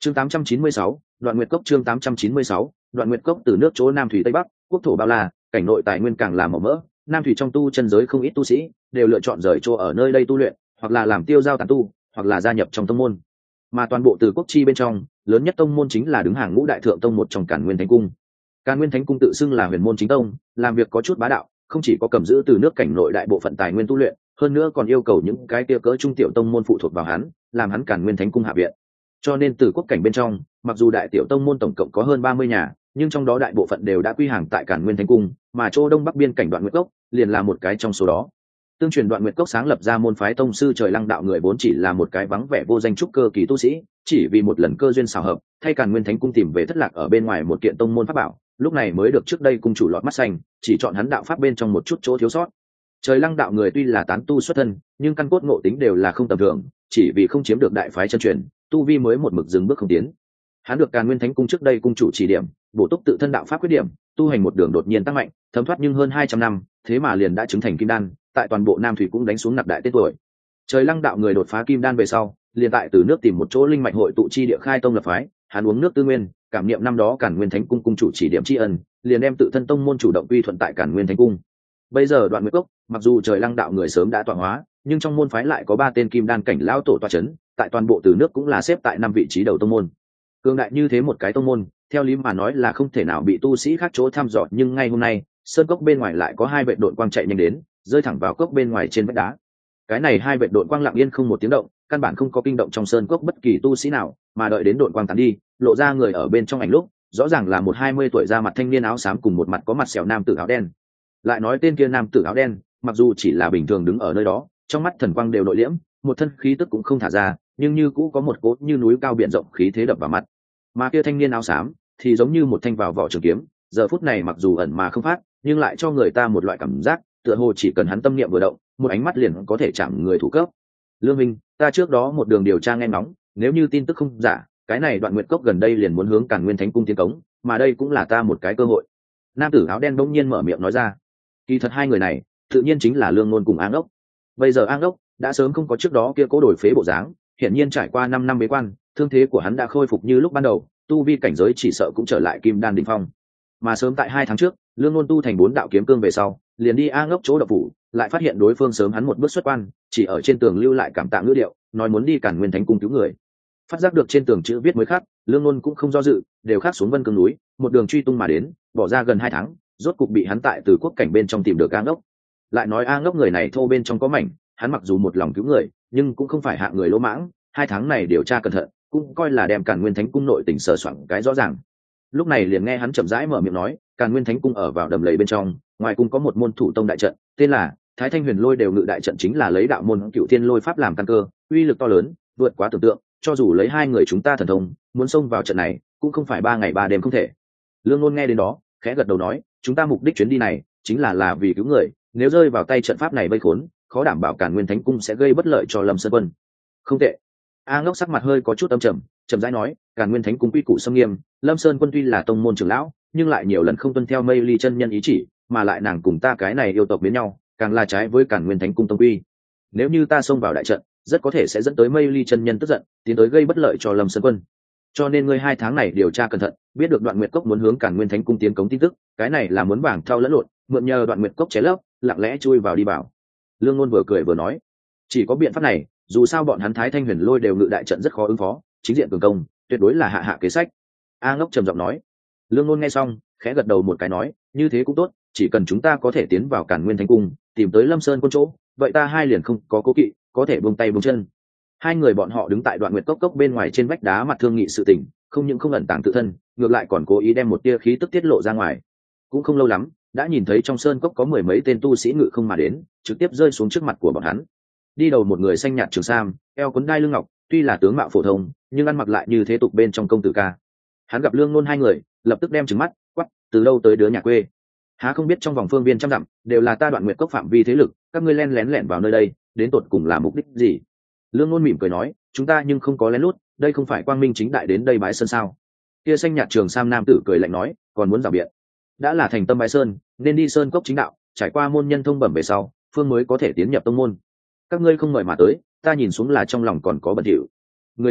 Chương 896, Đoạn Nguyệt Cốc. Chương 896, Đoạn Nguyệt Cốc. Từ nước chỗ Nam Thủy Tây Bắc, quốc thổ bao la, cảnh nội tài nguyên càng là màu mỡ, Nam Thủy trong tu chân giới không ít tu sĩ đều lựa chọn rời chỗ ở nơi đây tu luyện, hoặc là làm tiêu giao tán tu, hoặc là gia nhập trong tông môn. Mà toàn bộ Từ Quốc chi bên trong, lớn nhất tông môn chính là đứng hàng ngũ đại thượng tông một trong Càn Nguyên Thánh Cung. Càn Nguyên Thánh Cung tự xưng là huyền môn chính tông, làm việc có chút bá đạo, không chỉ có cầm giữ từ nước cảnh nội đại bộ phận tài nguyên tu luyện, hơn nữa còn yêu cầu những cái kia cỡ trung tiểu tông môn phụ thuộc vào hắn, làm hắn Càn Nguyên Thánh Cung hạ viện. Cho nên Từ Quốc cảnh bên trong, mặc dù đại tiểu tông môn tổng cộng có hơn 30 nhà, nhưng trong đó đại bộ phận đều đã quy hàng tại Càn Nguyên Thánh Cung, mà chỗ đông bắc biên cảnh Đoạn Nguyệt Cốc liền là một cái trong số đó. Tương truyền Đoạn Nguyệt Cốc sáng lập ra môn phái tông sư Trời Lăng đạo người vốn chỉ là một cái vắng vẻ vô danh trúc cơ kỳ tu sĩ, chỉ vì một lần cơ duyên xảo hợp, thay Càn Nguyên Thánh Cung tìm về thất lạc ở bên ngoài một kiện tông môn pháp bảo, lúc này mới được trước đây cung chủ lọt mắt xanh, chỉ chọn hắn đạo pháp bên trong một chút chỗ thiếu sót. Trời Lăng đạo người tuy là tán tu xuất thân, nhưng căn cốt ngộ tính đều là không tầm thường, chỉ vì không chiếm được đại phái chân truyền, tu vi mới một mực dừng bước không tiến. Hắn được Càn Nguyên Thánh Cung trước đây cung chủ chỉ điểm, bổ túc tự thân đạo pháp quyết điểm, tu hành một đường đột nhiên tăng mạnh, thấm thoát nhưng hơn 200 năm, thế mà liền đã chứng thành kim đan, tại toàn bộ Nam Thủy cũng đánh xuống nạp đại tên tuổi. Trời Lăng đạo người đột phá kim đan về sau, liền tại từ nước tìm một chỗ linh mạch hội tụ chi địa khai tông lập phái, hắn uống nước tư nguyên, cảm niệm năm đó Càn Nguyên Thánh Cung cung chủ chỉ điểm tri ân, liền đem tự thân tông môn chủ động quy thuận tại Càn Nguyên Thánh Cung. Bây giờ Đoạn Nguyệt Cốc, mặc dù Trời Lăng đạo người sớm đã tọa hóa, nhưng trong môn phái lại có 3 tên kim đan cảnh lão tổ tọa chấn, tại toàn bộ từ nước cũng là xếp tại 5 vị trí đầu tông môn. Cường đại như thế một cái tông môn, theo lý mà nói là không thể nào bị tu sĩ khác chỗ thăm dò, nhưng ngay hôm nay, sơn cốc bên ngoài lại có 2 vệ đội quang chạy nhanh đến, rơi thẳng vào cốc bên ngoài trên vách đá. Cái này 2 vệ đội quang lặng yên không một tiếng động, căn bản không có kinh động trong sơn cốc bất kỳ tu sĩ nào, mà đợi đến đội quang tán đi, lộ ra người ở bên trong ảnh lúc, rõ ràng là một 20 tuổi da mặt thanh niên áo xám cùng một mặt có mặt sẹo nam tử áo đen. Lại nói tên kia nam tử áo đen, mặc dù chỉ là bình thường đứng ở nơi đó, trong mắt thần quang đều nội liễm, một thân khí tức cũng không thả ra, nhưng như cũ có một cỗ như núi cao biển rộng khí thế đập vào mặt. Mà kia thanh niên áo xám thì giống như một thanh vào vỏ trường kiếm, giờ phút này mặc dù ẩn mà không phát, nhưng lại cho người ta một loại cảm giác, tựa hồ chỉ cần hắn tâm niệm vừa động, một ánh mắt liền có thể chạm người thủ cấp. Lương Minh, ta trước đó một đường điều tra nghe ngóng, nếu như tin tức không giả, cái này Đoạn Nguyệt Cốc gần đây liền muốn hướng Càn Nguyên Thánh Cung tiến cống, mà đây cũng là ta một cái cơ hội. Nam tử áo đen bỗng nhiên mở miệng nói ra. Kỳ thật 2 người này, tự nhiên chính là Lương Nôn cùng An Ốc. Bây giờ An Ốc đã sớm không có trước đó kia cố đổi phế bộ dáng, hiển nhiên trải qua 5 năm bế quan, thương thế của hắn đã khôi phục như lúc ban đầu, tu vi cảnh giới chỉ sợ cũng trở lại kim đan đỉnh phong. Mà sớm tại 2 tháng trước, Lương Nôn tu thành 4 đạo kiếm cương về sau, liền đi An Ốc chỗ độc phủ, lại phát hiện đối phương sớm hắn một bước xuất quan, chỉ ở trên tường lưu lại cảm tạ ngữ điệu, nói muốn đi Càn Nguyên Thánh Cung cứu người. Phát giác được trên tường chữ viết mới khác, Lương Nôn cũng không do dự, đều khắc xuống Vân Cương núi, một đường truy tung mà đến, bỏ ra gần 2 tháng, rốt cục bị hắn tại Từ Quốc cảnh bên trong tìm được An Ốc. Lại nói An Ốc người này thô bên trong có mảnh, hắn mặc dù một lòng cứu người, nhưng cũng không phải hạng người lỗ mãng, 2 tháng này điều tra cẩn thận, cũng coi là đem Càn Nguyên Thánh Cung nội tình sờ soạng cái rõ ràng. Lúc này liền nghe hắn chậm rãi mở miệng nói, Càn Nguyên Thánh Cung ở vào đầm lầy bên trong, ngoài cung có một môn thủ tông đại trận, tên là Thái Thanh Huyền Lôi Đều Ngự đại trận, chính là lấy đạo môn Cựu Thiên Lôi pháp làm căn cơ, uy lực to lớn, vượt quá tưởng tượng, cho dù lấy 2 người chúng ta thần thông, muốn xông vào trận này, cũng không phải 3 ngày 3 đêm không thể. Lương Nôn nghe đến đó, khẽ gật đầu nói, chúng ta mục đích chuyến đi này chính là vì cứu người, nếu rơi vào tay trận pháp này vây khốn, khó đảm bảo Càn Nguyên Thánh Cung sẽ gây bất lợi cho Lâm Sơn Quân. Không tệ. A Ngốc sắc mặt hơi có chút âm trầm, chậm rãi nói, Càn Nguyên Thánh Cung quy củ xâm nghiêm, Lâm Sơn Quân tuy là tông môn trưởng lão, nhưng lại nhiều lần không tuân theo Mây Ly chân nhân ý chỉ, mà lại nàng cùng ta cái này yêu tộc biến nhau, càng là trái với Càn Nguyên Thánh Cung tông quy. Nếu như ta xông vào đại trận, rất có thể sẽ dẫn tới Mây Ly chân nhân tức giận, tiến tới gây bất lợi cho Lâm Sơn Quân. Cho nên ngươi 2 tháng này điều tra cẩn thận, biết được Đoạn Nguyệt Cốc muốn hướng Càn Nguyên Thánh Cung tiến cống tin tức, cái này là muốn bảng thao lẫn lộn, mượn nhờ Đoạn Nguyệt Cốc chế lấp, lặng lẽ chui vào đi bảo. Lương Nôn vừa cười vừa nói, chỉ có biện pháp này, dù sao bọn hắn Thái Thanh Huyền Lôi Đều Ngự đại trận rất khó ứng phó, chính diện cường công, tuyệt đối là hạ kế sách. A Ngốc trầm giọng nói. Lương Nôn nghe xong, khẽ gật đầu một cái nói, như thế cũng tốt, chỉ cần chúng ta có thể tiến vào Càn Nguyên Thánh Cung, tìm tới Lâm Sơn Quân chỗ, vậy ta 2 liền không có cố kỵ, có thể buông tay buông chân. 2 người bọn họ đứng tại Đoạn Nguyệt Cốc bên ngoài trên vách đá mặt thương nghị sự tình, không những không ẩn tàng tự thân, ngược lại còn cố ý đem một tia khí tức tiết lộ ra ngoài. Cũng không lâu lắm, đã nhìn thấy trong sơn cốc có 10 mấy tên tu sĩ ngự không mà đến, trực tiếp rơi xuống trước mặt của bọn hắn. Đi đầu một người xanh nhạt trường sam, eo quấn đai lưng ngọc, tuy là tướng mạo phổ thông, nhưng ăn mặc lại như thế tục bên trong công tử ca. Hắn gặp Lương Nôn 2 người, lập tức đem trừng mắt, quắc, từ đâu tới đứa nhà quê? Há không biết trong vòng phương viên trăm dặm đều là ta Đoạn Nguyệt Cốc phạm vi thế lực, các ngươi lén lén vào nơi đây, đến tột cùng là mục đích gì? Lương Nôn mỉm cười nói, chúng ta nhưng không có lén lút, đây không phải quang minh chính đại đến đây bái sơn sao? Kia xanh nhạt trường sam nam tử cười lạnh nói, còn muốn rảo biện? Đã là thành tâm bái sơn, nên đi sơn cốc chính đạo, trải qua môn nhân thông bẩm về sau, phương mới có thể tiến nhập tông môn. Các ngươi không mời mà tới, ta nhìn xuống là trong lòng còn có bận rộn. Người tới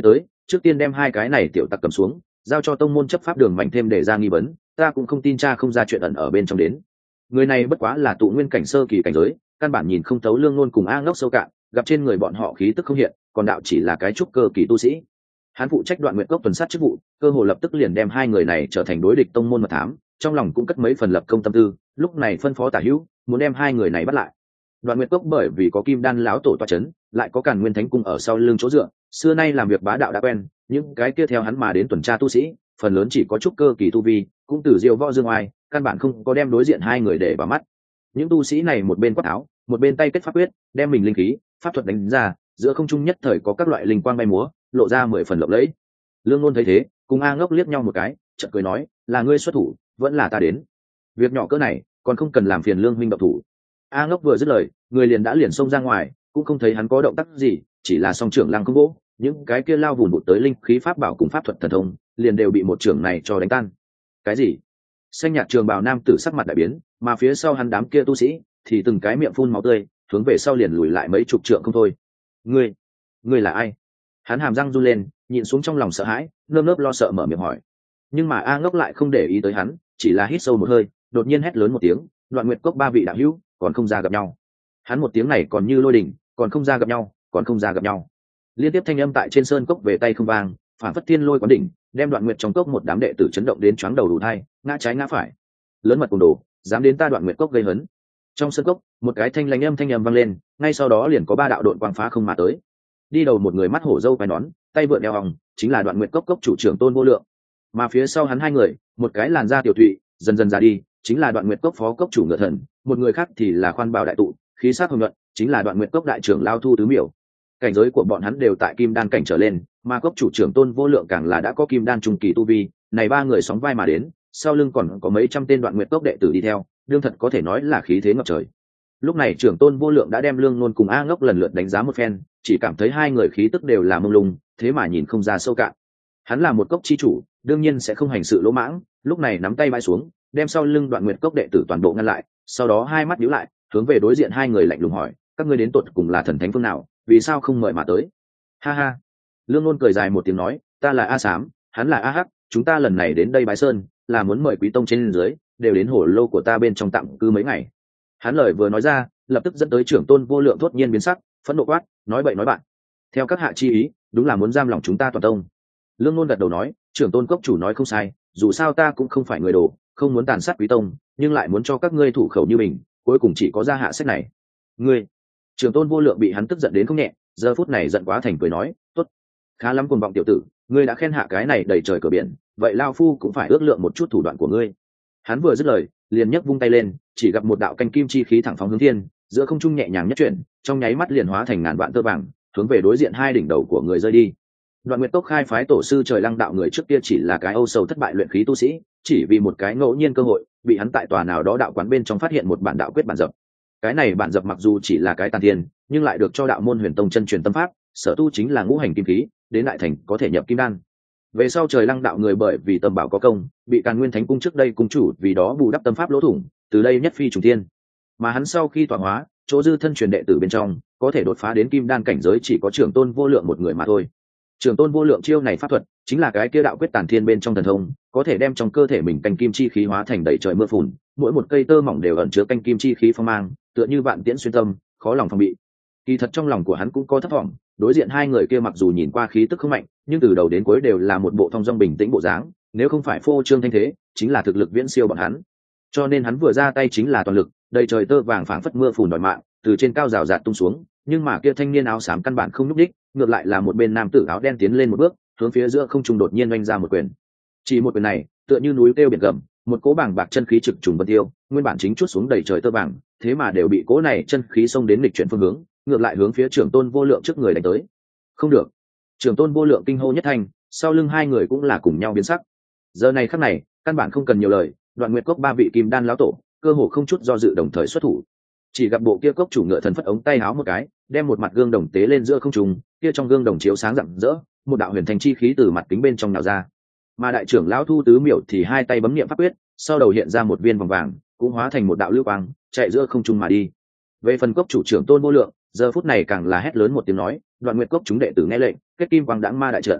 trước tiên đem hai cái này tiểu tặc cầm xuống, giao cho tông môn chấp pháp đường mạnh thêm để ra nghi vấn, ta cũng không tin cha không ra chuyện ẩn ở bên trong đến. Người này bất quá là tụ nguyên cảnh sơ kỳ cảnh giới, căn bản nhìn không thấu Lương Nôn cùng A Ngốc sâu cạn, gặp trên người bọn họ khí tức không hiện, còn đạo chỉ là cái trúc cơ kỳ tu sĩ. Hắn phụ trách Đoạn Nguyệt Cốc tuần sát chức vụ, cơ hồ lập tức liền đem hai người này trở thành đối địch tông môn mật thám, trong lòng cũng cất mấy phần lập công tâm tư, lúc này phân phó Tả Hữu, muốn đem hai người này bắt lại. Đoạn Nguyệt Cốc bởi vì có Kim Đan lão tổ tọa chấn, lại có Càn Nguyên Thánh cung ở sau lưng chỗ dựa, xưa nay làm việc bá đạo đã quen, những cái kia theo hắn mà đến tuần tra tu sĩ, phần lớn chỉ có trúc cơ kỳ tu vi, cũng từ diêu võ dương oai, căn bản không có đem đối diện hai người để vào mắt. Những tu sĩ này một bên quát tháo, một bên tay kết pháp quyết, đem mình linh khí, pháp thuật đánh ra, giữa không trung nhất thời có các loại linh quang bay múa, lộ ra 10 phần lộng lẫy. Lương Nôn thấy thế, cùng A Ngốc liếc nhau một cái, chợt cười nói, là ngươi xuất thủ, vẫn là ta đến. Việc nhỏ cỡ này, còn không cần làm phiền Lương huynh động thủ. A Ngốc vừa dứt lời, người liền đã liền xông ra ngoài, cũng không thấy hắn có động tác gì, chỉ là song trưởng lăng không vỗ, những cái kia lao vùn vụt tới linh khí pháp bảo cùng pháp thuật thần thông, liền đều bị một trưởng này cho đánh tan. Cái gì? Xanh nhạt trường bào nam tử sắc mặt đại biến, mà phía sau hắn đám kia tu sĩ thì từng cái miệng phun máu tươi, hướng về sau liền lùi lại mấy chục trượng không thôi. Ngươi là ai? Hắn hàm răng run lên, nhịn xuống trong lòng sợ hãi, nơm nớp lo sợ mở miệng hỏi. Nhưng mà A Ngốc lại không để ý tới hắn, chỉ là hít sâu một hơi, đột nhiên hét lớn một tiếng, Đoạn Nguyệt Cốc ba vị đạo hữu, còn không ra gặp nhau. Hắn một tiếng này còn như lôi đình, còn không ra gặp nhau, còn không ra gặp nhau. Liên tiếp thanh âm tại trên sơn cốc về tay không vang, phản phất thiên lôi quán đỉnh, đem Đoạn Nguyệt trong cốc một đám đệ tử chấn động đến choáng đầu đủ thai, ngã trái ngã phải. Lớn mật cùng đồ, dám đến ta Đoạn Nguyệt Cốc gây hấn. Trong sơn cốc, một cái thanh âm vang lên, ngay sau đó liền có ba đạo độn quang phá không mà tới. Đi đầu một người mắt hổ râu quai nón, tay vượn đeo hòng, chính là Đoạn Nguyệt Cốc cốc chủ trưởng Tôn Vô Lượng. Mà phía sau hắn hai người, một cái làn da tiểu thụy, dần dần già đi, chính là Đoạn Nguyệt Cốc phó cốc chủ Ngựa Thần, một người khác thì là Khoan Bảo đại tụ, khí sắc hồng nhuận, chính là Đoạn Nguyệt Cốc đại trưởng Lao Thu Tứ Miểu. Cảnh giới của bọn hắn đều tại Kim Đan cảnh trở lên, mà cốc chủ trưởng Tôn Vô Lượng càng là đã có Kim Đan trung kỳ tu vi, này ba người sóng vai mà đến, sau lưng còn có mấy trăm tên Đoạn Nguyệt Cốc đệ tử đi theo, đương thật có thể nói là khí thế ngập trời. Lúc này trưởng Tôn Vô Lượng đã đem Lương Nôn cùng A Ngốc lần lượt đánh giá một phen, chỉ cảm thấy hai người khí tức đều là mông lung, thế mà nhìn không ra sâu cạn. Hắn là một cốc chi chủ, đương nhiên sẽ không hành sự lỗ mãng, lúc này nắm tay bãi xuống, đem sau lưng Đoạn Nguyệt Cốc đệ tử toàn bộ ngăn lại, sau đó hai mắt nhíu lại, hướng về đối diện hai người lạnh lùng hỏi, các ngươi đến tột cùng là thần thánh phương nào, vì sao không mời mà tới? Ha ha. Lương Nôn cười dài một tiếng nói, ta là A Sám, hắn là A Hắc, chúng ta lần này đến đây bái sơn, là muốn mời quý tông trên dưới, đều đến hồ lô của ta bên trong tạm cư mấy ngày. Hắn lời vừa nói ra, lập tức dẫn tới trưởng Tôn Vô Lượng thốt nhiên biến sắc, phẫn nộ quát, nói bậy nói bạn. Theo các hạ chi ý, đúng là muốn giam lòng chúng ta toàn tông. Lương Nôn gật đầu nói, trưởng Tôn cốc chủ nói không sai, dù sao ta cũng không phải người đồ, không muốn tàn sát quý tông, nhưng lại muốn cho các ngươi thủ khẩu như mình, cuối cùng chỉ có ra hạ sách này. Ngươi, trưởng Tôn Vô Lượng bị hắn tức giận đến không nhẹ, giờ phút này giận quá thành cười nói, tốt, khá lắm cuồng vọng tiểu tử, ngươi đã khen hạ cái này đầy trời cờ biển, vậy lao phu cũng phải ước lượng một chút thủ đoạn của ngươi. Hắn vừa dứt lời, liền nhấc vung tay lên, chỉ gặp một đạo canh kim chi khí thẳng phóng hướng thiên, giữa không trung nhẹ nhàng nhất chuyển, trong nháy mắt liền hóa thành ngàn vạn tơ vàng, hướng về đối diện hai đỉnh đầu của người rơi đi. Đoạn Nguyệt Cốc khai phái tổ sư Trời Lăng đạo người trước kia chỉ là cái âu sầu thất bại luyện khí tu sĩ, chỉ vì một cái ngẫu nhiên cơ hội, bị hắn tại tòa nào đó đạo quán bên trong phát hiện một bản đạo quyết bản dập. Cái này bản dập mặc dù chỉ là cái tàn thiên, nhưng lại được cho đạo môn Huyền Tông chân truyền tâm pháp, sở tu chính là ngũ hành kim khí, đến đại thành có thể nhập kim đan. Về sau Trời Lăng đạo người bởi vì tâm bảo có công, bị Càn Nguyên Thánh cung trước đây cung chủ vì đó bù đắp tâm pháp lỗ thủng, từ đây nhất phi trùng thiên. Mà hắn sau khi tọa hóa, chỗ dư thân truyền đệ tử bên trong, có thể đột phá đến kim đan cảnh giới chỉ có trưởng Tôn Vô Lượng một người mà thôi. Trưởng Tôn Vô Lượng chiêu này pháp thuật, chính là cái kia đạo quyết tản thiên bên trong thần thông, có thể đem trong cơ thể mình canh kim chi khí hóa thành đầy trời mưa phùn, mỗi một cây tơ mỏng đều ẩn chứa canh kim chi khí phong mang, tựa như vạn tiễn xuyên tâm, khó lòng phòng bị. Kỳ thật trong lòng của hắn cũng có thất vọng, đối diện hai người kia mặc dù nhìn qua khí tức không mạnh, nhưng từ đầu đến cuối đều là một bộ thong dong bình tĩnh bộ dáng, nếu không phải phô trương thanh thế, chính là thực lực viễn siêu bọn hắn. Cho nên hắn vừa ra tay chính là toàn lực, đầy trời tơ vàng phảng phất mưa phùn đòi mạng, từ trên cao rào rạt tung xuống, nhưng mà kia thanh niên áo xám căn bản không nhúc đích, ngược lại là một bên nam tử áo đen tiến lên một bước, hướng phía giữa không trung đột nhiên oanh ra một quyền. Chỉ một quyền này, tựa như núi kêu biển gầm, một cỗ bảng bạc chân khí trực trùng vân tiêu, nguyên bản chính chút xuống đầy trời tơ vàng, thế mà đều bị cỗ này chân khí xông đến nghịch chuyển phương hướng, ngược lại hướng phía trưởng Tôn Vô Lượng trước người đánh tới. Không được! Trưởng Tôn Vô Lượng kinh hô nhất thanh, sau lưng hai người cũng là cùng nhau biến sắc. Giờ này khắc này, căn bản không cần nhiều lời, Đoạn Nguyệt Cốc ba vị kim đan lão tổ, cơ hồ không chút do dự đồng thời xuất thủ. Chỉ gặp bộ kia cốc chủ Ngựa Thần phất ống tay áo một cái, đem một mặt gương đồng tế lên giữa không trung, kia trong gương đồng chiếu sáng rạng rỡ, một đạo huyền thành chi khí từ mặt kính bên trong nào ra. Mà đại trưởng lão Thu Tứ Miểu thì hai tay bấm niệm pháp quyết, sau đầu hiện ra một viên vòng vàng, cũng hóa thành một đạo lưu quang, chạy giữa không trung mà đi. Về phần cốc chủ trưởng Tôn Vô Lượng, giờ phút này càng là hét lớn một tiếng nói, Đoạn Nguyệt Cốc chúng đệ tử nghe lệnh, kết kim quang đãng ma đại trận.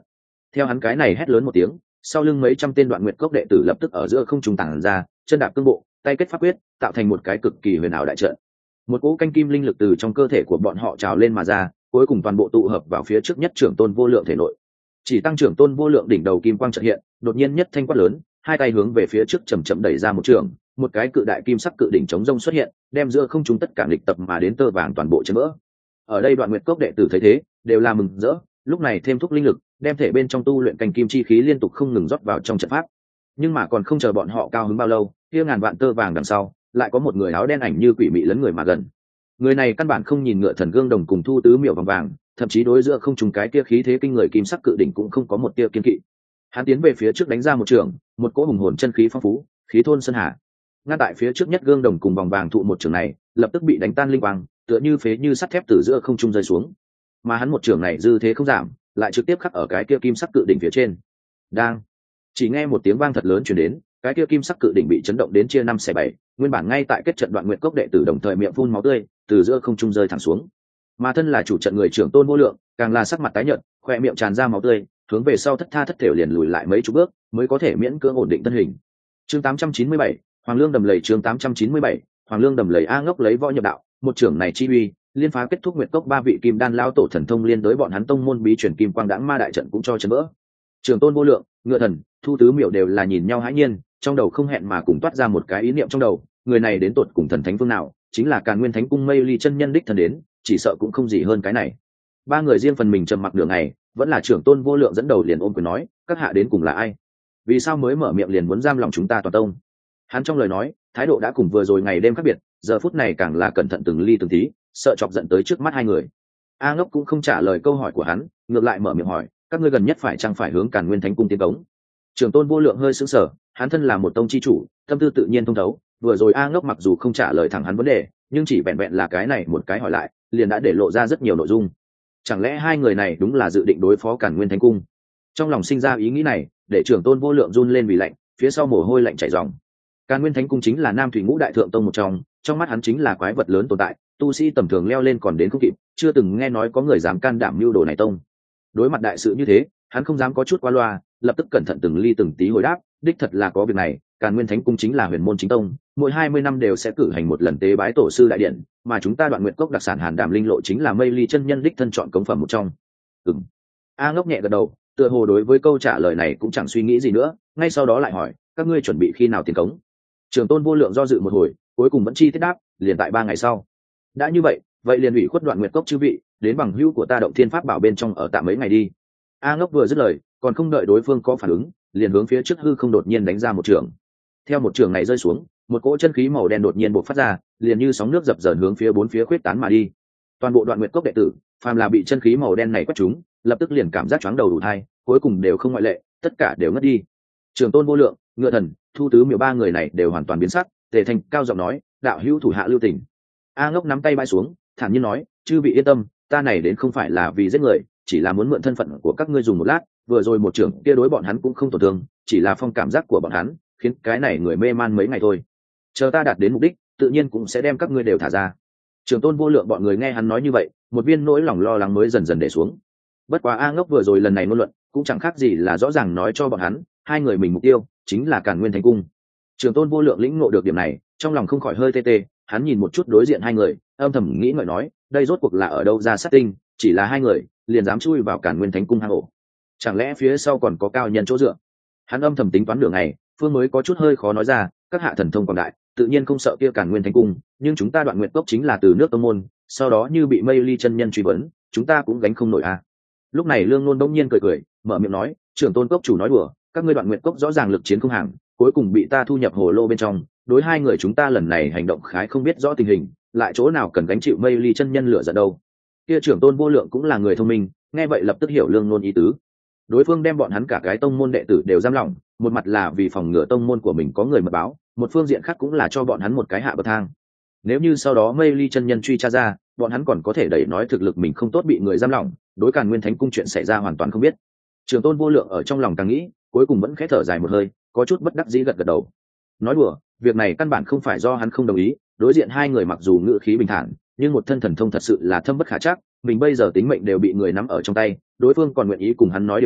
Theo hắn cái này hét lớn một tiếng, sau lưng mấy trăm tên Đoạn Nguyệt Cốc đệ tử lập tức ở giữa không trung tàng ra, chân đạp cương bộ, tay kết pháp quyết, tạo thành một cái cực kỳ huyền ảo đại trận. Một cỗ canh kim linh lực từ trong cơ thể của bọn họ trào lên mà ra, cuối cùng toàn bộ tụ hợp vào phía trước nhất trưởng tôn vô lượng thể nội. Chỉ tăng trưởng tôn vô lượng đỉnh đầu kim quang chợt hiện, đột nhiên nhất thanh quát lớn, hai tay hướng về phía trước chậm chậm đẩy ra một trường, một cái cự đại kim sắc cự đỉnh chống rông xuất hiện, đem giữa không trung tất cả lịch tập mà đến tơ vàng toàn bộ chấn vỡ. Ở đây Đoạn Nguyệt Cốc đệ tử thấy thế, đều là mừng rỡ, lúc này thêm thúc linh lực, đem thể bên trong tu luyện canh kim chi khí liên tục không ngừng rót vào trong trận pháp. Nhưng mà còn không chờ bọn họ cao hứng bao lâu, kia ngàn vạn tơ vàng đằng sau, lại có một người áo đen ảnh như quỷ mị lấn người mà gần. Người này căn bản không nhìn Ngựa Thần gương đồng cùng Thu Tứ Miểu vòng vàng, thậm chí đối giữa không trùng cái kia khí thế kinh người kim sắc cự đỉnh cũng không có một tia kiên kỵ. Hắn tiến về phía trước đánh ra một trường, một cỗ hùng hồn chân khí phong phú, khí thôn sơn hà. Ngay tại phía trước nhất gương đồng cùng vòng vàng thụ một trường này, lập tức bị đánh tan linh quang, tựa như phế như sắt thép từ giữa không trung rơi xuống. Mà hắn một trường này dư thế không giảm, lại trực tiếp khắc ở cái kia kim sắc cự đỉnh phía trên. Đang, chỉ nghe một tiếng vang thật lớn truyền đến, cái kia kim sắc cự đỉnh bị chấn động đến chia năm xẻ bảy, nguyên bản ngay tại kết trận Đoạn Nguyệt Cốc đệ tử đồng thời miệng phun máu tươi, từ giữa không trung rơi thẳng xuống. Mà thân là chủ trận người trưởng tôn vô lượng, càng là sắc mặt tái nhợt, khoe miệng tràn ra máu tươi, hướng về sau thất tha thất thểu liền lùi lại mấy chục bước, mới có thể miễn cưỡng ổn định thân hình. Chương 897, Hoàng Lương đầm lầy. Chương 897, Hoàng Lương đầm lầy. A Ngốc lấy võ nhập đạo, một trưởng này chi uy, liên phá kết thúc Nguyệt Cốc ba vị kim đan lão tổ thần thông liên đối bọn hắn tông môn bí truyền kim quang đãng ma đại trận cũng cho chấn vỡ. Trưởng tôn vô lượng, Ngựa Thần, Thu Tứ Miểu đều là nhìn nhau hãi nhiên, trong đầu không hẹn mà cùng toát ra một cái ý niệm trong đầu, người này đến tột cùng thần thánh phương nào, chính là Càn Nguyên Thánh Cung Mây Ly chân nhân đích thân đến, chỉ sợ cũng không gì hơn cái này. Ba người riêng phần mình trầm mặc nửa ngày, vẫn là trưởng tôn vô lượng dẫn đầu liền ôm quyền nói, các hạ đến cùng là ai? Vì sao mới mở miệng liền muốn giam lòng chúng ta toàn tông? Hắn trong lời nói, thái độ đã cùng vừa rồi ngày đêm khác biệt, giờ phút này càng là cẩn thận từng ly từng tí, sợ chọc giận tới trước mắt hai người. A Ngốc cũng không trả lời câu hỏi của hắn, ngược lại mở miệng hỏi, các ngươi gần nhất phải chăng phải hướng Càn Nguyên Thánh Cung tiến cống? Trưởng tôn vô lượng hơi sững sờ, hắn thân là một tông chi chủ, tâm tư tự nhiên thông thấu, vừa rồi A Ngốc mặc dù không trả lời thẳng hắn vấn đề, nhưng chỉ vẹn vẹn là cái này một cái hỏi lại, liền đã để lộ ra rất nhiều nội dung. Chẳng lẽ hai người này đúng là dự định đối phó Càn Nguyên Thánh Cung? Trong lòng sinh ra ý nghĩ này, để trưởng tôn vô lượng run lên vì lạnh, phía sau mồ hôi lạnh chảy ròng. Càn Nguyên Thánh Cung chính là Nam Thủy Ngũ Đại Thượng Tông một trong mắt hắn chính là quái vật lớn tồn tại, tu sĩ tầm thường leo lên còn đến không kịp, chưa từng nghe nói có người dám can đảm mưu đồ này tông. Đối mặt đại sự như thế, hắn không dám có chút qua loa, lập tức cẩn thận từng ly từng tí hồi đáp, đích thật là có việc này, Càn Nguyên Thánh Cung chính là huyền môn chính tông, mỗi 20 năm đều sẽ cử hành một lần tế bái tổ sư đại điện, mà chúng ta Đoạn Nguyệt Cốc đặc sản Hàn Đàm linh lộ chính là Mây Ly chân nhân đích thân chọn cống phẩm một trong. A Ngốc nhẹ gật đầu, tựa hồ đối với câu trả lời này cũng chẳng suy nghĩ gì nữa, ngay sau đó lại hỏi, các ngươi chuẩn bị khi nào tiến cống? Trường tôn vô lượng do dự một hồi, cuối cùng vẫn chi tiết đáp, liền tại 3 ngày sau. Đã như vậy, vậy liền ủy khuất Đoạn Nguyệt Cốc chư vị, đến bằng hữu của ta Động Thiên Pháp Bảo bên trong ở tạm mấy ngày đi. A Ngốc vừa dứt lời, còn không đợi đối phương có phản ứng, liền hướng phía trước hư không đột nhiên đánh ra một trường. Theo một trường này rơi xuống, một cỗ chân khí màu đen đột nhiên bộc phát ra, liền như sóng nước dập dờn hướng phía bốn phía khuyết tán mà đi. Toàn bộ Đoạn Nguyệt Cốc đệ tử, phàm là bị chân khí màu đen này quét trúng, lập tức liền cảm giác chóng đầu đủ thai, cuối cùng đều không ngoại lệ, tất cả đều ngất đi. Trường tôn vô lượng, Ngựa Thần, Thu Tứ Miểu ba người này đều hoàn toàn biến sắc, Tề Thành cao giọng nói, đạo hữu thủ hạ lưu tình. A Ngốc nắm tay bay xuống, thản nhiên nói, chư vị yên tâm, ta này đến không phải là vì giết người, chỉ là muốn mượn thân phận của các ngươi dùng một lát, vừa rồi một trưởng kia đối bọn hắn cũng không tổn thương, chỉ là phong cảm giác của bọn hắn, khiến cái này người mê man mấy ngày thôi. Chờ ta đạt đến mục đích, tự nhiên cũng sẽ đem các ngươi đều thả ra. Trường tôn vô lượng bọn người nghe hắn nói như vậy, một viên nỗi lòng lo lắng mới dần dần để xuống. Bất quá A Ngốc vừa rồi lần này ngôn luận, cũng chẳng khác gì là rõ ràng nói cho bọn hắn, hai người mình mục tiêu chính là Càn Nguyên Thánh Cung. Trường tôn vô lượng lĩnh ngộ được điểm này, trong lòng không khỏi hơi tê tê, hắn nhìn một chút đối diện hai người, âm thầm nghĩ ngợi nói, đây rốt cuộc là ở đâu ra sát tinh, chỉ là hai người liền dám chui vào Càn Nguyên Thánh Cung hang ổ, chẳng lẽ phía sau còn có cao nhân chỗ dựa? Hắn âm thầm tính toán nửa ngày, phương mới có chút hơi khó nói ra, các hạ thần thông quảng đại, tự nhiên không sợ kia Càn Nguyên Thánh Cung, nhưng chúng ta Đoạn Nguyệt Cốc chính là từ nước tông môn, sau đó như bị Mây Ly chân nhân truy vấn, chúng ta cũng gánh không nổi à. Lúc này Lương Nôn đông nhiên cười cười, mở miệng nói, trưởng tôn cốc chủ nói đùa, các ngươi Đoạn Nguyệt Cốc rõ ràng lực chiến không hàng, cuối cùng bị ta thu nhập hồ lô bên trong, đối hai người chúng ta lần này hành động khái không biết rõ tình hình, lại chỗ nào cần gánh chịu Mây Ly chân nhân lửa giận đâu. Kia trưởng tôn vô lượng cũng là người thông minh, nghe vậy lập tức hiểu Lương Nôn ý tứ. Đối phương đem bọn hắn cả cái tông môn đệ tử đều giam lỏng, một mặt là vì phòng ngừa tông môn của mình có người mật báo, một phương diện khác cũng là cho bọn hắn một cái hạ bậc thang. Nếu như sau đó Mây Ly chân nhân truy tra ra, bọn hắn còn có thể đẩy nói thực lực mình không tốt bị người giam lỏng, đối Càn Nguyên Thánh Cung chuyện xảy ra hoàn toàn không biết. Trường tôn vô lượng ở trong lòng càng nghĩ, cuối cùng vẫn khẽ thở dài một hơi, có chút bất đắc dĩ gật gật đầu. Nói đùa, việc này căn bản không phải do hắn không đồng ý, đối diện hai người mặc dù ngữ khí bình thản, nhưng một thân thần thông thật sự là thâm bất khả trắc, mình bây giờ tính mệnh đều bị người nắm ở trong tay, đối phương còn nguyện ý cùng hắn nói điều kiện,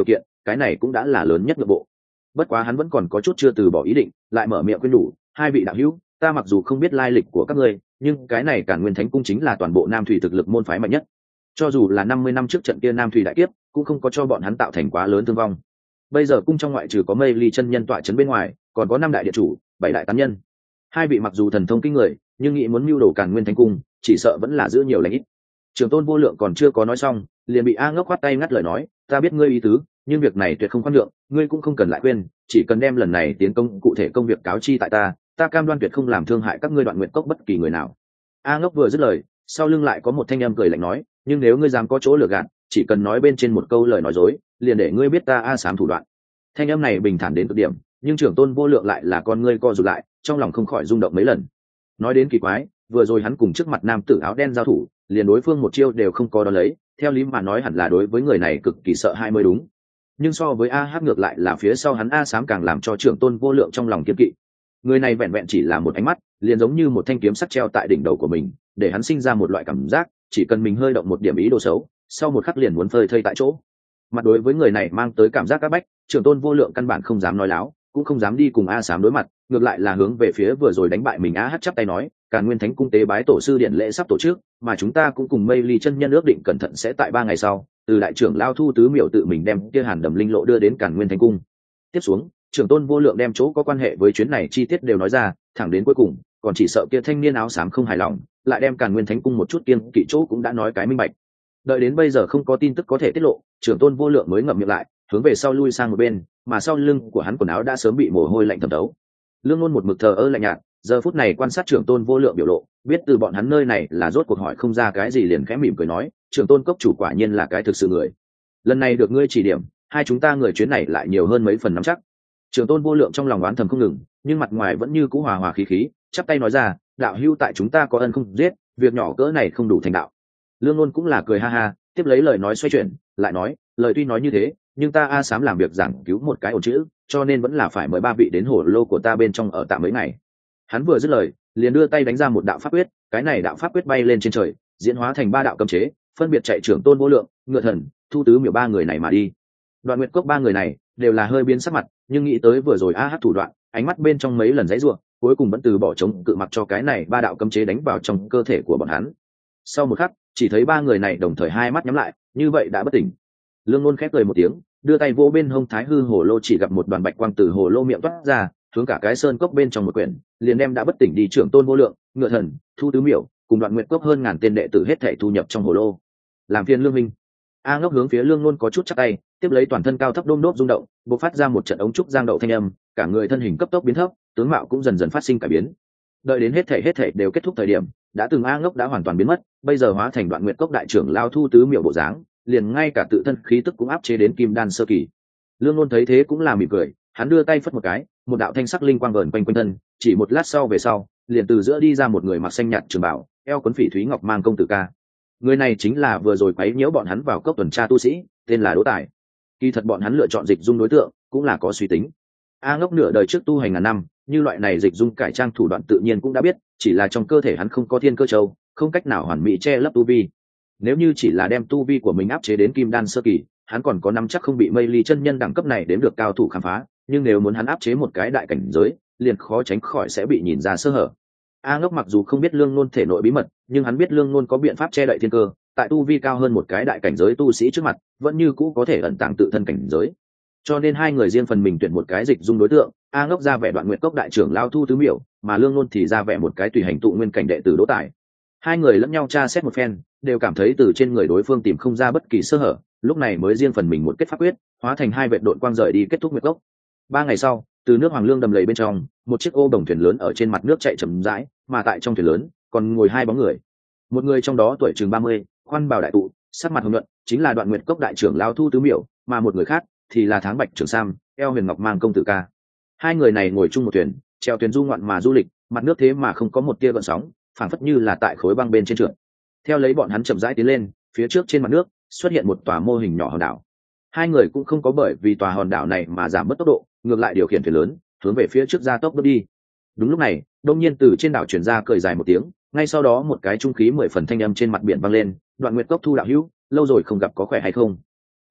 cái này cũng đã là lớn nhất nội bộ. Bất quá hắn vẫn còn có chút chưa từ bỏ ý định, lại mở miệng khuyên nhủ, hai vị đạo hữu, ta mặc dù không biết lai lịch của các ngươi, nhưng cái này Càn Nguyên Thánh Cung chính là toàn bộ Nam Thủy thực lực môn phái mạnh nhất. Cho dù là 50 năm trước trận kia Nam Thủy đại kiếp, cũng không có cho bọn hắn tạo thành quá lớn thương vong. Bây giờ cung trong ngoại trừ có Mây Ly chân nhân tọa trấn bên ngoài, còn có 5 đại địa chủ, 7 đại tán nhân. Hai vị mặc dù thần thông kinh người, nhưng nghĩ muốn mưu đồ Càn Nguyên Thánh Cung, chỉ sợ vẫn là giữ nhiều lành ít. Trường Tôn Vô Lượng còn chưa có nói xong, liền bị A Ngốc khoát tay ngắt lời nói, ta biết ngươi ý tứ, nhưng việc này tuyệt không khoan nhượng, ngươi cũng không cần lại khuyên, chỉ cần đem lần này tiến công cụ thể công việc cáo chi tại ta cam đoan tuyệt không làm thương hại các ngươi Đoạn Nguyệt Cốc bất kỳ người nào. A Ngốc vừa dứt lời, sau lưng lại có một thanh âm cười lạnh nói, nhưng nếu ngươi dám có chỗ lừa gạt, chỉ cần nói bên trên một câu lời nói dối, liền để ngươi biết ta A Sám thủ đoạn. Thanh âm này bình thản đến cực điểm, nhưng Trưởng Tôn Vô Lượng lại là con ngươi co rụt lại, trong lòng không khỏi rung động mấy lần. Nói đến kỳ quái, vừa rồi hắn cùng trước mặt nam tử áo đen giao thủ, liền đối phương một chiêu đều không có đón lấy, theo lý mà nói hẳn là đối với người này cực kỳ sợ hãi mới đúng. Nhưng so với A Hắc ngược lại là phía sau hắn A Sám càng làm cho Trưởng Tôn Vô Lượng trong lòng kiêng kỵ. Người này vẹn vẹn chỉ là một ánh mắt, liền giống như một thanh kiếm sắc treo tại đỉnh đầu của mình, để hắn sinh ra một loại cảm giác, chỉ cần mình hơi động một điểm ý đồ xấu, sau một khắc liền muốn phơi thây tại chỗ. Mặt đối với người này mang tới cảm giác các bách, Trưởng Tôn Vô Lượng căn bản không dám nói láo, cũng không dám đi cùng A Sám đối mặt, ngược lại là hướng về phía vừa rồi đánh bại mình A Hắc chắp tay nói, Càn Nguyên Thánh Cung tế bái tổ sư điện lễ sắp tổ chức, mà chúng ta cũng cùng Mây Ly chân nhân ước định cẩn thận sẽ tại 3 ngày sau, từ đại trưởng lao Thu Tứ Miểu tự mình đem kia Hàn Đầm linh lộ đưa đến Càn Nguyên Thánh Cung. Tiếp xuống, Trưởng Tôn Vô Lượng đem chỗ có quan hệ với chuyến này chi tiết đều nói ra, thẳng đến cuối cùng, còn chỉ sợ kia thanh niên áo xám không hài lòng, lại đem Càn Nguyên Thánh Cung một chút kiêng kỵ chỗ cũng đã nói cái minh bạch. Đợi đến bây giờ không có tin tức có thể tiết lộ, Trưởng Tôn Vô Lượng mới ngậm miệng lại, hướng về sau lui sang một bên, mà sau lưng của hắn quần áo đã sớm bị mồ hôi lạnh thấm thấu. Lương Ngôn một mực thờ ơ lạnh nhạt, giờ phút này quan sát Trưởng Tôn Vô Lượng biểu lộ, biết từ bọn hắn nơi này là rốt cuộc hỏi không ra cái gì, liền khẽ mỉm cười nói, Trưởng Tôn cốc chủ quả nhiên là cái thực sự người. Lần này được ngươi chỉ điểm, hai chúng ta người chuyến này lại nhiều hơn mấy phần nắm chắc. Trưởng Tôn Vô Lượng trong lòng oán thầm không ngừng, nhưng mặt ngoài vẫn như cũ hòa hòa khí khí, chắp tay nói ra, đạo hữu tại chúng ta có ân không giết, việc nhỏ cỡ này không đủ thành đạo. Lương Ngôn cũng là cười ha ha, tiếp lấy lời nói xoay chuyển, lại nói, lời tuy nói như thế, nhưng ta A Sám làm việc giảng cứu một cái ổn chữ, cho nên vẫn là phải mời 3 vị đến hồ lô của ta bên trong ở tạm mấy ngày. Hắn vừa dứt lời, liền đưa tay đánh ra một đạo pháp quyết, cái này đạo pháp quyết bay lên trên trời, diễn hóa thành 3 đạo cấm chế, phân biệt chạy Trưởng Tôn Vô Lượng, Ngựa Thần, Thu Tứ Miểu 3 người này mà đi. Đoạn Nguyệt Cốc 3 người này đều là hơi biến sắc mặt, nhưng nghĩ tới vừa rồi A Hắc thủ đoạn, ánh mắt bên trong mấy lần giãy giụa, cuối cùng vẫn từ bỏ chống cự mặc cho cái này 3 đạo cấm chế đánh vào trong cơ thể của bọn hắn. Sau một khắc, chỉ thấy 3 người này đồng thời hai mắt nhắm lại, như vậy đã bất tỉnh. Lương Ngôn khép cười một tiếng, đưa tay vỗ bên hông Thái Hư hồ lô, chỉ gặp một đoàn bạch quang từ hồ lô miệng toát ra, hướng cả cái sơn cốc bên trong một quyển, liền đem đã bất tỉnh đi Trưởng Tôn Vô Lượng, Ngựa Thần, Thu Tứ Miểu cùng Đoạn Nguyệt Cốc hơn ngàn tên đệ tử hết thảy thu nhập trong hồ lô. Làm phiền Lương minh. A Ngốc hướng phía Lương Ngôn có chút chắp tay, tiếp lấy toàn thân cao thấp đôm đốp rung động, bộc phát ra một trận ống trúc giang đậu thanh âm, cả người thân hình cấp tốc biến thấp, tướng mạo cũng dần dần phát sinh cải biến. Đợi đến hết thảy đều kết thúc thời điểm, đã từng A Ngốc đã hoàn toàn biến mất, bây giờ hóa thành Đoạn Nguyệt Cốc đại trưởng lao Thu Tứ Miểu bộ dáng, liền ngay cả tự thân khí tức cũng áp chế đến kim đan sơ kỳ. Lương Ngôn thấy thế cũng là mỉm cười, hắn đưa tay phất một cái, một đạo thanh sắc linh quang vờn quanh quanh thân, chỉ một lát sau về sau, liền từ giữa đi ra một người mặc xanh nhạt trường bào, eo quấn phỉ thúy ngọc mang công tử ca. Người này chính là vừa rồi quấy nhiễu bọn hắn vào cốc tuần tra tu sĩ, tên là Đỗ Tài. Kỳ thật bọn hắn lựa chọn dịch dung đối tượng cũng là có suy tính. A Ngốc nửa đời trước tu hành ngàn năm, như loại này dịch dung cải trang thủ đoạn tự nhiên cũng đã biết, chỉ là trong cơ thể hắn không có thiên cơ châu, không cách nào hoàn mỹ che lấp tu vi. Nếu như chỉ là đem tu vi của mình áp chế đến kim đan sơ kỳ, hắn còn có nắm chắc không bị Mây Ly chân nhân đẳng cấp này đến được cao thủ khám phá, nhưng nếu muốn hắn áp chế một cái đại cảnh giới, liền khó tránh khỏi sẽ bị nhìn ra sơ hở. A Ngốc mặc dù không biết Lương Ngôn thể nội bí mật, nhưng hắn biết Lương Ngôn có biện pháp che đậy thiên cơ, tại tu vi cao hơn một cái đại cảnh giới tu sĩ trước mặt, vẫn như cũ có thể ẩn tàng tự thân cảnh giới. Cho nên hai người riêng phần mình tuyển một cái dịch dung đối tượng, A Ngốc ra vẻ Đoạn Nguyệt Cốc đại trưởng lao Thu Tứ Miểu, mà Lương Ngôn thì ra vẻ một cái tùy hành tụ nguyên cảnh đệ tử Đỗ Tài. Hai người lẫn nhau tra xét một phen, đều cảm thấy từ trên người đối phương tìm không ra bất kỳ sơ hở, lúc này mới riêng phần mình một kết pháp quyết, hóa thành 2 vệt độn quang rời đi kết thúc Nguyệt Cốc. 3 ngày sau, từ nước Hoàng Lương đầm lầy bên trong, một chiếc ô đồng thuyền lớn ở trên mặt nước chạy chậm rãi, mà tại trong thuyền lớn còn ngồi 2 bóng người. Một người trong đó tuổi chừng 30, khoan bào đại tụ, sắc mặt hồng nhuận, chính là Đoạn Nguyệt Cốc đại trưởng lao Thu Tứ Miểu, mà một người khác thì là Tháng Bạch Trường Sam, eo huyền ngọc mang công tử ca. Hai người này ngồi chung một thuyền, chèo thuyền du ngoạn mà du lịch, mặt nước thế mà không có một tia gợn sóng, phảng phất như là tại khối băng bên trên trượt. Theo lấy bọn hắn chậm rãi tiến lên, phía trước trên mặt nước xuất hiện một tòa mô hình nhỏ hòn đảo. Hai người cũng không có bởi vì tòa hòn đảo này mà giảm bớt tốc độ, ngược lại điều khiển thuyền lớn hướng về phía trước gia tốc bước đi. Đúng lúc này, đông nhiên từ trên đảo truyền ra cười dài một tiếng, ngay sau đó một cái trung khí 10 phần thanh âm trên mặt biển vang lên, Đoạn Nguyệt Cốc Thu đạo hữu, lâu rồi không gặp, có khỏe hay không?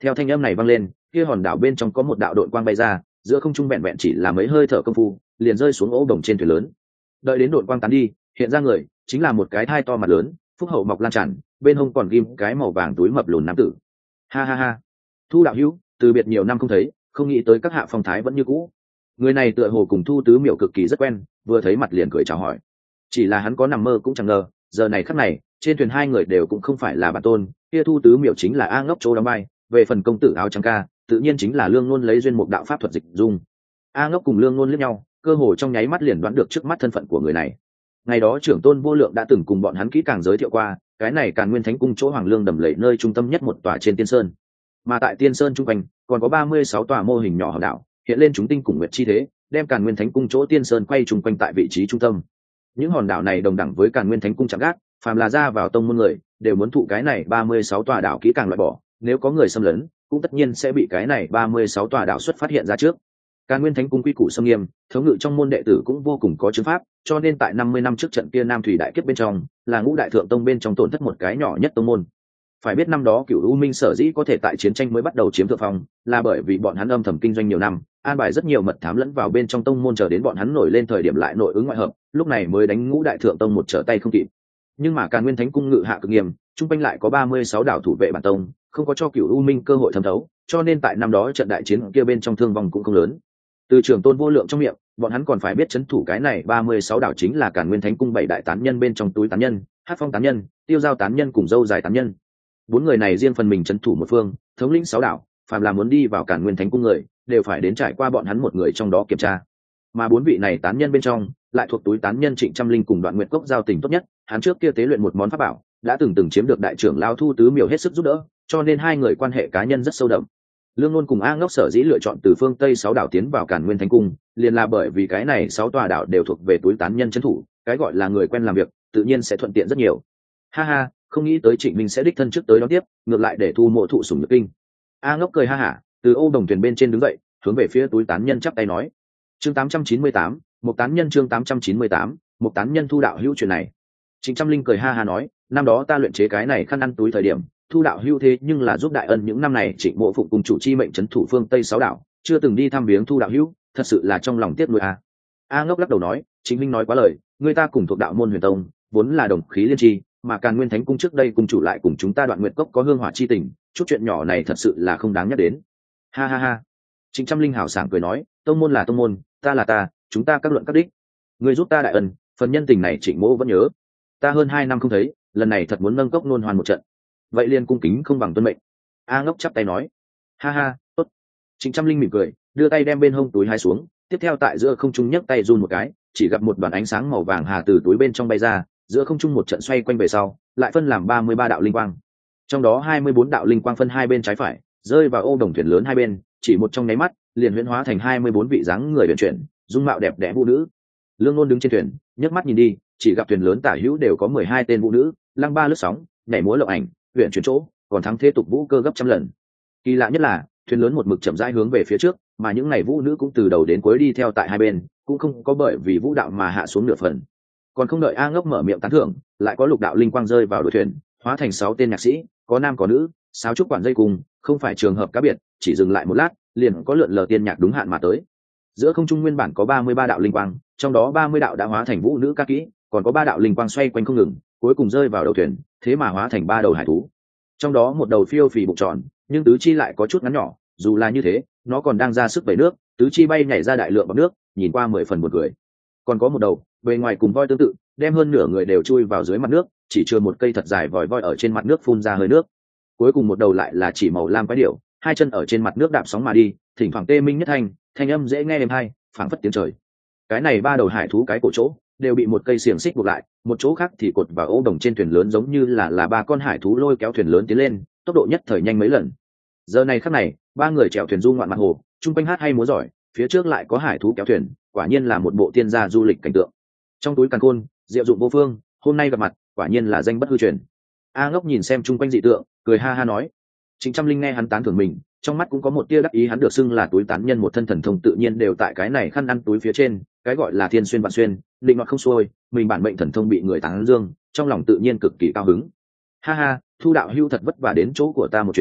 Theo thanh âm này vang lên, kia hòn đảo bên trong có một đạo đội quang bay ra, giữa không trung vẹn vẹn chỉ là mấy hơi thở công phu, liền rơi xuống ố đồng trên thuyền lớn. Đợi đến đội quang tán đi, hiện ra người chính là một cái thai to mặt lớn, phúc hậu mọc lan tràn, bên hông còn ghim cái màu vàng túi mập lùn nam tử. Ha ha ha, Thu đạo hữu, từ biệt nhiều năm không thấy, không nghĩ tới các hạ phong thái vẫn như cũ. Người này tựa hồ cùng Thu Tứ Miểu cực kỳ rất quen, vừa thấy mặt liền cười chào hỏi. Chỉ là hắn có nằm mơ cũng chẳng ngờ, giờ này khắc này, trên thuyền hai người đều cũng không phải là bản tôn, kia Thu Tứ Miểu chính là A Ngốc chỗ đóng vai, về phần công tử áo trắng ca, tự nhiên chính là Lương Ngôn lấy duyên mục đạo pháp thuật dịch dung. A Ngốc cùng Lương Ngôn liếc nhau, cơ hồ trong nháy mắt liền đoán được trước mắt thân phận của người này. Ngày đó trưởng tôn Vô Lượng đã từng cùng bọn hắn kỹ càng giới thiệu qua, cái này Càn Nguyên Thánh Cung chỗ Hoàng Lương đầm lầy nơi trung tâm nhất một tòa trên Tiên Sơn. Mà tại Tiên Sơn trung quanh còn có 36 tòa mô hình nhỏ hòn đảo, hiện lên chúng tinh cùng nguyệt chi thế, đem Càn Nguyên Thánh Cung chỗ Tiên Sơn quay trung quanh tại vị trí trung tâm. Những hòn đảo này đồng đẳng với Càn Nguyên Thánh Cung chạm gác, phàm là ra vào tông môn người, đều muốn thụ cái này 36 tòa đảo kỹ càng loại bỏ, nếu có người xâm lấn, cũng tất nhiên sẽ bị cái này 36 tòa đảo xuất phát hiện ra trước. Càn Nguyên Thánh Cung quy củ xâm nghiêm, thống ngự trong môn đệ tử cũng vô cùng có chứng pháp, cho nên tại 50 năm trước trận kia Nam Thủy đại kiếp bên trong, là Ngũ Đại Thượng Tông bên trong tổn thất một cái nhỏ nhất tông môn. Phải biết năm đó Cửu U Minh sở dĩ có thể tại chiến tranh mới bắt đầu chiếm thượng phong, là bởi vì bọn hắn âm thầm kinh doanh nhiều năm, an bài rất nhiều mật thám lẫn vào bên trong tông môn, chờ đến bọn hắn nổi lên thời điểm lại nội ứng ngoại hợp, lúc này mới đánh Ngũ Đại Thượng Tông một trở tay không kịp. Nhưng mà Càn Nguyên Thánh Cung ngự hạ cực nghiêm, trung quanh lại có 36 đảo thủ vệ bản tông, không có cho Cửu U Minh cơ hội thẩm thấu, cho nên tại năm đó trận đại chiến kia bên trong thương vong cũng không lớn. Từ trưởng tôn Vô Lượng trong miệng, bọn hắn còn phải biết trấn thủ cái này 36 đảo chính là Càn Nguyên Thánh Cung 7 đại tán nhân bên trong túi tán nhân, Hát Phong tán nhân, Tiêu Giao tán nhân cùng Dâu Dài tán nhân. Bốn người này riêng phần mình trấn thủ một phương, thống lĩnh 6 đảo, phàm là muốn đi vào Càn Nguyên Thánh Cung người, đều phải đến trải qua bọn hắn một người trong đó kiểm tra. Mà bốn vị này tán nhân bên trong, lại thuộc túi tán nhân Trịnh Trăm Linh cùng Đoạn Nguyệt Cốc giao tình tốt nhất, hắn trước kia tế luyện một món pháp bảo, đã từng chiếm được đại trưởng lão Thu Tứ Miểu hết sức giúp đỡ, cho nên hai người quan hệ cá nhân rất sâu đậm. Lương Luân cùng A Ngốc sở dĩ lựa chọn từ phương Tây 6 đảo tiến vào Càn Nguyên Thánh Cung, liền là bởi vì cái này 6 tòa đảo đều thuộc về túi tán nhân trấn thủ, cái gọi là người quen làm việc, tự nhiên sẽ thuận tiện rất nhiều. Ha ha, không nghĩ tới Trịnh Minh sẽ đích thân trước tới đón tiếp, ngược lại để Thu Mộ thụ sủng nhược kinh. A Ngốc cười ha hả, từ ô đồng thuyền bên trên đứng dậy, hướng về phía túi tán nhân chắp tay nói: "Chương 898, một tán nhân chương 898, một tán nhân Thu đạo hữu chuyện này." Trịnh Trăm Linh cười ha ha nói: "Năm đó ta luyện chế cái này khăn ăn túi thời điểm, Thu đạo hữu thế nhưng là giúp đại ân những năm này Trịnh Mộ phụng cùng chủ chi mệnh trấn thủ phương Tây 6 đảo, chưa từng đi thăm viếng Thu đạo hữu, thật sự là trong lòng tiếc nuối a." A Ngốc lắc đầu nói: "Chính Minh nói quá lời, người ta cùng thuộc đạo môn Huyền Tông, vốn là đồng khí liên tri, mà Càn Nguyên Thánh Cung trước đây cùng chủ lại cùng chúng ta Đoạn Nguyệt Cốc có hương hỏa chi tình, chút chuyện nhỏ này thật sự là không đáng nhắc đến." Ha ha ha. Trịnh Trăm Linh hào sảng cười nói: "Tông môn là tông môn, ta là ta, chúng ta các luận các đích. Ngươi giúp ta đại ân, phần nhân tình này Trịnh Mộ vẫn nhớ. Ta hơn 2 năm không thấy, lần này thật muốn nâng cốc nôn hoàn một trận. Vậy liền cung kính không bằng tuân mệnh." A Ngốc chắp tay nói: "Ha ha, tốt." Trịnh Trăm Linh mỉm cười, đưa tay đem bên hông túi hái xuống, tiếp theo tại giữa không trung nhấc tay run một cái, chỉ gặp một đoàn ánh sáng màu vàng hà từ túi bên trong bay ra, giữa không trung một trận xoay quanh về sau, lại phân làm 33 đạo linh quang. Trong đó 24 đạo linh quang phân hai bên trái phải, rơi vào ô đồng thuyền lớn hai bên, chỉ một trong nháy mắt, liền huyễn hóa thành 24 vị dáng người huyền chuyển, dung mạo đẹp đẽ vũ nữ. Lương Nôn đứng trên thuyền, nhấc mắt nhìn đi, chỉ gặp thuyền lớn tả hữu đều có 12 tên vũ nữ, lăng ba lướt sóng, nhảy múa lộng ảnh, huyền chuyển chỗ, còn thắng thế tục vũ cơ gấp trăm lần. Kỳ lạ nhất là, thuyền lớn một mực chậm rãi hướng về phía trước, mà những ngày vũ nữ cũng từ đầu đến cuối đi theo tại hai bên, cũng không có bởi vì vũ đạo mà hạ xuống nửa phần. Còn không đợi A Ngốc mở miệng tán thưởng, lại có lục đạo linh quang rơi vào đội thuyền, hóa thành 6 tên nhạc sĩ, có nam có nữ, sáo trúc quản dây cùng, không phải trường hợp cá biệt, chỉ dừng lại một lát, liền có lượn lờ tiên nhạc đúng hạn mà tới. Giữa không trung nguyên bản có 33 đạo linh quang, trong đó 30 đạo đã hóa thành vũ nữ ca kỹ, còn có 3 đạo linh quang xoay quanh không ngừng, cuối cùng rơi vào đầu thuyền, thế mà hóa thành 3 đầu hải thú. Trong đó một đầu phiêu phì bụng tròn, nhưng tứ chi lại có chút ngắn nhỏ, dù là như thế, nó còn đang ra sức vẩy nước, tứ chi bay nhảy ra đại lượng bọt nước, nhìn qua 10 phần buồn cười. Còn có một đầu, bề ngoài cùng voi tương tự, đem hơn nửa người đều chui vào dưới mặt nước, chỉ chừa một cây thật dài vòi voi ở trên mặt nước phun ra hơi nước. Cuối cùng một đầu lại là chỉ màu lam quái điểu, hai chân ở trên mặt nước đạp sóng mà đi, thỉnh thoảng tê minh nhất thanh âm dễ nghe êm hay, phảng phất tiếng trời. Cái này 3 đầu hải thú cái cổ chỗ đều bị một cây xiềng xích buộc lại, một chỗ khác thì cột vào ô đồng trên thuyền lớn, giống như là 3 con hải thú lôi kéo thuyền lớn tiến lên, tốc độ nhất thời nhanh mấy lần. Giờ này khắc này, 3 người chèo thuyền du ngoạn mặt hồ, chung quanh hát hay múa giỏi, phía trước lại có hải thú kéo thuyền, quả nhiên là một bộ tiên gia du lịch cảnh tượng. Trong túi càn khôn, diệu dụng vô phương, hôm nay gặp mặt, quả nhiên là danh bất hư truyền. A Ngốc nhìn xem chung quanh dị tượng, cười ha ha nói. Trịnh Trăm Linh nghe hắn tán thưởng mình, trong mắt cũng có một tia đắc ý, hắn được xưng là túi tán nhân một thân thần thông tự nhiên đều tại cái này khăn ăn túi phía trên, cái gọi là thiên xuyên vạn xuyên, định ngọt không xuôi, mình bản mệnh thần thông bị người tán dương, trong lòng tự nhiên cực kỳ cao hứng. Ha ha, Thu đạo hưu thật vất vả đến chỗ của ta một chuyến,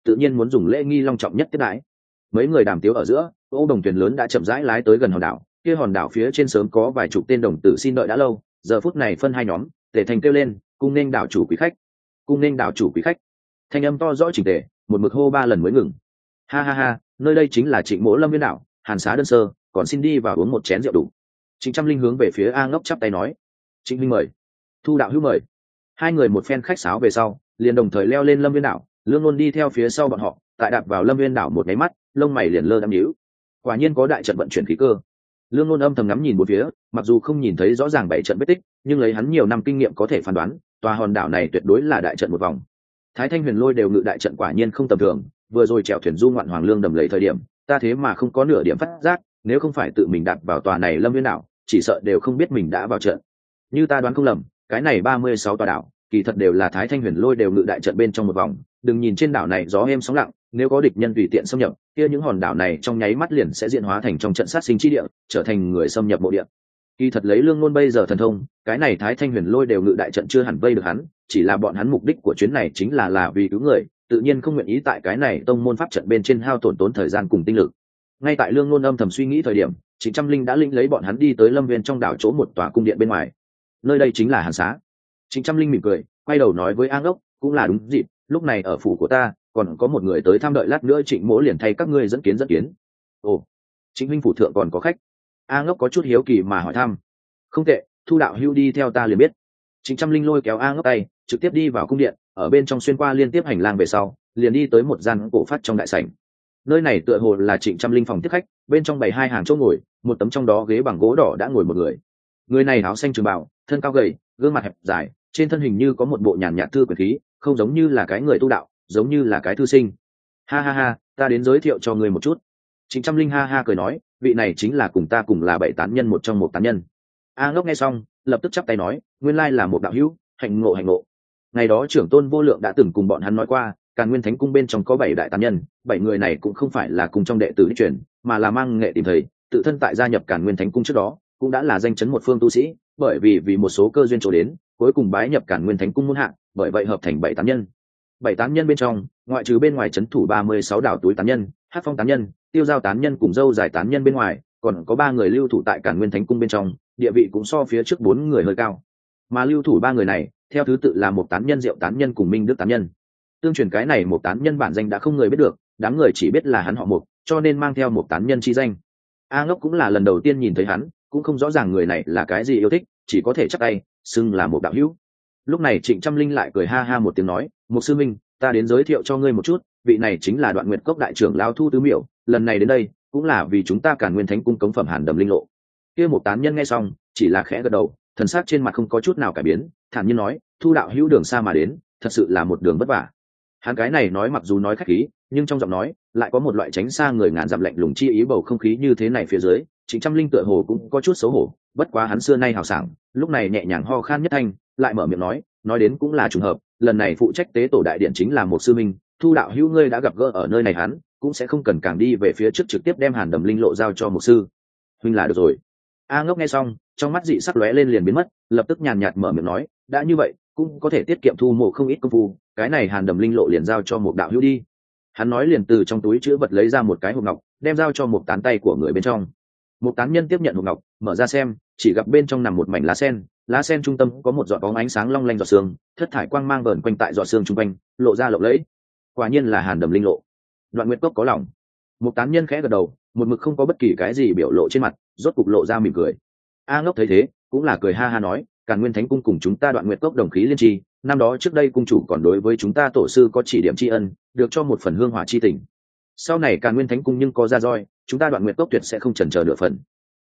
tự nhiên muốn dùng lễ nghi long trọng nhất tiếp đãi. Mấy người đàm tiếu ở giữa, ô đồng thuyền lớn đã chậm rãi lái tới gần hòn đảo. Kia hòn đảo phía trên sớm có vài chục tên đồng tử xin đợi đã lâu, giờ phút này phân hai nhóm, tề thành kêu lên, cung nên đảo chủ quý khách, cung nên đảo chủ quý khách. Thanh âm to rõ chỉnh tề, một mực hô 3 lần mới ngừng. Ha ha ha, nơi đây chính là Trịnh Mỗ Lâm Viên đảo, hàn xá đơn sơ, còn xin đi vào uống một chén rượu đủ. Trịnh Trăm Linh hướng về phía A Ngốc chắp tay nói, Trịnh Minh mời, Thu đạo hữu mời. Hai người một phen khách sáo về sau, liền đồng thời leo lên Lâm Viên đảo. Lương Luân đi theo phía sau bọn họ, tại đạp vào Lâm Viên đảo một cái mắt, lông mày liền lơ đăm nhíu. Quả nhiên có đại trận vận chuyển khí cơ. Lương Luân âm thầm ngắm nhìn một phía, mặc dù không nhìn thấy rõ ràng bảy trận vết tích, nhưng lấy hắn nhiều năm kinh nghiệm có thể phán đoán, tòa hòn đảo này tuyệt đối là đại trận một vòng. Thái Thanh Huyền Lôi đều ngự đại trận quả nhiên không tầm thường, vừa rồi chèo thuyền du ngoạn Hoàng Lương đầm lầy thời điểm, ta thế mà không có nửa điểm phát giác, nếu không phải tự mình đạp vào tòa này Lâm Viên đảo, chỉ sợ đều không biết mình đã vào trận. Như ta đoán không lầm, cái này 36 tòa đảo, kỳ thật đều là Thái Thanh Huyền Lôi đều ngự đại trận bên trong một vòng. Đừng nhìn trên đảo này gió êm sóng lặng, nếu có địch nhân tùy tiện xâm nhập, kia những hòn đảo này trong nháy mắt liền sẽ diễn hóa thành trong trận sát sinh chi địa, trở thành người xâm nhập mộ địa. Kỳ thật lấy Lương Ngôn bây giờ thần thông, cái này Thái Thanh Huyền Lôi đều ngự đại trận chưa hẳn vây được hắn, chỉ là bọn hắn mục đích của chuyến này chính là vì cứu người, tự nhiên không nguyện ý tại cái này tông môn pháp trận bên trên hao tổn thời gian cùng tinh lực. Ngay tại Lương Ngôn âm thầm suy nghĩ thời điểm, Trịnh Trăm Linh đã lĩnh lấy bọn hắn đi tới Lâm Viên trong đảo chỗ một tòa cung điện bên ngoài. Nơi đây chính là Hàn Xá. Trịnh Trăm Linh mỉm cười, quay đầu nói với A Ngốc, cũng là đúng dịp, lúc này ở phủ của ta còn có một người tới thăm, đợi lát nữa Trịnh Mỗ liền thay các ngươi dẫn kiến. Ồ, Trịnh huynh phủ thượng còn có khách? A Ngốc có chút hiếu kỳ mà hỏi thăm. Không tệ, Thu đạo hữu đi theo ta liền biết. Trịnh Trăm Linh lôi kéo A Ngốc tay, trực tiếp đi vào cung điện, ở bên trong xuyên qua liên tiếp hành lang về sau, liền đi tới một gian cổ phát trong đại sảnh. Nơi này tựa hồ là Trịnh Trăm Linh phòng tiếp khách, bên trong bày 2 hàng chỗ ngồi, một tấm trong đó ghế bằng gỗ đỏ đã ngồi một người. Người này áo xanh trường bào, thân cao gầy, gương mặt hẹp dài, trên thân hình như có một bộ nhàn nhạt thư quyển khí, không giống như là cái người tu đạo, giống như là cái thư sinh. Ha ha ha, ta đến giới thiệu cho người một chút. Trịnh Trăm Linh ha ha cười nói, vị này chính là cùng ta cùng là 7 tán nhân một trong một tán nhân. A Ngốc nghe xong, lập tức chắp tay nói, nguyên lai là một đạo hữu, hạnh ngộ. Ngày đó trưởng tôn Vô Lượng đã từng cùng bọn hắn nói qua, Càn Nguyên Thánh cung bên trong có 7 đại tán nhân, 7 người này cũng không phải là cùng trong đệ tử đi truyền, mà là mang nghệ tìm thầy, tự thân tại gia nhập Càn Nguyên Thánh cung trước đó, cũng đã là danh chấn một phương tu sĩ, bởi vì một số cơ duyên chỗ đến, cuối cùng bái nhập Càn Nguyên Thánh cung môn hạ, bởi vậy hợp thành 7 tán nhân. 7 tán nhân bên trong, ngoại trừ bên ngoài trấn thủ 36 đảo túi tán nhân, Hắc Phong tán nhân, Tiêu Giao tán nhân cùng Dâu Dài tán nhân bên ngoài, còn có 3 người lưu thủ tại Càn Nguyên Thánh cung bên trong, địa vị cũng so phía trước 4 người hơi cao. Mà lưu thủ 3 người này, theo thứ tự là một tán nhân, Diệu tán nhân cùng Minh Đức tán nhân. Tương truyền cái này một tán nhân bản danh đã không người biết được, đám người chỉ biết là hắn họ Mục, cho nên mang theo một tán nhân chi danh. A Ngốc cũng là lần đầu tiên nhìn thấy hắn, cũng không rõ ràng người này là cái gì yêu thích, chỉ có thể chắp tay xưng là một đạo hữu. Lúc này Trịnh Trăm Linh lại cười ha ha một tiếng nói, một sư minh, ta đến giới thiệu cho ngươi một chút, vị này chính là Đoạn Nguyệt Cốc đại trưởng lão Thu Tứ Miểu, lần này đến đây cũng là vì chúng ta Càn Nguyên Thánh cung cống phẩm Hàn Đầm Linh Lộ. Kia một tán nhân nghe xong, chỉ là khẽ gật đầu, thần sắc trên mặt không có chút nào cải biến, thản nhiên nói, Thu đạo hữu đường xa mà đến, thật sự là một đường vất vả. Hắn cái này nói mặc dù nói khách khí, nhưng trong giọng nói lại có một loại tránh xa người ngàn dặm lạnh lùng chi ý. Bầu không khí như thế này phía dưới, Trịnh Trăm Linh tựa hồ cũng có chút xấu hổ, bất quá hắn xưa nay hào sảng, lúc này nhẹ nhàng ho khan nhất thanh, lại mở miệng nói đến cũng là trùng hợp, lần này phụ trách tế tổ đại điện chính là một sư minh, Thu đạo hữu ngươi đã gặp gỡ ở nơi này, hắn cũng sẽ không cần càng đi về phía trước, trực tiếp đem Hàn Đầm Linh Lộ giao cho một sư huynh là được rồi. A Ngốc nghe xong, trong mắt dị sắc lóe lên liền biến mất, lập tức nhàn nhạt mở miệng nói, đã như vậy cũng có thể tiết kiệm Thu mộ không ít công phu, cái này Hàn Đầm Linh Lộ liền giao cho một đạo hữu đi. Hắn nói liền từ trong túi chữ vật lấy ra một cái hộp ngọc, đem giao cho một tán tay của người bên trong. Một tán nhân tiếp nhận hộp ngọc, mở ra xem, chỉ gặp bên trong nằm một mảnh lá sen trung tâm có một giọt bóng ánh sáng long lanh giọt sương, thất thải quang mang vờn quanh tại giọt sương trung quanh, lộ ra lộng lẫy. Quả nhiên là Hàn Đầm Linh Lộ. Đoạn Nguyệt Cốc có lòng. Một tán nhân khẽ gật đầu, một mực không có bất kỳ cái gì biểu lộ trên mặt, rốt cục lộ ra mỉm cười. A Ngốc thấy thế, cũng là cười ha ha nói, Càn Nguyên Thánh cung cùng chúng ta Đoạn Nguyệt Cốc đồng khí liên tri, năm đó trước đây cung chủ còn đối với chúng ta tổ sư có chỉ điểm tri ân, được cho một phần hương hỏa chi tình. Sau này Càn Nguyên Thánh cung nhưng có ra roi, chúng ta Đoạn Nguyệt Cốc tuyệt sẽ không chần chờ nửa phần.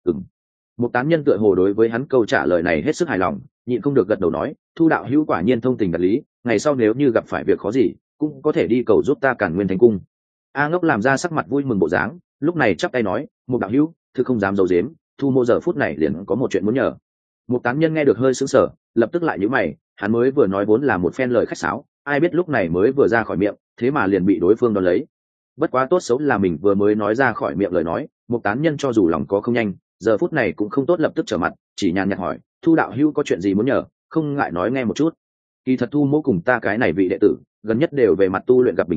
Một tán nhân tựa hồ đối với hắn câu trả lời này hết sức hài lòng, nhịn không được gật đầu nói, Thu đạo hữu quả nhiên thông tình đạt lý, ngày sau nếu như gặp phải việc khó gì, cũng có thể đi cầu giúp ta Càn Nguyên Thánh cung. A Ngốc làm ra sắc mặt vui mừng bộ dáng, lúc này chắp tay nói, một đạo hữu, thư không dám giấu giếm, Thu mô giờ phút này liền có một chuyện muốn nhờ. Một tán nhân nghe được hơi sững sờ, lập tức lại nhíu mày, hắn mới vừa nói vốn là một phen lời khách sáo, ai biết lúc này mới vừa ra khỏi miệng, thế mà liền bị đối phương đón lấy. Bất quá tốt xấu là mình vừa mới nói ra khỏi miệng lời nói, một tán nhân cho dù lòng có không nhanh, giờ phút này cũng không tốt lập tức trở mặt, chỉ nhàn nhạt hỏi, Thu đạo hữu có chuyện gì muốn nhờ, không ngại nói nghe một chút. Kỳ thật Thu mô cùng ta cái này vị đệ tử, gần nhất đều về mặt tu luyện gặp bình cảnh,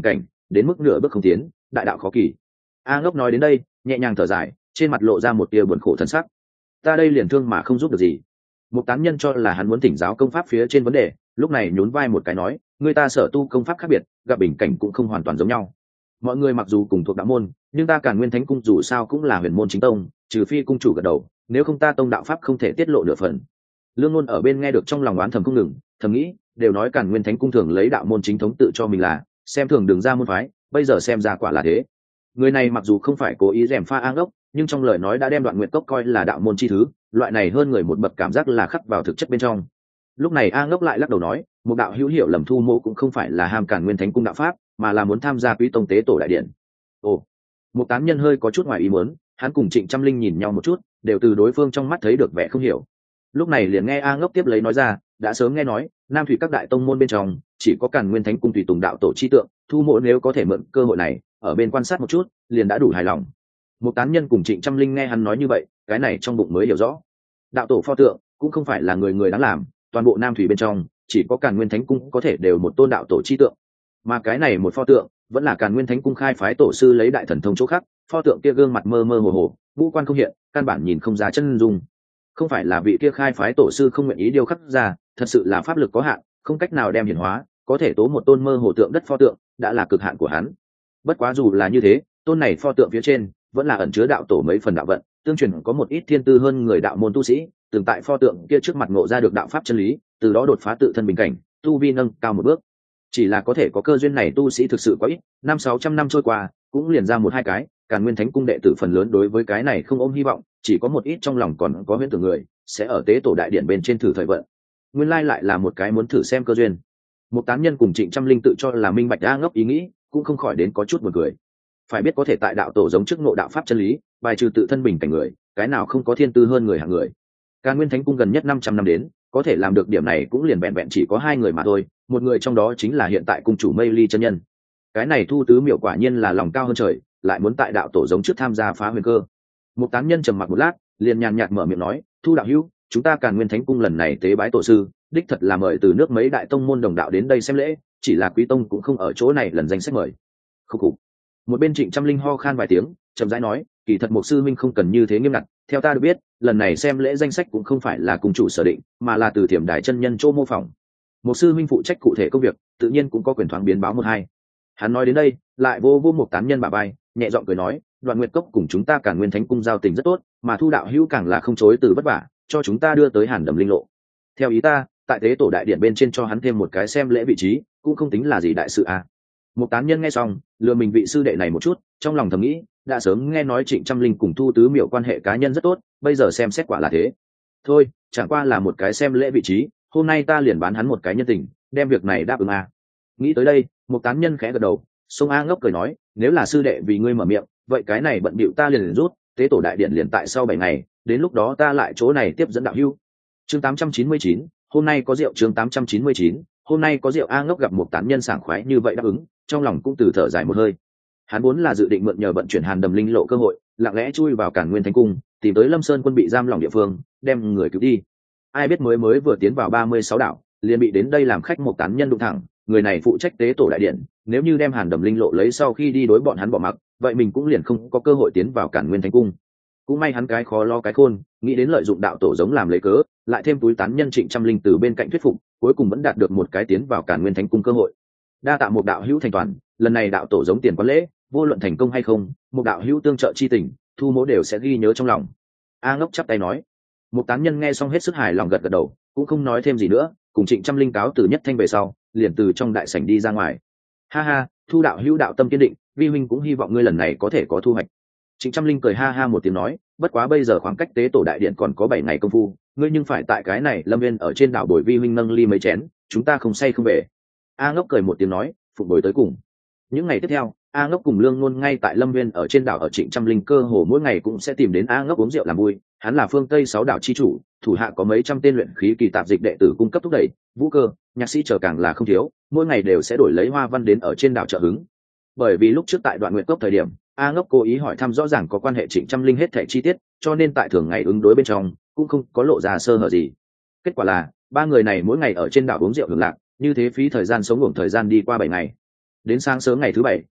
đến mức nửa bước không tiến, đại đạo khó kỳ. A Ngốc nói đến đây nhẹ nhàng thở dài, trên mặt lộ ra một tia buồn khổ thân sắc. Ta đây liền thương mà không giúp được gì. Một tán nhân cho là hắn muốn thỉnh giáo công pháp phía trên vấn đề, lúc này nhún vai một cái nói, người ta sở tu công pháp khác biệt, gặp bình cảnh cũng không hoàn toàn giống nhau. Mọi người mặc dù cùng thuộc đạo môn, nhưng ta Càn Nguyên Thánh Cung dù sao cũng là huyền môn chính tông, trừ phi cung chủ gật đầu, nếu không ta tông đạo pháp không thể tiết lộ nửa phần. Lương Ngôn ở bên nghe được trong lòng oán thầm không ngừng, thầm nghĩ, đều nói Càn Nguyên Thánh Cung thường lấy đạo môn chính thống tự cho mình là, xem thường đường ra môn phái, bây giờ xem ra quả là thế. Người này mặc dù không phải cố ý rèm pha A Ngốc, nhưng trong lời nói đã đem Đoạn Nguyệt Cốc coi là đạo môn chi thứ, loại này hơn người một bậc cảm giác là khắc vào thực chất bên trong. Lúc này A Ngốc lại lắc đầu nói, một đạo hữu hiểu lầm Thu Mộ cũng không phải là ham Càn Nguyên Thánh Cung đạo pháp, mà là muốn tham gia Quý Tông tế tổ đại điện. Ồ, một tán nhân hơi có chút ngoài ý muốn, hắn cùng Trịnh Trăm Linh nhìn nhau một chút, đều từ đối phương trong mắt thấy được vẻ không hiểu. Lúc này liền nghe A Ngốc tiếp lấy nói ra, đã sớm nghe nói Nam Thủy các đại tông môn bên trong chỉ có Càn Nguyên Thánh Cung tùy tùng đạo tổ chi tượng, Thu Mộ nếu có thể mượn cơ hội này ở bên quan sát một chút, liền đã đủ hài lòng. Một tán nhân cùng Trịnh Trăm Linh nghe hắn nói như vậy, cái này trong bụng mới hiểu rõ. Đạo tổ pho tượng cũng không phải là người người đáng làm, toàn bộ Nam Thủy bên trong chỉ có Càn Nguyên Thánh Cung có thể đều một tôn đạo tổ chi tượng, mà cái này một pho tượng vẫn là Càn Nguyên Thánh Cung khai phái tổ sư lấy đại thần thông chỗ khác. Pho tượng kia gương mặt mơ mơ hồ hồ, ngũ quan không hiện, căn bản nhìn không ra chân dung. Không phải là vị kia khai phái tổ sư không nguyện ý điêu khắc ra, thật sự là pháp lực có hạn, không cách nào đem hiển hóa, có thể tố một tôn mơ hồ tượng đất pho tượng đã là cực hạn của hắn. Bất quá dù là như thế, tôn này pho tượng phía trên vẫn là ẩn chứa đạo tổ mấy phần đạo vận, tương truyền có một ít thiên tư hơn người đạo môn tu sĩ từng tại pho tượng kia trước mặt ngộ ra được đạo pháp chân lý, từ đó đột phá tự thân bình cảnh, tu vi nâng cao một bước. Chỉ là có thể có cơ duyên này tu sĩ thực sự quá ít, 500-600 năm trôi qua cũng liền ra một hai cái. Càn Nguyên Thánh Cung đệ tử phần lớn đối với cái này không ôm hy vọng, chỉ có một ít trong lòng còn có huyễn tưởng người sẽ ở tế tổ đại điện bên trên thử thời vận. Nguyên lai lại là một cái muốn thử xem cơ duyên. Một tán nhân cùng Trịnh Trăm Linh tự cho là minh bạch A Ngốc ý nghĩ, cũng không khỏi đến có chút buồn cười. Phải biết có thể tại đạo tổ giống trước ngộ đạo pháp chân lý, bài trừ tự thân bình cảnh người, cái nào không có thiên tư hơn người hạng người. Càn Nguyên Thánh Cung gần nhất 500 năm đến, có thể làm được điểm này cũng liền vẹn vẹn chỉ có hai người mà thôi, một người trong đó chính là hiện tại cung chủ Mây Ly chân nhân. Cái này Thu Tứ Miểu quả nhiên là lòng cao hơn trời, lại muốn tại đạo tổ giống trước tham gia phá huyền cơ. Một tán nhân trầm mặc một lát, liền nhàn nhạt mở miệng nói, Thu đạo hữu, chúng ta Càn Nguyên Thánh Cung lần này tế bái tổ sư, đích thật là mời từ nước mấy đại tông môn đồng đạo đến đây xem lễ, chỉ là Quý Tông cũng không ở chỗ này lần danh sách mời. Khúc khục. Một bên Trịnh Trăm Linh ho khan vài tiếng, chậm rãi nói, kỳ thật Mục sư minh không cần như thế nghiêm ngặt, theo ta được biết, lần này xem lễ danh sách cũng không phải là cung chủ sở định, mà là từ Thiểm Đài chân nhân chỗ mô phỏng. Mục sư minh phụ trách cụ thể công việc, tự nhiên cũng có quyền thoáng biến báo một hai. Hắn nói đến đây, lại vô một tán nhân bả vai, nhẹ giọng cười nói, Đoạn Nguyệt Cốc cùng chúng ta Càn Nguyên Thánh Cung giao tình rất tốt, mà Thu đạo hữu càng là không chối từ vất vả, cho chúng ta đưa tới Hàn Đầm linh lộ. Theo ý ta, tại tế tổ đại điện bên trên cho hắn thêm một cái xem lễ vị trí, cũng không tính là gì đại sự à. Một tán nhân nghe xong, lừa mình vị sư đệ này một chút, trong lòng thầm nghĩ, đã sớm nghe nói Trịnh Trăm Linh cùng Thu Tứ Miểu quan hệ cá nhân rất tốt, bây giờ xem xét quả là thế. Thôi, chẳng qua là một cái xem lễ vị trí, hôm nay ta liền bán hắn một cái nhân tình, đem việc này đáp ứng à. Nghĩ tới đây, một tán nhân khẽ gật đầu, Sông A Ngốc cười nói, nếu là sư đệ vì ngươi mở miệng, vậy cái này bận bịu ta liền rút, tế tổ đại điện liền tại sau 7 ngày, đến lúc đó ta lại chỗ này tiếp dẫn đạo hưu. Chương 899, hôm nay có rượu. Chương 899, hôm nay có rượu. A Ngốc gặp một tán nhân sảng khoái như vậy đáp ứng, trong lòng cũng từ thở dài một hơi. Hắn vốn là dự định mượn nhờ vận chuyển Hàn Đầm linh lộ cơ hội, lặng lẽ chui vào Càn Nguyên Thánh Cung, tìm tới Lâm Sơn quân bị giam lỏng địa phương, đem người cứu đi. Ai biết mới vừa tiến vào 36 đảo, liền bị đến đây làm khách một tán nhân đụng thẳng. Người này phụ trách tế tổ đại điện, nếu như đem Hàn Đầm linh lộ lấy sau khi đi đối bọn hắn bỏ mặc, vậy mình cũng liền không có cơ hội tiến vào Càn Nguyên Thánh Cung. Cũng may hắn cái khó lo cái khôn, nghĩ đến lợi dụng đạo tổ giống làm lấy cớ, lại thêm túi tán nhân Trịnh Trăm Linh từ bên cạnh thuyết phục, cuối cùng vẫn đạt được một cái tiến vào Càn Nguyên Thánh Cung cơ hội. Đa tạ một đạo hữu thành toàn, lần này đạo tổ giống tiền quán lễ, vô luận thành công hay không, một đạo hữu tương trợ chi tình, Thu mỗ đều sẽ ghi nhớ trong lòng. A Ngốc chắp tay nói. Một tán nhân nghe xong hết sức hài lòng gật gật đầu, cũng không nói thêm gì nữa, cùng Trịnh Trăm Linh cáo từ nhất thanh về sau, liền từ trong đại sảnh đi ra ngoài. Ha ha, Thu đạo hữu đạo tâm kiên định, vi huynh cũng hy vọng ngươi lần này có thể có thu hoạch. Trịnh Trăm Linh cười ha ha một tiếng nói, bất quá bây giờ khoảng cách tế tổ đại điện còn có 7 ngày công phu, ngươi nhưng phải tại cái này Lâm Viên ở trên đảo bồi vi huynh nâng ly mấy chén, chúng ta không say không về. A Ngốc cười một tiếng nói, phụng bồi tới cùng. Những ngày tiếp theo, A Ngốc cùng Lương Ngôn ngay tại Lâm Viên ở trên đảo ở Trịnh Trăm Linh cơ hồ mỗi ngày cũng sẽ tìm đến A Ngốc uống rượu làm vui. Hắn là phương Tây 6 đảo chi chủ, thủ hạ có mấy trăm tên luyện khí kỳ tạp dịch đệ tử cung cấp thúc đẩy, vũ cơ, nhạc sĩ chờ càng là không thiếu, mỗi ngày đều sẽ đổi lấy hoa văn đến ở trên đảo trợ hứng. Bởi vì lúc trước tại Đoạn Nguyệt Cốc thời điểm, A Ngốc cố ý hỏi thăm rõ ràng có quan hệ Trịnh Trăm Linh hết thảy chi tiết, cho nên tại thường ngày ứng đối bên trong cũng không có lộ ra sơ hở gì. Kết quả là ba người này mỗi ngày ở trên đảo uống rượu hưởng lạc, như thế phí thời gian sống ngủ thời gian đi qua 7 ngày. Đến sáng sớm ngày thứ 7,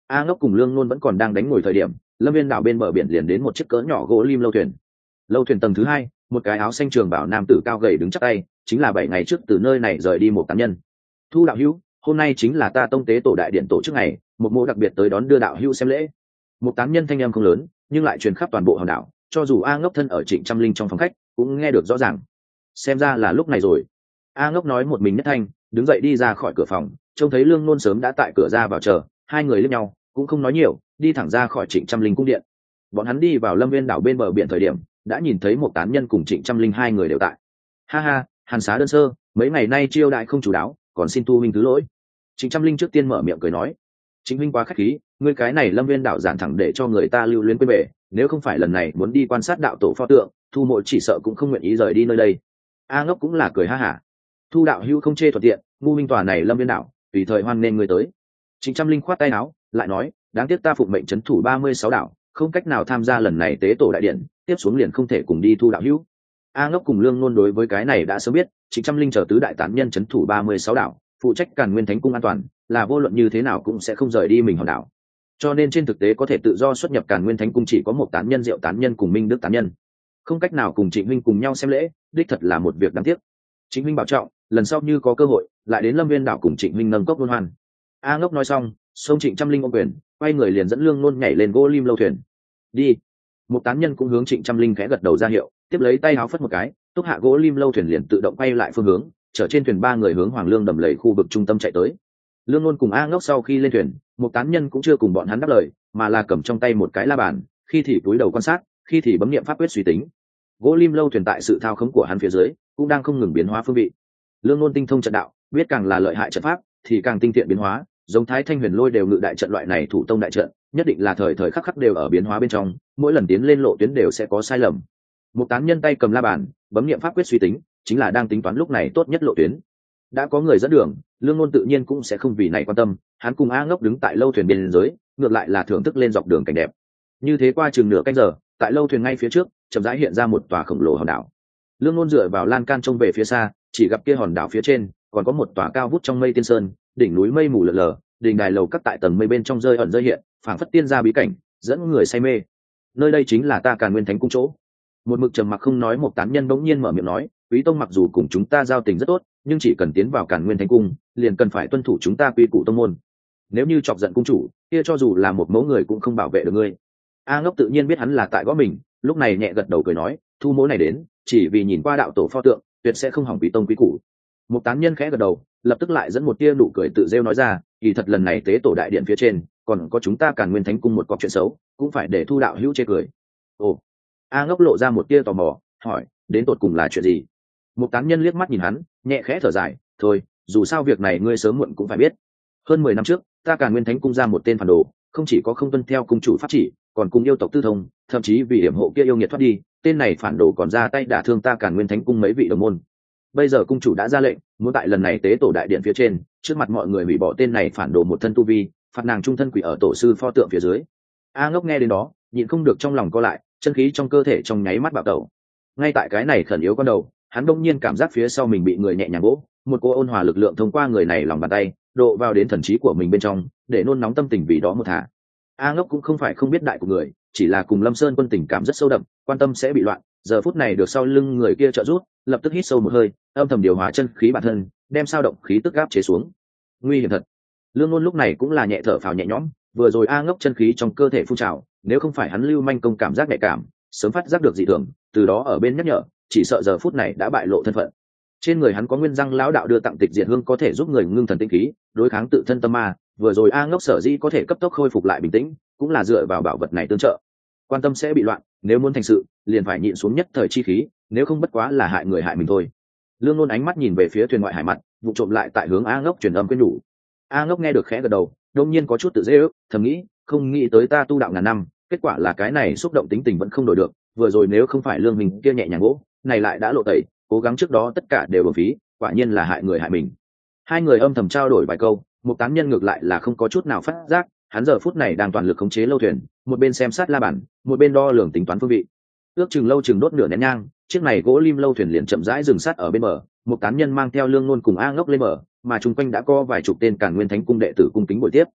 A Ngốc cùng Lương Nôn vẫn còn đang đánh ngồi thời điểm, lâm viên đảo bên bờ biển liền đến một chiếc cỡ nhỏ gỗ lim lâu thuyền. Lâu thuyền tầng thứ hai, một cái áo xanh trường bảo nam tử cao gầy đứng chắc tay, chính là 7 ngày trước từ nơi này rời đi một tán nhân. Thu đạo hữu, hôm nay chính là ta tông tế tổ đại điện tổ chức ngày, một mộ đặc biệt tới đón đưa đạo hữu xem lễ. Một tán nhân thanh âm không lớn, nhưng lại truyền khắp toàn bộ hòn đảo, cho dù A Ngốc thân ở Trịnh Trăm Linh trong phòng khách, cũng nghe được rõ ràng. Xem ra là lúc này rồi. A Ngốc nói một mình nhất thanh, đứng dậy đi ra khỏi cửa phòng, trông thấy Lương Nôn sớm đã tại cửa ra vào chờ, hai người liếc nhau, cũng không nói nhiều, đi thẳng ra khỏi Trịnh Trăm Linh cung điện. Bọn hắn đi vào lâm viên đảo bên bờ biển thời điểm, đã nhìn thấy một tán nhân cùng Trịnh Trăm Linh hai người đều tại. Ha ha, Hàn xá đơn sơ, mấy ngày nay chiêu đại không chủ đáo, còn xin thu minh thứ lỗi. Trịnh Trăm Linh trước tiên mở miệng cười nói, chính minh quá khách khí, ngươi cái này lâm viên đảo giản thẳng để cho người ta lưu luyến quên bể, nếu không phải lần này muốn đi quan sát đạo tổ pho tượng, thu mộ chỉ sợ cũng không nguyện ý rời đi nơi đây. A Ngốc cũng là cười ha hả, thu đạo hữu không chê thuận tiện, ngu minh tòa này lâm viên đảo tùy thời hoan nên ngươi tới. Trịnh Trăm Linh khoát tay áo, lại nói, đáng tiếc ta phụng mệnh trấn thủ 36 đảo, không cách nào tham gia lần này tế tổ đại điện, tiếp xuống liền không thể cùng đi thu đạo hữu. A Ngốc cùng Lương Nôn đối với cái này đã sớm biết, Trịnh Trăm Linh chờ tứ đại tán nhân trấn thủ 36 đảo, phụ trách Càn Nguyên Thánh cung an toàn, là vô luận như thế nào cũng sẽ không rời đi mình hòn đảo. Cho nên trên thực tế có thể tự do xuất nhập Càn Nguyên Thánh cung chỉ có một tán nhân Diệu tán nhân cùng Minh Đức tán nhân, không cách nào cùng Trịnh huynh cùng nhau xem lễ, đích thật là một việc đáng tiếc. Trịnh huynh bảo trọng, lần sau như có cơ hội, lại đến Lâm Viên đảo cùng Trịnh huynh nâng cốc luân hoan. A Ngốc nói xong, xông Trịnh Trăm Linh ôm quyền, quay người liền dẫn Lương Nôn nhảy lên gỗ lim lâu thuyền. Đi. Một tán nhân cũng hướng Trịnh Trăm Linh khẽ gật đầu ra hiệu, tiếp lấy tay áo phất một cái, túc hạ gỗ lim lâu thuyền liền tự động quay lại phương hướng, chở trên thuyền ba người hướng Hoàng Lương đầm lầy khu vực trung tâm chạy tới. Lương Nôn cùng A Ngốc sau khi lên thuyền, một tán nhân cũng chưa cùng bọn hắn đáp lời, mà là cầm trong tay một cái la bàn, khi thì cúi đầu quan sát, khi thì bấm niệm pháp quyết suy tính. Gỗ lim lâu thuyền tại sự thao khống của hắn phía dưới, cũng đang không ngừng biến hóa phương vị. Lương Nôn tinh thông trận đạo, biết càng là lợi hại trận pháp, thì càng tinh thiện biến hóa, giống Thái Thanh Huyền Lôi đều ngự đại trận loại này thủ tông đại trận, nhất định là thời thời khắc khắc đều ở biến hóa bên trong, mỗi lần tiến lên lộ tuyến đều sẽ có sai lầm. Một tán nhân tay cầm la bàn, bấm niệm pháp quyết suy tính, chính là đang tính toán lúc này tốt nhất lộ tuyến. Đã có người dẫn đường, Lương Nôn tự nhiên cũng sẽ không vì này quan tâm, hắn cùng A Ngốc đứng tại lâu thuyền biên giới, ngược lại là thưởng thức lên dọc đường cảnh đẹp. Như thế qua chừng nửa canh giờ, tại lâu thuyền ngay phía trước, chậm rãi hiện ra một tòa khổng lồ hòn đảo. Lương Nôn dựa vào lan can trông về phía xa, chỉ gặp kia hòn đảo phía trên còn có một tòa cao vút trong mây tiên sơn, đỉnh núi mây mù lờ lờ, đình đài lầu các tại tầng mây bên trong rơi ẩn rơi hiện, phảng phất tiên gia bí cảnh, dẫn người say mê. Nơi đây chính là ta Càn Nguyên Thánh cung chỗ. Một mực trầm mặc không nói một tán nhân bỗng nhiên mở miệng nói, Quý tông mặc dù cùng chúng ta giao tình rất tốt, nhưng chỉ cần tiến vào Càn Nguyên Thánh cung, liền cần phải tuân thủ chúng ta quy củ tông môn. Nếu như chọc giận cung chủ, kia cho dù là một mẫu người cũng không bảo vệ được ngươi. A Ngốc tự nhiên biết hắn là tại gõ mình, lúc này nhẹ gật đầu cười nói, thu mỗ này đến, chỉ vì nhìn qua đạo tổ pho tượng, tuyệt sẽ không hỏng Quý tông quý củ. Một tán nhân khẽ gật đầu, lập tức lại dẫn một tia nụ cười tự rêu nói ra, kỳ thật lần này tế tổ đại điện phía trên, còn có chúng ta Càn Nguyên Thánh cung một cọc chuyện xấu, cũng phải để thu đạo hữu chê cười. Ồ. A Ngốc lộ ra một tia tò mò, hỏi, đến tột cùng là chuyện gì? Một tán nhân liếc mắt nhìn hắn, nhẹ khẽ thở dài, thôi, dù sao việc này ngươi sớm muộn cũng phải biết. Hơn 10 năm trước, ta Càn Nguyên Thánh cung ra một tên phản đồ, không chỉ có không tuân theo cung chủ pháp chỉ, còn cùng yêu tộc tư thông, thậm chí vì hiểm hộ kia yêu nghiệt thoát đi, tên này phản đồ còn ra tay đả thương ta Càn Nguyên Thánh cung mấy vị đồng môn. Bây giờ cung chủ đã ra lệnh, muốn tại lần này tế tổ đại điện phía trên, trước mặt mọi người hủy bỏ tên này phản đồ một thân tu vi, phạt nàng trung thân quỷ ở tổ sư pho tượng phía dưới. A Ngốc nghe đến đó, nhịn không được trong lòng co lại, chân khí trong cơ thể trong nháy mắt bạo tẩu. Ngay tại cái này khẩn yếu con đầu, hắn đông nhiên cảm giác phía sau mình bị người nhẹ nhàng vỗ, một cô ôn hòa lực lượng thông qua người này lòng bàn tay độ vào đến thần trí của mình bên trong, để nôn nóng tâm tình vì đó một thả. A Ngốc cũng không phải không biết đại của người, chỉ là cùng Lâm Sơn Quân tình cảm rất sâu đậm, quan tâm sẽ bị loạn, giờ phút này được sau lưng người kia trợ giúp, lập tức hít sâu một hơi, âm thầm điều hòa chân khí bản thân, đem sao động khí tức áp chế xuống. Nguy hiểm thật. Lương Nôn lúc này cũng là nhẹ thở phào nhẹ nhõm, vừa rồi A Ngốc chân khí trong cơ thể phun trào, nếu không phải hắn lưu manh công cảm giác nhạy cảm, sớm phát giác được dị thường, từ đó ở bên nhắc nhở, chỉ sợ giờ phút này đã bại lộ thân phận. Trên người hắn có nguyên răng lão đạo đưa tặng tịch diệt hương có thể giúp người ngưng thần tinh khí, đối kháng tự thân tâm ma, vừa rồi A Ngốc sở dĩ có thể cấp tốc khôi phục lại bình tĩnh, cũng là dựa vào bảo vật này tương trợ. Quan tâm sẽ bị loạn, nếu muốn thành sự, liền phải nhịn xuống nhất thời chi khí, nếu không bất quá là hại người hại mình thôi. Lương Nôn ánh mắt nhìn về phía thuyền ngoại hải mặt, vụ trộm lại tại hướng A Ngốc truyền âm quyên nhủ. A Ngốc nghe được khẽ gật đầu, đương nhiên có chút tự dễ ước, thầm nghĩ, không nghĩ tới ta tu đạo ngàn năm, kết quả là cái này xúc động tính tình vẫn không đổi được, vừa rồi nếu không phải Lương mình kia nhẹ nhàng gỗ, này lại đã lộ tẩy, cố gắng trước đó tất cả đều uổng phí, quả nhiên là hại người hại mình. Hai người âm thầm trao đổi vài câu, một tán nhân ngược lại là không có chút nào phát giác, hắn giờ phút này đang toàn lực khống chế lâu thuyền, một bên xem sát la bản, một bên đo lường tính toán phương vị. Ước chừng lâu chừng đốt nửa nén nhang, chiếc này gỗ lim lâu thuyền liền chậm rãi dừng sát ở bên bờ, một tán nhân mang theo Lương Nôn cùng A Ngốc lên bờ, mà chung quanh đã có vài chục tên Càn Nguyên Thánh cung đệ tử cung kính buổi tiếp.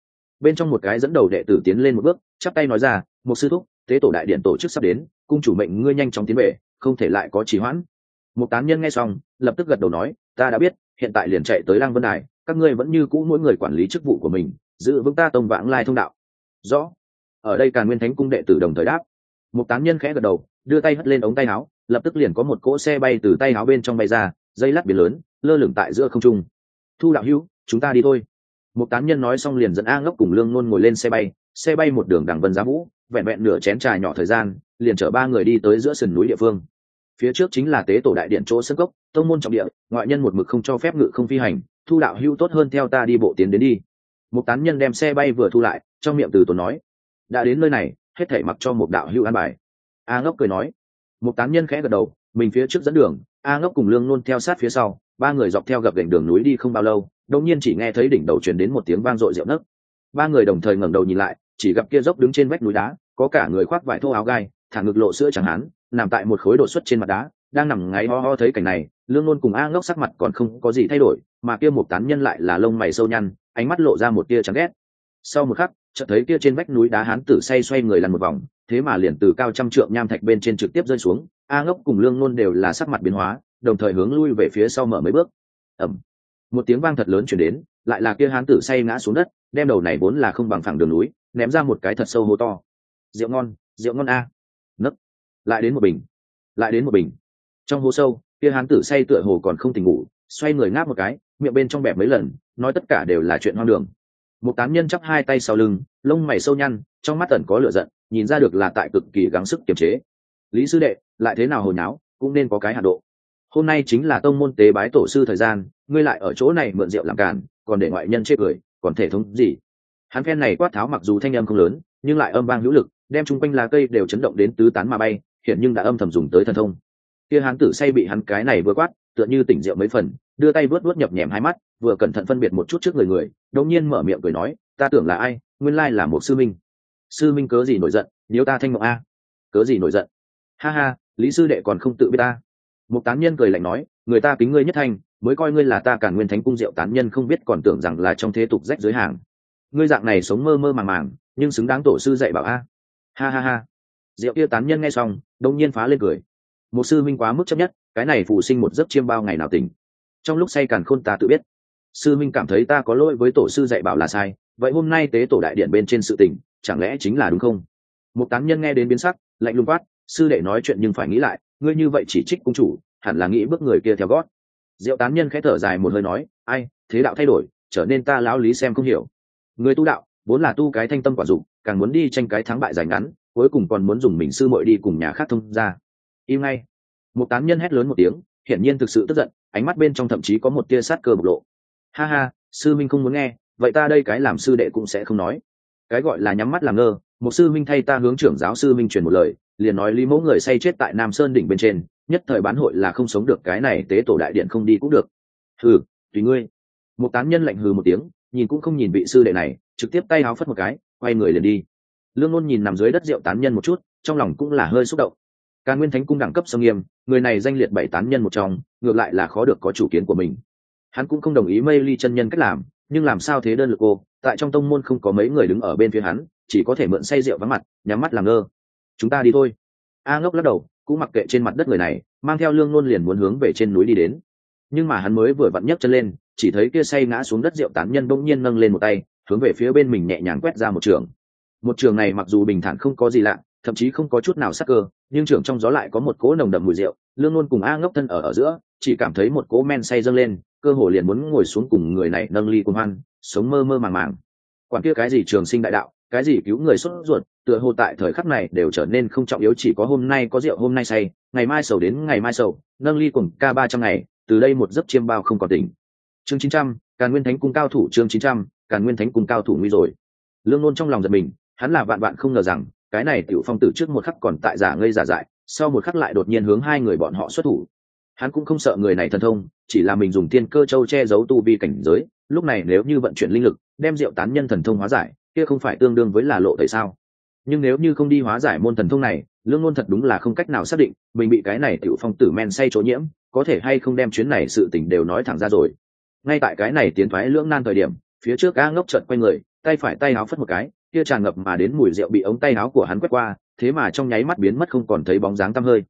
bên trong một cái dẫn đầu đệ tử tiến lên một bước chắp tay nói ra, một sư thúc, tế tổ đại điện tổ chức sắp đến, cung chủ mệnh ngươi nhanh chóng tiến về, không thể lại có trì hoãn. Một tán nhân nghe xong lập tức gật đầu nói, ta đã biết, hiện tại liền chạy tới Lăng Vân Đài, các ngươi vẫn như cũ mỗi người quản lý chức vụ của mình, giữ vững ta tông vãng lai thông đạo. Rõ. Ở đây Càn Nguyên Thánh cung đệ tử đồng thời đáp. Một tán nhân khẽ gật đầu, đưa tay hất lên ống tay áo, lập tức liền có một cỗ xe bay từ tay áo bên trong bay ra, dây lát biển lớn, lơ lửng tại giữa không trung. Thu đạo hữu, chúng ta đi thôi. Một tán nhân nói xong liền dẫn A Ngốc cùng Lương Nôn ngồi lên xe bay một đường đằng vân giá vũ, vẹn vẹn nửa chén trà nhỏ thời gian, liền chở ba người đi tới giữa sườn núi địa phương. Phía trước chính là tế tổ đại điện chỗ sân cốc, tông môn trọng địa, ngoại nhân một mực không cho phép ngự không phi hành, Thu đạo hữu tốt hơn theo ta đi bộ tiến đến đi. Một tán nhân đem xe bay vừa thu lại, trong miệng từ tốn nói, đã đến nơi này, hết thảy mặc cho một đạo hữu an bài. A Ngốc cười nói. Một tán nhân khẽ gật đầu, mình phía trước dẫn đường, A Ngốc cùng Lương Nôn theo sát phía sau, ba người dọc theo gập ghềnh đường núi đi không bao lâu, đột nhiên chỉ nghe thấy đỉnh đầu truyền đến một tiếng vang dội rệu nấc. Ba người đồng thời ngẩng đầu nhìn lại, chỉ gặp kia dốc đứng trên vách núi đá, có cả người khoác vải thô áo gai, thả ngực lộ sữa chẳng hán, nằm tại một khối đột xuất trên mặt đá, đang nằm ngáy ho ho. Thấy cảnh này, Lương Nôn cùng A Ngốc sắc mặt còn không có gì thay đổi, mà kia một tán nhân lại là lông mày sâu nhăn, ánh mắt lộ ra một tia chán ghét. Sau một khắc, chợt thấy kia trên vách núi đá hán tử say xoay người lăn một vòng, thế mà liền từ cao trăm trượng nham thạch bên trên trực tiếp rơi xuống. A Ngốc cùng Lương Nôn đều là sắc mặt biến hóa, đồng thời hướng lui về phía sau mở mấy bước. Ầm, một tiếng vang thật lớn truyền đến, lại là kia hán tử say ngã xuống đất, đem đầu này vốn là không bằng phẳng đường núi ném ra một cái thật sâu hố to. Rượu ngon a. Nấc, lại đến một bình, lại đến một bình. Trong hố sâu, kia hán tử say tựa hồ còn không tỉnh ngủ, xoay người ngáp một cái, miệng bên trong bẹp mấy lần, nói tất cả đều là chuyện hoang đường. Một tán nhân chắp hai tay sau lưng, lông mày sâu nhăn, trong mắt ẩn có lửa giận, nhìn ra được là tại cực kỳ gắng sức kiềm chế. Lý sư đệ, lại thế nào hồi nháo, cũng nên có cái hạn độ. Hôm nay chính là tông môn tế bái tổ sư thời gian, ngươi lại ở chỗ này mượn rượu làm càn, còn để ngoại nhân chê cười, còn thể thống gì? Hắn phen này quát tháo mặc dù thanh âm không lớn, nhưng lại âm vang hữu lực, đem chung quanh lá cây đều chấn động đến tứ tán mà bay, hiện nhưng đã âm thầm dùng tới thần thông. Kia hán tử say bị hắn cái này vừa quát, tựa như tỉnh rượu mấy phần, đưa tay vớt vớt nhập nhèm hai mắt, vừa cẩn thận phân biệt một chút trước người, đột nhiên mở miệng cười nói, ta tưởng là ai, nguyên lai là một sư minh. Sư minh cớ gì nổi giận, nếu ta thanh mộng a? Cớ gì nổi giận? Ha ha, Lý sư đệ còn không tự biết ta. Một tán nhân cười lạnh nói, người ta kính ngươi nhất thanh, mới coi ngươi là ta Càn Nguyên Thánh cung rượu tán nhân không biết còn tưởng rằng là trong thế tục rách dưới hàng. Ngươi dạng này sống mơ mơ màng màng, nhưng xứng đáng tổ sư dạy bảo a. Ha ha ha. Rượu kia tán nhân nghe xong, đông nhiên phá lên cười. Một sư minh quá mức chấp nhất, cái này phụ sinh một giấc chiêm bao ngày nào tỉnh. Trong lúc say càn khôn ta tự biết. Sư minh cảm thấy ta có lỗi với tổ sư dạy bảo là sai, vậy hôm nay tế tổ đại điện bên trên sự tình, chẳng lẽ chính là đúng không? Một tán nhân nghe đến biến sắc, lạnh lùng quát, sư đệ nói chuyện nhưng phải nghĩ lại, ngươi như vậy chỉ trích cung chủ, hẳn là nghĩ bước người kia theo gót. Diệu tán nhân khẽ thở dài một hơi nói, ai, thế đạo thay đổi, trở nên ta lão lý xem không hiểu. Người tu đạo vốn là tu cái thanh tâm quả dụng, càng muốn đi tranh cái thắng bại dài ngắn, cuối cùng còn muốn dùng mình sư muội đi cùng nhà khác thông ra. Im ngay. Một tán nhân hét lớn một tiếng, hiển nhiên thực sự tức giận, ánh mắt bên trong thậm chí có một tia sát cơ bộc lộ. Ha ha, sư minh không muốn nghe, vậy ta đây cái làm sư đệ cũng sẽ không nói. Cái gọi là nhắm mắt làm ngơ, một sư minh thay ta hướng trưởng giáo sư minh truyền một lời, liền nói Lý Mẫu người say chết tại Nam Sơn đỉnh bên trên, nhất thời bán hội là không sống được, cái này tế tổ đại điện không đi cũng được. Hừ, tùy ngươi. Một tán nhân lạnh hừ một tiếng, nhìn cũng không nhìn vị sư đệ này, trực tiếp tay áo phất một cái, quay người liền đi. Lương Nôn nhìn nằm dưới đất rượu tán nhân một chút, trong lòng cũng là hơi xúc động. Càn Nguyên Thánh cung đẳng cấp sông nghiêm, người này danh liệt 7 tán nhân một trong, ngược lại là khó được có chủ kiến của mình. Hắn cũng không đồng ý Mây Ly chân nhân cách làm, nhưng làm sao thế đơn lực cô, tại trong tông môn không có mấy người đứng ở bên phía hắn, chỉ có thể mượn say rượu vắng mặt, nhắm mắt làm ngơ. Chúng ta đi thôi. A Ngốc lắc đầu, cũng mặc kệ trên mặt đất người này, mang theo Lương Nôn liền muốn hướng về trên núi đi đến. Nhưng mà hắn mới vừa vặn nhấc chân lên, chỉ thấy kia say ngã xuống đất rượu tán nhân bỗng nhiên nâng lên một tay, hướng về phía bên mình nhẹ nhàng quét ra một trường. Một trường này mặc dù bình thản không có gì lạ, thậm chí không có chút nào sắc cơ, nhưng trường trong gió lại có một cỗ nồng đậm mùi rượu. Lương Nôn cùng A Ngốc thân ở giữa, chỉ cảm thấy một cỗ men say dâng lên, cơ hồ liền muốn ngồi xuống cùng người này nâng ly cùng hoan, sống mơ mơ màng màng. Quản kia cái gì trường sinh đại đạo, cái gì cứu người xuất ruột, tựa hồ tại thời khắc này đều trở nên không trọng yếu, chỉ có hôm nay có rượu hôm nay say, ngày mai sầu đến ngày mai sầu, nâng ly cùng ca 300 ngày, từ đây một giấc chiêm bao không còn tỉnh. Chương 900, Càn Nguyên Thánh cung cao thủ. Chương 900, Càn Nguyên Thánh cung cao thủ nguy rồi. Lương Nôn trong lòng giật mình, hắn là vạn vạn không ngờ rằng cái này Tiểu Phong tử trước một khắc còn tại giả ngây giả dại, sau một khắc lại đột nhiên hướng hai người bọn họ xuất thủ. Hắn cũng không sợ người này thần thông, chỉ là mình dùng Thiên Cơ Châu che giấu tu vi cảnh giới, lúc này nếu như vận chuyển linh lực, đem rượu tán nhân thần thông hóa giải, kia không phải tương đương với là lộ tẩy sao? Nhưng nếu như không đi hóa giải môn thần thông này, Lương Nôn thật đúng là không cách nào xác định mình bị cái này Tiểu Phong tử men say chỗ nhiễm, có thể hay không đem chuyến này sự tình đều nói thẳng ra rồi. Ngay tại cái này tiến thoái lưỡng nan thời điểm, phía trước A Ngốc chợt quay người, tay phải tay áo phất một cái, kia tràn ngập mà đến mùi rượu bị ống tay áo của hắn quét qua, thế mà trong nháy mắt biến mất không còn thấy bóng dáng tăm hơi.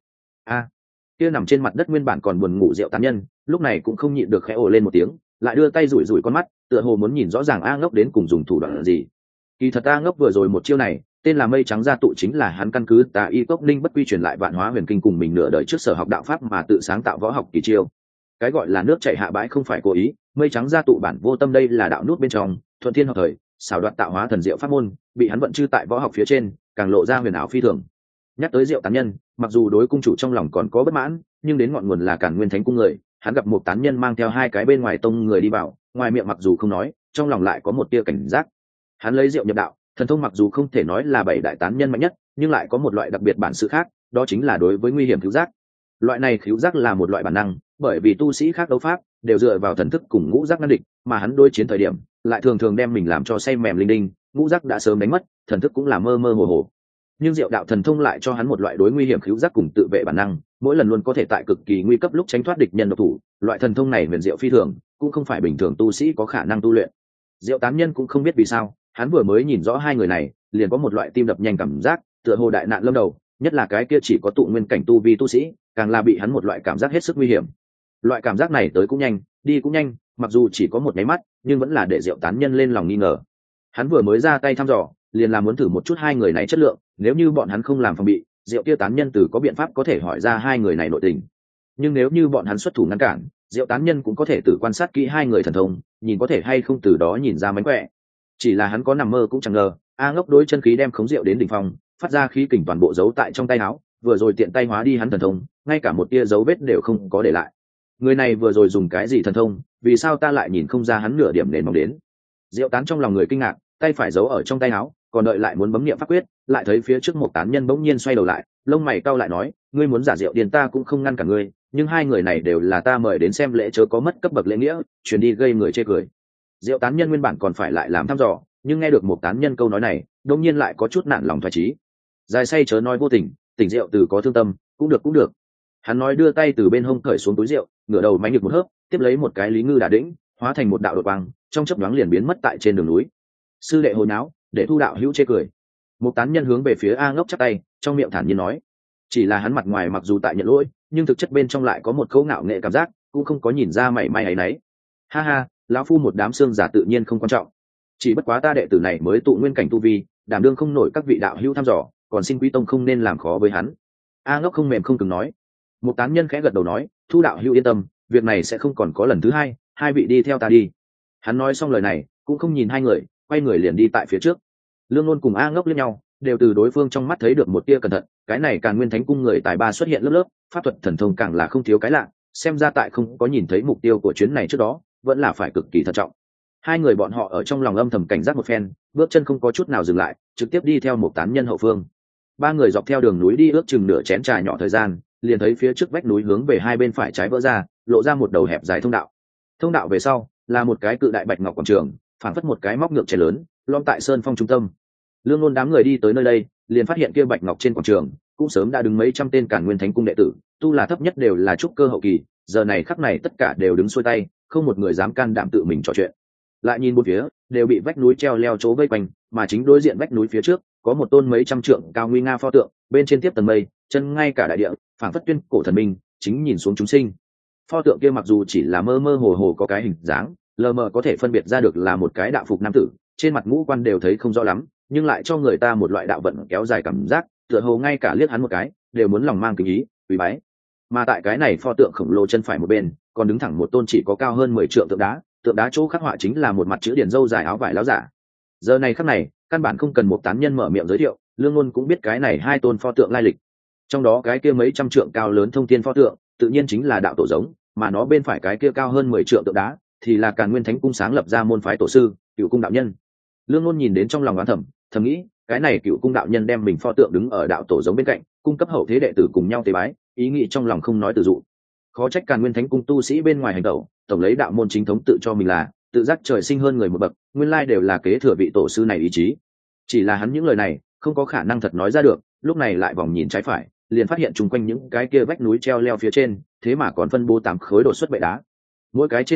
Kia nằm trên mặt đất nguyên bản còn buồn ngủ rượu tán nhân, lúc này cũng không nhịn được khẽ ồ lên một tiếng, lại đưa tay rủi rủi con mắt, tựa hồ muốn nhìn rõ ràng A Ngốc đến cùng dùng thủ đoạn gì. Kỳ thật A Ngốc vừa rồi một chiêu này, tên là Mây Trắng Gia Tụ, chính là hắn căn cứ Tà Y Cốc Linh bất quy truyền lại Vạn Hóa Huyền Kinh cùng mình nửa đời trước sở học đạo pháp mà tự sáng tạo võ học kỳ chiêu. Cái gọi là nước chảy hạ bãi không phải cố ý, Mây Trắng Gia Tụ bản vô tâm, đây là đạo nút bên trong, thuận thiên hợp thời, xảo đoạt tạo hóa thần diệu pháp môn, bị hắn vận chư tại võ học phía trên, càng lộ ra huyền ảo phi thường. Nhắc tới Diệu Tán Nhân, mặc dù đối cung chủ trong lòng còn có bất mãn, nhưng đến ngọn nguồn là Càn Nguyên Thánh cung người, hắn gặp một tán nhân mang theo hai cái bên ngoài tông người đi vào, ngoài miệng mặc dù không nói, trong lòng lại có một tia cảnh giác. Hắn lấy rượu nhập đạo, thần thông mặc dù không thể nói là bảy đại tán nhân mạnh nhất, nhưng lại có một loại đặc biệt bản sự khác, đó chính là đối với nguy hiểm cứu giác. Loại này cứu giác là một loại bản năng, bởi vì tu sĩ khác đấu pháp đều dựa vào thần thức cùng ngũ giác ngăn địch, mà hắn đối chiến thời điểm lại thường thường đem mình làm cho say mềm linh đinh, ngũ giác đã sớm đánh mất, thần thức cũng là mơ mơ hồ hồ. Nhưng diệu đạo thần thông lại cho hắn một loại đối nguy hiểm cứu giác cùng tự vệ bản năng, mỗi lần luôn có thể tại cực kỳ nguy cấp lúc tránh thoát địch nhân độc thủ. Loại thần thông này huyền diệu phi thường, cũng không phải bình thường tu sĩ có khả năng tu luyện. Diệu Tán Nhân cũng không biết vì sao, hắn vừa mới nhìn rõ hai người này, liền có một loại tim đập nhanh cảm giác, tựa hồ đại nạn lâm đầu, nhất là cái kia chỉ có tụ nguyên cảnh tu vi tu sĩ, càng là bị hắn một loại cảm giác hết sức nguy hiểm. Loại cảm giác này tới cũng nhanh, đi cũng nhanh, mặc dù chỉ có một nháy mắt, nhưng vẫn là để Diệu Tán Nhân lên lòng nghi ngờ. Hắn vừa mới ra tay thăm dò, liền là muốn thử một chút hai người này chất lượng, nếu như bọn hắn không làm phòng bị, Diệu kia Tán Nhân từ có biện pháp có thể hỏi ra hai người này nội tình. Nhưng nếu như bọn hắn xuất thủ ngăn cản, Diệu Tán Nhân cũng có thể tự quan sát kỹ hai người thần thông, nhìn có thể hay không từ đó nhìn ra mánh khỏe. Chỉ là hắn có nằm mơ cũng chẳng ngờ, A Ngốc đối chân khí đem khống rượu đến đỉnh phong, phát ra khí kình toàn bộ giấu tại trong tay áo, vừa rồi tiện tay hóa đi hắn thần thông, ngay cả một tia dấu vết đều không có để lại. Người này vừa rồi dùng cái gì thần thông, vì sao ta lại nhìn không ra hắn nửa điểm nền mong đến? Diệu Tán trong lòng người kinh ngạc, tay phải giấu ở trong tay áo, còn đợi lại muốn bấm niệm pháp quyết, lại thấy phía trước một tán nhân bỗng nhiên xoay đầu lại, lông mày cau lại nói, ngươi muốn giả rượu điền ta cũng không ngăn cả ngươi, nhưng hai người này đều là ta mời đến xem lễ, chớ có mất cấp bậc lễ nghĩa, truyền đi gây người chê cười. Diệu Tán Nhân nguyên bản còn phải lại làm thăm dò, nhưng nghe được một tán nhân câu nói này, đột nhiên lại có chút nản lòng thoái chí. Dài say chớ nói vô tình, tỉnh rượu từ có thương tâm, cũng được cũng được. Hắn nói đưa tay từ bên hông cởi xuống túi rượu, ngửa đầu mánh được một hớp, tiếp lấy một cái lý ngư đả đĩnh, hóa thành một đạo đột quang, trong chớp nhoáng liền biến mất tại trên đường núi. Sư đệ hồi náo, để thu đạo hữu chê cười. Một tán nhân hướng về phía A Ngốc chắp tay, trong miệng thản nhiên nói, chỉ là hắn mặt ngoài mặc dù tại nhận lỗi, nhưng thực chất bên trong lại có một cấu ngạo nghệ cảm giác, cũng không có nhìn ra mảy may ấy nấy. Ha ha, lão phu một đám xương giả tự nhiên không quan trọng, chỉ bất quá ta đệ tử này mới tụ nguyên cảnh tu vi, đảm đương không nổi các vị đạo hữu thăm dò, còn xin quý tông không nên làm khó với hắn. A Ngốc không mềm không cứng nói. Một tán nhân khẽ gật đầu nói, thu đạo hữu yên tâm, việc này sẽ không còn có lần thứ hai, hai vị đi theo ta đi. Hắn nói xong lời này, cũng không nhìn hai người, quay người liền đi tại phía trước. Lương Luân cùng A Ngốc liếc nhau, đều từ đối phương trong mắt thấy được một tia cẩn thận. Cái này Càn Nguyên Thánh cung người tài ba xuất hiện lớp lớp, pháp thuật thần thông càng là không thiếu cái lạ, xem ra tại không có nhìn thấy mục tiêu của chuyến này trước đó, vẫn là phải cực kỳ thận trọng. Hai người bọn họ ở trong lòng âm thầm cảnh giác một phen, bước chân không có chút nào dừng lại, trực tiếp đi theo một tán nhân hậu phương. Ba người dọc theo đường núi đi ước chừng nửa chén trà nhỏ thời gian, liền thấy phía trước vách núi hướng về hai bên phải trái vỡ ra, lộ ra một đầu hẹp dài thông đạo. Thông đạo về sau là một cái cự đại bạch ngọc quảng trường, phảng phất một cái móc ngược trẻ lớn, lõm tại sơn phong trung tâm. Lương Luân đám người đi tới nơi đây, liền phát hiện kia bạch ngọc trên quảng trường cũng sớm đã đứng mấy trăm tên Càn Nguyên Thánh cung đệ tử, tu là thấp nhất đều là trúc cơ hậu kỳ, giờ này khắc này tất cả đều đứng xuôi tay, không một người dám can đảm tự mình trò chuyện. Lại nhìn bốn phía, đều bị vách núi treo leo chỗ vây quanh, mà chính đối diện vách núi phía trước có một tôn mấy trăm trượng cao nguy nga pho tượng, bên trên tiếp tầng mây, chân ngay cả đại địa, phảng phất tuyên cổ thần minh, chính nhìn xuống chúng sinh. Pho tượng kia mặc dù chỉ là mơ mơ hồ hồ có cái hình dáng, lờ mờ có thể phân biệt ra được là một cái đạo phục nam tử, trên mặt ngũ quan đều thấy không rõ lắm, nhưng lại cho người ta một loại đạo vận kéo dài cảm giác, tựa hồ ngay cả liếc hắn một cái đều muốn lòng mang kính ý, quý bái. Mà tại cái này pho tượng khổng lồ chân phải một bên, còn đứng thẳng một tôn chỉ có cao hơn 10 trượng tượng đá chỗ khắc họa chính là một mặt chữ điển râu dài áo vải láo giả. Giờ này khắc này, căn bản không cần một tán nhân mở miệng giới thiệu, Lương Luân cũng biết cái này hai tôn pho tượng lai lịch. Trong đó cái kia mấy trăm trượng cao lớn thông thiên pho tượng, tự nhiên chính là đạo tổ giống, mà nó bên phải cái kia cao hơn 10 trượng tượng đá, thì là Càn Nguyên Thánh cung sáng lập ra môn phái tổ sư, Cựu Cung đạo nhân. Lương Luân nhìn đến trong lòng oán thầm nghĩ, cái này Cựu Cung đạo nhân đem mình pho tượng đứng ở đạo tổ giống bên cạnh, cung cấp hậu thế đệ tử cùng nhau tế bái, ý nghĩ trong lòng không nói từ dụ. Khó trách Càn Nguyên Thánh cung tu sĩ bên ngoài hành tẩu, tổng lấy đạo môn chính thống tự cho mình là tự giác trời sinh hơn người một bậc, nguyên lai đều là kế thừa vị tổ sư này ý chí. Chỉ là hắn những lời này không có khả năng thật nói ra được, lúc này lại vòng nhìn trái phải, liền phát hiện chung quanh những cái kia vách núi treo leo phía trên, thế mà còn phân bố 8 khối đột xuất bệ đá. Mỗi cái trên bệ đá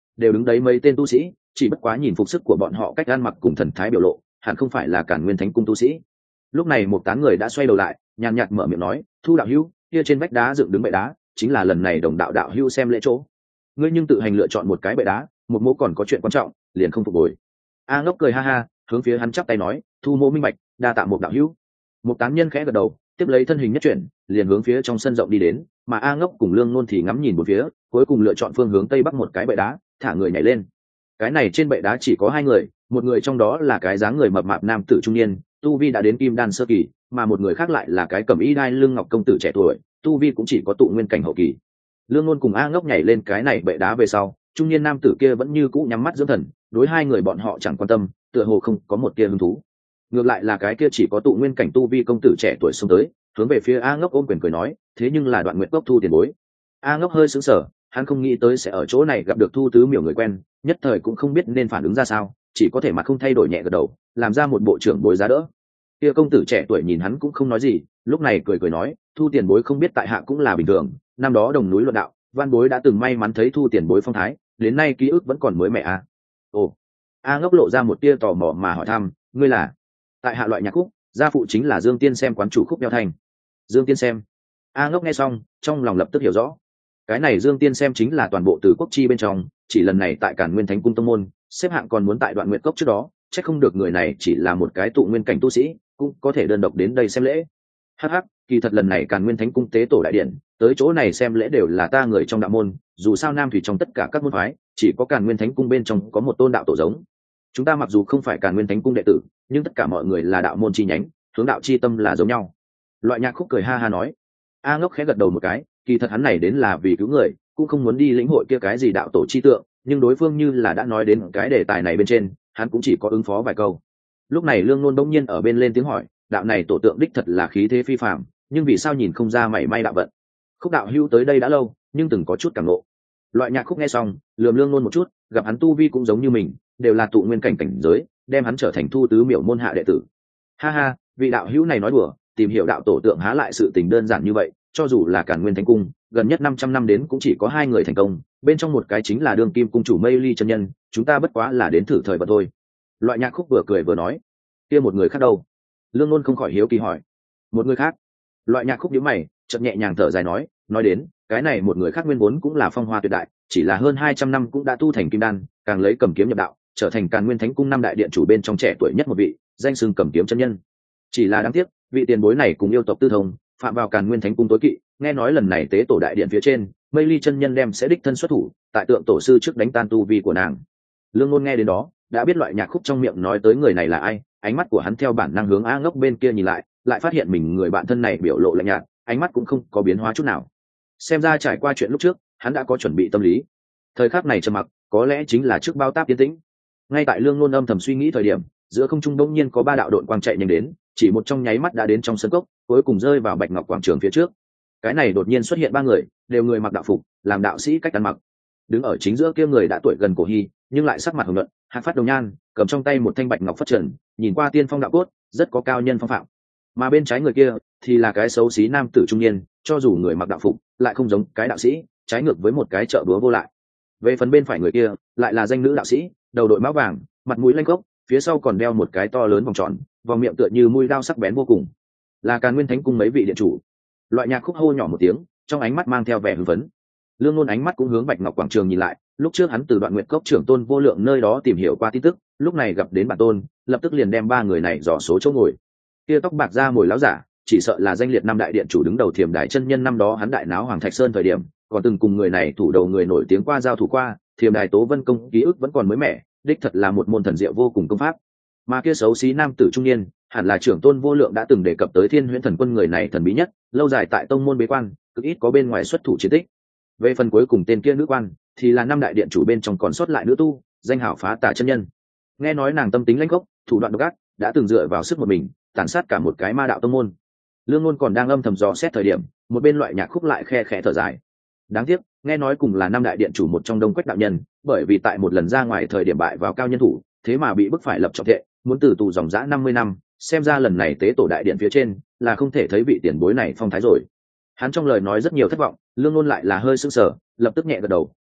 đều đứng đấy mấy tên tu sĩ, chỉ bất quá nhìn phục sức của bọn họ cách ăn mặc cùng thần thái biểu lộ, hẳn không phải là Càn Nguyên Thánh cung tu sĩ. Lúc này một tán người đã xoay đầu lại, nhàn nhạt mở miệng nói, Thu đạo hữu, kia trên vách đá dựng đứng bệ đá chính là lần này đồng đạo đạo hữu xem lễ chỗ. Ngươi nhưng tự hành lựa chọn một cái bệ đá, một mỗ còn có chuyện quan trọng, liền không phục hồi. A Ngốc cười ha ha, hướng phía hắn chắp tay nói, Thu mỗ minh bạch, đa tạ một đạo hữu. Một tán nhân khẽ gật đầu, tiếp lấy thân hình nhất chuyển, liền hướng phía trong sân rộng đi đến, mà A Ngốc cùng Lương Nôn thì ngắm nhìn một phía, cuối cùng lựa chọn phương hướng tây bắc một cái bệ đá, thả người nhảy lên. Cái này trên bệ đá chỉ có hai người, một người trong đó là cái dáng người mập mạp nam tử trung niên, tu vi đã đến kim đan sơ kỳ, mà một người khác lại là cái cầm y đai lưng ngọc công tử trẻ tuổi, tu vi cũng chỉ có tụ nguyên cảnh hậu kỳ. Lương Nôn cùng A Ngốc nhảy lên cái này bệ đá về sau, trung niên nam tử kia vẫn như cũ nhắm mắt dưỡng thần, đối hai người bọn họ chẳng quan tâm, tựa hồ không có một tia hứng thú. Ngược lại là cái kia chỉ có tụ nguyên cảnh tu vi công tử trẻ tuổi xông tới, hướng về phía A Ngốc ôm quyền cười nói, thế nhưng là Đoạn Nguyệt Cốc Thu tiền bối. A Ngốc hơi sững sờ, hắn không nghĩ tới sẽ ở chỗ này gặp được Thu Tứ Miểu người quen, nhất thời cũng không biết nên phản ứng ra sao, chỉ có thể mặt không thay đổi nhẹ gật đầu, làm ra một bộ trưởng bối giá đỡ. Kia công tử trẻ tuổi nhìn hắn cũng không nói gì, lúc này cười cười nói, Thu tiền bối không biết tại hạ cũng là bình thường, năm đó đồng núi luận đạo, Văn bối đã từng may mắn thấy Thu tiền bối phong thái, đến nay ký ức vẫn còn mới mẻ à. Ồ. A Ngốc lộ ra một tia tò mò mà hỏi thăm, ngươi là? Tại hạ loại nhạc khúc, gia phụ chính là Dương Tiên Xem quán chủ khúc đeo thành. Dương Tiên Xem. A Ngốc nghe xong, trong lòng lập tức hiểu rõ. Cái này Dương Tiên Xem chính là toàn bộ Từ Quốc chi bên trong, chỉ lần này tại Càn Nguyên Thánh cung tông môn, xếp hạng còn muốn tại Đoạn Nguyệt Cốc trước đó, chắc không được người này chỉ là một cái tụ nguyên cảnh tu sĩ, cũng có thể đơn độc đến đây xem lễ. Hắc, kỳ thật lần này Càn Nguyên Thánh cung tế tổ đại điện, tới chỗ này xem lễ đều là ta người trong đạo môn, dù sao Nam Thủy trong tất cả các môn phái, chỉ có Càn Nguyên Thánh cung bên trong có một tôn đạo tổ giống. Chúng ta mặc dù không phải Càn Nguyên Thánh cung đệ tử, nhưng tất cả mọi người là đạo môn chi nhánh, hướng đạo chi tâm là giống nhau. Loại nhạc khúc cười ha ha nói. A Ngốc khẽ gật đầu một cái, kỳ thật hắn này đến là vì cứu người, cũng không muốn đi lĩnh hội kia cái gì đạo tổ chi tượng, nhưng đối phương như là đã nói đến cái đề tài này bên trên, hắn cũng chỉ có ứng phó vài câu. Lúc này Lương Nôn bỗng nhiên ở bên lên tiếng hỏi, đạo này tổ tượng đích thật là khí thế phi phàm, nhưng vì sao nhìn không ra mảy may đạo vận? Khúc đạo hữu tới đây đã lâu, nhưng từng có chút cảm ngộ. Loại nhạc khúc nghe xong, lườm Lương Nôn một chút, gặp hắn tu vi cũng giống như mình, đều là tụ nguyên cảnh cảnh giới, đem hắn trở thành Thu Tứ Miểu môn hạ đệ tử. Ha ha, vị đạo hữu này nói đùa, tìm hiểu đạo tổ tượng há lại sự tình đơn giản như vậy, cho dù là Càn Nguyên Thánh cung, gần nhất 500 năm đến cũng chỉ có hai người thành công, bên trong một cái chính là Đường Kim cung chủ Mây Ly chân nhân, chúng ta bất quá là đến thử thời vận thôi. Loại nhạc khúc vừa cười vừa nói, kia một người khác đâu? Lương Nôn không khỏi hiếu kỳ hỏi. Một người khác? Loại nhạc khúc nhíu mày, chợt nhẹ nhàng thở dài nói đến, cái này một người khác nguyên vốn cũng là phong hoa tuyệt đại, chỉ là hơn 200 năm cũng đã tu thành kim đan, càng lấy cầm kiếm nhập đạo, trở thành Càn Nguyên Thánh cung năm đại điện chủ bên trong trẻ tuổi nhất một vị, danh xưng cầm kiếm chân nhân. Chỉ là đáng tiếc, vị tiền bối này cùng yêu tộc tư thông, phạm vào Càn Nguyên Thánh cung tối kỵ, nghe nói lần này tế tổ đại điện phía trên, Mây Ly chân nhân đem sẽ đích thân xuất thủ, tại tượng tổ sư trước đánh tan tu vi của nàng. Lương Nôn nghe đến đó, đã biết loại nhạc khúc trong miệng nói tới người này là ai, ánh mắt của hắn theo bản năng hướng A Ngốc bên kia nhìn lại phát hiện mình người bạn thân này biểu lộ lạnh nhạt, ánh mắt cũng không có biến hóa chút nào. Xem ra trải qua chuyện lúc trước, hắn đã có chuẩn bị tâm lý. Thời khắc này trầm mặc, có lẽ chính là trước bao táp tiến tĩnh. Ngay tại Lương Nôn âm thầm suy nghĩ thời điểm, giữa không trung bỗng nhiên có ba đạo đội quang chạy nhanh đến, chỉ một trong nháy mắt đã đến trong sân cốc, cuối cùng rơi vào Bạch Ngọc quảng trường phía trước. Cái này đột nhiên xuất hiện ba người, đều người mặc đạo phục, làm đạo sĩ cách ăn mặc. Đứng ở chính giữa kia người đã tuổi gần cổ hy, nhưng lại sắc mặt hồng nhuận, hạc phát đồng nhan, cầm trong tay một thanh bạch ngọc phất trần, nhìn qua tiên phong đạo cốt, rất có cao nhân phong phạm. Mà bên trái người kia thì là cái xấu xí nam tử trung niên, cho dù người mặc đạo phục, lại không giống cái đạo sĩ, trái ngược với một cái trợ búa vô lại. Về phần bên phải người kia, lại là danh nữ đạo sĩ, đầu đội mão vàng, mặt mũi lanh gốc, phía sau còn đeo một cái to lớn vòng tròn, vòng miệng tựa như mũi dao sắc bén vô cùng. Là Càn Nguyên Thánh cung mấy vị điện chủ. Loại nhạc khúc hô nhỏ một tiếng, trong ánh mắt mang theo vẻ hưng phấn. Lương Nôn ánh mắt cũng hướng Bạch Ngọc quảng trường nhìn lại, lúc trước hắn từ Đoạn Nguyệt Cốc trưởng tôn Vô Lượng nơi đó tìm hiểu qua tin tức, lúc này gặp đến bản tôn, lập tức liền đem ba người này dò số chỗ ngồi. Kia tóc bạc da mồi láo giả, chỉ sợ là danh liệt năm đại điện chủ đứng đầu Thiềm Đài chân nhân, năm đó hắn đại náo Hoàng Thạch Sơn thời điểm, còn từng cùng người này thủ đầu người nổi tiếng qua giao thủ qua, Thiềm Đài Tố Vân công ký ức vẫn còn mới mẻ, đích thật là một môn thần diệu vô cùng công pháp. Mà kia xấu xí nam tử trung niên, hẳn là trưởng tôn Vô Lượng đã từng đề cập tới Thiên Huyễn Thần Quân, người này thần bí nhất, lâu dài tại tông môn bế quan, cực ít có bên ngoài xuất thủ chiến tích. Về phần cuối cùng tên kia nữ quan, thì là năm đại điện chủ bên trong còn sót lại nữ tu, danh hảo Phá Tà chân nhân. Nghe nói nàng tâm tính lãnh gốc, thủ đoạn độc ác, đã từng dựa vào sức một mình, tàn sát cả một cái ma đạo tông môn. Lương Nôn còn đang âm thầm dò xét thời điểm, một bên loại nhạc khúc lại khe khẽ thở dài. Đáng tiếc, nghe nói cùng là năm đại điện chủ một trong Đông Quách đạo nhân, bởi vì tại một lần ra ngoài thời điểm bại vào cao nhân thủ, thế mà bị bức phải lập trọng thệ, muốn từ tù dòng dã 50 năm, xem ra lần này tế tổ đại điện phía trên, là không thể thấy vị tiền bối này phong thái rồi. Hắn trong lời nói rất nhiều thất vọng, Lương Nôn lại là hơi sững sờ, lập tức nhẹ gật đầu,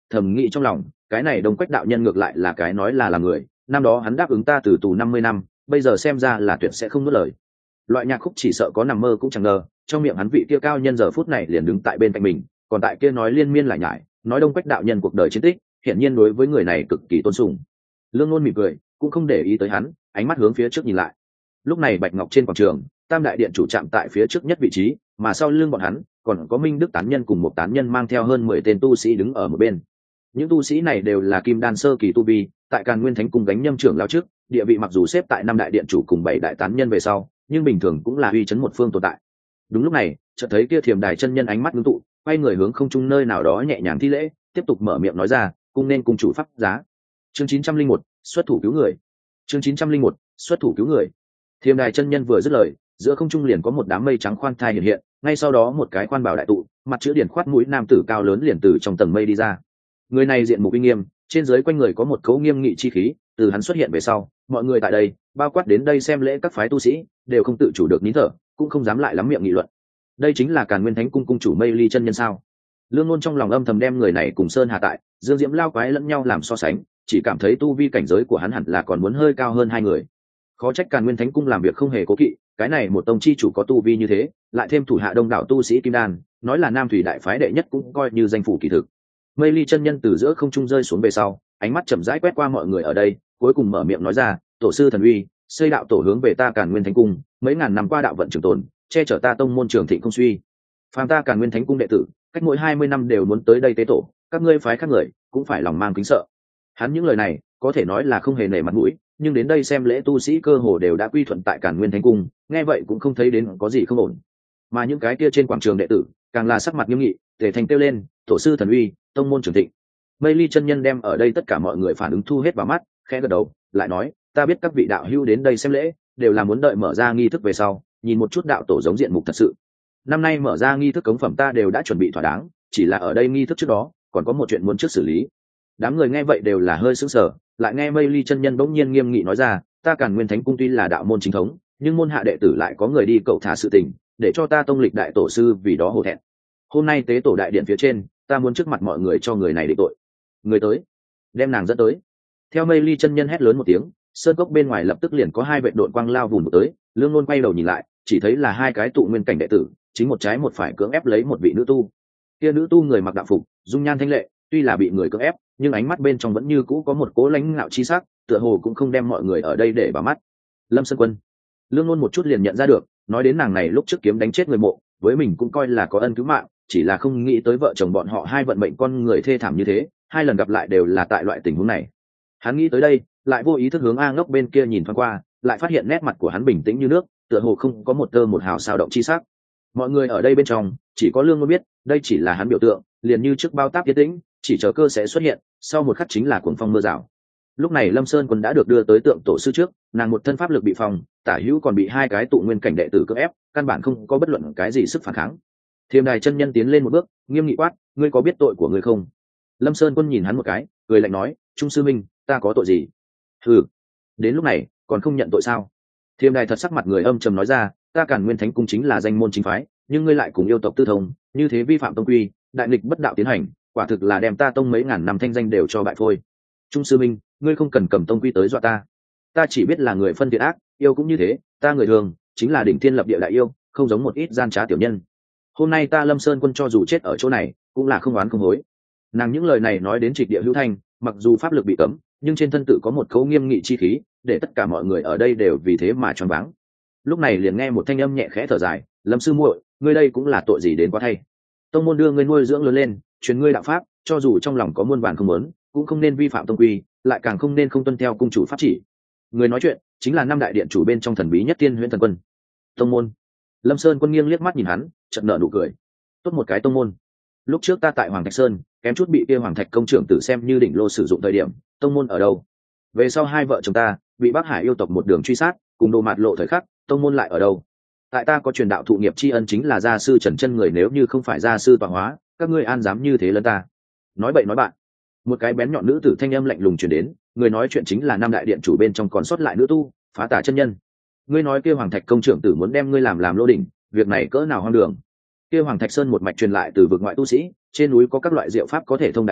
thầm nghĩ trong lòng, cái này Đông Quách đạo nhân ngược lại là cái nói là người, năm đó hắn đáp ứng ta từ tù 50 năm, bây giờ xem ra là tuyệt sẽ không nuốt lời. Loại nhạc khúc chỉ sợ có nằm mơ cũng chẳng ngờ, trong miệng hắn vị kia cao nhân giờ phút này liền đứng tại bên cạnh mình, còn tại kia nói liên miên lại nhải, nói Đông Quách đạo nhân cuộc đời chiến tích, hiển nhiên đối với người này cực kỳ tôn sùng. Lương Nôn mỉm cười, cũng không để ý tới hắn, ánh mắt hướng phía trước nhìn lại. Lúc này Bạch Ngọc trên quảng trường, Tam đại điện chủ chạm tại phía trước nhất vị trí, mà sau lưng bọn hắn còn có Minh Đức tán nhân cùng một tán nhân mang theo hơn 10 tên tu sĩ đứng ở một bên. Những tu sĩ này đều là kim đan sơ kỳ tu vi, tại Càn Nguyên Thánh cung gánh nhâm trưởng lão trước, địa vị mặc dù xếp tại năm đại điện chủ cùng 7 đại tán nhân về sau, nhưng bình thường cũng là uy chấn một phương tồn tại. Đúng lúc này, chợt thấy kia Thiềm Đài chân nhân ánh mắt ngưng tụ, quay người hướng không trung nơi nào đó nhẹ nhàng thi lễ, tiếp tục mở miệng nói ra, cung nên cung chủ pháp giá. Chương 901, xuất thủ cứu người. Chương 901, xuất thủ cứu người. Thiềm Đài chân nhân vừa dứt lời, giữa không trung liền có một đám mây trắng khoan thai hiện hiện, ngay sau đó một cái khoan bảo đại tụ, mặt chữ điển khoát mũi nam tử cao lớn liền từ trong tầng mây đi ra. Người này diện mục uy nghiêm, trên dưới quanh người có một cấu nghiêm nghị chi khí, từ hắn xuất hiện về sau, mọi người tại đây, bao quát đến đây xem lễ các phái tu sĩ, đều không tự chủ được nín thở, cũng không dám lại lắm miệng nghị luận. Đây chính là Càn Nguyên Thánh cung cung chủ Mây Ly chân nhân sao? Lương Ngôn trong lòng âm thầm đem người này cùng Sơn Hà tại Dương Diễm lao quái lẫn nhau làm so sánh, chỉ cảm thấy tu vi cảnh giới của hắn hẳn là còn muốn hơi cao hơn hai người. Khó trách Càn Nguyên Thánh cung làm việc không hề cố kỵ, cái này một tông chi chủ có tu vi như thế, lại thêm thủ hạ đông đảo tu sĩ kim đan, nói là Nam Thủy đại phái đệ nhất cũng coi như danh phủ kỳ thực. Mây Ly chân nhân từ giữa không trung rơi xuống về sau, ánh mắt chậm rãi quét qua mọi người ở đây, cuối cùng mở miệng nói ra, tổ sư thần uy, xây đạo tổ hướng về ta Càn Nguyên Thánh cung, mấy ngàn năm qua đạo vận trường tồn, che chở ta tông môn trường thịnh không suy. Phàm ta Càn Nguyên Thánh cung đệ tử, cách mỗi 20 năm đều muốn tới đây tế tổ, các ngươi phái khác người cũng phải lòng mang kính sợ. Hắn những lời này có thể nói là không hề nể mặt mũi, nhưng đến đây xem lễ tu sĩ cơ hồ đều đã quy thuận tại Càn Nguyên Thánh cung, nghe vậy cũng không thấy đến có gì không ổn. Mà những cái kia trên quảng trường đệ tử càng là sắc mặt nghiêm nghị, tề thành kêu lên, tổ sư thần uy, tông môn trường thịnh. Mây Ly chân nhân đem ở đây tất cả mọi người phản ứng thu hết vào mắt, khẽ gật đầu, lại nói, ta biết các vị đạo hữu đến đây xem lễ, đều là muốn đợi mở ra nghi thức về sau, nhìn một chút đạo tổ giống diện mục thật sự. Năm nay mở ra nghi thức cống phẩm ta đều đã chuẩn bị thỏa đáng, chỉ là ở đây nghi thức trước đó, còn có một chuyện muốn trước xử lý. Đám người nghe vậy đều là hơi sững sờ, lại nghe Mây Ly chân nhân bỗng nhiên nghiêm nghị nói ra, ta Càn Nguyên Thánh cung tuy là đạo môn chính thống, nhưng môn hạ đệ tử lại có người đi cậu thả sự tình, để cho ta tông lịch đại tổ sư vì đó hổ thẹn. Hôm nay tế tổ đại điện phía trên, ta muốn trước mặt mọi người cho người này định tội. Người tới, đem nàng dẫn tới. Theo Mây Ly chân nhân hét lớn một tiếng, sơn cốc bên ngoài lập tức liền có hai vệ đội quang lao vùng tới. Lương Nôn quay đầu nhìn lại, chỉ thấy là hai cái tụ nguyên cảnh đệ tử, chính một trái một phải cưỡng ép lấy một vị nữ tu. Kia nữ tu người mặc đạo phục, dung nhan thanh lệ, tuy là bị người cưỡng ép, nhưng ánh mắt bên trong vẫn như cũ có một cố lãnh ngạo chi sắc, tựa hồ cũng không đem mọi người ở đây để vào mắt. Lâm Sơn Quân. Lương Nôn một chút liền nhận ra được, nói đến nàng này lúc trước kiếm đánh chết người mộ, với mình cũng coi là có ân cứu mạng, chỉ là không nghĩ tới vợ chồng bọn họ hai vận mệnh con người thê thảm như thế, hai lần gặp lại đều là tại loại tình huống này. Hắn nghĩ tới đây, lại vô ý thức hướng A Ngốc bên kia nhìn thoáng qua, lại phát hiện nét mặt của hắn bình tĩnh như nước, tựa hồ không có một tơ một hào xao động chi sắc. Mọi người ở đây bên trong, chỉ có Lương Ngôn biết, đây chỉ là hắn biểu tượng, liền như trước bao táp yên tĩnh, chỉ chờ cơ sẽ xuất hiện, sau một khắc chính là cuồng phong mưa rào. Lúc này Lâm Sơn Quân đã được đưa tới tượng tổ sư trước, nàng một thân pháp lực bị phòng, tả hữu còn bị hai cái tụ nguyên cảnh đệ tử cưỡng ép, căn bản không có bất luận cái gì sức phản kháng. Thiềm Đài chân nhân tiến lên một bước, nghiêm nghị quát, ngươi có biết tội của ngươi không? Lâm Sơn Quân nhìn hắn một cái, cười lạnh nói, trung sư minh, ta có tội gì? Ừ, đến lúc này còn không nhận tội sao? Thiềm Đài thật sắc mặt người âm trầm nói ra, ta Càn Nguyên Thánh cung chính là danh môn chính phái, nhưng ngươi lại cùng yêu tộc tư thông, như thế vi phạm tông quy, đại nghịch bất đạo tiến hành, quả thực là đem ta tông mấy ngàn năm thanh danh đều cho bại phôi. Trung sư minh, ngươi không cần cầm tông quy tới dọa ta, ta chỉ biết là người phân thiện ác, yêu cũng như thế, ta người thường chính là đỉnh thiên lập địa đại yêu, không giống một ít gian trá tiểu nhân. Hôm nay ta Lâm Sơn Quân cho dù chết ở chỗ này, cũng là không oán không hối. Nàng những lời này nói đến trịch địa hữu thanh, mặc dù pháp lực bị cấm, nhưng trên thân tự có một khấu nghiêm nghị chi khí, để tất cả mọi người ở đây đều vì thế mà choáng váng. Lúc này liền nghe một thanh âm nhẹ khẽ thở dài, Lâm sư muội, ngươi đây cũng là tội gì đến quá thay. Tông môn đưa ngươi nuôi dưỡng lớn lên, truyền ngươi đạo pháp, cho dù trong lòng có muôn vàn không muốn, cũng không nên vi phạm tông quy, lại càng không nên không tuân theo cung chủ pháp chỉ. Người nói chuyện chính là năm đại điện chủ bên trong thần bí nhất Tiên Huyễn Thần Quân. Tông môn. Lâm Sơn Quân nghiêng liếc mắt nhìn hắn, chợt nở nụ cười. Tốt một cái tông môn. Lúc trước ta tại Hoàng Thạch Sơn, kém chút bị kia Hoàng Thạch công trưởng tử xem như đỉnh lô sử dụng thời điểm, tông môn ở đâu? Về sau hai vợ chồng ta bị Bắc Hải yêu tộc một đường truy sát, cùng đồ mạt lộ thời khắc, tông môn lại ở đâu? Tại ta có truyền đạo thụ nghiệp tri ân chính là gia sư Trần Chân người, nếu như không phải gia sư tọa hóa, các ngươi an dám như thế lẫn ta? Nói bậy nói bạn. Một cái bén nhọn nữ tử thanh âm lạnh lùng truyền đến, người nói chuyện chính là năm đại điện chủ bên trong còn sót lại nữ tu, Phá Tà chân nhân. Ngươi nói kia Hoàng Thạch công trưởng tử muốn đem ngươi làm lô đỉnh, việc này cỡ nào hoang đường. Kia Hoàng Thạch Sơn một mạch truyền lại từ vực ngoại tu sĩ, trên núi có các loại diệu pháp có thể thông đại đạo,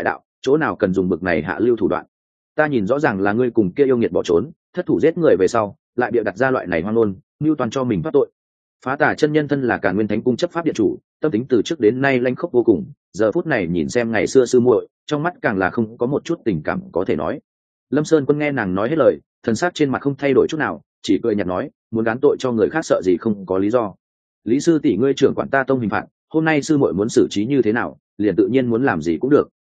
chỗ nào cần dùng bực này hạ lưu thủ đoạn. Ta nhìn rõ ràng là ngươi cùng kia yêu nghiệt bỏ trốn, thất thủ giết người về sau lại bịa đặt ra loại này hoang ngôn, mưu toàn cho mình thoát tội. Phá Tà chân nhân thân là Càn Nguyên Thánh cung chấp pháp điện chủ, tâm tính từ trước đến nay lanh khốc vô cùng, giờ phút này nhìn xem ngày xưa sư muội, trong mắt càng là không có một chút tình cảm có thể nói. Lâm Sơn Quân nghe nàng nói hết lời, thần sắc trên mặt không thay đổi chút nào, chỉ cười nhạt nói, muốn gán tội cho người khác sợ gì không có lý do. Lý sư tỷ ngươi trưởng quản ta tông hình phạt, hôm nay sư muội muốn xử trí như thế nào, liền tự nhiên muốn làm gì cũng được.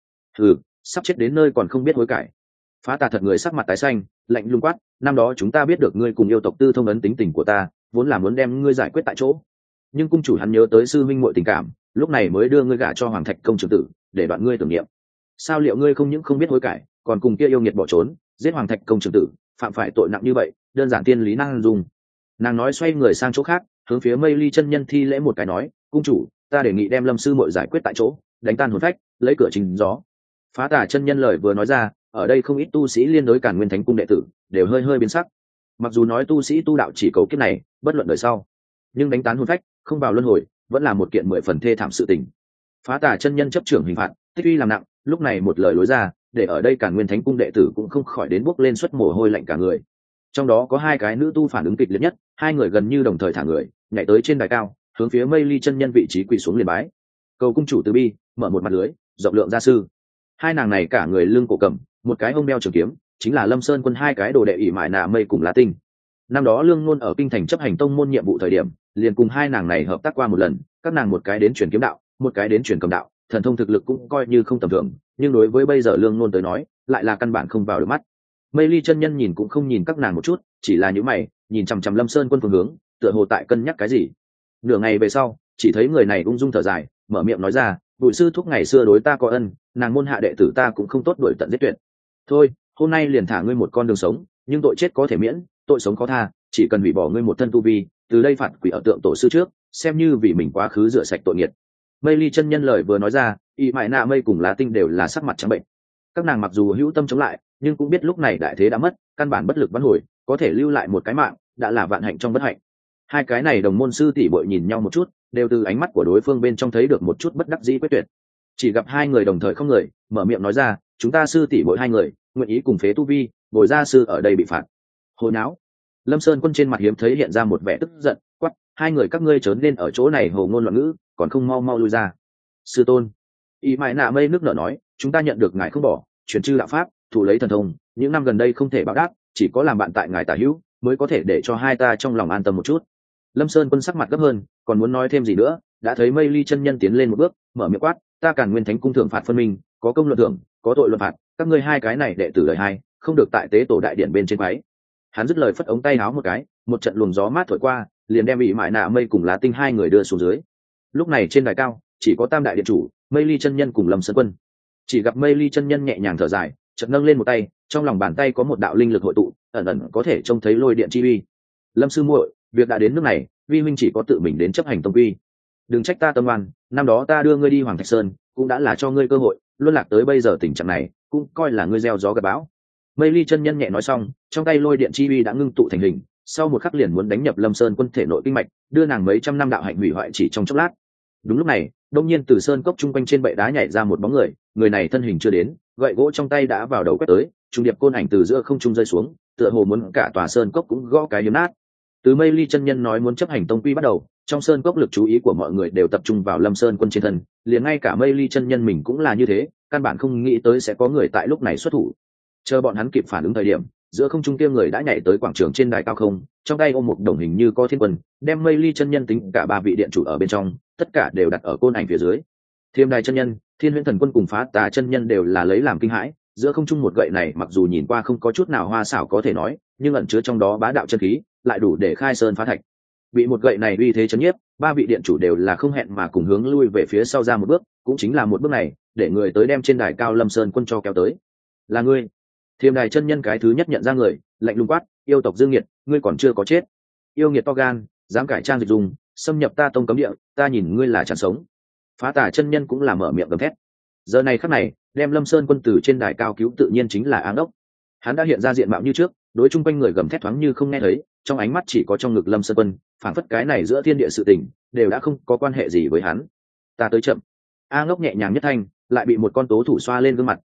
Sắp chết đến nơi còn không biết hối cải. Phá Tà thật người sắc mặt tái xanh, lạnh lùng quát, năm đó chúng ta biết được ngươi cùng yêu tộc tư thông ấn tính tình của ta, vốn là muốn đem ngươi giải quyết tại chỗ, nhưng cung chủ hắn nhớ tới sư minh muội tình cảm, lúc này mới đưa ngươi gả cho Hoàng Thạch công trưởng tử, để đoạn ngươi tưởng niệm. Sao liệu ngươi không những không biết hối cải, còn cùng kia yêu nghiệt bỏ trốn, giết Hoàng Thạch công trưởng tử, phạm phải tội nặng như vậy, đơn giản tiên lý năng dùng. Nàng nói xoay người sang chỗ khác, hướng phía Mây Ly chân nhân thi lễ một cái nói, cung chủ, ta đề nghị đem Lâm sư muội giải quyết tại chỗ, đánh tan hồn phách, lấy cửa trình gió. Phá Tà chân nhân lời vừa nói ra, ở đây không ít tu sĩ liên đối Càn Nguyên Thánh cung đệ tử đều hơi hơi biến sắc. Mặc dù nói tu sĩ tu đạo chỉ cầu kiếp này, bất luận đời sau, nhưng đánh tán hồn phách, không vào luân hồi, vẫn là một kiện 10 phần thê thảm sự tình. Phá Tà chân nhân chấp trưởng hình phạt, tích uy làm nặng, lúc này một lời lối ra, để ở đây Càn Nguyên Thánh cung đệ tử cũng không khỏi đến bốc lên xuất mồ hôi lạnh cả người. Trong đó có hai cái nữ tu phản ứng kịch liệt nhất, hai người gần như đồng thời thả người, nhảy tới trên đài cao, hướng phía Mây Ly chân nhân vị trí quỳ xuống liền bái. Cầu cung chủ từ bi, mở một mặt lưới, rộng lượng gia sư. Hai nàng này cả người lưng cổ cầm, một cái hông đeo trường kiếm, chính là Lâm Sơn Quân hai cái đồ đệ ỷ mại nạ mây cùng lá tinh. Năm đó Lương Nôn ở kinh thành chấp hành tông môn nhiệm vụ thời điểm, liền cùng hai nàng này hợp tác qua một lần, các nàng một cái đến truyền kiếm đạo, một cái đến truyền cầm đạo, thần thông thực lực cũng coi như không tầm thường, nhưng đối với bây giờ Lương Nôn tới nói, lại là căn bản không vào được mắt. Mây Ly chân nhân nhìn cũng không nhìn các nàng một chút, chỉ là nhíu mày, nhìn chằm chằm Lâm Sơn Quân phương hướng, tựa hồ tại cân nhắc cái gì. Nửa ngày về sau, chỉ thấy người này ung dung thở dài, mở miệng nói ra, bùi sư thúc ngày xưa đối ta có ân, nàng môn hạ đệ tử ta cũng không tốt đuổi tận giết tuyệt. Thôi, hôm nay liền thả ngươi một con đường sống, nhưng tội chết có thể miễn, tội sống khó tha, chỉ cần hủy bỏ ngươi một thân tu vi, từ đây phạt quỷ ở tượng tổ sư trước, xem như vì mình quá khứ rửa sạch tội nghiệt. Mây Ly chân nhân lời vừa nói ra, y mại nạ mây cùng lá tinh đều là sắc mặt trắng bệnh. Các nàng mặc dù hữu tâm chống lại, nhưng cũng biết lúc này đại thế đã mất, căn bản bất lực vãn hồi, có thể lưu lại một cái mạng, đã là vạn hạnh trong bất hạnh. Hai cái này đồng môn sư tỷ bội nhìn nhau một chút, đều từ ánh mắt của đối phương bên trong thấy được một chút bất đắc dĩ quyết tuyệt. Chỉ gặp hai người đồng thời không người, mở miệng nói ra, chúng ta sư tỷ bội hai người, nguyện ý cùng phế tu vi, bồi gia sư ở đây bị phạt. Hồi não. Lâm Sơn Quân trên mặt hiếm thấy hiện ra một vẻ tức giận, quát, hai người các ngươi trớn lên ở chỗ này hồ ngôn loạn ngữ, còn không mau mau lui ra. Sư tôn. Y mại nạ mây nước nở nói, chúng ta nhận được ngài không bỏ, truyền chư đạo pháp, thủ lấy thần thông, những năm gần đây không thể báo đáp, chỉ có làm bạn tại ngài tả hữu, mới có thể để cho hai ta trong lòng an tâm một chút. Lâm Sơn Quân sắc mặt gấp hơn, còn muốn nói thêm gì nữa, đã thấy Mây Ly chân nhân tiến lên một bước, mở miệng quát, ta Càn Nguyên Thánh cung thưởng phạt phân minh, có công luận thưởng, có tội luận phạt, các ngươi hai cái này đệ tử đời hai, không được tại tế tổ đại điện bên trên quái. Hắn dứt lời phất ống tay áo một cái, một trận luồng gió mát thổi qua, liền đem bị mại nạ mây cùng lá tinh hai người đưa xuống dưới. Lúc này trên đài cao, chỉ có tam đại điện chủ, Mây Ly chân nhân cùng Lâm Sơn Quân. Chỉ gặp Mây Ly chân nhân nhẹ nhàng thở dài, chợt nâng lên một tay, trong lòng bàn tay có một đạo linh lực hội tụ, ẩn ẩn có thể trông thấy lôi điện chi uy. Lâm sư muội, việc đã đến nước này, vi huynh chỉ có tự mình đến chấp hành tông quy. Đừng trách ta tâm oan, năm đó ta đưa ngươi đi Hoàng Thạch Sơn, cũng đã là cho ngươi cơ hội, luân lạc tới bây giờ tình trạng này, cũng coi là ngươi gieo gió gặt bão. Mây Ly chân nhân nhẹ nói xong, trong tay lôi điện chi uy đã ngưng tụ thành hình, sau một khắc liền muốn đánh nhập Lâm Sơn Quân thể nội kinh mạch, đưa nàng mấy trăm năm đạo hạnh hủy hoại chỉ trong chốc lát. Đúng lúc này, đông nhiên từ sơn cốc trung quanh trên bệ đá nhảy ra một bóng người, người này thân hình chưa đến, gậy gỗ trong tay đã vào đầu quét tới, trung điệp côn ảnh từ giữa không trung rơi xuống, tựa hồ muốn cả tòa sơn cốc cũng gõ cái hiếm nát. Từ Mây Ly chân nhân nói muốn chấp hành tông quy bắt đầu, trong sơn cốc lực chú ý của mọi người đều tập trung vào Lâm Sơn Quân trên thân, liền ngay cả Mây Ly chân nhân mình cũng là như thế, căn bản không nghĩ tới sẽ có người tại lúc này xuất thủ. Chờ bọn hắn kịp phản ứng thời điểm, giữa không trung kia người đã nhảy tới quảng trường trên đài cao không, trong tay ôm một đồng hình như có thiên quân, đem Mây Ly chân nhân tính cả ba vị điện chủ ở bên trong, tất cả đều đặt ở côn ảnh phía dưới. Thiêm Đài chân nhân, Thiên Huyễn thần quân cùng Phá Tà chân nhân đều là lấy làm kinh hãi, giữa không trung một gậy này mặc dù nhìn qua không có chút nào hoa xảo có thể nói, nhưng ẩn chứa trong đó bá đạo chân khí, lại đủ để khai sơn phá thạch. Bị một gậy này uy thế chấn nhiếp, ba vị điện chủ đều là không hẹn mà cùng hướng lui về phía sau ra một bước, cũng chính là một bước này, để người tới đem trên đài cao Lâm Sơn Quân cho kéo tới. Là ngươi. Thiêm Đài chân nhân cái thứ nhất nhận ra người, lạnh lùng quát, yêu tộc Dương Nghiệt, ngươi còn chưa có chết. Yêu nghiệt to gan, dám cải trang dịch dùng, xâm nhập ta tông cấm địa, ta nhìn ngươi là chẳng sống. Phá Tà chân nhân cũng là mở miệng gầm thét. Giờ này khắc này, đem Lâm Sơn Quân từ trên đài cao cứu tự nhiên chính là Áng Đốc. Hắn đã hiện ra diện mạo như trước, đối chung quanh người gầm thét thoáng như không nghe thấy, trong ánh mắt chỉ có trong ngực Lâm Sơn Quân, phảng phất cái này giữa thiên địa sự tình đều đã không có quan hệ gì với hắn. Ta tới chậm. Áng Đốc nhẹ nhàng nhất thanh, lại bị một con tố thủ xoa lên gương mặt,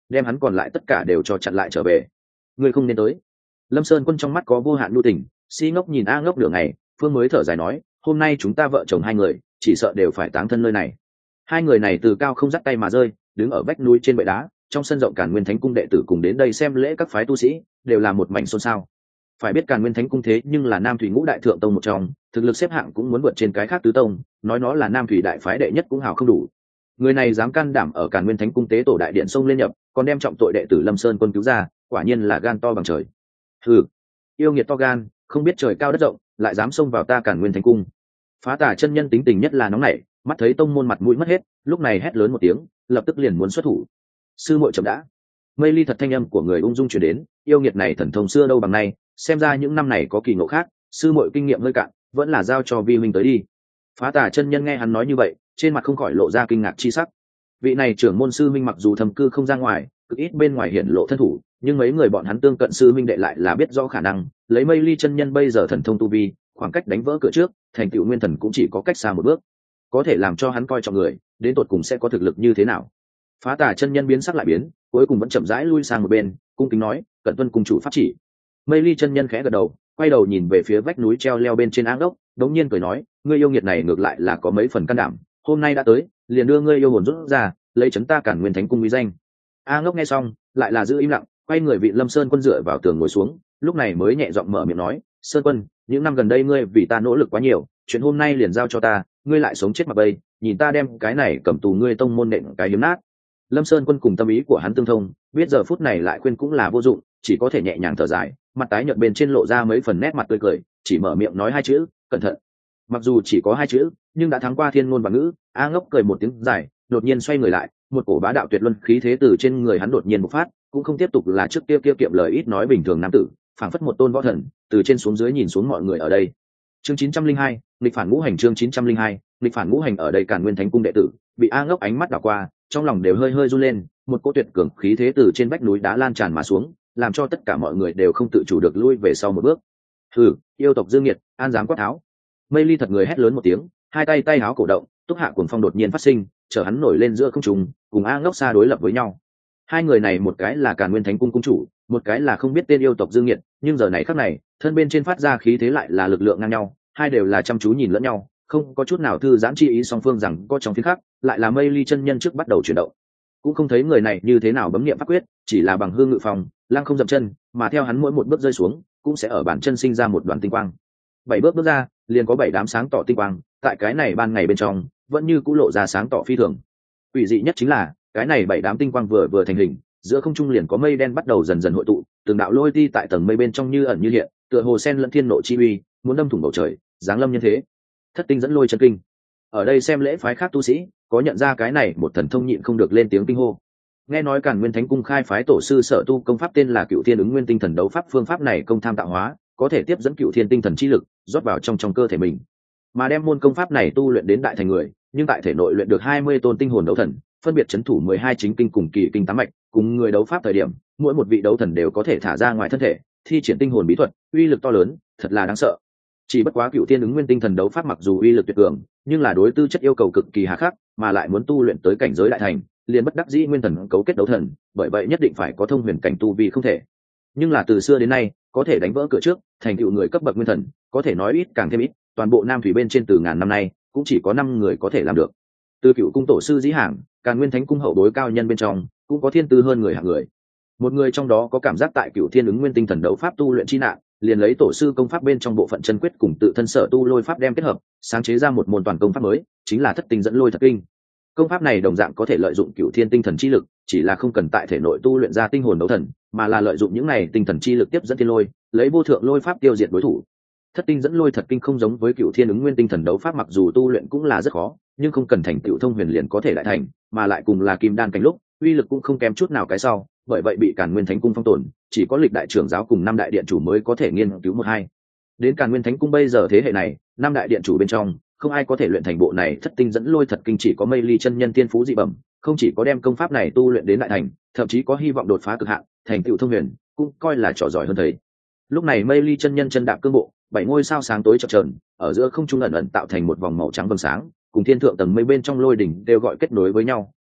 đem hắn còn lại tất cả đều cho chặn lại trở về. Ngươi không nên tới. Lâm Sơn Quân trong mắt có vô hạn nhu tình, si ngốc nhìn A Ngốc nửa ngày, phương mới thở dài nói, hôm nay chúng ta vợ chồng hai người chỉ sợ đều phải táng thân nơi này. Hai người này từ cao không dắt tay mà rơi, đứng ở vách núi trên bệ đá, trong sân rộng Càn Nguyên Thánh Cung đệ tử cùng đến đây xem lễ các phái tu sĩ đều là một mảnh xôn xao. Phải biết Càn Nguyên Thánh Cung thế nhưng là Nam Thủy Ngũ Đại Thượng Tông một trong, thực lực xếp hạng cũng muốn vượt trên cái khác tứ tông, nói nó là Nam Thủy Đại phái đệ nhất cũng hào không đủ. Người này dám can đảm ở Càn Nguyên Thánh Cung tế tổ đại điện xông lên nhập, còn đem trọng tội đệ tử Lâm Sơn Quân cứu ra, quả nhiên là gan to bằng trời. Hừ, yêu nghiệt to gan, không biết trời cao đất rộng, lại dám xông vào ta Càn Nguyên Thánh Cung. Phá Tà chân nhân tính tình nhất là nóng nảy, mắt thấy tông môn mặt mũi mất hết, lúc này hét lớn một tiếng, lập tức liền muốn xuất thủ. Sư muội chậm đã. Mây Ly thật thanh âm của người ung dung truyền đến, yêu nghiệt này thần thông xưa đâu bằng nay, xem ra những năm này có kỳ ngộ khác, sư muội kinh nghiệm hơi cạn, vẫn là giao cho vi huynh tới đi. Phá Tà chân nhân nghe hắn nói như vậy, trên mặt không khỏi lộ ra kinh ngạc chi sắc. Vị này trưởng môn sư huynh mặc dù thầm cư không ra ngoài, cực ít bên ngoài hiển lộ thân thủ, nhưng mấy người bọn hắn tương cận sư huynh đệ lại là biết rõ khả năng, lấy Mây Ly chân nhân bây giờ thần thông tu vi, khoảng cách đánh vỡ cửa trước, thành tựu nguyên thần cũng chỉ có cách xa một bước, có thể làm cho hắn coi trọng người, đến tột cùng sẽ có thực lực như thế nào. Phá Tà chân nhân biến sắc lại biến, cuối cùng vẫn chậm rãi lui sang một bên, cung kính nói, cẩn tuân cùng chủ pháp chỉ. Mây Ly chân nhân khẽ gật đầu, quay đầu nhìn về phía vách núi treo leo bên trên áng đốc, đống nhiên cười nói, ngươi yêu nghiệt này ngược lại là có mấy phần can đảm, hôm nay đã tới, liền đưa ngươi yêu hồn rút ra, lấy chấn ta Càn Nguyên Thánh Cung uy danh. A Ngốc nghe xong, lại là giữ im lặng, quay người vị Lâm Sơn Quân dựa vào tường ngồi xuống, lúc này mới nhẹ giọng mở miệng nói, Sơn Quân, những năm gần đây ngươi vì ta nỗ lực quá nhiều, chuyện hôm nay liền giao cho ta, ngươi lại sống chết mặc bay, nhìn ta đem cái này cầm tù ngươi tông môn nện cái hiếm nát. Lâm Sơn Quân cùng tâm ý của hắn tương thông, biết giờ phút này lại khuyên cũng là vô dụng, chỉ có thể nhẹ nhàng thở dài, mặt tái nhợt bên trên lộ ra mấy phần nét mặt tươi cười, chỉ mở miệng nói hai chữ, cẩn thận. Mặc dù chỉ có hai chữ, nhưng đã thắng qua thiên ngôn và ngữ. A Ngốc cười một tiếng dài, đột nhiên xoay người lại, một cổ bá đạo tuyệt luân khí thế từ trên người hắn đột nhiên bộc phát, cũng không tiếp tục là trước kia kiệm lời ít nói bình thường nam tử, phảng phất một tôn võ thần, từ trên xuống dưới nhìn xuống mọi người ở đây. Chương 902, nghịch phản ngũ hành. Chương 902, nghịch phản ngũ hành. Ở đây Càn Nguyên Thánh Cung đệ tử bị A Ngốc ánh mắt đảo qua, trong lòng đều hơi hơi run lên, một cỗ tuyệt cường khí thế từ trên vách núi đá lan tràn mà xuống, làm cho tất cả mọi người đều không tự chủ được lui về sau một bước. Hừ, yêu tộc dương nghiệt, an dám quát tháo. Mây Ly thật người hét lớn một tiếng, hai tay háo cổ động, túc hạ cuồng phong đột nhiên phát sinh, chở hắn nổi lên giữa không trung, cùng A Ngốc xa đối lập với nhau. Hai người này một cái là Càn Nguyên Thánh Cung cung chủ, một cái là không biết tên yêu tộc dương nghiệt, nhưng giờ này khắc này, thân bên trên phát ra khí thế lại là lực lượng ngang nhau, hai đều là chăm chú nhìn lẫn nhau, không có chút nào thư giãn chi ý, song phương rằng có trong phiến khắc, lại là Mây Ly chân nhân trước bắt đầu chuyển động. Cũng không thấy người này như thế nào bấm niệm pháp quyết, chỉ là bằng hương ngự phòng, lăng không dậm chân, mà theo hắn mỗi một bước rơi xuống, cũng sẽ ở bản chân sinh ra một đoàn tinh quang. 7 bước ra, liền có 7 đám sáng tỏ tinh quang, tại cái này ban ngày bên trong, vẫn như cũ lộ ra sáng tỏ phi thường. Quỷ dị nhất chính là, cái này 7 đám tinh quang vừa thành hình, giữa không trung liền có mây đen bắt đầu dần dần hội tụ, từng đạo lôi ti tại tầng mây bên trong như ẩn như hiện, tựa hồ sen lẫn thiên nộ chi uy, muốn đâm thủng bầu trời, giáng lâm nhân thế. Thất tinh dẫn lôi chân kinh. Ở đây xem lễ phái khác tu sĩ, có nhận ra cái này một thần thông nhịn không được lên tiếng kinh hô. Nghe nói Càn Nguyên Thánh Cung khai phái tổ sư sở tu công pháp tên là Cựu Thiên Ứng Nguyên Tinh Thần Đấu Pháp, phương pháp này công tham tạo hóa, có thể tiếp dẫn Cựu Thiên tinh thần chi lực rót vào trong cơ thể mình, mà đem môn công pháp này tu luyện đến đại thành người, nhưng tại thể nội luyện được 20 tôn tinh hồn đấu thần, phân biệt trấn thủ 12 chính kinh cùng kỳ kinh tám mạch, cùng người đấu pháp thời điểm, mỗi một vị đấu thần đều có thể thả ra ngoài thân thể, thi triển tinh hồn bí thuật, uy lực to lớn, thật là đáng sợ. Chỉ bất quá Cựu Thiên Ứng Nguyên Tinh Thần Đấu Pháp mặc dù uy lực tuyệt cường, nhưng là đối tư chất yêu cầu cực kỳ hà khắc, mà lại muốn tu luyện tới cảnh giới đại thành, liền bất đắc dĩ nguyên thần cấu kết đấu thần, bởi vậy nhất định phải có thông huyền cảnh tu vi không thể. Nhưng là từ xưa đến nay, có thể đánh vỡ cửa trước, thành tựu người cấp bậc nguyên thần, có thể nói ít càng thêm ít, toàn bộ Nam Thủy bên trên từ ngàn năm nay, cũng chỉ có 5 người có thể làm được. Từ Cựu cung tổ sư Dĩ Hàng, Càn Nguyên Thánh Cung hậu bối cao nhân bên trong, cũng có thiên tư hơn người hạng người. Một người trong đó có cảm giác tại Cựu Thiên Ứng Nguyên Tinh Thần Đấu Pháp tu luyện chi nạn, liền lấy tổ sư công pháp bên trong bộ phận chân quyết cùng tự thân sở tu lôi pháp đem kết hợp, sáng chế ra một môn toàn công pháp mới, chính là Thất Tinh dẫn lôi thật kinh. Công pháp này đồng dạng có thể lợi dụng Cựu Thiên tinh thần chi lực, chỉ là không cần tại thể nội tu luyện ra tinh hồn đấu thần, mà là lợi dụng những này tinh thần chi lực tiếp dẫn thiên lôi, lấy vô thượng lôi pháp tiêu diệt đối thủ. Thất Tinh dẫn lôi thật kinh không giống với Cựu Thiên Ứng Nguyên Tinh Thần Đấu Pháp, mặc dù tu luyện cũng là rất khó, nhưng không cần thành tựu thông huyền liền có thể đại thành, mà lại cùng là kim đan cảnh lúc, uy lực cũng không kém chút nào cái sau, bởi vậy bị Càn Nguyên Thánh Cung phong tồn, chỉ có lịch đại trưởng giáo cùng 5 đại điện chủ mới có thể nghiên cứu một hai. Đến Càn Nguyên Thánh Cung bây giờ thế hệ này, 5 đại điện chủ bên trong, không ai có thể luyện thành bộ này Thất Tinh dẫn lôi thật kinh, chỉ có Mây Ly chân nhân tiên phú dị bẩm, không chỉ có đem công pháp này tu luyện đến đại thành, thậm chí có hy vọng đột phá cực hạn, thành tựu thông huyền, cũng coi là trò giỏi hơn thầy. Lúc này Mây Ly chân nhân chân đạp cương bộ, 7 ngôi sao sáng tối chập chờn, ở giữa không trung ẩn ẩn tạo thành một vòng màu trắng vầng sáng, cùng thiên thượng tầng mây bên trong lôi đỉnh đều gọi kết nối với nhau,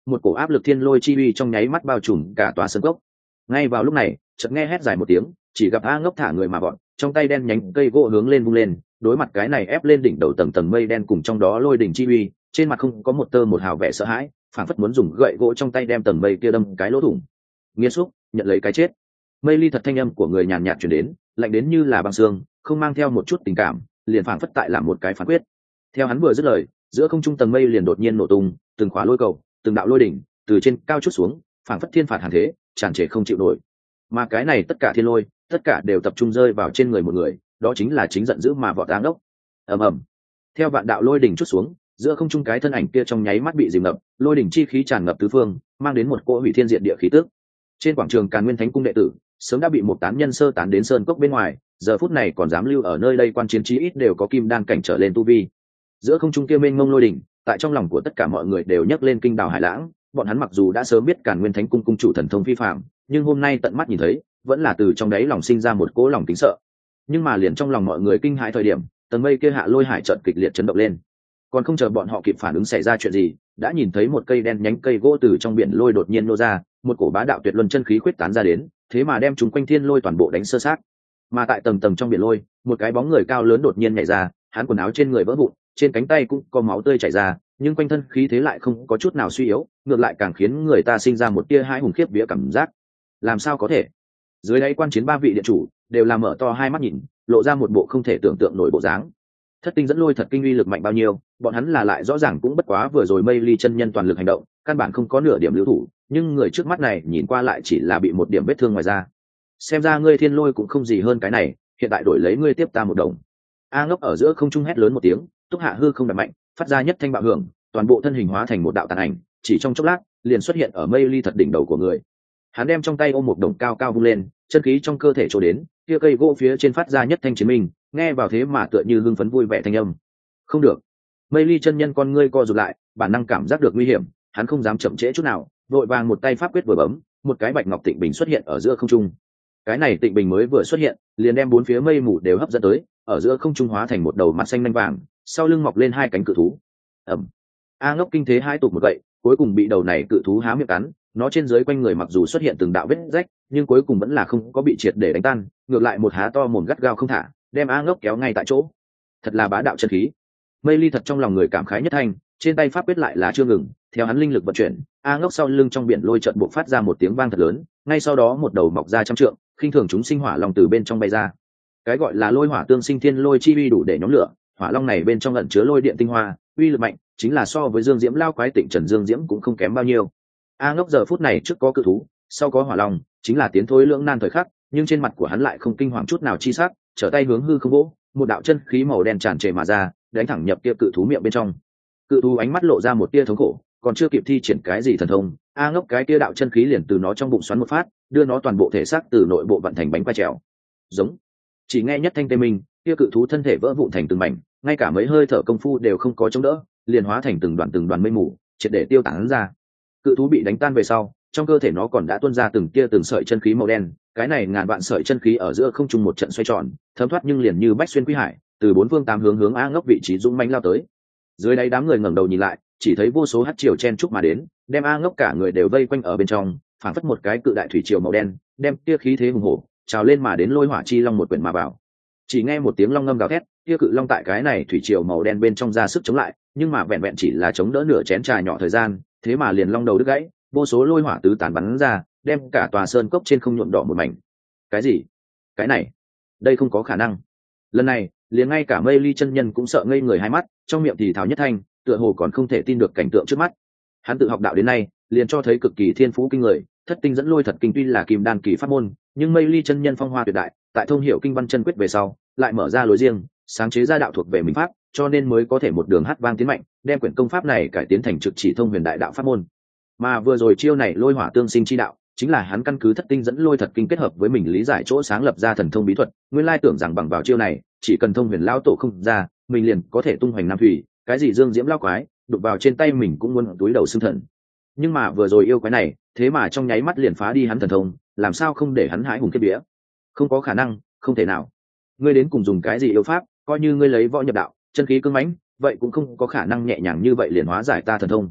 một cổ áp lực thiên lôi chi uy trong nháy mắt bao trùm cả tòa sân cốc. Ngay vào lúc này chợt nghe hét dài một tiếng, chỉ gặp A Ngốc thả người mà bọn trong tay đen nhánh cây gỗ hướng lên vung lên, đối mặt cái này ép lên đỉnh đầu tầng tầng mây đen cùng trong đó lôi đỉnh chi uy, trên mặt không có một tơ một hào vẻ sợ hãi, phảng phất muốn dùng gậy gỗ trong tay đem tầng mây kia đâm cái lỗ thủng. Nghiên xúc, nhận lấy cái chết. Mây ly thật thanh âm của người nhàn nhạt truyền đến, lạnh đến như là băng xương, không mang theo một chút tình cảm, liền phảng phất tại làm một cái phán quyết. Theo hắn vừa dứt lời, giữa không trung tầng mây liền đột nhiên nổ tung, từng khóa lôi cầu, từng đạo lôi đỉnh từ trên cao chút xuống, phảng phất thiên phạt hàn thế, tràn trề không chịu nổi. Mà cái này tất cả thiên lôi, tất cả đều tập trung rơi vào trên người một người, đó chính là chính giận dữ mà vọt A Ngốc. Ầm ầm. Theo vạn đạo lôi đỉnh chút xuống, giữa không trung cái thân ảnh kia trong nháy mắt bị dìm ngập, lôi đỉnh chi khí tràn ngập tứ phương, mang đến một cỗ hủy thiên diệt địa khí tức. Trên quảng trường Càn Nguyên Thánh cung đệ tử sớm đã bị một tán nhân sơ tán đến sơn cốc bên ngoài, giờ phút này còn dám lưu ở nơi đây quan chiến chí ít đều có kim đan cảnh trở lên tu vi. Giữa không trung kia mênh mông lôi đỉnh, tại trong lòng của tất cả mọi người đều nhấc lên kinh đào hải lãng. Bọn hắn mặc dù đã sớm biết Càn Nguyên Thánh cung cung chủ thần thông phi phạm, nhưng hôm nay tận mắt nhìn thấy, vẫn là từ trong đáy lòng sinh ra một cỗ lòng kính sợ. Nhưng mà liền trong lòng mọi người kinh hãi thời điểm, tầng mây kia hạ lôi hải chợt kịch liệt chấn động lên. Còn không chờ bọn họ kịp phản ứng xảy ra chuyện gì, đã nhìn thấy một cây đen nhánh cây gỗ từ trong biển lôi đột nhiên nô ra, một cổ bá đạo tuyệt luân chân khí khuyết tán ra đến, thế mà đem chúng quanh thiên lôi toàn bộ đánh sơ sát. Mà tại tầng tầng trong biển lôi, một cái bóng người cao lớn đột nhiên nhảy ra, hắn quần áo trên người vỡ vụn, trên cánh tay cũng có máu tươi chảy ra, nhưng quanh thân khí thế lại không có chút nào suy yếu, ngược lại càng khiến người ta sinh ra một tia hãi hùng khiếp vía cảm giác. Làm sao có thể? Dưới đáy quan chiến ba vị điện chủ đều làm mở to hai mắt nhìn, lộ ra một bộ không thể tưởng tượng nổi bộ dáng. Thất tinh dẫn lôi thật kinh uy lực mạnh bao nhiêu, bọn hắn là lại rõ ràng cũng bất quá vừa rồi mây ly chân nhân toàn lực hành động, căn bản không có nửa điểm lưu thủ, nhưng người trước mắt này nhìn qua lại chỉ là bị một điểm vết thương ngoài da. Xem ra ngươi thiên lôi cũng không gì hơn cái này, hiện tại đổi lấy ngươi tiếp ta một đồng. A Ngốc ở giữa không trung hét lớn một tiếng, túc hạ hư không đập mạnh, phát ra nhất thanh bạo hưởng, toàn bộ thân hình hóa thành một đạo tàn ảnh, chỉ trong chốc lát liền xuất hiện ở mây ly thật đỉnh đầu của người. Hắn đem trong tay ôm một đồng cao cao vung lên, chân khí trong cơ thể trổ đến, kia cây gỗ phía trên phát ra nhất thanh chiến minh, nghe vào thế mà tựa như hưng phấn vui vẻ thanh âm. Không được. Mây ly chân nhân con ngươi co rụt lại, bản năng cảm giác được nguy hiểm, hắn không dám chậm trễ chút nào, vội vàng một tay pháp quyết vừa bấm, một cái bạch ngọc tịnh bình xuất hiện ở giữa không trung. Cái này tịnh bình mới vừa xuất hiện, liền đem bốn phía mây mù đều hấp dẫn tới, ở giữa không trung hóa thành một đầu mặt xanh nanh vàng, sau lưng mọc lên hai cánh cự thú. Ầm. A Ngốc kinh thế hai tụt một gậy, cuối cùng bị đầu này cự thú há miệng cắn, nó trên dưới quanh người mặc dù xuất hiện từng đạo vết rách, nhưng cuối cùng vẫn là không có bị triệt để đánh tan, ngược lại một há to mồm gắt gao không thả, đem A Ngốc kéo ngay tại chỗ. Thật là bá đạo chân khí. Mây ly thật trong lòng người cảm khái nhất thanh, trên tay pháp quyết lại là chưa ngừng, theo hắn linh lực vận chuyển, A Ngốc sau lưng trong biển lôi trận bộc phát ra một tiếng vang thật lớn, ngay sau đó một đầu mọc ra trăm trượng, khinh thường chúng sinh hỏa long từ bên trong bay ra. Cái gọi là lôi hỏa tương sinh thiên lôi chi uy đủ để nhóm lửa, hỏa long này bên trong ẩn chứa lôi điện tinh hoa, uy lực mạnh, chính là so với Dương Diễm lao quái Tịnh Trần Dương Diễm cũng không kém bao nhiêu. A Ngốc giờ phút này trước có cự thú, sau có hỏa long, chính là tiến thối lưỡng nan thời khắc, nhưng trên mặt của hắn lại không kinh hoàng chút nào chi sắc, trở tay hướng hư không vỗ, một đạo chân khí màu đen tràn trề mà ra, đánh thẳng nhập kia cự thú miệng bên trong. Cự thú ánh mắt lộ ra một tia thống khổ, còn chưa kịp thi triển cái gì thần thông, A Ngốc cái tia đạo chân khí liền từ nó trong bụng xoắn một phát, đưa nó toàn bộ thể xác từ nội bộ vận thành bánh quay trèo. Giống. Chỉ nghe nhất thanh tê minh, kia cự thú thân thể vỡ vụn thành từng mảnh, ngay cả mấy hơi thở công phu đều không có chống đỡ, liền hóa thành từng đoàn mây mù, triệt để tiêu tán ra. Cự thú bị đánh tan về sau, trong cơ thể nó còn đã tuôn ra từng tia từng sợi chân khí màu đen, cái này ngàn vạn sợi chân khí ở giữa không trung một trận xoay tròn, thấm thoát nhưng liền như bách xuyên quý hải, từ bốn phương tám hướng hướng A Ngốc vị trí dũng mãnh lao tới. Dưới đáy đám người ngẩng đầu nhìn lại, chỉ thấy vô số hắc triều chen chúc mà đến, đem A Ngốc cả người đều vây quanh ở bên trong, phảng phất một cái cự đại thủy triều màu đen, đem tia khí thế hùng hổ trào lên mà đến lôi hỏa chi long một quyển mà vào. Chỉ nghe một tiếng long ngâm gào thét, tia cự long tại cái này thủy triều màu đen bên trong ra sức chống lại, nhưng mà vẹn vẹn chỉ là chống đỡ nửa chén trà nhỏ thời gian, thế mà liền long đầu đứt gãy, vô số lôi hỏa tứ tán bắn ra, đem cả tòa sơn cốc trên không nhuộm đỏ một mảnh. Cái gì? Cái này, đây không có khả năng. Lần này, liền ngay cả Mây Ly chân nhân cũng sợ ngây người hai mắt, trong miệng thì thào nhất thanh, tựa hồ còn không thể tin được cảnh tượng trước mắt. Hắn tự học đạo đến nay, liền cho thấy cực kỳ thiên phú kinh người, thất tinh dẫn lôi thật kinh tuy là kim đan kỳ pháp môn, nhưng Mây Ly chân nhân phong hoa tuyệt đại, tại thông hiểu kinh văn chân quyết về sau, lại mở ra lối riêng, sáng chế ra đạo thuộc về mình pháp, cho nên mới có thể một đường hát vang tiến mạnh, đem quyển công pháp này cải tiến thành trực chỉ thông huyền đại đạo pháp môn. Mà vừa rồi chiêu này lôi hỏa tương sinh chi đạo, chính là hắn căn cứ thất tinh dẫn lôi thật kinh kết hợp với mình lý giải chỗ sáng lập ra thần thông bí thuật, nguyên lai tưởng rằng bằng vào chiêu này, chỉ cần thông huyền lao tổ không ra, mình liền có thể tung hoành nam thủy, cái gì dương diễm lao quái, đụng vào trên tay mình cũng muốn túi đầu xương thần. Nhưng mà vừa rồi yêu quái này, thế mà trong nháy mắt liền phá đi hắn thần thông, làm sao không để hắn hãi hùng kết vía? Không có khả năng, không thể nào. Ngươi đến cùng dùng cái gì yêu pháp, coi như ngươi lấy võ nhập đạo, chân khí cứng mãnh, vậy cũng không có khả năng nhẹ nhàng như vậy liền hóa giải ta thần thông.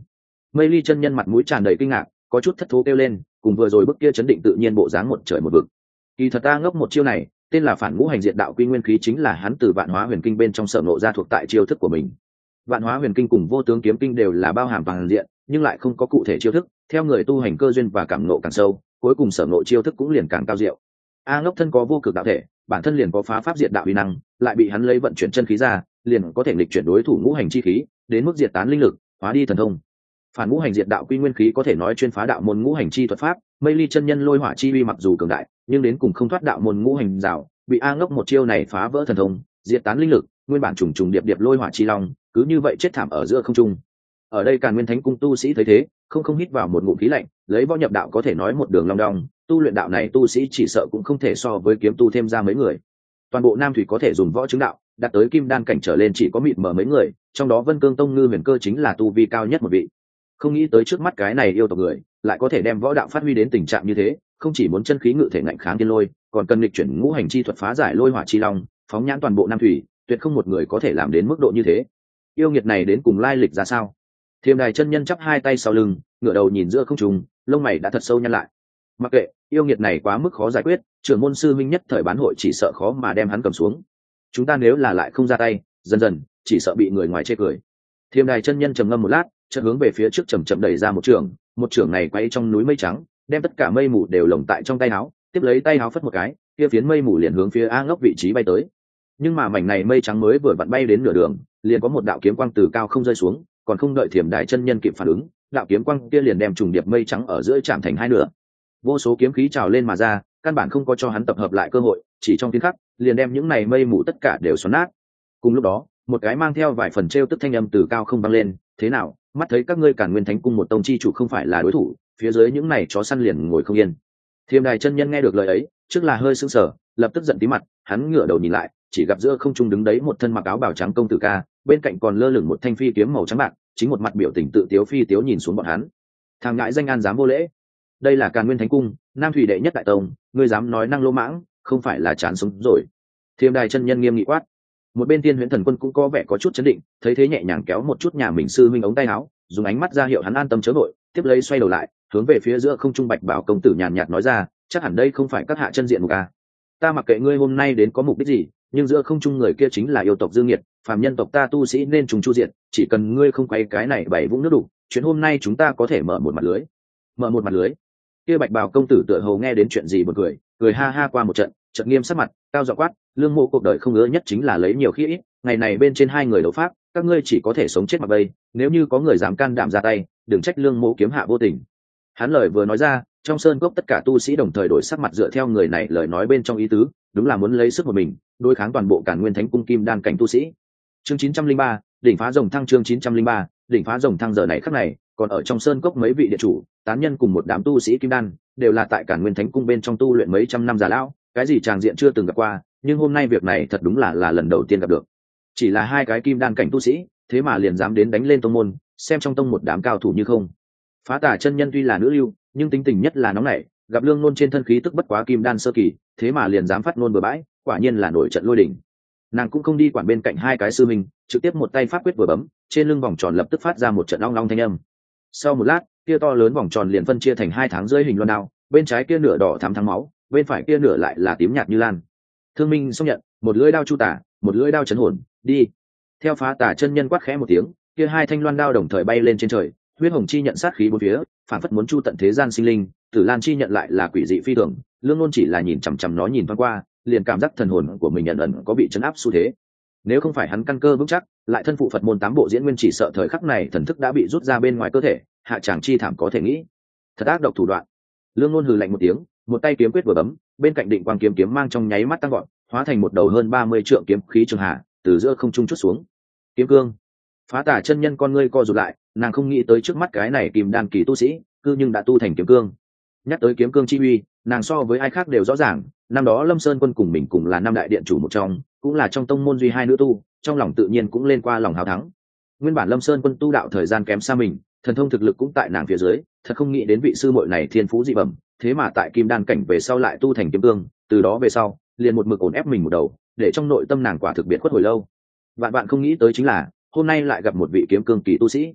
Mây Ly chân nhân mặt mũi tràn đầy kinh ngạc, có chút thất thố kêu lên, cùng vừa rồi bức kia chấn định tự nhiên bộ dáng một trời một vực. Kỳ thật ta ngốc một chiêu này, tên là phản ngũ hành diệt đạo quy nguyên khí, chính là hắn từ vạn hóa huyền kinh bên trong sở ngộ ra thuộc tại chiêu thức của mình. Vạn hóa huyền kinh cùng vô tướng kiếm kinh đều là bao hàm toàn diện, nhưng lại không có cụ thể chiêu thức, theo người tu hành cơ duyên và cảm ngộ càng sâu, cuối cùng sở ngộ chiêu thức cũng liền càng cao diệu. A Ngốc thân có vô cực đạo thể, bản thân liền có phá pháp diệt đạo uy năng, lại bị hắn lấy vận chuyển chân khí ra, liền có thể nghịch chuyển đối thủ ngũ hành chi khí, đến mức diệt tán linh lực, hóa đi thần thông. Phản ngũ hành diệt đạo quy nguyên khí có thể nói chuyên phá đạo môn ngũ hành chi thuật pháp. Mây Ly chân nhân lôi hỏa chi uy mặc dù cường đại, nhưng đến cùng không thoát đạo môn ngũ hành rào, bị A Ngốc một chiêu này phá vỡ thần thông, diệt tán linh lực, nguyên bản trùng trùng điệp điệp lôi hỏa chi long, cứ như vậy chết thảm ở giữa không trung. Ở đây Càn Nguyên Thánh cung tu sĩ thấy thế, không hít vào một ngụm khí lạnh, lấy võ nhập đạo có thể nói một đường long đong, tu luyện đạo này tu sĩ chỉ sợ cũng không thể so với kiếm tu thêm ra mấy người. Toàn bộ Nam Thủy có thể dùng võ chứng đạo, đạt tới kim đan cảnh trở lên chỉ có mịt mờ mấy người, trong đó Vân Cương Tông Ngư Huyền Cơ chính là tu vi cao nhất một vị. Không nghĩ tới trước mắt cái này yêu tộc người, lại có thể đem võ đạo phát huy đến tình trạng như thế, không chỉ muốn chân khí ngự thể ngạnh kháng thiên lôi, còn cần nghịch chuyển ngũ hành chi thuật phá giải lôi hỏa chi long, phóng nhãn toàn bộ Nam Thủy, tuyệt không một người có thể làm đến mức độ như thế. Yêu nghiệt này đến cùng lai lịch ra sao? Thiềm Đài chân nhân chắp hai tay sau lưng, ngửa đầu nhìn giữa không trung, lông mày đã thật sâu nhăn lại. Mặc kệ, yêu nghiệt này quá mức khó giải quyết, trưởng môn sư minh nhất thời bán hội chỉ sợ khó mà đem hắn cầm xuống. Chúng ta nếu là lại không ra tay, dần dần chỉ sợ bị người ngoài chê cười. Thiềm Đài chân nhân trầm ngâm một lát, chợt hướng về phía trước chậm chậm đẩy ra một trường này quay trong núi mây trắng, đem tất cả mây mù đều lồng tại trong tay áo, tiếp lấy tay áo phất một cái, kia phiến mây mù liền hướng phía A Ngốc vị trí bay tới. Nhưng mà mảnh này mây trắng mới vừa vặn bay đến nửa đường, liền có một đạo kiếm quang từ cao không rơi xuống, còn không đợi Thiềm Đài chân nhân kịp phản ứng, đạo kiếm quang kia liền đem trùng điệp mây trắng ở giữa chạm thành hai nửa. Vô số kiếm khí trào lên mà ra, căn bản không có cho hắn tập hợp lại cơ hội, chỉ trong tiếng khắc, liền đem những này mây mù tất cả đều xoắn nát. Cùng lúc đó, một cái mang theo vài phần trêu tức thanh âm từ cao không vang lên, "Thế nào, mắt thấy các ngươi Càn Nguyên Thánh cung một tông chi chủ không phải là đối thủ, phía dưới những này chó săn liền ngồi không yên." Thiềm Đài chân nhân nghe được lời ấy, trước là hơi sững sờ, lập tức giận tí mặt, hắn ngửa đầu nhìn lại, chỉ gặp giữa không trung đứng đấy một thân mặc áo bào trắng công tử ca, bên cạnh còn lơ lửng một thanh phi kiếm màu trắng bạc, chính một mặt biểu tình tự tiếu phi tiếu nhìn xuống bọn hắn. "Thằng ngãi danh an dám vô lễ, đây là Càn Nguyên Thánh cung, Nam Thủy đệ nhất đại tông, ngươi dám nói năng lô mãng, không phải là chán sống rồi." Thiềm Đài chân nhân nghiêm nghị quát. Một bên Tiên Huyễn Thần Quân cũng có vẻ có chút chấn định, thấy thế nhẹ nhàng kéo một chút nhà mình sư minh ống tay áo, dùng ánh mắt ra hiệu hắn an tâm chớ vội, tiếp lấy xoay đầu lại, hướng về phía giữa không trung Bạch Bảo công tử nhàn nhạt nói ra, "Chắc hẳn đây không phải các hạ chân diện mục à? Ta mặc kệ ngươi hôm nay đến có mục đích gì, nhưng giữa không trung người kia chính là yêu tộc Dương Nghiệt, phàm nhân tộc ta tu sĩ nên trùng chu diện, chỉ cần ngươi không quay cái này bảy vũng nước đủ, chuyện hôm nay chúng ta có thể mở một mặt lưới." Mở một mặt lưới? Kia Bạch Bào công tử tựa hồ nghe đến chuyện gì buồn cười, cười ha ha qua một trận, chợt nghiêm sắc mặt, cao giọng quát, "Lương Mộ cuộc đời không ngứa nhất chính là lấy nhiều khi ít, ngày này bên trên hai người đấu pháp, các ngươi chỉ có thể sống chết mặc bay, nếu như có người dám can đảm ra tay, đừng trách Lương Mộ kiếm hạ vô tình." Hắn lời vừa nói ra, trong sơn cốc tất cả tu sĩ đồng thời đổi sắc mặt dựa theo người này lời nói bên trong ý tứ, đúng là muốn lấy sức một mình đối kháng toàn bộ Càn Nguyên Thánh cung kim đan cảnh tu sĩ. Chương 903, đỉnh phá rồng thăng. Chương 903, đỉnh phá rồng thăng. Giờ này khắc này, còn ở trong sơn cốc mấy vị địa chủ, tán nhân cùng một đám tu sĩ kim đan, đều là tại Càn Nguyên Thánh cung bên trong tu luyện mấy trăm năm già lão, cái gì tràng diện chưa từng gặp qua, nhưng hôm nay việc này thật đúng là lần đầu tiên gặp được. Chỉ là hai cái kim đan cảnh tu sĩ, thế mà liền dám đến đánh lên tông môn, xem trong tông một đám cao thủ như không. Phá Tà chân nhân tuy là nữ lưu, nhưng tính tình nhất là nóng nảy, gặp Lương Nôn trên thân khí tức bất quá kim đan sơ kỳ, thế mà liền dám phát nôn bừa bãi, quả nhiên là nổi trận lôi đình. Nàng cũng không đi quản bên cạnh hai cái sư minh, trực tiếp một tay pháp quyết vừa bấm, trên lưng vòng tròn lập tức phát ra một trận long long thanh âm. Sau một lát, kia to lớn vòng tròn liền phân chia thành hai tháng rơi hình loan đao, bên trái kia nửa đỏ thắm thắng máu, bên phải kia nửa lại là tím nhạt như lan. Thương minh xong nhận, một lưỡi đao chu tả, một lưỡi đao chấn hồn, đi. Theo Phá Tà chân nhân quát khẽ một tiếng, kia hai thanh loan đao đồng thời bay lên trên trời, huyết hồng chi nhận sát khí bốn phía, phản phất muốn chu tận thế gian sinh linh. Tử Lan chi nhận lại là quỷ dị phi thường, Lương Nôn chỉ là nhìn chằm chằm nó nhìn thoáng qua, liền cảm giác thần hồn của mình ẩn ẩn có bị chấn áp xu thế. Nếu không phải hắn căn cơ vững chắc, lại thân phụ Phật môn tám bộ diễn nguyên, chỉ sợ thời khắc này thần thức đã bị rút ra bên ngoài cơ thể, hạ tràng chi thảm có thể nghĩ. Thật ác độc thủ đoạn. Lương Nôn hừ lạnh một tiếng, một tay kiếm quyết vừa bấm, bên cạnh định quang kiếm kiếm mang trong nháy mắt tăng gọn, hóa thành một đầu hơn 30 trượng kiếm khí trường hạ, từ giữa không trung chút xuống. Kiếm cương. Phá Tà chân nhân con ngươi co rụt lại, nàng không nghĩ tới trước mắt cái này kim đan kỳ tu sĩ, cư nhưng đã tu thành kiếm cương. Nhắc tới kiếm cương chi uy, nàng so với ai khác đều rõ ràng, năm đó Lâm Sơn quân cùng mình cùng là năm đại điện chủ một trong, cũng là trong tông môn duy hai nữ tu, trong lòng tự nhiên cũng lên qua lòng hào thắng. Nguyên bản Lâm Sơn quân tu đạo thời gian kém xa mình, thần thông thực lực cũng tại nàng phía dưới, thật không nghĩ đến vị sư muội này thiên phú dị bẩm, thế mà tại kim đan cảnh về sau lại tu thành kiếm cương, từ đó về sau, liền một mực ổn ép mình một đầu, để trong nội tâm nàng quả thực biệt khuất hồi lâu. Vạn bạn không nghĩ tới chính là, hôm nay lại gặp một vị kiếm cương kỳ tu sĩ.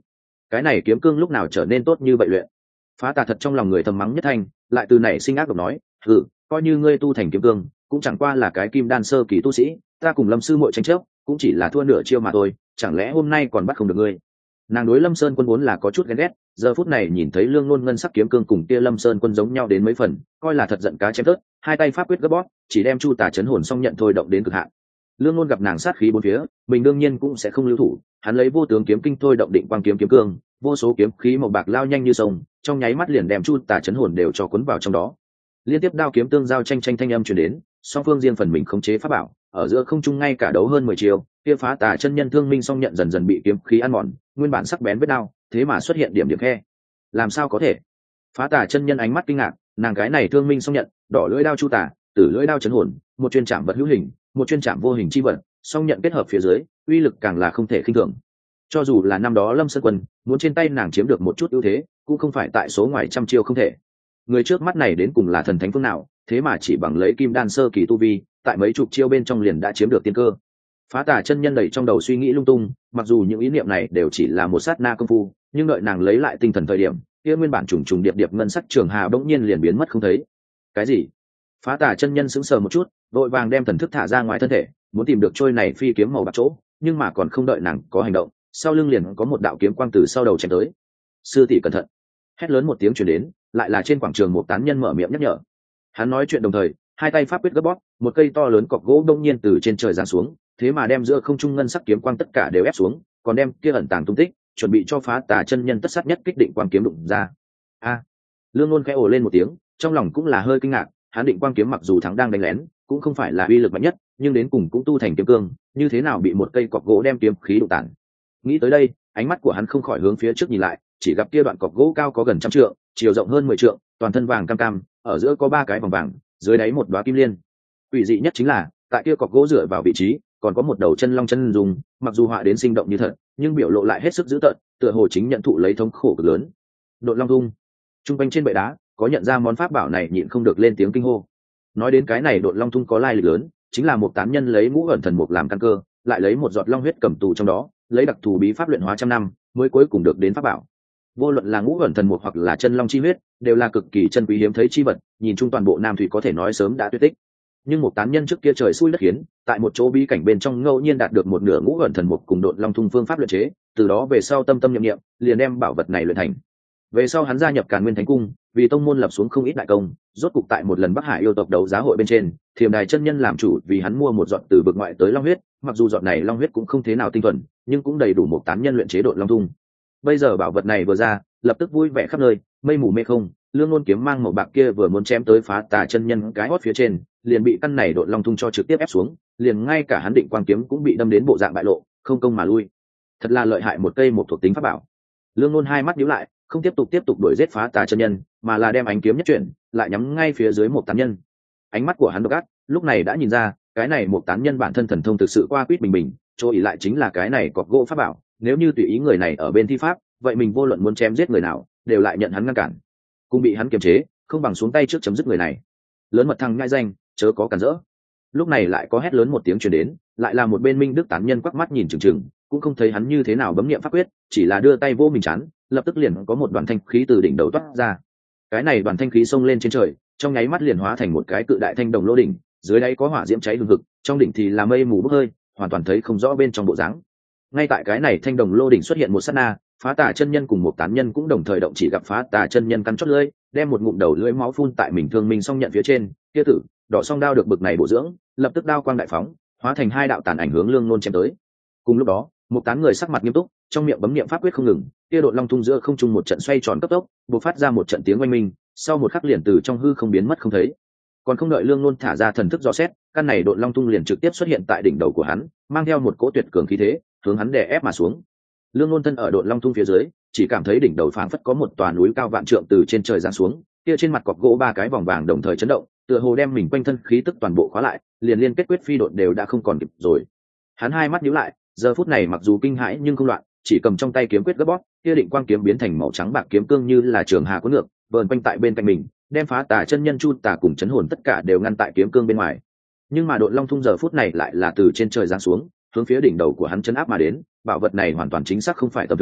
cái này kiếm cương lúc nào trở nên tốt như vậy luyện. Phá Tà thật trong lòng người thầm mắng nhất thanh, lại từ nảy sinh ác độc nói, coi như ngươi tu thành kiếm cương cũng chẳng qua là cái kim đan sơ kỳ tu sĩ, ta cùng Lâm sư muội tranh chấp cũng chỉ là thua nửa chiêu mà thôi, chẳng lẽ hôm nay còn bắt không được ngươi. Nàng đối Lâm Sơn Quân vốn là có chút ghen ghét, giờ phút này nhìn thấy Lương Nôn ngân sắc kiếm cương cùng kia Lâm Sơn Quân giống nhau đến mấy phần, coi là thật giận cá chém tớt, hai tay pháp quyết gấp bóp, chỉ đem Chu Tà chấn hồn xong nhận thôi động đến cực hạn. Lương Nôn gặp nàng sát khí bốn phía, mình đương nhiên cũng sẽ không lưu thủ, hắn lấy vô tướng kiếm kinh thôi động định quang kiếm kiếm cương, vô số kiếm khí màu bạc lao nhanh như sông, trong nháy mắt liền đem Chu Tà chấn hồn đều cho cuốn vào trong đó. Liên tiếp đao kiếm tương giao tranh tranh thanh âm truyền đến, song phương riêng phần mình khống chế pháp bảo, ở giữa không trung ngay cả đấu hơn 10 chiều, kia Phá Tà chân nhân thương minh song nhận dần dần bị kiếm khí ăn mòn, nguyên bản sắc bén vết đao, thế mà xuất hiện điểm điểm khe. Làm sao có thể? Phá Tà chân nhân ánh mắt kinh ngạc, nàng cái này thương minh song nhận, đỏ lưỡi đao Chu Tà, tử lưỡi đao chấn hồn, một chuyên chạm vật hữu hình, một chuyên chạm vô hình chi vật, song nhận kết hợp phía dưới, uy lực càng là không thể khinh thường. Cho dù là năm đó Lâm Sơn Quân, muốn trên tay nàng chiếm được một chút ưu thế, cũng không phải tại số ngoài trăm chiêu không thể. Người trước mắt này đến cùng là thần thánh phương nào, thế mà chỉ bằng lấy kim đan sơ kỳ tu vi, tại mấy chục chiêu bên trong liền đã chiếm được tiên cơ. Phá Tà chân nhân đầy trong đầu suy nghĩ lung tung, mặc dù những ý niệm này đều chỉ là một sát na công phu, nhưng đợi nàng lấy lại tinh thần thời điểm, kia nguyên bản trùng trùng điệp điệp ngân sắc trường hà bỗng nhiên liền biến mất không thấy. Cái gì? Phá Tà chân nhân sững sờ một chút, vội vàng đem thần thức thả ra ngoài thân thể, muốn tìm được trôi này phi kiếm màu bạc chỗ, nhưng mà còn không đợi nàng có hành động, sau lưng liền có một đạo kiếm quang từ sau đầu chém tới. Sư tỷ cẩn thận! Hét lớn một tiếng truyền đến, lại là trên quảng trường một tán nhân mở miệng nhắc nhở. Hắn nói chuyện đồng thời, hai tay pháp quyết gấp bóp, một cây to lớn cọc gỗ đông nhiên từ trên trời giáng xuống, thế mà đem giữa không trung ngân sắc kiếm quang tất cả đều ép xuống, còn đem kia ẩn tàng tung tích, chuẩn bị cho Phá Tà chân nhân tất sát nhất kích định quang kiếm đụng ra. A! Lương Nôn khẽ ồ lên một tiếng, trong lòng cũng là hơi kinh ngạc, hắn định quang kiếm mặc dù thắng đang đánh lén, cũng không phải là uy lực mạnh nhất, nhưng đến cùng cũng tu thành kiếm cương, như thế nào bị một cây cọc gỗ đem kiếm khí đụng tàn. Nghĩ tới đây, ánh mắt của hắn không khỏi hướng phía trước nhìn lại, chỉ gặp kia đoạn cọc gỗ cao có gần 100 trượng, chiều rộng hơn 10 trượng, toàn thân vàng cam cam, ở giữa có 3 cái vòng vàng, dưới đáy một đóa kim liên. Quỷ dị nhất chính là, tại kia cọc gỗ dựa vào vị trí, còn có một đầu chân long chân dùng, mặc dù họa đến sinh động như thật, nhưng biểu lộ lại hết sức dữ tợn, tựa hồ chính nhận thụ lấy thống khổ cực lớn. Độn Long Thung. Trung quanh trên bệ đá, có nhận ra món pháp bảo này nhịn không được lên tiếng kinh hô. Nói đến cái này Độn Long Thung có lai lịch lớn, chính là một tán nhân lấy ngũ ẩn thần mục làm căn cơ, lại lấy một giọt long huyết cầm tù trong đó, lấy đặc thù bí pháp luyện hóa trăm năm, mới cuối cùng được đến pháp bảo. Vô luận là ngũ ẩn thần mục hoặc là chân long chi huyết, đều là cực kỳ chân quý hiếm thấy chi vật, nhìn chung toàn bộ Nam Thủy có thể nói sớm đã tuyệt tích. Nhưng một tán nhân trước kia trời xui đất khiến, tại một chỗ bí cảnh bên trong ngẫu nhiên đạt được một nửa ngũ ẩn thần mục cùng Độn Long Thung phương pháp luyện chế, từ đó về sau tâm tâm niệm niệm, liền đem bảo vật này luyện thành. Về sau hắn gia nhập Càn Nguyên Thánh Cung, vì tông môn lập xuống không ít đại công, rốt cục tại một lần Bắc Hải yêu tộc đấu giá hội bên trên, Thiềm Đài chân nhân làm chủ vì hắn mua một giọt từ vực ngoại tới long huyết, mặc dù giọt này long huyết cũng không thế nào tinh thuần, nhưng cũng đầy đủ một tán nhân luyện chế Độn Long Thung. Bây giờ bảo vật này vừa ra, lập tức vui vẻ khắp nơi, mây mù mê không, Lương Nôn kiếm mang màu bạc kia vừa muốn chém tới Phá Tà chân nhân cái hót phía trên, liền bị căn này Độn Long Thung cho trực tiếp ép xuống, liền ngay cả hắn định quang kiếm cũng bị đâm đến bộ dạng bại lộ, không công mà lui. Thật là lợi hại một cây một thuộc tính pháp bảo. Lương Nôn hai mắt nhíu lại, không tiếp tục đuổi giết Phá Tà chân nhân, mà là đem ánh kiếm nhất chuyển, lại nhắm ngay phía dưới một tán nhân. Ánh mắt của hắn độc ác, lúc này đã nhìn ra, cái này một tán nhân bản thân thần thông thực sự qua quýt bình bình, chỗ ỷ lại chính là cái này cọc gỗ pháp bảo, nếu như tùy ý người này ở bên thi pháp, vậy mình vô luận muốn chém giết người nào, đều lại nhận hắn ngăn cản. Cũng bị hắn kiềm chế, không bằng xuống tay trước chấm dứt người này. Lớn mật thằng nhãi danh, chớ có cản rỡ. Lúc này lại có hét lớn một tiếng truyền đến, lại là một bên Minh Đức tán nhân quắc mắt nhìn chừng chừng, cũng không thấy hắn như thế nào bấm niệm pháp quyết, chỉ là đưa tay vô mình chán, lập tức liền có một đoàn thanh khí từ đỉnh đầu toát ra. Cái này đoàn thanh khí xông lên trên trời, trong nháy mắt liền hóa thành một cái cự đại thanh đồng lô đỉnh, dưới đáy có hỏa diễm cháy hừng hực, trong đỉnh thì là mây mù bốc hơi, hoàn toàn thấy không rõ bên trong bộ dáng. Ngay tại cái này thanh đồng lô đỉnh xuất hiện một sát na, Phá Tà chân nhân cùng một tán nhân cũng đồng thời động, chỉ gặp Phá Tà chân nhân cắn chót lưỡi, đem một ngụm đầu lưỡi máu phun tại mình thương mình song nhận phía trên, kia tử đỏ song đao được bực này bổ dưỡng, lập tức đao quang đại phóng, hóa thành hai đạo tàn ảnh hướng Lương Nôn chém tới. Cùng lúc đó, một tán người sắc mặt nghiêm túc, trong miệng bấm niệm pháp quyết không ngừng, kia Độn Long Thung giữa không trung một trận xoay tròn cấp tốc, bộc phát ra một trận tiếng oanh minh, sau một khắc liền từ trong hư không biến mất không thấy. Còn không đợi Lương Nôn thả ra thần thức dò xét, căn này Độn Long Thung liền trực tiếp xuất hiện tại đỉnh đầu của hắn, mang theo một cỗ tuyệt cường khí thế, hướng hắn đè ép mà xuống. Lương Nôn thân ở Độn Long Thung phía dưới, chỉ cảm thấy đỉnh đầu phảng phất có một tòa núi cao vạn trượng từ trên trời giáng xuống, kia trên mặt cọc gỗ ba cái vòng vàng đồng thời chấn động, tựa hồ đem mình quanh thân khí tức toàn bộ khóa lại, liền liên kết quyết phi độn đều đã không còn kịp rồi. Hắn hai mắt nhíu lại, giờ phút này mặc dù kinh hãi nhưng không loạn, chỉ cầm trong tay kiếm quyết gấp bóp, kia định quang kiếm biến thành màu trắng bạc kiếm cương như là trường hà cuốn ngược, vờn quanh tại bên cạnh mình, đem Phá Tà chân nhân Chu Tà cùng chấn hồn tất cả đều ngăn tại kiếm cương bên ngoài. Nhưng mà Độn Long Thung giờ phút này lại là từ trên trời giáng xuống, hướng phía đỉnh đầu của hắn chấn áp mà đến, bảo vật này hoàn toàn chính xác không phải tầm thường,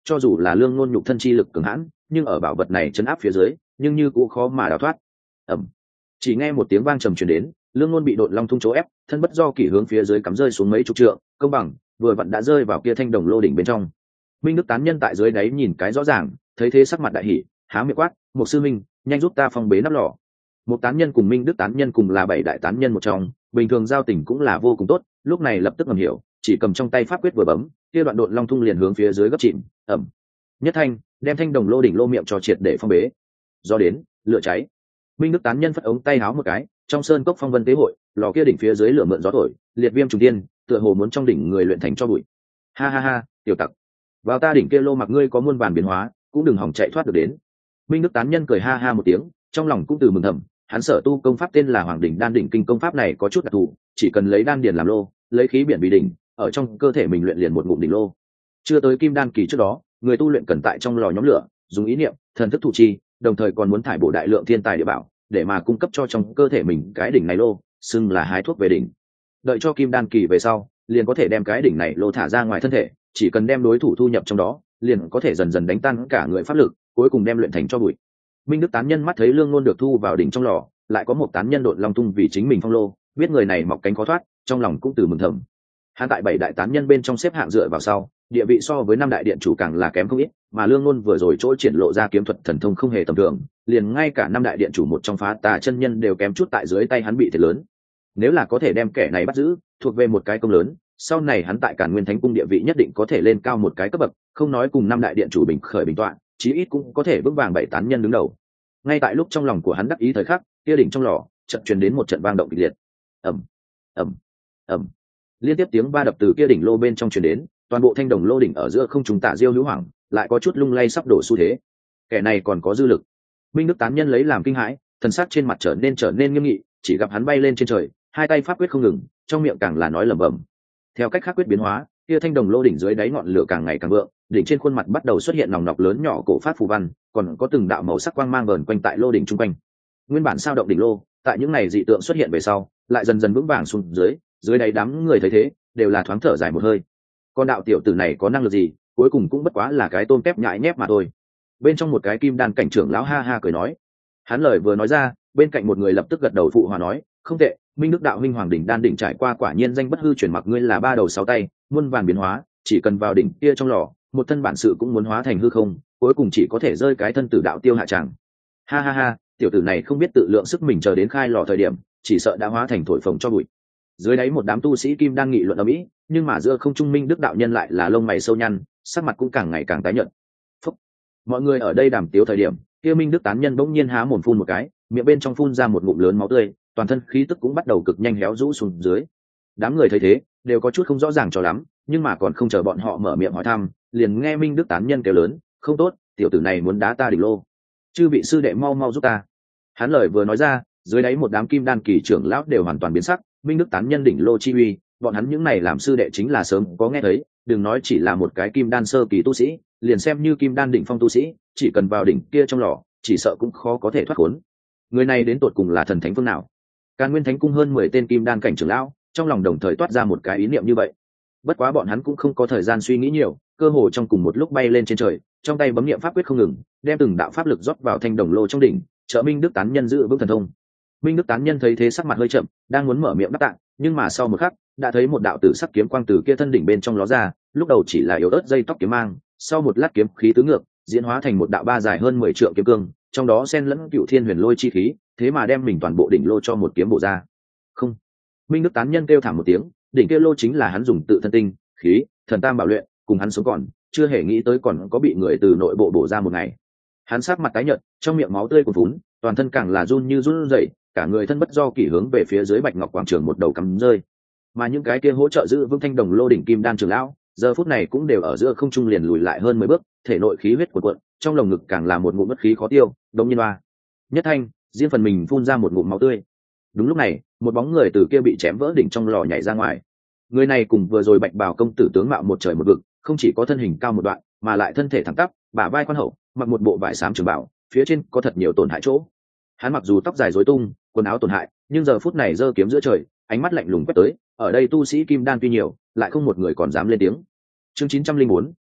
cho dù là Lương Ngôn nhục thân chi lực cường hãn, nhưng ở bảo vật này chấn áp phía dưới, nhưng như cũng khó mà đào thoát. Ầm. Chỉ nghe một tiếng vang trầm truyền đến, Lương Ngôn bị độn long thung chỗ ép, thân bất do kỷ hướng phía dưới cắm rơi xuống mấy chục trượng, công bằng, vừa vặn đã rơi vào kia thanh đồng lô đỉnh bên trong. Minh Đức tán nhân tại dưới đáy nhìn cái rõ ràng, thấy thế sắc mặt đại hỉ, há miệng quát, "Một sư minh, nhanh giúp ta phong bế nắp lò." Một tán nhân cùng Minh Đức tán nhân cùng là bảy đại tán nhân một trong, bình thường giao tình cũng là vô cùng tốt, lúc này lập tức ngầm hiểu, chỉ cầm trong tay pháp quyết vừa bấm, kia đoạn độn long thung liền hướng phía dưới gấp chìm, ầm. Nhất thanh, đem thanh đồng lô đỉnh lô miệng cho triệt để phong bế. Do đến, lửa cháy. Minh Đức tán nhân phất ống tay háo một cái, trong sơn cốc phong vân tế hội, lò kia đỉnh phía dưới lửa mượn gió thổi, liệt viêm trùng tiên, tựa hồ muốn trong đỉnh người luyện thành cho bụi. Ha ha ha, tiểu tặc, vào ta đỉnh kia lô mặc ngươi có muôn vàn biến hóa, cũng đừng hòng chạy thoát được đến. Minh Đức tán nhân cười ha ha một tiếng, trong lòng cũng từ mừng thầm, hắn sở tu công pháp tên là Hoàng đỉnh đan đỉnh kinh, công pháp này có chút đặc thù, chỉ cần lấy đan điền làm lô, lấy khí biển vì đỉnh, ở trong cơ thể mình luyện liền một ngụm đỉnh lô. Chưa tới kim đan kỳ trước đó, người tu luyện cần tại trong lò nhóm lửa, dùng ý niệm, thần thức thủ chi, đồng thời còn muốn thải bổ đại lượng thiên tài địa bảo, để mà cung cấp cho trong cơ thể mình cái đỉnh này lô, xưng là hái thuốc về đỉnh. Đợi cho kim đan kỳ về sau, liền có thể đem cái đỉnh này lô thả ra ngoài thân thể, chỉ cần đem đối thủ thu nhập trong đó, liền có thể dần dần đánh tan cả người pháp lực, cuối cùng đem luyện thành cho bụi. Minh Đức tán nhân mắt thấy Lương Ngôn được thu vào đỉnh trong lò, lại có một tán nhân độn long tung vì chính mình phong lô, biết người này mọc cánh khó thoát, trong lòng cũng từ mừng thầm. Hắn tại bảy đại tán nhân bên trong xếp hạng dựa vào sau, địa vị so với năm đại điện chủ càng là kém không ít, mà Lương Ngôn vừa rồi chỗ triển lộ ra kiếm thuật thần thông không hề tầm thường, liền ngay cả năm đại điện chủ một trong Phá Tà chân nhân đều kém chút tại dưới tay hắn bị thiệt lớn. Nếu là có thể đem kẻ này bắt giữ, thuộc về một cái công lớn, sau này hắn tại Càn Nguyên Thánh cung địa vị nhất định có thể lên cao một cái cấp bậc, không nói cùng năm đại điện chủ bình khởi bình tọa, chí ít cũng có thể vững vàng bảy tán nhân đứng đầu. Ngay tại lúc trong lòng của hắn đắc ý thời khắc, kia đỉnh trong lò chợt truyền đến một trận vang động kịch liệt. Ầm, ầm, ầm. Liên tiếp tiếng va đập từ kia đỉnh lô bên trong truyền đến, toàn bộ thanh đồng lô đỉnh ở giữa không trung tạ diêu hữu hoàng, lại có chút lung lay sắp đổ xu thế. Kẻ này còn có dư lực. Minh Đức tán nhân lấy làm kinh hãi, thần sắc trên mặt trở nên nghiêm nghị, chỉ gặp hắn bay lên trên trời, hai tay pháp quyết không ngừng, trong miệng càng là nói lẩm bẩm. Theo cách khác quyết biến hóa, kia thanh đồng lô đỉnh dưới đáy ngọn lửa càng ngày càng vượng, đỉnh trên khuôn mặt bắt đầu xuất hiện nòng nọc lớn nhỏ cổ phát phù văn, còn có từng đạo màu sắc quang mang vờn quanh tại lô đỉnh trung quanh. Nguyên bản sao động đỉnh lô, tại những này dị tượng xuất hiện về sau, lại dần dần vững vàng xuống dưới đáy đám người thấy thế, đều là thoáng thở dài một hơi. Con đạo tiểu tử này có năng lực gì, cuối cùng cũng bất quá là cái tôm tép nhại nhép mà thôi. Bên trong một cái kim đan cảnh trưởng lão ha ha cười nói. Hắn lời vừa nói ra, bên cạnh một người lập tức gật đầu phụ hòa nói, không tệ, Minh Đức đạo huynh Hoàng đỉnh đan đỉnh trải qua quả nhiên danh bất hư truyền, mặc ngươi là ba đầu sáu tay, muôn vàn biến hóa, chỉ cần vào đỉnh kia trong lò, một thân bản sự cũng muốn hóa thành hư không, cuối cùng chỉ có thể rơi cái thân tử đạo tiêu hạ tràng. Ha ha ha, tiểu tử này không biết tự lượng sức mình, chờ đến khai lò thời điểm, chỉ sợ đã hóa thành thổi phồng cho bụi. Dưới đáy một đám tu sĩ kim đan nghị luận ầm ĩ, nhưng mà giữa không trung Minh Đức đạo nhân lại là lông mày sâu nhăn, sắc mặt cũng càng ngày càng tái nhợt. Phúc. Mọi người ở đây đàm tiếu thời điểm, kia Minh Đức tán nhân bỗng nhiên há mồm phun một cái, miệng bên trong phun ra một ngụm lớn máu tươi, toàn thân khí tức cũng bắt đầu cực nhanh héo rũ xuống dưới. Đám người thấy thế, đều có chút không rõ ràng cho lắm, nhưng mà còn không chờ bọn họ mở miệng hỏi thăm, liền nghe Minh Đức tán nhân kêu lớn, không tốt, tiểu tử này muốn đá ta đỉnh lô. Chư vị sư đệ mau mau giúp ta. Hắn lời vừa nói ra, dưới đáy một đám kim đan kỳ trưởng lão đều hoàn toàn biến sắc. Minh Đức tán nhân đỉnh lô chi uy, bọn hắn những này làm sư đệ chính là sớm có nghe thấy, đừng nói chỉ là một cái kim đan sơ kỳ tu sĩ, liền xem như kim đan đỉnh phong tu sĩ, chỉ cần vào đỉnh kia trong lò, chỉ sợ cũng khó có thể thoát khốn. Người này đến tột cùng là thần thánh phương nào? Càn Nguyên Thánh cung hơn 10 tên kim đan cảnh trưởng lão, trong lòng đồng thời toát ra một cái ý niệm như vậy. Bất quá bọn hắn cũng không có thời gian suy nghĩ nhiều, cơ hồ trong cùng một lúc bay lên trên trời, trong tay bấm niệm pháp quyết không ngừng, đem từng đạo pháp lực rót vào thanh đồng lô trong đỉnh, trợ Minh Đức tán nhân giữ vững thần thông. Minh Đức tán nhân thấy thế sắc mặt hơi chậm, đang muốn mở miệng đáp tạ, nhưng mà sau một khắc, đã thấy một đạo tử sắc kiếm quang từ kia thân đỉnh bên trong ló ra, lúc đầu chỉ là yếu ớt dây tóc kiếm mang, sau một lát kiếm khí tứ ngược, diễn hóa thành một đạo ba dài hơn 10 trượng kiếm cương, trong đó xen lẫn Cựu Thiên Huyền Lôi chi khí, thế mà đem mình toàn bộ đỉnh lô cho một kiếm bổ ra. Không. Minh Đức tán nhân kêu thảm một tiếng, đỉnh kia lô chính là hắn dùng tự thân tinh, khí, thần tam bảo luyện, cùng hắn sống còn, chưa hề nghĩ tới còn có bị người từ nội bộ bổ ra một ngày. Hắn sắc mặt tái nhợt, trong miệng máu tươi cuồn phún, toàn thân càng là run như run rẩy, cả người thân bất do kỷ hướng về phía dưới Bạch Ngọc quảng trường một đầu cắm rơi. Mà những cái kia hỗ trợ giữ vững thanh đồng lô đỉnh kim đan trưởng lão, giờ phút này cũng đều ở giữa không trung liền lùi lại hơn 10 bước, thể nội khí huyết cuộn cuộn, trong lồng ngực càng là một ngụm bất khí khó tiêu, đống nhiên oa. Nhất thanh, riêng phần mình phun ra một ngụm máu tươi. Đúng lúc này, một bóng người từ kia bị chém vỡ đỉnh trong lò nhảy ra ngoài. Người này cùng vừa rồi Bạch Bào công tử tướng mạo một trời một vực, không chỉ có thân hình cao một đoạn, mà lại thân thể thẳng tắp, bả vai khoan hậu, mặc một bộ vải xám trường bào, phía trên có thật nhiều tổn hại chỗ. Hắn mặc dù tóc dài rối tung, quần áo tổn hại, nhưng giờ phút này giơ kiếm giữa trời, ánh mắt lạnh lùng quét tới, ở đây tu sĩ kim đan tuy nhiều, lại không một người còn dám lên tiếng. Chương 904,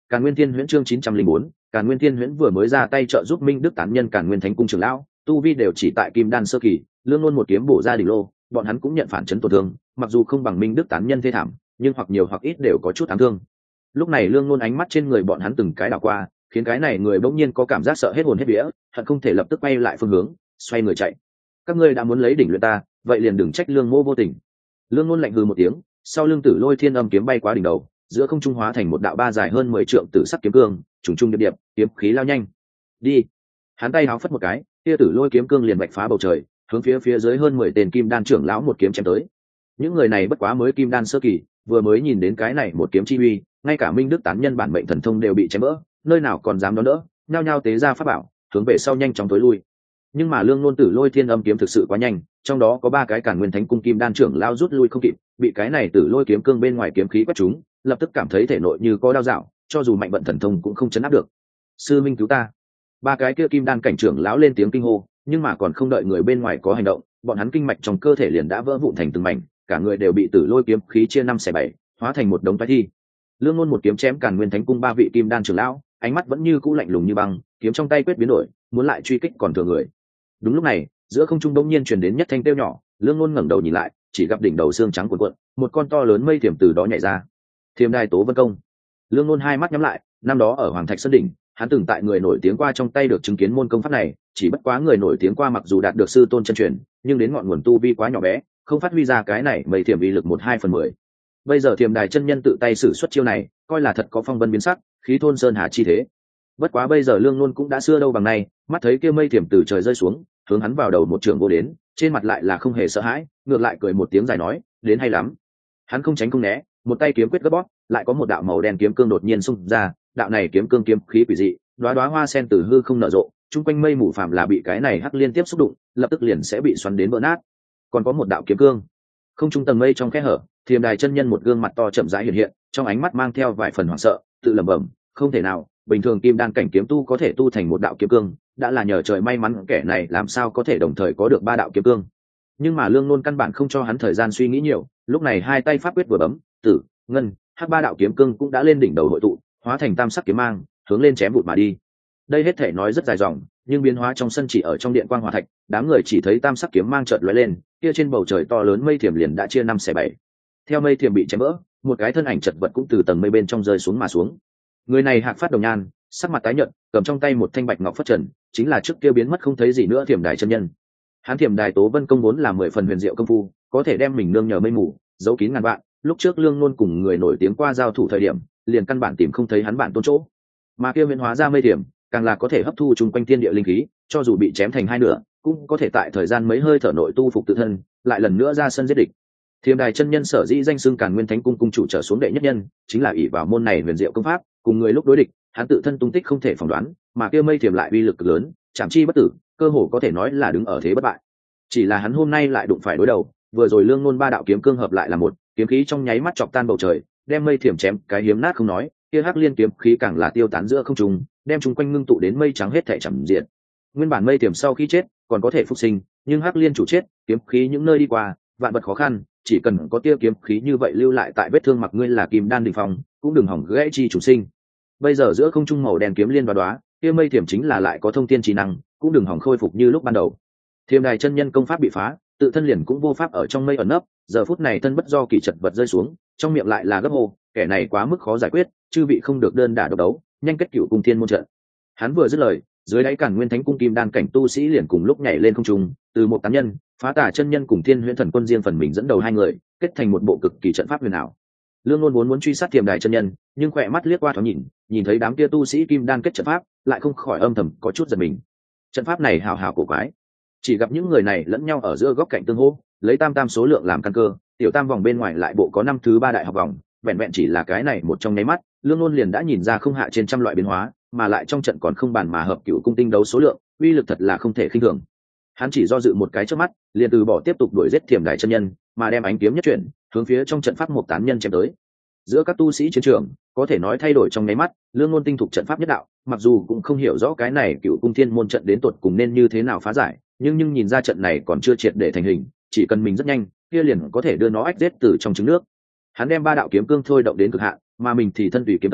Càn Nguyên Thiên Huyễn chương 904, Càn Nguyên Thiên Huyễn vừa mới ra tay trợ giúp Minh Đức tán nhân Càn Nguyên Thánh cung trưởng lão, tu vi đều chỉ tại kim đan sơ kỳ, Lương Luân một kiếm bổ ra đỉnh lô, bọn hắn cũng nhận phản chấn tổn thương, mặc dù không bằng Minh Đức tán nhân thê thảm, nhưng hoặc nhiều hoặc ít đều có chút ám thương. Lúc này Lương Luân ánh mắt trên người bọn hắn từng cái đảo qua, khiến cái này người bỗng nhiên có cảm giác sợ hết hồn hết vía, hận không thể lập tức quay lại phương hướng, xoay người chạy. Các ngươi đã muốn lấy đỉnh luyện ta, vậy liền đừng trách Lương Mô vô tình. Lương Luân lạnh hừ một tiếng, sau lưng Tử Lôi Thiên Âm kiếm bay qua đỉnh đầu, giữa không trung hóa thành một đạo ba dài hơn 10 trượng tử sắc kiếm cương, trùng trùng điệp điệp, kiếm khí lao nhanh. Đi. Hắn tay háo phất một cái, kia Tử Lôi kiếm cương liền vạch phá bầu trời, hướng phía dưới hơn 10 tên kim đan trưởng lão một kiếm chém tới. Những người này bất quá mới kim đan sơ kỳ, vừa mới nhìn đến cái này một kiếm chi uy, ngay cả Minh Đức tán nhân bản mệnh thần thông đều bị chém vỡ, nơi nào còn dám đón đỡ, nhao nhao tế ra pháp bảo, hướng về sau nhanh chóng tối lui. Nhưng mà Lương Luân Tử Lôi Thiên Âm kiếm thực sự quá nhanh, trong đó có 3 cái Càn Nguyên Thánh cung kim đan trưởng lao rút lui không kịp, bị cái này Tử Lôi kiếm cương bên ngoài kiếm khí quét trúng, lập tức cảm thấy thể nội như có đau dạo, cho dù mạnh vận thần thông cũng không chấn áp được. Sư minh cứu ta! 3 cái kia kim đan cảnh trưởng lão lên tiếng kinh hô, nhưng mà còn không đợi người bên ngoài có hành động, bọn hắn kinh mạch trong cơ thể liền đã vỡ vụn thành từng mảnh, cả người đều bị Tử Lôi kiếm khí chia 5 xẻ 7, hóa thành một đống phế thi. Lương Luân một kiếm chém Càn Nguyên Thánh cung 3 vị kim đan trưởng lão, ánh mắt vẫn như cũ lạnh lùng như băng, kiếm trong tay quyết biến đổi, muốn lại truy kích còn thừa người. Đúng lúc này, giữa không trung đống nhiên truyền đến nhất thanh tiêu nhỏ, Lương Luân ngẩng đầu nhìn lại, chỉ gặp đỉnh đầu xương trắng cuộn cuộn, một con to lớn mây thiểm từ đó nhảy ra. Thiểm Đài Tố Vân Công. Lương Luân hai mắt nhắm lại, năm đó ở Hoàng Thạch Sơn đỉnh, hắn từng tại người nổi tiếng qua trong tay được chứng kiến môn công pháp này, chỉ bất quá người nổi tiếng qua mặc dù đạt được sư tôn chân truyền, nhưng đến ngọn nguồn tu vi quá nhỏ bé, không phát huy ra cái này mây thiểm uy lực 1/2/10. Bây giờ Thiểm Đài chân nhân tự tay sử xuất chiêu này, coi là thật có phong vân biến sắc, khí thôn sơn hà chi thế. Bất quá bây giờ Lương Luân cũng đã xưa đâu bằng nay, mắt thấy kia mây thiểm từ trời rơi xuống, hướng hắn vào đầu một trường vô đến, trên mặt lại là không hề sợ hãi, ngược lại cười một tiếng dài nói, đến hay lắm. Hắn không tránh không né, một tay kiếm quyết gấp bóp, lại có một đạo màu đen kiếm cương đột nhiên xung ra, đạo này kiếm cương kiếm khí quỷ dị, đóa đóa hoa sen từ hư không nở rộ, chung quanh mây mù phàm là bị cái này hắc liên tiếp xúc đụng, lập tức liền sẽ bị xoắn đến vỡ nát. Còn có một đạo kiếm cương, không trung tầng mây trong khe hở, Thiềm Đài chân nhân một gương mặt to chậm rãi hiện hiện, trong ánh mắt mang theo vài phần hoảng sợ, tự lẩm bẩm, không thể nào, bình thường kim đan cảnh kiếm tu có thể tu thành một đạo kiếm cương, đã là nhờ trời may mắn, kẻ này làm sao có thể đồng thời có được 3 đạo kiếm cương. Nhưng mà Lương Luân căn bản không cho hắn thời gian suy nghĩ nhiều, lúc này hai tay pháp quyết vừa bấm, tử, ngân, hắc 3 đạo kiếm cương cũng đã lên đỉnh đầu hội tụ, hóa thành tam sắc kiếm mang, hướng lên chém vụt mà đi. Đây hết thể nói rất dài dòng, nhưng biến hóa trong sân chỉ ở trong điện quang hỏa thạch, đám người chỉ thấy tam sắc kiếm mang chợt lóe lên, kia trên bầu trời to lớn mây thiểm liền đã chia 5 xẻ 7. Theo mây thiểm bị chém vỡ, một cái thân ảnh chật vật cũng từ tầng mây bên trong rơi xuống mà xuống. Người này hạc phát đồng nhan, sắc mặt tái nhợt, cầm trong tay một thanh bạch ngọc phất trần, chính là trước kia biến mất không thấy gì nữa Thiểm Đài chân nhân. Hắn Thiểm Đài Tố Vân công vốn là 10 phần huyền diệu công phu, có thể đem mình nương nhờ mây mù, giấu kín ngàn vạn. Lúc trước Lương Luân cùng người nổi tiếng qua giao thủ thời điểm, liền căn bản tìm không thấy hắn bản tôn chỗ. Mà kia biến hóa ra mây thiểm, càng là có thể hấp thu chung quanh thiên địa linh khí, cho dù bị chém thành hai nửa, cũng có thể tại thời gian mấy hơi thở nội tu phục tự thân, lại lần nữa ra sân giết địch. Thiểm Đài chân nhân sở dĩ danh xưng Càn Nguyên Thánh cung cung chủ trở xuống đệ nhất nhân, chính là ỷ vào môn này huyền diệu công pháp, cùng người lúc đối địch, hắn tự thân tung tích không thể phỏng đoán, mà kia mây thiểm lại uy lực cực lớn, chạm chi bất tử, cơ hồ có thể nói là đứng ở thế bất bại. Chỉ là hắn hôm nay lại đụng phải đối đầu, vừa rồi Lương Luân 3 đạo kiếm cương hợp lại là một, kiếm khí trong nháy mắt chọc tan bầu trời, đem mây thiểm chém cái hiếm nát không nói, kia hắc liên kiếm khí càng là tiêu tán giữa không trung, đem chúng quanh ngưng tụ đến mây trắng hết thảy chẳng diện. Nguyên bản mây thiểm sau khi chết, còn có thể phục sinh, nhưng hắc liên chủ chết, kiếm khí những nơi đi qua, vạn vật khó khăn, chỉ cần có tia kiếm khí như vậy lưu lại tại vết thương, mặc ngươi là kim đan đỉnh phong, cũng đừng hỏng gãy chi chủ sinh. Bây giờ giữa không trung màu đen kiếm liên đóa, kia mây thiểm chính là lại có thông thiên trí năng, cũng đừng hỏng khôi phục như lúc ban đầu. Thiểm Đài chân nhân công pháp bị phá, tự thân liền cũng vô pháp ở trong mây ẩn nấp, giờ phút này thân bất do kỳ chật vật rơi xuống, trong miệng lại là gấp hô, kẻ này quá mức khó giải quyết, chư vị không được đơn đả độc đấu, nhanh kết cửu cung thiên môn trận. Hắn vừa dứt lời, dưới đáy Càn Nguyên Thánh cung kim đan cảnh tu sĩ liền cùng lúc nhảy lên không trung, từ một tán nhân, Phá Tà chân nhân cùng Thiên Huyễn thần quân riêng phần mình dẫn đầu hai người, kết thành một bộ cực kỳ trận pháp huyền ảo. Lương Luân muốn truy sát Thiểm Đài chân nhân, nhưng khỏe mắt liếc qua thoáng nhìn thấy đám kia tu sĩ kim đan kết trận pháp, lại không khỏi âm thầm có chút giật mình. Trận pháp này hào hào cổ quái, chỉ gặp những người này lẫn nhau ở giữa góc cạnh tương hỗ, lấy tam số lượng làm căn cơ, tiểu tam vòng bên ngoài lại bộ có 5 thứ 3 đại học vòng, vẹn vẹn chỉ là cái này một trong nháy mắt, Lương Luân liền đã nhìn ra không hạ trên trăm loại biến hóa, mà lại trong trận còn không bàn mà hợp cửu cung tinh đấu số lượng, uy lực thật là không thể khinh thường. Hắn chỉ do dự một cái trước mắt, liền từ bỏ tiếp tục đuổi giết Thiểm Đài chân nhân, mà đem ánh kiếm nhất chuyển, hướng phía trong trận pháp một tán nhân chém tới. Giữa các tu sĩ chiến trường, có thể nói thay đổi trong nháy mắt, Lương Luân tinh thục trận pháp nhất đạo, mặc dù cũng không hiểu rõ cái này cửu cung thiên môn trận đến tột cùng nên như thế nào phá giải, nhưng nhìn ra trận này còn chưa triệt để thành hình, chỉ cần mình rất nhanh, kia liền có thể đưa nó ách giết từ trong trứng nước. Hắn đem 3 đạo kiếm cương thôi động đến cực hạn, mà mình thì thân tùy kiếm đầu,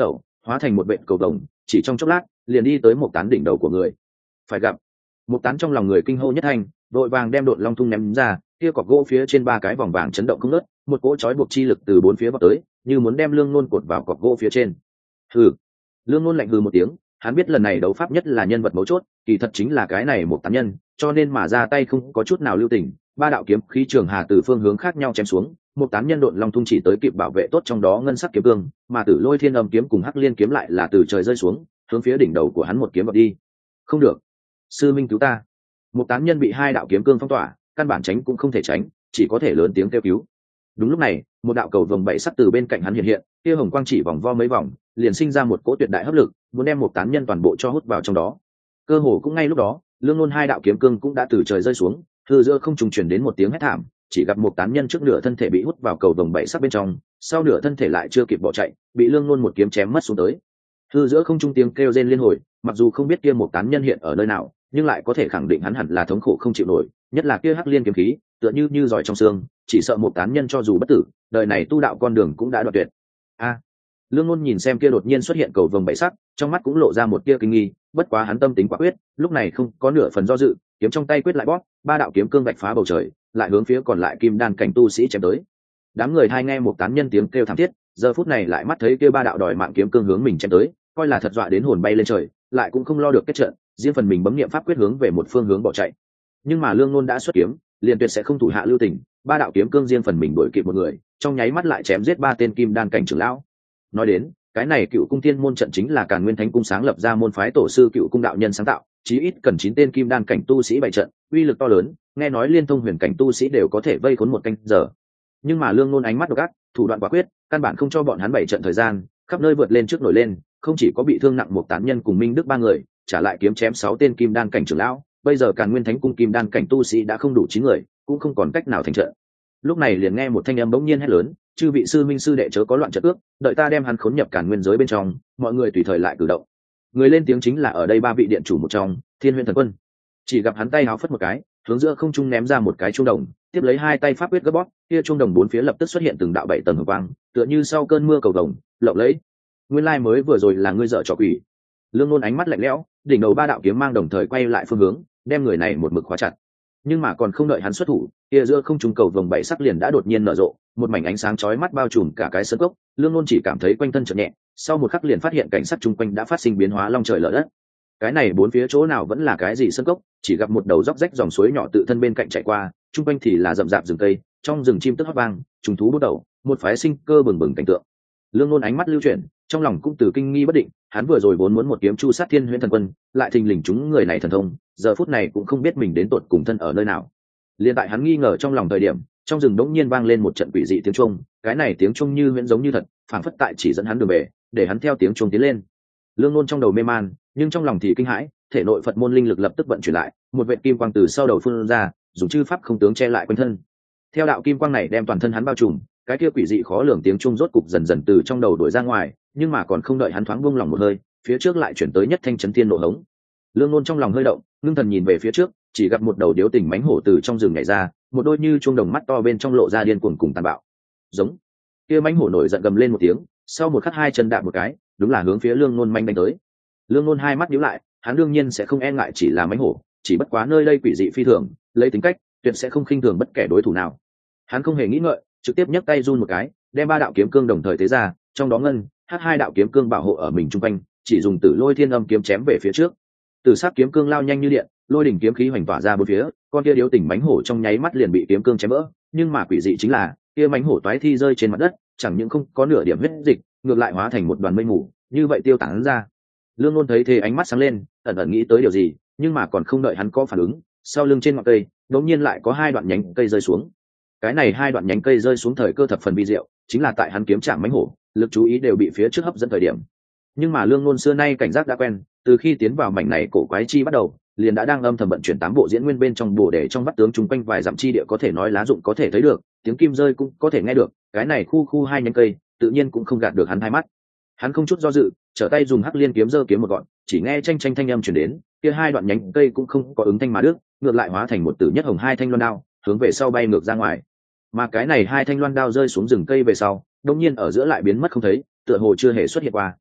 hóa thành một vệt cầu vồng, chỉ trong chốc lát liền đi tới một tán đỉnh đầu của người. Phải gặp, một tán trong lòng người kinh hô nhất thanh, đội vàng đem độn long thung ném ra, kia cọc gỗ phía trên ba cái vòng vàng chấn động không ngớt, một cỗ trói buộc chi lực từ bốn phía vọt tới, như muốn đem Lương Nôn cột vào cọc gỗ phía trên. Hừ. Lương Nôn lạnh hừ một tiếng, hắn biết lần này đấu pháp nhất là nhân vật mấu chốt, kỳ thật chính là cái này một tán nhân, cho nên mà ra tay không có chút nào lưu tình. Ba đạo kiếm khí trường hà từ phương hướng khác nhau chém xuống, một tán nhân độn long thung chỉ tới kịp bảo vệ tốt trong đó ngân sắc kiếm cương, mà Tử Lôi Thiên Âm kiếm cùng Hắc Liên kiếm lại là từ trời rơi xuống, hướng phía đỉnh đầu của hắn một kiếm vọt đi. Không được, sư minh cứu ta! Một tán nhân bị hai đạo kiếm cương phong tỏa, căn bản tránh cũng không thể tránh, chỉ có thể lớn tiếng kêu cứu. Đúng lúc này, một đạo cầu vồng bảy sắc từ bên cạnh hắn hiện hiện, kia hồng quang chỉ vòng vo mấy vòng, liền sinh ra một cỗ tuyệt đại hấp lực, muốn đem một tán nhân toàn bộ cho hút vào trong đó. Cơ hồ cũng ngay lúc đó, Lương Nôn hai đạo kiếm cương cũng đã từ trời rơi xuống, hư giữa không trùng truyền đến một tiếng hét thảm, chỉ gặp một tán nhân trước nửa thân thể bị hút vào cầu vồng bảy sắc bên trong, sau nửa thân thể lại chưa kịp bỏ chạy, bị Lương Nôn một kiếm chém mất xuống tới. Hư giữa không trung tiếng kêu rên liên hồi, mặc dù không biết kia một tán nhân hiện ở nơi nào, nhưng lại có thể khẳng định hắn hẳn là thống khổ không chịu nổi, nhất là kia Hắc Liên kiếm khí, tựa như giỏi trong xương, chỉ sợ một tán nhân cho dù bất tử, đời này tu đạo con đường cũng đã đoạn tuyệt. Lương Nôn nhìn xem kia đột nhiên xuất hiện cầu vồng bảy sắc, trong mắt cũng lộ ra một tia kinh nghi, bất quá hắn tâm tính quả quyết, lúc này không có nửa phần do dự, kiếm trong tay quyết lại bóp, ba đạo kiếm cương vạch phá bầu trời, lại hướng phía còn lại kim đan cảnh tu sĩ chém tới. Đám người hai nghe một tán nhân tiếng kêu thảm thiết, giờ phút này lại mắt thấy kia ba đạo đòi mạng kiếm cương hướng mình chém tới, coi là thật dọa đến hồn bay lên trời, lại cũng không lo được kết trận, riêng phần mình bấm niệm pháp quyết hướng về một phương hướng bỏ chạy. Nhưng mà Lương Nôn đã xuất kiếm, liền tuyệt sẽ không thủ hạ lưu tình, ba đạo kiếm cương riêng phần mình đuổi kịp một người, trong nháy mắt lại chém giết ba tên kim đan cảnh trưởng lão. Nói đến, cái này Cựu Cung Thiên môn trận chính là Càn Nguyên Thánh cung sáng lập ra môn phái tổ sư Cựu Cung đạo nhân sáng tạo, chí ít cần 9 tên kim đan cảnh tu sĩ bày trận, uy lực to lớn, nghe nói liên thông huyền cảnh tu sĩ đều có thể vây khốn một canh giờ. Nhưng mà Lương Nôn ánh mắt độc ác, thủ đoạn quả quyết, căn bản không cho bọn hắn bày trận thời gian, khắp nơi vượt lên trước nổi lên, không chỉ có bị thương nặng một tán nhân cùng Minh Đức ba người, trả lại kiếm chém 6 tên kim đan cảnh trưởng lão, bây giờ Càn Nguyên Thánh cung kim đan cảnh tu sĩ đã không đủ 9 người, cũng không còn cách nào thành trận. Lúc này liền nghe một thanh âm bỗng nhiên hét lớn, chư vị sư minh sư đệ chớ có loạn trận ước, đợi ta đem hắn khốn nhập Càn Nguyên giới bên trong, mọi người tùy thời lại cử động. Người lên tiếng chính là ở đây ba vị điện chủ một trong, Thiên Huyễn Thần Quân. Chỉ gặp hắn tay áo phất một cái, hướng giữa không trung ném ra một cái chuông đồng, tiếp lấy hai tay pháp quyết gấp bóp, kia chuông đồng bốn phía lập tức xuất hiện từng đạo 7 tầng hồng quang, tựa như sau cơn mưa cầu vồng, lộng lẫy. Nguyên lai mới vừa rồi là ngươi dở trò quỷ. Lương Nôn ánh mắt lạnh lẽo, đỉnh đầu ba đạo kiếm mang đồng thời quay lại phương hướng, đem người này một mực khóa chặt. Nhưng mà còn không đợi hắn xuất thủ, kia giữa không trung cầu vồng bảy sắc liền đã đột nhiên nở rộ, một mảnh ánh sáng chói mắt bao trùm cả cái sân cốc. Lương Nôn chỉ cảm thấy quanh thân chợt nhẹ, sau một khắc liền phát hiện cảnh sắc chung quanh đã phát sinh biến hóa long trời lở đất. Cái này bốn phía chỗ nào vẫn là cái gì sân cốc, chỉ gặp một đầu róc rách dòng suối nhỏ tự thân bên cạnh chảy qua, chung quanh thì là rậm rạp rừng cây, trong rừng chim tức hót vang, trùng thú bút đầu, một phái sinh cơ bừng bừng cảnh tượng. Lương Nôn ánh mắt lưu chuyển, trong lòng cũng từ kinh nghi bất định, hắn vừa rồi vốn muốn một kiếm chu sát Thiên Huyễn Thần Quân, lại thình lình chúng người này thần thông, giờ phút này cũng không biết mình đến tột cùng thân ở nơi nào. Liên tại hắn nghi ngờ trong lòng thời điểm, trong rừng đống nhiên vang lên một trận quỷ dị tiếng chuông, cái này tiếng chuông như huyễn giống như thật, phảng phất tại chỉ dẫn hắn đường về, để hắn theo tiếng chuông tiến lên. Lương Nôn trong đầu mê man, nhưng trong lòng thì kinh hãi, thể nội Phật môn linh lực lập tức vận chuyển lại, một vệt kim quang từ sau đầu phun ra, dùng chư pháp không tướng che lại quanh thân. Theo đạo kim quang này đem toàn thân hắn bao trùm, cái kia quỷ dị khó lường tiếng chuông rốt cục dần dần từ trong đầu đuổi ra ngoài, nhưng mà còn không đợi hắn thoáng buông lòng một hơi, phía trước lại chuyển tới nhất thanh chấn thiên nộ hống. Lương Nôn trong lòng hơi động, ngưng thần nhìn về phía trước, chỉ gặp một đầu điếu tình mãnh hổ từ trong rừng nhảy ra, một đôi như chuông đồng mắt to bên trong lộ ra điên cuồng cùng tàn bạo. Giống. Kia mãnh hổ nổi giận gầm lên một tiếng, sau một khắc hai chân đạp một cái, đúng là hướng phía Lương Nôn manh đánh tới. Lương Nôn hai mắt nhíu lại, hắn đương nhiên sẽ không e ngại chỉ là mãnh hổ, chỉ bất quá nơi đây quỷ dị phi thường, lấy tính cách, tuyệt sẽ không khinh thường bất kể đối thủ nào. Hắn không hề nghĩ ngợi, trực tiếp nhấc tay run một cái, đem ba đạo kiếm cương đồng thời tế ra, trong đó ngân, hắc hai đạo kiếm cương bảo hộ ở mình trung quanh, chỉ dùng Tử Lôi Thiên Âm kiếm chém về phía trước. Tử sắc kiếm cương lao nhanh như điện, lôi đỉnh kiếm khí hoành tỏa ra bốn phía, con kia điếu tỉnh mãnh hổ trong nháy mắt liền bị kiếm cương chém vỡ, nhưng mà quỷ dị chính là, kia mãnh hổ toái thi rơi trên mặt đất, chẳng những không có nửa điểm huyết dịch, ngược lại hóa thành một đoàn mây mù, như vậy tiêu tán ra. Lương Nôn thấy thế ánh mắt sáng lên, ẩn ẩn nghĩ tới điều gì, nhưng mà còn không đợi hắn có phản ứng, sau lưng trên ngọn cây, đột nhiên lại có hai đoạn nhánh cây rơi xuống. Cái này hai đoạn nhánh cây rơi xuống thời cơ thập phần vi diệu, chính là tại hắn kiếm chạm mãnh hổ, lực chú ý đều bị phía trước hấp dẫn thời điểm. Nhưng mà Lương Nôn xưa nay cảnh giác đã quen, từ khi tiến vào mảnh này cổ quái chi bắt đầu, liền đã đang âm thầm vận chuyển 8 bộ diễn nguyên bên trong bổ để trong bắt tướng chung quanh vài dặm chi địa có thể nói lá dụng có thể thấy được, tiếng kim rơi cũng có thể nghe được, cái này khu hai nhánh cây, tự nhiên cũng không gạt được hắn hai mắt. Hắn không chút do dự, trở tay dùng Hắc Liên kiếm giơ kiếm một gọn, chỉ nghe tranh tranh thanh âm truyền đến, kia hai đoạn nhánh cây cũng không có ứng thanh mà đứt, ngược lại hóa thành một tử nhất hồng hai thanh loan đao, hướng về sau bay ngược ra ngoài. Mà cái này hai thanh loan đao rơi xuống rừng cây về sau, đột nhiên ở giữa lại biến mất không thấy, tựa hồ chưa hề xuất hiện qua.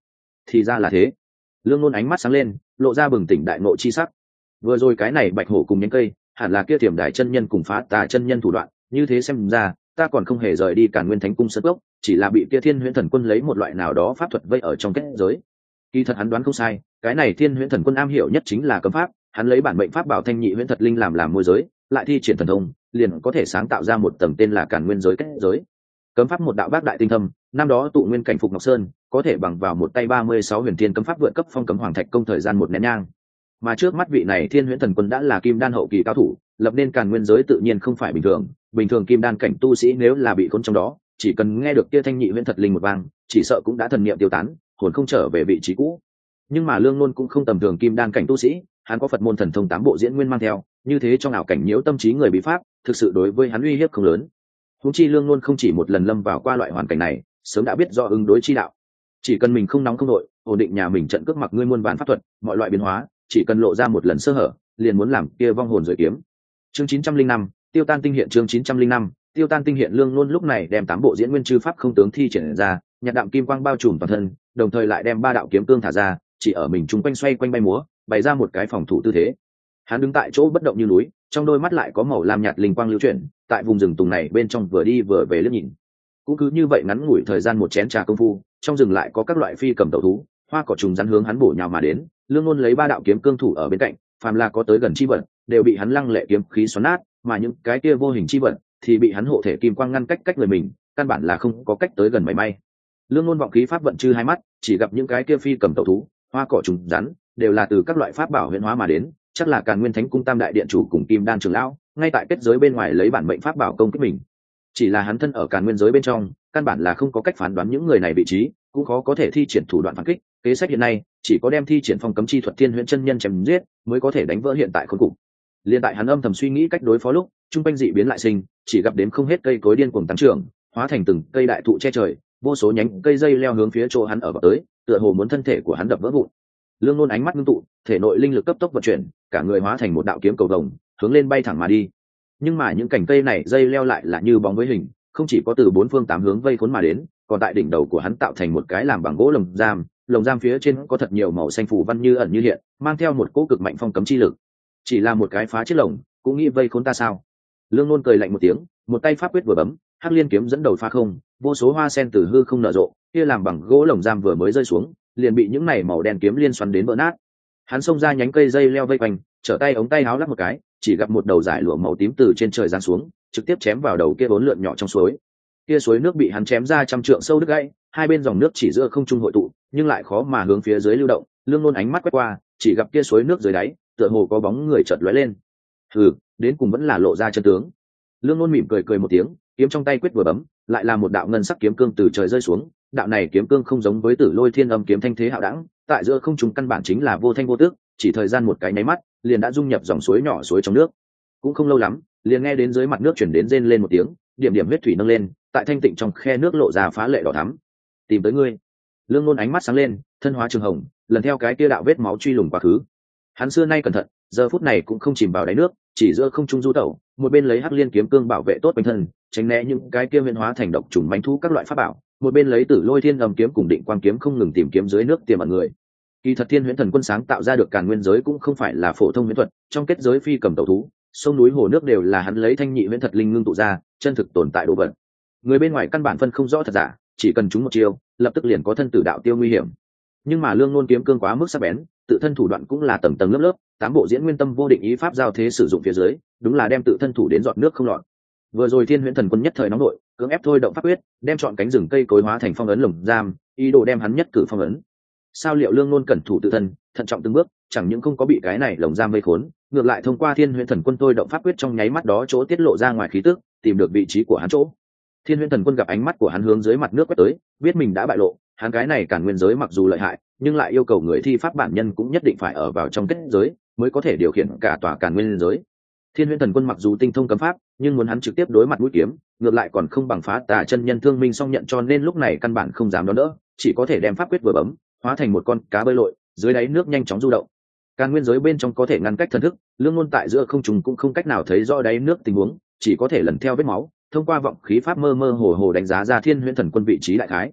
thì ra là thế. Lương Nôn ánh mắt sáng lên, lộ ra bừng tỉnh đại ngộ chi sắc. Vừa rồi cái này bạch hổ cùng nhánh cây hẳn là kia Tiềm Đài chân nhân cùng Phá Tà chân nhân thủ đoạn, như thế xem ra ta còn không hề rời đi Càn Nguyên Thánh cung sân gốc, chỉ là bị kia Thiên Huyễn Thần Quân lấy một loại nào đó pháp thuật vây ở trong kết giới. Kỳ thật hắn đoán không sai, cái này Thiên Huyễn Thần Quân am hiểu nhất chính là cấm pháp, hắn lấy bản mệnh pháp bảo Thanh Nhị Huyễn Thật Linh làm môi giới, lại thi triển thần thông, liền có thể sáng tạo ra một tầng tên là Càn Nguyên giới kết giới. Cấm pháp một đạo bác đại tinh thâm, năm đó tụ nguyên cảnh Phục Ngọc Sơn, có thể bằng vào một tay 36 huyền thiên cấm pháp vượt cấp phong cấm hoàng thạch công thời gian một nén nhang. Mà trước mắt vị này Thiên Huyễn Thần Quân đã là kim đan hậu kỳ cao thủ, lập nên Càn Nguyên giới tự nhiên không phải bình thường kim đan cảnh tu sĩ nếu là bị khốn trong đó, chỉ cần nghe được kia Thanh Nhị Huyễn Thật Linh một vang, chỉ sợ cũng đã thần niệm tiêu tán, hồn không trở về vị trí cũ. Nhưng mà Lương Nôn cũng không tầm thường kim đan cảnh tu sĩ, hắn có Phật môn thần thông 8 bộ diễn nguyên mang theo, như thế trong ảo cảnh nhiễu tâm trí người bị pháp, thực sự đối với hắn uy hiếp không lớn. Huống chi Lương Nôn không chỉ một lần lâm vào qua loại hoàn cảnh này, sớm đã biết do ứng đối chi đạo. Chỉ cần mình không nóng không nội, ổn định nhà mình trận cước mặc ngươi muôn vàn pháp thuật, mọi loại biến hóa, chỉ cần lộ ra một lần sơ hở, liền muốn làm kia vong hồn rời kiếm. Chương 905, tiêu tan tinh hiện. Chương 905, tiêu tan tinh hiện. Lương Nôn lúc này đem 8 bộ diễn nguyên chư pháp không tướng thi triển ra, nhạt đạm kim quang bao trùm toàn thân, đồng thời lại đem 3 đạo kiếm cương thả ra, chỉ ở mình trung quanh xoay quanh bay múa, bày ra một cái phòng thủ tư thế. Hắn đứng tại chỗ bất động như núi, trong đôi mắt lại có màu lam nhạt linh quang lưu chuyển, tại vùng rừng tùng này bên trong vừa đi vừa về liếc nhìn. Cũng cứ như vậy ngắn ngủi thời gian một chén trà công phu, trong rừng lại có các loại phi cầm tẩu thú, hoa cỏ trùng rắn hướng hắn bổ nhào mà đến. Lương Nôn lấy 3 đạo kiếm cương thủ ở bên cạnh, phàm là có tới gần chi vật, đều bị hắn lăng lệ kiếm khí xoắn nát, mà những cái kia vô hình chi vật thì bị hắn hộ thể kim quang ngăn cách người mình, căn bản là không có cách tới gần mảy may. Lương Nôn vọng khí pháp vận chư hai mắt, chỉ gặp những cái kia phi cầm tẩu thú, hoa cỏ trùng rắn đều là từ các loại pháp bảo huyễn hóa mà đến, chắc là Càn Nguyên Thánh cung Tam đại điện chủ cùng Kim Đan trưởng lão, ngay tại kết giới bên ngoài lấy bản mệnh pháp bảo công kích mình. Chỉ là hắn thân ở Càn Nguyên giới bên trong, căn bản là không có cách phán đoán những người này vị trí, cũng khó có thể thi triển thủ đoạn phản kích. Kế sách hiện nay chỉ có đem thi triển phong cấm chi thuật Thiên Huyễn chân nhân chém giết, mới có thể đánh vỡ hiện tại khốn cục. Liên tại hắn âm thầm suy nghĩ cách đối phó lúc, trung quanh dị biến lại sinh, chỉ gặp đếm không hết cây cối điên cuồng tăng trưởng, hóa thành từng cây đại thụ che trời, vô số nhánh cây dây leo hướng phía chỗ hắn ở vào tới, tựa hồ muốn thân thể của hắn đập vỡ vụn. Lương Nôn ánh mắt ngưng tụ, thể nội linh lực cấp tốc vận chuyển, cả người hóa thành một đạo kiếm cầu vồng, hướng lên bay thẳng mà đi. Nhưng mà những cành cây này dây leo lại là như bóng với hình, không chỉ có từ 4 phương 8 hướng vây khốn mà đến, còn tại đỉnh đầu của hắn tạo thành một cái làm bằng gỗ lồng giam phía trên có thật nhiều màu xanh phù văn như ẩn như hiện, mang theo một cỗ cực mạnh phong cấm chi lực. Chỉ là một cái phá chiếc lồng, cũng nghĩ vây khốn ta sao? Lương Nôn cười lạnh một tiếng, một tay pháp quyết vừa bấm, Hắc Liên kiếm dẫn đầu phá không, vô số hoa sen từ hư không nở rộ, kia làm bằng gỗ lồng giam vừa mới rơi xuống, liền bị những này màu đen kiếm liên xoắn đến vỡ nát. Hắn xông ra nhánh cây dây leo vây quanh, trở tay ống tay áo lắc một cái, chỉ gặp một đầu dải lụa màu tím từ trên trời giáng xuống, trực tiếp chém vào đầu kia vốn lượn nhỏ trong suối. Kia suối nước bị hắn chém ra trăm trượng sâu đứt gãy, hai bên dòng nước chỉ giữa không trung hội tụ, nhưng lại khó mà hướng phía dưới lưu động. Lương Nôn ánh mắt quét qua, chỉ gặp kia suối nước dưới đáy, tựa hồ có bóng người chợt lóe lên. Hừ, đến cùng vẫn là lộ ra chân tướng. Lương Nôn mỉm cười một tiếng, kiếm trong tay quyết vừa bấm, lại là một đạo ngân sắc kiếm cương từ trời rơi xuống. Đạo này kiếm cương không giống với Tử Lôi Thiên Âm kiếm thanh thế hạo đẳng, tại giữa không trung căn bản chính là vô thanh vô tước, chỉ thời gian một cái nháy mắt, liền đã dung nhập dòng suối nhỏ suối trong nước. Cũng không lâu lắm, liền nghe đến dưới mặt nước chuyển đến rên lên một tiếng, điểm điểm huyết thủy nâng lên, tại thanh tịnh trong khe nước lộ ra phá lệ đỏ thắm. Tìm tới ngươi. Lương Nôn ánh mắt sáng lên, thân hóa trường hồng, lần theo cái kia đạo vết máu truy lùng quá khứ. Hắn xưa nay cẩn thận, giờ phút này cũng không chìm vào đáy nước, chỉ giữa không trung du tẩu, một bên lấy Hắc Liên kiếm cương bảo vệ tốt bản thân, tránh né những cái kia huyền hóa thành độc trùng mãnh thú các loại pháp bảo, một bên lấy Tử Lôi Thiên Âm kiếm cùng Định Quang kiếm không ngừng tìm kiếm dưới nước tiềm ẩn người. Kỳ thật Thiên Huyễn Thần Quân sáng tạo ra được Càn Nguyên giới cũng không phải là phổ thông huyễn thuật, trong kết giới phi cầm tẩu thú, sông núi hồ nước đều là hắn lấy Thanh Nhị Huyễn Thật Linh ngưng tụ ra, chân thực tồn tại đồ vật. Người bên ngoài căn bản phân không rõ thật giả, chỉ cần trúng một chiêu, lập tức liền có thân tử đạo tiêu nguy hiểm. Nhưng mà Lương Nôn kiếm cương quá mức sắc bén, tự thân thủ đoạn cũng là tầng tầng lớp lớp, 8 bộ diễn nguyên tâm vô định ý pháp giao thế sử dụng phía dưới, đúng là đem tự thân thủ đến giọt nước không lọt. Vừa rồi Thiên Huyễn Thần Quân nhất thời nóng nội, cưỡng ép thôi động pháp quyết, đem chọn cánh rừng cây cối hóa thành phong ấn lồng giam, ý đồ đem hắn nhất cử phong ấn. Sao liệu Lương Nôn cẩn thủ tự thân, thận trọng từng bước, chẳng những không có bị cái này lồng giam vây khốn, ngược lại thông qua Thiên Huyễn Thần Quân thôi động pháp quyết trong nháy mắt đó chỗ tiết lộ ra ngoài khí tức, tìm được vị trí của hắn chỗ. Thiên Huyễn Thần Quân gặp ánh mắt của hắn hướng dưới mặt nước quét tới, biết mình đã bại lộ, hắn cái này Càn Nguyên giới mặc dù lợi hại, nhưng lại yêu cầu người thi pháp bản nhân cũng nhất định phải ở vào trong kết giới, mới có thể điều khiển cả tòa Càn Nguyên giới. Thiên Huyễn Thần Quân mặc dù tinh thông cấm pháp, nhưng muốn hắn trực tiếp đối mặt mũi kiếm, ngược lại còn không bằng Phá Tà chân nhân Thương Minh song nhận, cho nên lúc này căn bản không dám đón đỡ, chỉ có thể đem pháp quyết vừa bấm, hóa thành một con cá bơi lội, dưới đáy nước nhanh chóng du động. Càn Nguyên giới bên trong có thể ngăn cách thần thức, Lương Nôn tại giữa không trung cũng không cách nào thấy rõ đáy nước tình huống, chỉ có thể lần theo vết máu, thông qua vọng khí pháp mơ mơ hồ hồ đánh giá ra Thiên Huyễn Thần Quân vị trí đại khái.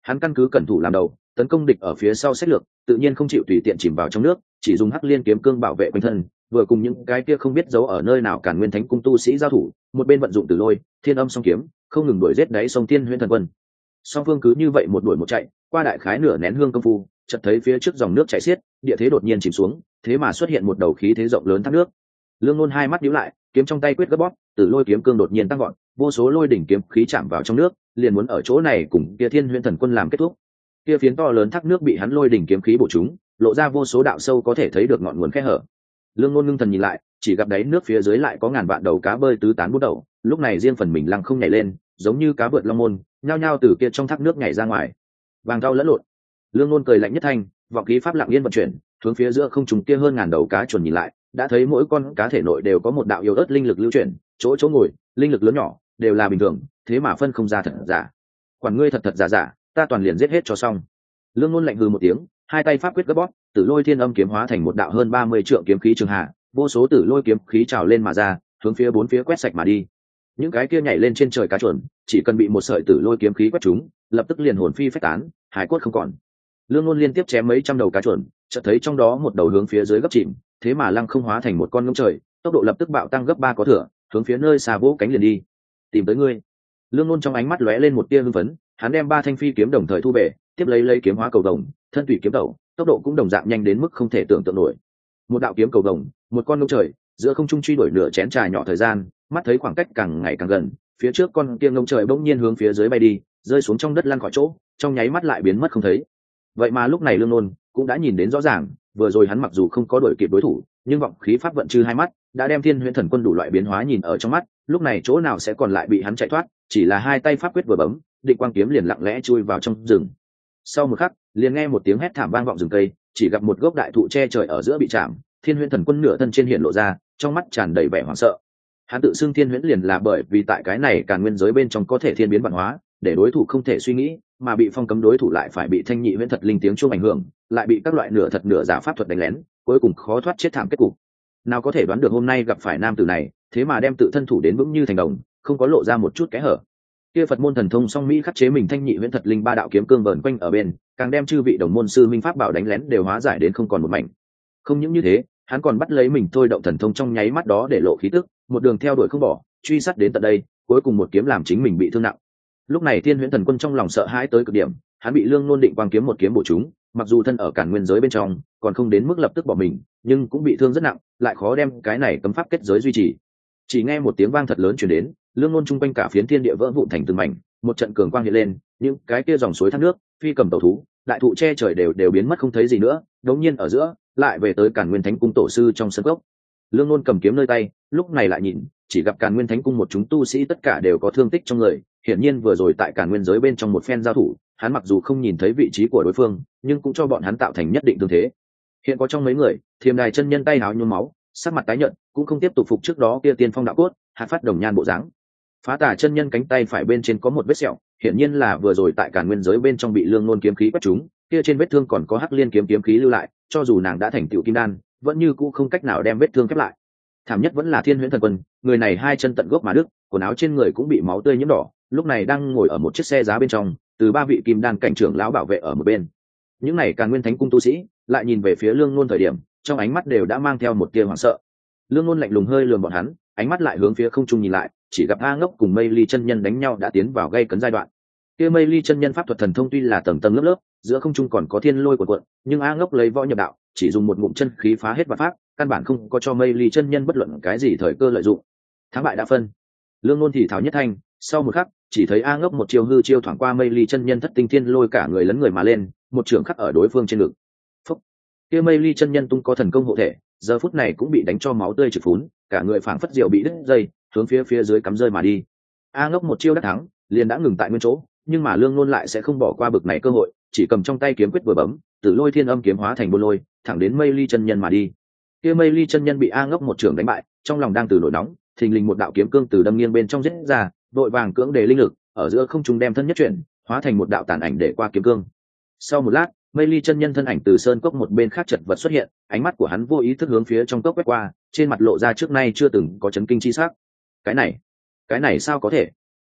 Hắn căn cứ cẩn thủ làm đầu, tấn công địch ở phía sau sách lược, tự nhiên không chịu tùy tiện chìm vào trong nước, chỉ dùng hắc liên kiếm cương bảo vệ quanh thân, vừa cùng những cái kia không biết giấu ở nơi nào Càn Nguyên Thánh cung tu sĩ giao thủ, một bên vận dụng Tử Lôi, Thiên Âm song kiếm, không ngừng đuổi giết đáy sông Thiên Huyễn Thần Quân. Song phương cứ như vậy một đuổi một chạy, qua đại khái nửa nén hương công phu, chợt thấy phía trước dòng nước chảy xiết, địa thế đột nhiên chìm xuống, thế mà xuất hiện một đầu khí thế rộng lớn thác nước. Lương Nôn hai mắt nhíu lại, kiếm trong tay quyết gấp bóp, Tử Lôi kiếm cương đột nhiên tăng vọt, vô số lôi đỉnh kiếm khí chạm vào trong nước, liền muốn ở chỗ này cùng kia Thiên Huyễn Thần Quân làm kết thúc. Kia phiến to lớn thác nước bị hắn lôi đỉnh kiếm khí bổ trúng, lộ ra vô số đạo sâu có thể thấy được ngọn nguồn khe hở. Lương Nôn ngưng thần nhìn lại, chỉ gặp đáy nước phía dưới lại có ngàn vạn đầu cá bơi tứ tán bút đầu, lúc này riêng phần mình lăng không nhảy lên, giống như cá vượt long môn, nhao nhao từ kia trong thác nước nhảy ra ngoài. Vàng rau lẫn lộn. Lương Nôn cười lạnh nhất thanh, vọng khí pháp lặng yên vận chuyển, hướng phía giữa không trung kia hơn ngàn đầu cá chuẩn nhìn lại, đã thấy mỗi con cá thể nội đều có một đạo yếu ớt linh lực lưu chuyển, chỗ chỗ ngồi, linh lực lớn nhỏ đều là bình thường, thế mà phân không ra thật giả. Quản ngươi thật thật giả giả, ta toàn liền giết hết cho xong. Lương Nôn lạnh hừ một tiếng, hai tay pháp quyết gấp bóp, Tử Lôi Thiên Âm kiếm hóa thành một đạo hơn 30 trượng kiếm khí trường hạ, vô số tử lôi kiếm khí trào lên mà ra, hướng phía bốn phía quét sạch mà đi. Những cái kia nhảy lên trên trời cá chuẩn, chỉ cần bị một sợi tử lôi kiếm khí quét chúng, lập tức liền hồn phi phách tán, hải cốt không còn. Lương Nôn liên tiếp chém mấy trăm đầu cá chuẩn, chợt thấy trong đó một đầu hướng phía dưới gấp chìm, thế mà lăng không hóa thành một con ngỗng trời, tốc độ lập tức bạo tăng gấp 3 có thừa, hướng phía nơi xa vỗ cánh liền đi. Tìm tới ngươi. Lương Nôn trong ánh mắt lóe lên một tia hưng phấn, hắn đem 3 thanh phi kiếm đồng thời thu về, tiếp lấy kiếm hóa cầu đồng, thân tùy kiếm đầu, tốc độ cũng đồng dạng nhanh đến mức không thể tưởng tượng nổi. Một đạo kiếm cầu đồng, một con ngỗng trời, giữa không trung truy đuổi nửa chén trà nhỏ thời gian, mắt thấy khoảng cách càng ngày càng gần, phía trước con kia ngỗng trời bỗng nhiên hướng phía dưới bay đi, rơi xuống trong đất lăn khỏi chỗ, trong nháy mắt lại biến mất không thấy. Vậy mà lúc này Lương Nôn cũng đã nhìn đến rõ ràng, vừa rồi hắn mặc dù không có đuổi kịp đối thủ, nhưng vọng khí pháp vận chư hai mắt, đã đem Thiên Huyễn Thần Quân đủ loại biến hóa nhìn ở trong mắt, lúc này chỗ nào sẽ còn lại bị hắn chạy thoát, chỉ là hai tay pháp quyết vừa bấm, định quang kiếm liền lặng lẽ chui vào trong rừng. Sau một khắc, liền nghe một tiếng hét thảm vang vọng rừng cây, chỉ gặp một gốc đại thụ che trời ở giữa bị chạm, Thiên Huyễn Thần Quân nửa thân trên hiện lộ ra, trong mắt tràn đầy vẻ hoảng sợ. Hắn tự xưng Thiên Huyễn liền là bởi vì tại cái này Càn Nguyên giới bên trong có thể thiên biến vạn hóa, để đối thủ không thể suy nghĩ, mà bị phong cấm đối thủ lại phải bị Thanh Nhị Huyễn Thật linh tiếng chuông ảnh hưởng, lại bị các loại nửa thật nửa giả pháp thuật đánh lén, cuối cùng khó thoát chết thảm kết cục. Nào có thể đoán được hôm nay gặp phải nam tử này, thế mà đem tự thân thủ đến vững như thành đồng, không có lộ ra một chút kẽ hở. Kia Phật môn thần thông song mỹ khắc chế mình Thanh Nhị Huyễn Thật linh ba đạo kiếm cương vờn quanh ở bên, càng đem chư vị đồng môn sư minh pháp bảo đánh lén đều hóa giải đến không còn một mảnh. Không những như thế, hắn còn bắt lấy mình thôi động thần thông trong nháy mắt đó để lộ khí tức, một đường theo đuổi không bỏ, truy sát đến tận đây, cuối cùng một kiếm làm chính mình bị thương nặng. Lúc này Thiên Huyễn Thần Quân trong lòng sợ hãi tới cực điểm, hắn bị Lương Nôn định quang kiếm một kiếm bổ trúng, mặc dù thân ở Càn Nguyên giới bên trong, còn không đến mức lập tức bỏ mình, nhưng cũng bị thương rất nặng, lại khó đem cái này cấm pháp kết giới duy trì. Chỉ nghe một tiếng vang thật lớn truyền đến, Lương Nôn trung quanh cả phiến thiên địa vỡ vụn thành từng mảnh, một trận cường quang hiện lên, những cái kia dòng suối thác nước, phi cầm tàu thú, đại thụ che trời đều biến mất không thấy gì nữa, đống nhiên ở giữa, lại về tới Càn Nguyên Thánh cung tổ sư trong sân gốc. Lương Nôn cầm kiếm nơi tay, lúc này lại nhìn, chỉ gặp Càn Nguyên Thánh cung một chúng tu sĩ tất cả đều có thương tích trong người, hiển nhiên vừa rồi tại Càn Nguyên giới bên trong một phen giao thủ, hắn mặc dù không nhìn thấy vị trí của đối phương, nhưng cũng cho bọn hắn tạo thành nhất định thương thế. Hiện có trong mấy người, Thiềm Đài chân nhân tay háo nhuốm máu, sắc mặt tái nhợt, cũng không tiếp tục phục trước đó kia tiên phong đạo cốt, hạt phát đồng nhan bộ dáng. Phá Tà chân nhân cánh tay phải bên trên có một vết sẹo, hiển nhiên là vừa rồi tại Càn Nguyên giới bên trong bị Lương Nôn kiếm khí quét trúng, kia trên vết thương còn có hắc liên kiếm khí lưu lại, cho dù nàng đã thành tựu kim đan, vẫn như cũ không cách nào đem vết thương khép lại. Thảm nhất vẫn là Thiên Huyễn Thần Quân, người này hai chân tận gốc mà đứt, quần áo trên người cũng bị máu tươi nhiễm đỏ, lúc này đang ngồi ở một chiếc xe giá bên trong, từ ba vị kim đan cảnh trưởng lão bảo vệ ở một bên. Những này Càn Nguyên Thánh cung tu sĩ lại nhìn về phía Lương Nôn thời điểm, trong ánh mắt đều đã mang theo một tia hoảng sợ. Lương Nôn lạnh lùng hơi lườm bọn hắn, ánh mắt lại hướng phía không trung nhìn lại, chỉ gặp A Ngốc cùng Mây Ly chân nhân đánh nhau đã tiến vào gây cấn giai đoạn. Kia Mây Ly chân nhân pháp thuật thần thông tuy là tầng tầng lớp lớp, giữa không trung còn có thiên lôi cuộn cuộn, nhưng A Ngốc lấy võ nhập đạo, chỉ dùng một ngụm chân khí phá hết vạn pháp, căn bản không có cho Mây Ly chân nhân bất luận cái gì thời cơ lợi dụng. Thắng bại đã phân. Lương Nôn thì thào nhất thanh, sau một khắc, chỉ thấy A Ngốc một chiêu hư chiêu thoảng qua Mây Ly chân nhân thất tinh thiên lôi cả người lấn người mà lên, một trường khắc ở đối phương trên ngực. Phốc. Kia Mây Ly chân nhân tung có thần công hộ thể, giờ phút này cũng bị đánh cho máu tươi trực phún, cả người phảng phất diệu bị đứt dây, hướng phía dưới cắm rơi mà đi. A Ngốc một chiêu đắc thắng, liền đã ngừng tại nguyên chỗ, nhưng mà Lương Nôn lại sẽ không bỏ qua bực này cơ hội, chỉ cầm trong tay kiếm quyết vừa bấm, Tử Lôi Thiên Âm kiếm hóa thành bôn lôi, thẳng đến Mây Ly chân nhân mà đi. Kia Mây Ly chân nhân bị A Ngốc một trường đánh bại, trong lòng đang từ nổi nóng, thình lình một đạo kiếm cương từ đâm nghiêng bên trong giết ra, đội vàng cưỡng đề linh lực, ở giữa không trung đem thân nhất chuyển, hóa thành một đạo tàn ảnh để qua kiếm cương. Sau một lát, Mây Ly chân nhân thân ảnh từ sơn cốc một bên khác chật vật xuất hiện, ánh mắt của hắn vô ý thức hướng phía trong cốc quét qua, trên mặt lộ ra trước nay chưa từng có chấn kinh chi sắc. Cái này sao có thể?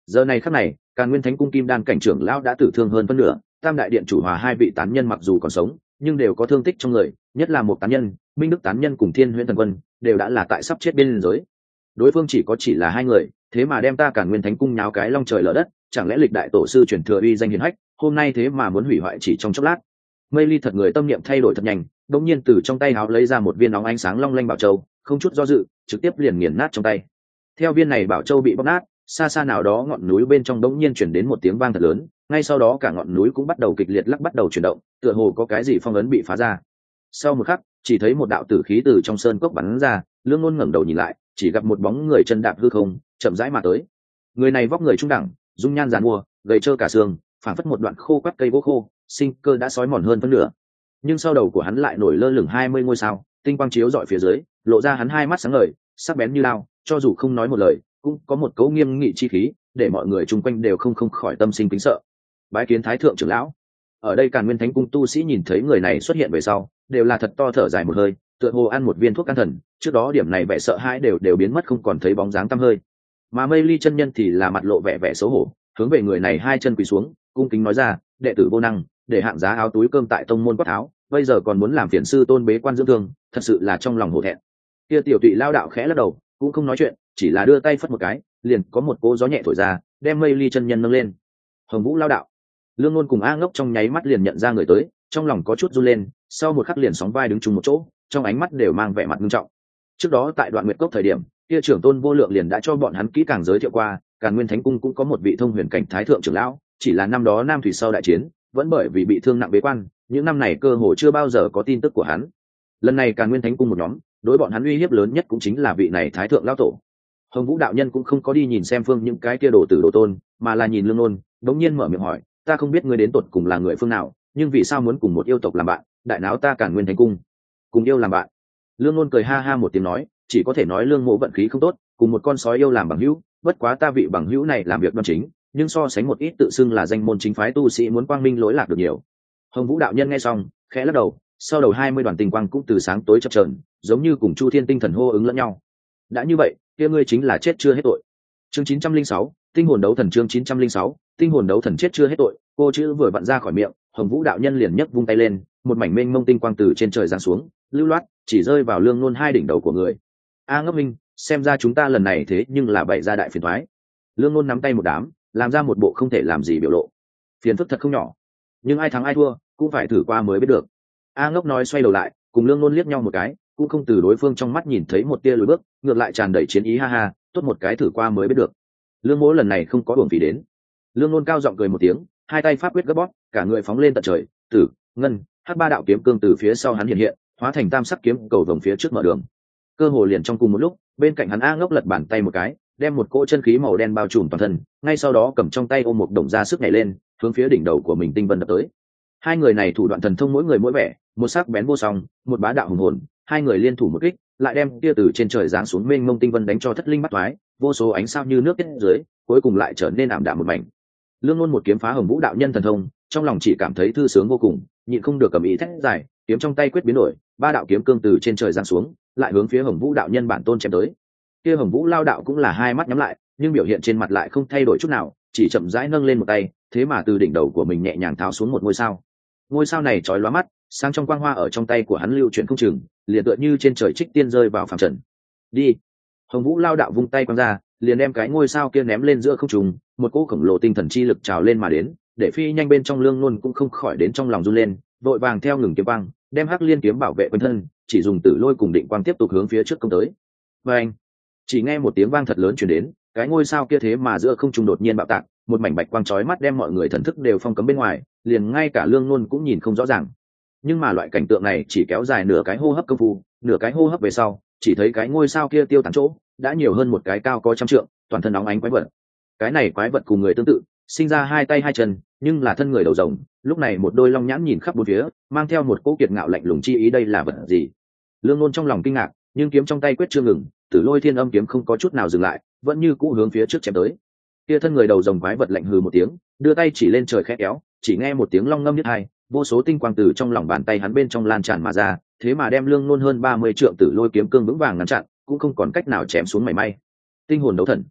Giờ này khắc này, Càn Nguyên Thánh Cung Kim Đan cảnh trưởng lão đã tử thương hơn phân nửa, Tam đại điện chủ hòa hai vị tán nhân mặc dù còn sống, nhưng đều có thương tích trong người, nhất là một tán nhân, Minh Đức tán nhân cùng Thiên Huyễn Thần Quân, đều đã là tại sắp chết bên giới. Đối phương chỉ là hai người, thế mà đem ta Càn Nguyên Thánh Cung nháo cái long trời lở đất, chẳng lẽ lịch đại tổ sư truyền thừa uy danh hiển hách, hôm nay thế mà muốn hủy hoại chỉ trong chốc lát. Mây Ly thật người tâm niệm thay đổi thật nhanh, đột nhiên từ trong tay áo lấy ra một viên nóng ánh sáng long lanh bảo châu, không chút do dự, trực tiếp liền nghiền nát trong tay. Theo viên này bảo châu bị bóc nát, xa xa nào đó ngọn núi bên trong đống nhiên chuyển đến một tiếng vang thật lớn, ngay sau đó cả ngọn núi cũng bắt đầu kịch liệt lắc bắt đầu chuyển động, tựa hồ có cái gì phong ấn bị phá ra. Sau một khắc, chỉ thấy một đạo tử khí từ trong sơn cốc bắn ra, Lương Ngôn ngẩng đầu nhìn lại, chỉ gặp một bóng người chân đạp hư không, chậm rãi mà tới. Người này vóc người trung đẳng, dung nhan giàn mua, gầy trơ cả xương, phảng phất một đoạn khô quắt cây gỗ khô, sinh cơ đã sói mòn hơn phân nửa. Nhưng sau đầu của hắn lại nổi lơ lửng 20 ngôi sao, tinh quang chiếu rọi phía dưới, lộ ra hắn hai mắt sáng ngời, sắc bén như lao, cho dù không nói một lời, cũng có một cấu nghiêm nghị chi khí, để mọi người chung quanh đều không khỏi tâm sinh kính sợ. Bái kiến Thái thượng trưởng lão. Ở đây Càn Nguyên Thánh Cung tu sĩ nhìn thấy người này xuất hiện về sau, đều là thật to thở dài một hơi, tựa hồ ăn một viên thuốc can thần, trước đó điểm này vẻ sợ hãi đều biến mất không còn thấy bóng dáng tăm hơi. Mà Mây Ly chân nhân thì là mặt lộ vẻ xấu hổ, hướng về người này hai chân quỳ xuống, cung kính nói ra, đệ tử vô năng, để hạng giá áo túi cơm tại tông môn quát tháo, bây giờ còn muốn làm phiền sư tôn bế quan dưỡng thương, thật sự là trong lòng hổ thẹn. Kia tiểu tụy lao đạo khẽ lắc đầu, cũng không nói chuyện, chỉ là đưa tay phất một cái, liền có một cỗ gió nhẹ thổi ra, đem Mây Ly chân nhân nâng lên. Hồng Vũ lao đạo. Lương Ngôn cùng A Ngốc trong nháy mắt liền nhận ra người tới, trong lòng có chút run lên, sau một khắc liền sóng vai đứng chung một chỗ, trong ánh mắt đều mang vẻ mặt nghiêm trọng. Trước đó tại Đoạn Nguyệt Cốc thời điểm, kia trưởng tôn vô lượng liền đã cho bọn hắn kỹ càng giới thiệu qua, Càn Nguyên Thánh Cung cũng có một vị thông huyền cảnh thái thượng trưởng lão, chỉ là năm đó Nam Thủy sau đại chiến, vẫn bởi vì bị thương nặng bế quan, những năm này cơ hồ chưa bao giờ có tin tức của hắn. Lần này Càn Nguyên Thánh Cung một nhóm, đối bọn hắn uy hiếp lớn nhất cũng chính là vị này thái thượng lão tổ. Hồng Vũ đạo nhân cũng không có đi nhìn xem phương những cái kia đồ tử đồ tôn, mà là nhìn Lương Ngôn, đống nhiên mở miệng hỏi, ta không biết ngươi đến tột cùng là người phương nào, nhưng vì sao muốn cùng một yêu tộc làm bạn, đại náo ta Càn Nguyên Thánh Cung, cùng yêu làm bạn. Lương Ngôn cười ha ha một tiếng nói, chỉ có thể nói Lương Mộ vận khí không tốt, cùng một con sói yêu làm bằng hữu, bất quá ta vị bằng hữu này làm việc đoan chính, nhưng so sánh một ít tự xưng là danh môn chính phái tu sĩ muốn quang minh lỗi lạc được nhiều. Hồng Vũ đạo nhân nghe xong, khẽ lắc đầu, sau đầu 20 đoàn tinh quang cũng từ sáng tối chập chờn, giống như cùng Chu Thiên tinh thần hô ứng lẫn nhau. Đã như vậy, kia ngươi chính là chết chưa hết tội. Chương 906, tinh hồn đấu thần. Chương 906, tinh hồn đấu thần chết chưa hết tội. Cô chữ vừa vặn ra khỏi miệng, Hồng Vũ đạo nhân liền nhấc vung tay lên, một mảnh mênh mông tinh quang từ trên trời giáng xuống, lưu loát, chỉ rơi vào Lương Ngôn hai đỉnh đầu của người. A Ngốc Minh, xem ra chúng ta lần này thế nhưng là bày ra đại phiền toái. Lương Ngôn nắm tay một đám, làm ra một bộ không thể làm gì biểu lộ. Phiền phức thật không nhỏ, nhưng ai thắng ai thua, cũng phải thử qua mới biết được. A Ngốc nói xoay đầu lại, cùng Lương Ngôn liếc nhau một cái, cũng không từ đối phương trong mắt nhìn thấy một tia lùi bước, ngược lại tràn đầy chiến ý, ha ha, tốt một cái thử qua mới biết được. Lương Mỗ lần này không có uổng phí đến. Lương Ngôn cao giọng cười một tiếng, hai tay pháp quyết gấp bóp, cả người phóng lên tận trời, tử, ngân, hắc ba đạo kiếm cương từ phía sau hắn hiện hiện, hóa thành tam sắc kiếm cầu vòng phía trước mở đường. Cơ hồ liền trong cùng một lúc, bên cạnh hắn A Ngốc lật bàn tay một cái, đem một cỗ chân khí màu đen bao trùm toàn thân, ngay sau đó cầm trong tay ôm một đồng ra sức nhảy lên, hướng phía đỉnh đầu của mình tinh vân đập tới. Hai người này thủ đoạn thần thông mỗi người mỗi vẻ, một sắc bén vô song, một bá đạo hùng hồn, hai người liên thủ một kích, lại đem kia từ trên trời giáng xuống mênh mông tinh vân đánh cho thất linh bắt toái, vô số ánh sao như nước tiết dưới, cuối cùng lại trở nên ảm đạm một mảnh. Lương Ngôn một kiếm phá Hồng Vũ đạo nhân thần thông, trong lòng chỉ cảm thấy thư sướng vô cùng, nhịn không được cầm ý thét giải, kiếm trong tay quyết biến đổi, ba đạo kiếm cương từ trên trời giáng xuống, lại hướng phía Hồng Vũ đạo nhân bản tôn chém tới. Kia Hồng Vũ lao đạo cũng là hai mắt nhắm lại, nhưng biểu hiện trên mặt lại không thay đổi chút nào, chỉ chậm rãi nâng lên một tay, thế mà từ đỉnh đầu của mình nhẹ nhàng tháo xuống một ngôi sao. Ngôi sao này chói lóa mắt, sáng trong quang hoa ở trong tay của hắn lưu chuyển không chừng, liền tựa như trên trời trích tiên rơi vào phàm trần. Đi. Hồng Vũ lao đạo vung tay quăng ra, liền đem cái ngôi sao kia ném lên giữa không trung, một cỗ khổng lồ tinh thần chi lực trào lên mà đến, để phi nhanh bên trong Lương Ngôn cũng không khỏi đến trong lòng run lên, vội vàng theo ngừng kiếm quang, đem Hắc Liên kiếm bảo vệ quanh thân, chỉ dùng Tử Lôi cùng Định Quang tiếp tục hướng phía trước công tới. Và anh, chỉ nghe một tiếng vang thật lớn truyền đến, cái ngôi sao kia thế mà giữa không trung đột nhiên bạo tạc, một mảnh bạch quang chói mắt đem mọi người thần thức đều phong cấm bên ngoài, liền ngay cả Lương Ngôn cũng nhìn không rõ ràng. Nhưng mà loại cảnh tượng này chỉ kéo dài nửa cái hô hấp công phu, nửa cái hô hấp về sau, chỉ thấy cái ngôi sao kia tiêu tán chỗ, đã nhiều hơn một cái cao có trăm trượng, toàn thân óng ánh quái vật. Cái này quái vật cùng người tương tự, sinh ra hai tay hai chân, nhưng là thân người đầu rồng, lúc này một đôi long nhãn nhìn khắp bốn phía, mang theo một cỗ kiệt ngạo lạnh lùng chi ý, đây là vật gì? Lương Ngôn trong lòng kinh ngạc, nhưng kiếm trong tay quyết chưa ngừng, Tử Lôi Thiên Âm kiếm không có chút nào dừng lại, vẫn như cũ hướng phía trước chém tới. Kia thân người đầu rồng quái vật lạnh hừ một tiếng, đưa tay chỉ lên trời khẽ kéo, chỉ nghe một tiếng long ngâm nhất hai, vô số tinh quang từ trong lòng bàn tay hắn bên trong lan tràn mà ra, thế mà đem Lương Ngôn hơn 30 trượng Tử Lôi kiếm cương vững vàng ngăn chặn, cũng không còn cách nào chém xuống mảy may. Tinh hồn đấu thần.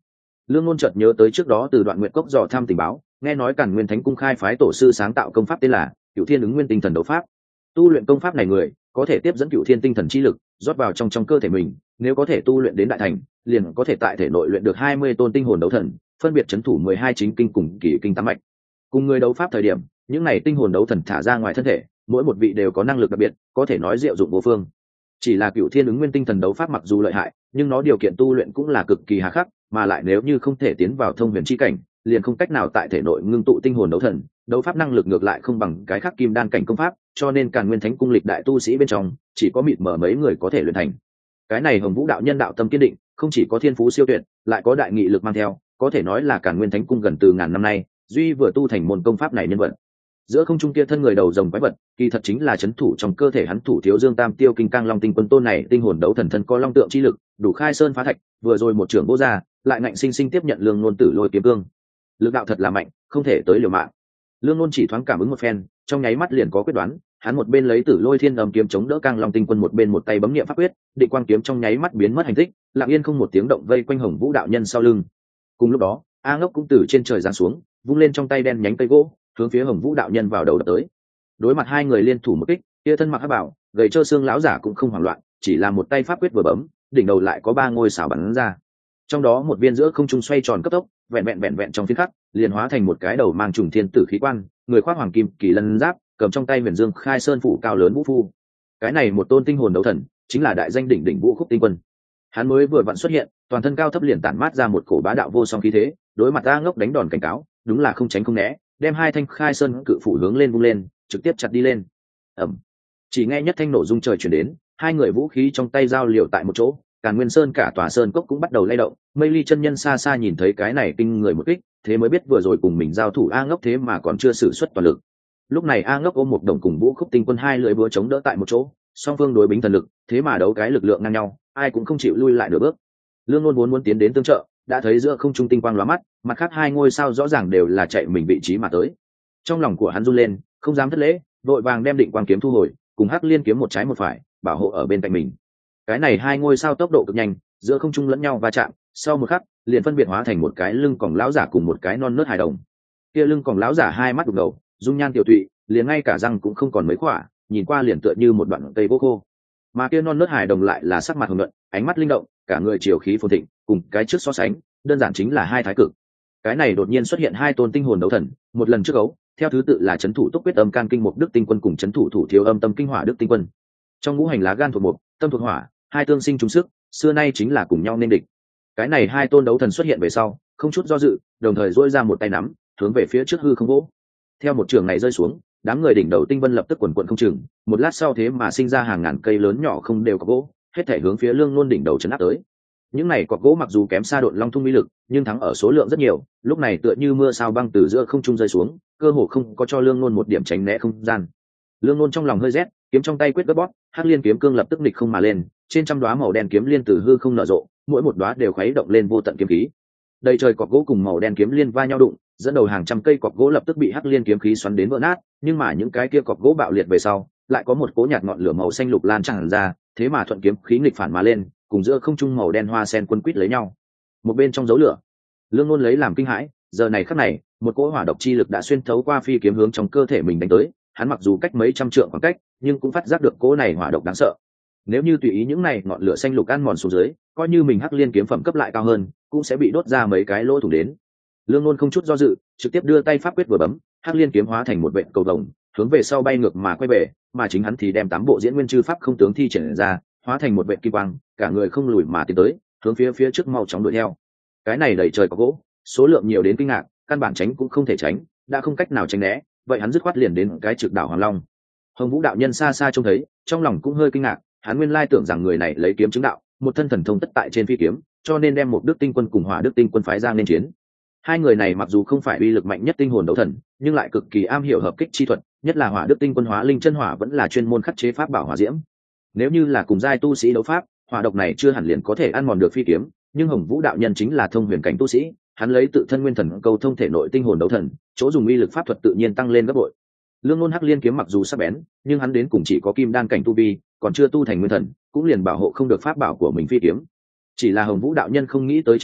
Lương Ngôn chợt nhớ tới trước đó từ Đoạn Nguyệt Cốc dò thăm tình báo, nghe nói Càn Nguyên Thánh Cung khai phái tổ sư sáng tạo công pháp tên là Cửu Thiên Ứng Nguyên Tinh Thần Đấu Pháp. Tu luyện công pháp này người có thể tiếp dẫn Cửu Thiên tinh thần chi lực rót vào trong cơ thể mình, nếu có thể tu luyện đến đại thành, liền có thể tại thể nội luyện được 20 tôn tinh hồn đấu thần, phân biệt trấn thủ 12 chính kinh cùng kỷ kinh tám mạch. Cùng người đấu pháp thời điểm, những này tinh hồn đấu thần thả ra ngoài thân thể, mỗi một vị đều có năng lực đặc biệt, có thể nói diệu dụng vô phương. Chỉ là Cửu Thiên Ứng Nguyên Tinh Thần Đấu Pháp mặc dù lợi hại, nhưng nó điều kiện tu luyện cũng là cực kỳ hà khắc, mà lại nếu như không thể tiến vào thông huyền chi cảnh, liền không cách nào tại thể nội ngưng tụ tinh hồn đấu thần, đấu pháp năng lực ngược lại không bằng cái khác kim đan cảnh công pháp, cho nên Càn Nguyên Thánh Cung lịch đại tu sĩ bên trong, chỉ có mịt mờ mấy người có thể luyện thành. Cái này Hồng Vũ đạo nhân đạo tâm kiên định, không chỉ có thiên phú siêu tuyệt, lại có đại nghị lực mang theo, có thể nói là Càn Nguyên Thánh Cung gần từ ngàn năm nay, duy vừa tu thành môn công pháp này nhân vật. Giữa không trung kia thân người đầu rồng quái vật, kỳ thật chính là chấn thủ trong cơ thể hắn Thủ Thiếu Dương Tam Tiêu Kinh Cang Long Tinh Quân tôn này tinh hồn đấu thần thân có long tượng chi lực, đủ khai sơn phá thạch, vừa rồi một trưởng vô ra, lại ngạnh sinh sinh tiếp nhận Lương Ngôn Tử Lôi kiếm cương. Lực đạo thật là mạnh, không thể tới liều mạng. Lương Ngôn chỉ thoáng cảm ứng một phen, trong nháy mắt liền có quyết đoán, hắn một bên lấy Tử Lôi Thiên Âm kiếm chống đỡ Cang Long Tinh Quân, một bên một tay bấm niệm pháp quyết, định quang kiếm trong nháy mắt biến mất hành tích, lặng yên không một tiếng động vây quanh Hồng Vũ đạo nhân sau lưng. Cùng lúc đó, A Ngốc cũng từ trên trời giáng xuống, vung lên trong tay đen nhánh cây gỗ, hướng phía Hồng Vũ đạo nhân vào đầu đập tới. Đối mặt hai người liên thủ một kích, kia thân mặc hắc bảo, gầy trơ xương lão giả cũng không hoảng loạn, chỉ là một tay pháp quyết vừa bấm, đỉnh đầu lại có 3 ngôi sao bắn ra. Trong đó một viên giữa không trung xoay tròn cấp tốc, vẹn trong phiến khắc, liền hóa thành một cái đầu mang trùng thiên tử khí quan, người khoác hoàng kim kỳ lân giáp, cầm trong tay Huyền Dương Khai Sơn phủ cao lớn vũ phu. Cái này một tôn tinh hồn đấu thần, chính là đại danh đỉnh Vũ Khúc Tinh Quân. Hắn mới vừa vặn xuất hiện, toàn thân cao thấp liền tản mát ra một cổ bá đạo vô song khí thế, đối mặt A Ngốc đánh đòn cảnh cáo, đúng là không tránh không né, đem hai thanh Khai Sơn cự phủ hướng lên vung lên, trực tiếp chặt đi lên. Ầm. Chỉ nghe nhất thanh nổ rung trời chuyển đến, hai người vũ khí trong tay giao liều tại một chỗ, Càn Nguyên Sơn cả tòa sơn cốc cũng bắt đầu lay động. Mây Ly chân nhân xa xa nhìn thấy cái này kinh người một kích, thế mới biết vừa rồi cùng mình giao thủ A Ngốc thế mà còn chưa sử xuất toàn lực. Lúc này A Ngốc ôm một đồng cùng Vũ Khúc Tinh Quân hai lưỡi búa chống đỡ tại một chỗ, song phương đối bính thần lực, thế mà đấu cái lực lượng ngang nhau, ai cũng không chịu lui lại nửa bước. Lương Ngôn muốn tiến đến tương trợ, đã thấy giữa không trung tinh quang lóa mắt, mặt khác hai ngôi sao rõ ràng đều là chạy mình vị trí mà tới. Trong lòng của hắn run lên, không dám thất lễ, vội vàng đem định quang kiếm thu hồi, cùng Hắc Liên kiếm một trái một phải, bảo hộ ở bên cạnh mình. Cái này hai ngôi sao tốc độ cực nhanh, giữa không trung lẫn nhau va chạm, sau một khắc, liền phân biệt hóa thành một cái lưng còng lão giả cùng một cái non nớt hài đồng. Kia lưng còng lão giả hai mắt đục ngầu, dung nhan tiểu tụy, liền ngay cả răng cũng không còn mấy khỏa, nhìn qua liền tựa như một đoạn cây gỗ khô. Mà kia non nớt hài đồng lại là sắc mặt hồng nhuận, ánh mắt linh động, cả người chiều khí phồn thịnh, cùng cái trước so sánh, đơn giản chính là hai thái cực. Cái này đột nhiên xuất hiện hai tôn tinh hồn đấu thần, một lần trước gấu, theo thứ tự là trấn thủ Túc Quyết Âm Can Kinh Mục Đức Tinh Quân cùng trấn thủ Thủ Thiếu Âm Tâm Kinh Hỏa Đức Tinh Quân. Trong ngũ hành lá gan thuộc mục, tâm thuộc hỏa, hai tương sinh trùng sức, xưa nay chính là cùng nhau nên địch. Cái này hai tôn đấu thần xuất hiện về sau, không chút do dự, đồng thời duỗi ra một tay nắm, hướng về phía trước hư không vỗ. Theo một trường này rơi xuống, đám người đỉnh đầu tinh vân lập tức quần quần không chừng, một lát sau thế mà sinh ra hàng ngàn cây lớn nhỏ không đều có gỗ, hết thể hướng phía Lương Luân đỉnh đầu chấn áp tới. Những này cọc gỗ mặc dù kém xa Độn Long Thung uy lực, nhưng thắng ở số lượng rất nhiều, lúc này tựa như mưa sao băng từ giữa không trung rơi xuống, cơ hồ không có cho Lương Luân một điểm tránh né không gian. Lương Luân trong lòng hơi rét, kiếm trong tay quyết gấp bóp, Hắc Liên kiếm cương lập tức nghịch không mà lên, trên trăm đóa màu đen kiếm liên từ hư không nở rộ, mỗi một đóa đều khuấy động lên vô tận kiếm khí. Đầy trời cọc gỗ cùng màu đen kiếm liên va nhau đụng, dẫn đầu hàng trăm cây cọc gỗ lập tức bị Hắc Liên kiếm khí xoắn đến vỡ nát, nhưng mà những cái kia cọc gỗ bạo liệt về sau, lại có một cỗ nhạt ngọn lửa màu xanh lục lan tràn ra, thế mà thuận kiếm khí nghịch phản mà lên, cùng giữa không trung màu đen hoa sen quân quýt lấy nhau. Một bên trong dấu lửa, Lương Luân lấy làm kinh hãi, giờ này khắc này, một cỗ hỏa độc chi lực đã xuyên thấu qua phi kiếm hướng trong cơ thể mình đánh tới, hắn mặc dù cách mấy trăm trượng khoảng cách, nhưng cũng phát giác được cỗ này hỏa độc đáng sợ. Nếu như tùy ý những này ngọn lửa xanh lục ăn mòn xuống dưới, coi như mình Hắc Liên kiếm phẩm cấp lại cao hơn, cũng sẽ bị đốt ra mấy cái lỗ thủng đến. Lương Luân không chút do dự, trực tiếp đưa tay pháp quyết vừa bấm, Hắc Liên kiếm hóa thành một vệt cầu vồng, hướng về sau bay ngược mà quay về, mà chính hắn thì đem 8 bộ diễn nguyên chư pháp không tướng thi triển ra, hóa thành một vệt kim quang, cả người không lùi mà tiến tới, hướng phía trước mau chóng đuổi theo. Cái này đẩy trời có gỗ, số lượng nhiều đến kinh ngạc, căn bản tránh cũng không thể tránh, đã không cách nào tránh né, vậy hắn dứt khoát liền đến cái trực đảo Hoàng Long. Hồng Vũ đạo nhân xa xa trông thấy, trong lòng cũng hơi kinh ngạc, hắn nguyên lai tưởng rằng người này lấy kiếm chứng đạo, một thân thần thông tất tại trên phi kiếm, cho nên đem một Đức Tinh Quân cùng Hỏa Đức Tinh Quân phái ra nên chiến. Hai người này mặc dù không phải uy lực mạnh nhất tinh hồn đấu thần, nhưng lại cực kỳ am hiểu hợp kích chi thuật, nhất là Hỏa Đức Tinh Quân hóa linh chân hỏa vẫn là chuyên môn khắc chế pháp bảo hỏa diễm. Nếu như là cùng giai tu sĩ đấu pháp, hỏa độc này chưa hẳn liền có thể ăn mòn được phi kiếm, nhưng Hồng Vũ đạo nhân chính là thông huyền cảnh tu sĩ, hắn lấy tự thân nguyên thần câu thông thể nội tinh hồn đấu thần, chỗ dùng uy lực pháp thuật tự nhiên tăng lên gấp bội. Lương Luân Hắc Liên kiếm mặc dù sắc bén, nhưng hắn đến cùng chỉ có kim đan cảnh tu vi, còn chưa tu thành nguyên thần, cũng liền bảo hộ không được pháp bảo của mình phi kiếm. Chỉ là Hồng Vũ đạo nhân không nghĩ tới chính là,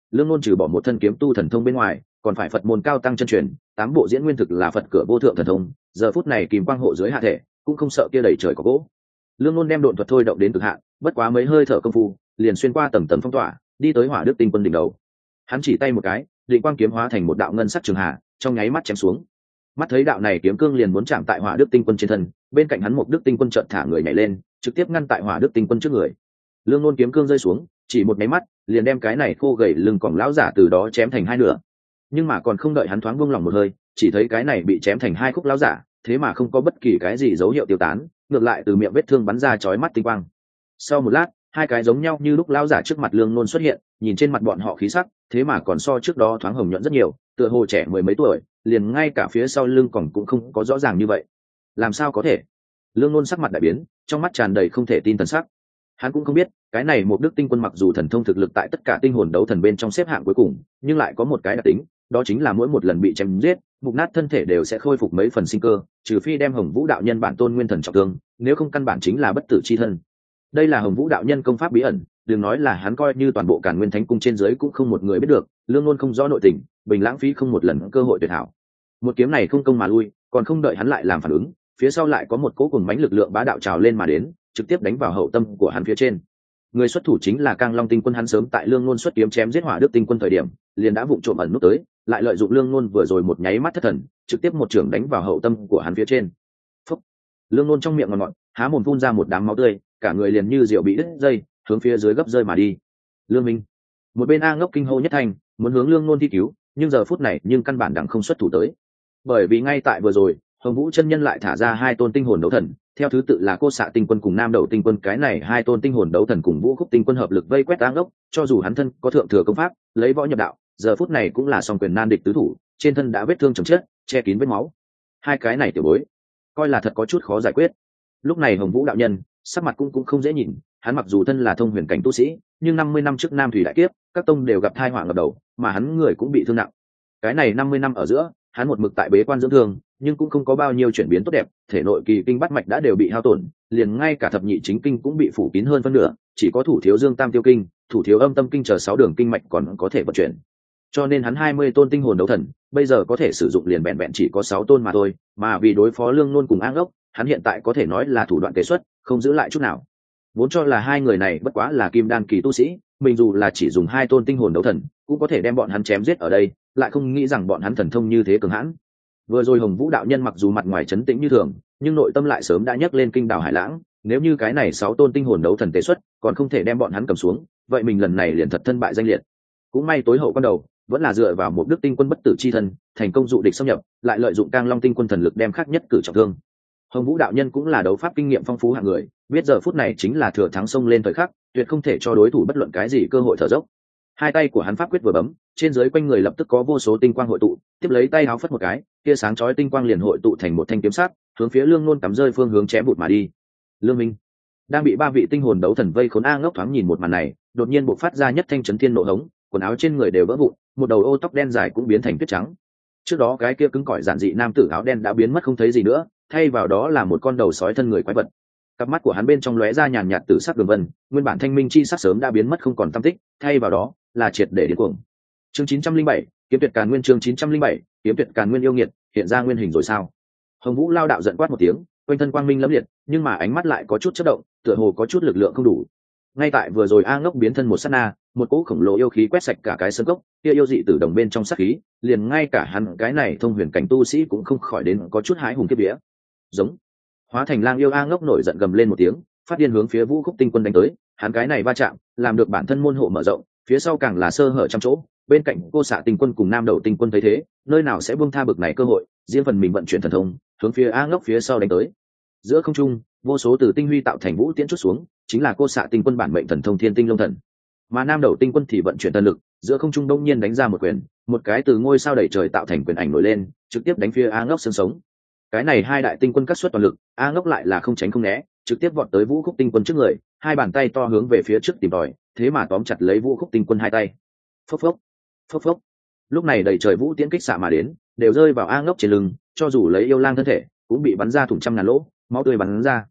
Lương Nôn trừ bỏ một thân kiếm tu thần thông bên ngoài, còn phải Phật môn cao tăng chân truyền, 8 bộ diễn nguyên thực là Phật cửa vô thượng thần thông, giờ phút này kìm quang hộ dưới hạ thể, cũng không sợ kia đầy trời có gỗ. Lương Nôn đem độn thuật thôi động đến cực hạn, bất quá mấy hơi thở công phu, liền xuyên qua tầng tầng phong tỏa, đi tới Hỏa Đức Tinh Quân đỉnh đầu. Hắn chỉ tay một cái, định quang kiếm hóa thành một đạo ngân sắc trường hà, trong nháy mắt chém xuống. Mắt thấy đạo này kiếm cương liền muốn chạm tại Hỏa Đức Tinh Quân trên thân, bên cạnh hắn một Đức Tinh Quân chợt thả người nhảy lên, trực tiếp ngăn tại Hỏa Đức Tinh Quân trước người. Lương Nôn kiếm cương rơi xuống, chỉ một máy mắt, liền đem cái này khô gầy lưng còng lão giả từ đó chém thành hai nửa. Nhưng mà còn không đợi hắn thoáng buông lòng một hơi, chỉ thấy cái này bị chém thành hai khúc lão giả, thế mà không có bất kỳ cái gì dấu hiệu tiêu tán, ngược lại từ miệng vết thương bắn ra chói mắt tinh quang. Sau một lát, hai cái giống nhau như lúc lão giả trước mặt Lương Nôn xuất hiện, nhìn trên mặt bọn họ khí sắc, thế mà còn so trước đó thoáng hồng nhuận rất nhiều, tựa hồ trẻ mười mấy tuổi, liền ngay cả phía sau lưng còng cũng không có rõ ràng như vậy. Làm sao có thể? Lương Nôn sắc mặt đại biến, trong mắt tràn đầy không thể tin thần sắc. Hắn cũng không biết, cái này một Đức Tinh Quân mặc dù thần thông thực lực tại tất cả tinh hồn đấu thần bên trong xếp hạng cuối cùng, nhưng lại có một cái đặc tính, đó chính là mỗi một lần bị chém giết, mục nát thân thể đều sẽ khôi phục mấy phần sinh cơ, trừ phi đem Hồng Vũ đạo nhân bản tôn nguyên thần trọng thương, nếu không căn bản chính là bất tử chi thân. Đây là Hồng Vũ đạo nhân công pháp bí ẩn, đừng nói là hắn, coi như toàn bộ Càn Nguyên Thánh cung trên dưới cũng không một người biết được. Lương Nôn không rõ nội tình, bình lãng phí không một lần cơ hội tuyệt hảo. Một kiếm này không công mà lui, còn không đợi hắn lại làm phản ứng, phía sau lại có một cỗ cùng mãnh lực lượng bá đạo trào lên mà đến, trực tiếp đánh vào hậu tâm của hắn phía trên. Người xuất thủ chính là Cang Long Tinh Quân, hắn sớm tại Lương Nôn xuất kiếm chém giết Hỏa Đức Tinh Quân thời điểm, liền đã vụng trộm ẩn nút tới, lại lợi dụng Lương Nôn vừa rồi một nháy mắt thất thần, trực tiếp một chưởng đánh vào hậu tâm của hắn phía trên. Phúc! Lương Nôn trong miệng ngọt ngọt, há mồm phun ra một đám máu tươi, cả người liền như rượu bị đứt dây, hướng phía dưới gấp rơi mà đi. Lương Minh, một bên A Ngốc kinh hô nhất thành, muốn hướng Lương Nôn thi cứu, nhưng giờ phút này nhưng căn bản đặng không xuất thủ tới, bởi vì ngay tại vừa rồi, Hồng Vũ chân nhân lại thả ra hai tôn tinh hồn đấu thần, theo thứ tự là Cô Xạ Tinh Quân cùng Nam Đầu Tinh Quân. Cái này hai tôn tinh hồn đấu thần cùng Vũ Khúc Tinh Quân hợp lực vây quét A Ngốc, cho dù hắn thân có thượng thừa công pháp, lấy võ nhập đạo, giờ phút này cũng là song quyền nan địch tứ thủ, trên thân đã vết thương chồng chết, che kín vết máu. Hai cái này tiểu bối, coi là thật có chút khó giải quyết. Lúc này Hồng Vũ đạo nhân sắc mặt cũng không dễ nhìn, hắn mặc dù thân là thông huyền cảnh tu sĩ, nhưng 50 năm trước Nam Thủy đại kiếp, các tông đều gặp tai họa ngập đầu, mà hắn người cũng bị thương nặng. Cái này 50 năm ở giữa, hắn một mực tại bế quan dưỡng thương, nhưng cũng không có bao nhiêu chuyển biến tốt đẹp, thể nội kỳ kinh bát mạch đã đều bị hao tổn, liền ngay cả thập nhị chính kinh cũng bị phủ kín hơn phân nửa, chỉ có thủ thiếu dương tam tiêu kinh, thủ thiếu âm tâm kinh chờ 6 đường kinh mạch còn có thể vận chuyển. Cho nên hắn 20 tôn tinh hồn đấu thần, bây giờ có thể sử dụng liền vẹn vẹn chỉ có 6 tôn mà thôi, mà vì đối phó Lương Nôn cùng A Ngốc, hắn hiện tại có thể nói là thủ đoạn kế xuất, không giữ lại chút nào. Vốn cho là hai người này bất quá là kim đan kỳ tu sĩ, mình dù là chỉ dùng 2 tôn tinh hồn đấu thần, cũng có thể đem bọn hắn chém giết ở đây, lại không nghĩ rằng bọn hắn thần thông như thế cường hãn. Vừa rồi Hồng Vũ đạo nhân mặc dù mặt ngoài trấn tĩnh như thường, nhưng nội tâm lại sớm đã nhấc lên kinh đảo hải lãng, nếu như cái này 6 tôn tinh hồn đấu thần tế xuất, còn không thể đem bọn hắn cầm xuống, vậy mình lần này liền thật thân bại danh liệt. Cũng may tối hậu quan đầu, vẫn là dựa vào một Đức Tinh Quân bất tử chi thân, thành công dụ địch xâm nhập, lại lợi dụng Cang Long Tinh Quân thần lực đem khắc nhất cử trọng thương. Hồng Vũ đạo nhân cũng là đấu pháp kinh nghiệm phong phú hạng người, biết giờ phút này chính là thừa thắng xông lên thời khắc, tuyệt không thể cho đối thủ bất luận cái gì cơ hội thở dốc. Hai tay của hắn pháp quyết vừa bấm, trên dưới quanh người lập tức có vô số tinh quang hội tụ, tiếp lấy tay háo phất một cái, tia sáng chói tinh quang liền hội tụ thành một thanh kiếm sắt, hướng phía Lương Nôn cắm rơi phương hướng chém bụt mà đi. Lương Minh đang bị 3 vị tinh hồn đấu thần vây khốn. A Ngốc thoáng nhìn một màn này, đột nhiên bộc phát ra nhất thanh chấn thiên nộ hống, quần áo trên người đều vỡ vụn, một đầu ô tóc đen dài cũng biến thành tuyết trắng. Trước đó cái kia cứng cỏi giản dị nam tử áo đen đã biến mất không thấy gì nữa, thay vào đó là một con đầu sói thân người quái vật. Cặp mắt của hắn bên trong lóe ra nhàn nhạt tử sắc đường vân, nguyên bản thanh minh chi sắc sớm đã biến mất không còn tăm tích, thay vào đó là triệt để điên cuồng. Chương 907, kiếm tuyệt càn nguyên. Chương 907, kiếm tuyệt càn nguyên. Yêu nghiệt, hiện ra nguyên hình rồi sao? Hồng Vũ lao đạo giận quát một tiếng, quanh thân quang minh lẫm liệt, nhưng mà ánh mắt lại có chút chớp động, tựa hồ có chút lực lượng không đủ. Ngay tại vừa rồi A Ngốc biến thân một sát na, một cỗ khổng lồ yêu khí quét sạch cả cái sơn cốc, kia yêu dị tử đồng bên trong sát khí, liền ngay cả hắn cái này thông huyền cảnh tu sĩ cũng không khỏi đến có chút hái hùng kiếp vía. Giống. Hóa thành lang yêu A Ngốc nổi giận gầm lên một tiếng, phát điên hướng phía Vũ Khúc Tinh Quân đánh tới. Hắn cái này va chạm, làm được bản thân môn hộ mở rộng, phía sau càng là sơ hở trăm chỗ. Bên cạnh Cô Xạ Tinh Quân cùng Nam Đầu Tinh Quân thấy thế, nơi nào sẽ buông tha bực này cơ hội, riêng phần mình vận chuyển thần thông, hướng phía A Ngốc phía sau đánh tới. Giữa không trung, vô số từ tinh huy tạo thành vũ tiễn chút xuống, chính là Cô Xạ Tinh Quân bản mệnh thần thông Thiên Tinh Long Thần. Mà Nam Đầu Tinh Quân thì vận chuyển thần lực, giữa không trung đông nhiên đánh ra một quyền, một cái từ ngôi sao đầy trời tạo thành quyền ảnh nổi lên, trực tiếp đánh phía A Ngốc xương sống. Cái này hai đại tinh quân cắt xuất toàn lực, A Ngốc lại là không tránh không né, trực tiếp vọt tới Vũ Khúc Tinh Quân trước người, hai bàn tay to hướng về phía trước tìm tòi, thế mà tóm chặt lấy Vũ Khúc Tinh Quân hai tay. Phốc phốc, phốc phốc. Lúc này đầy trời vũ tiễn kích xạ mà đến, đều rơi vào A Ngốc trên lưng, cho dù lấy yêu lang thân thể, cũng bị bắn ra thủng trăm ngàn lỗ, máu tươi bắn ra.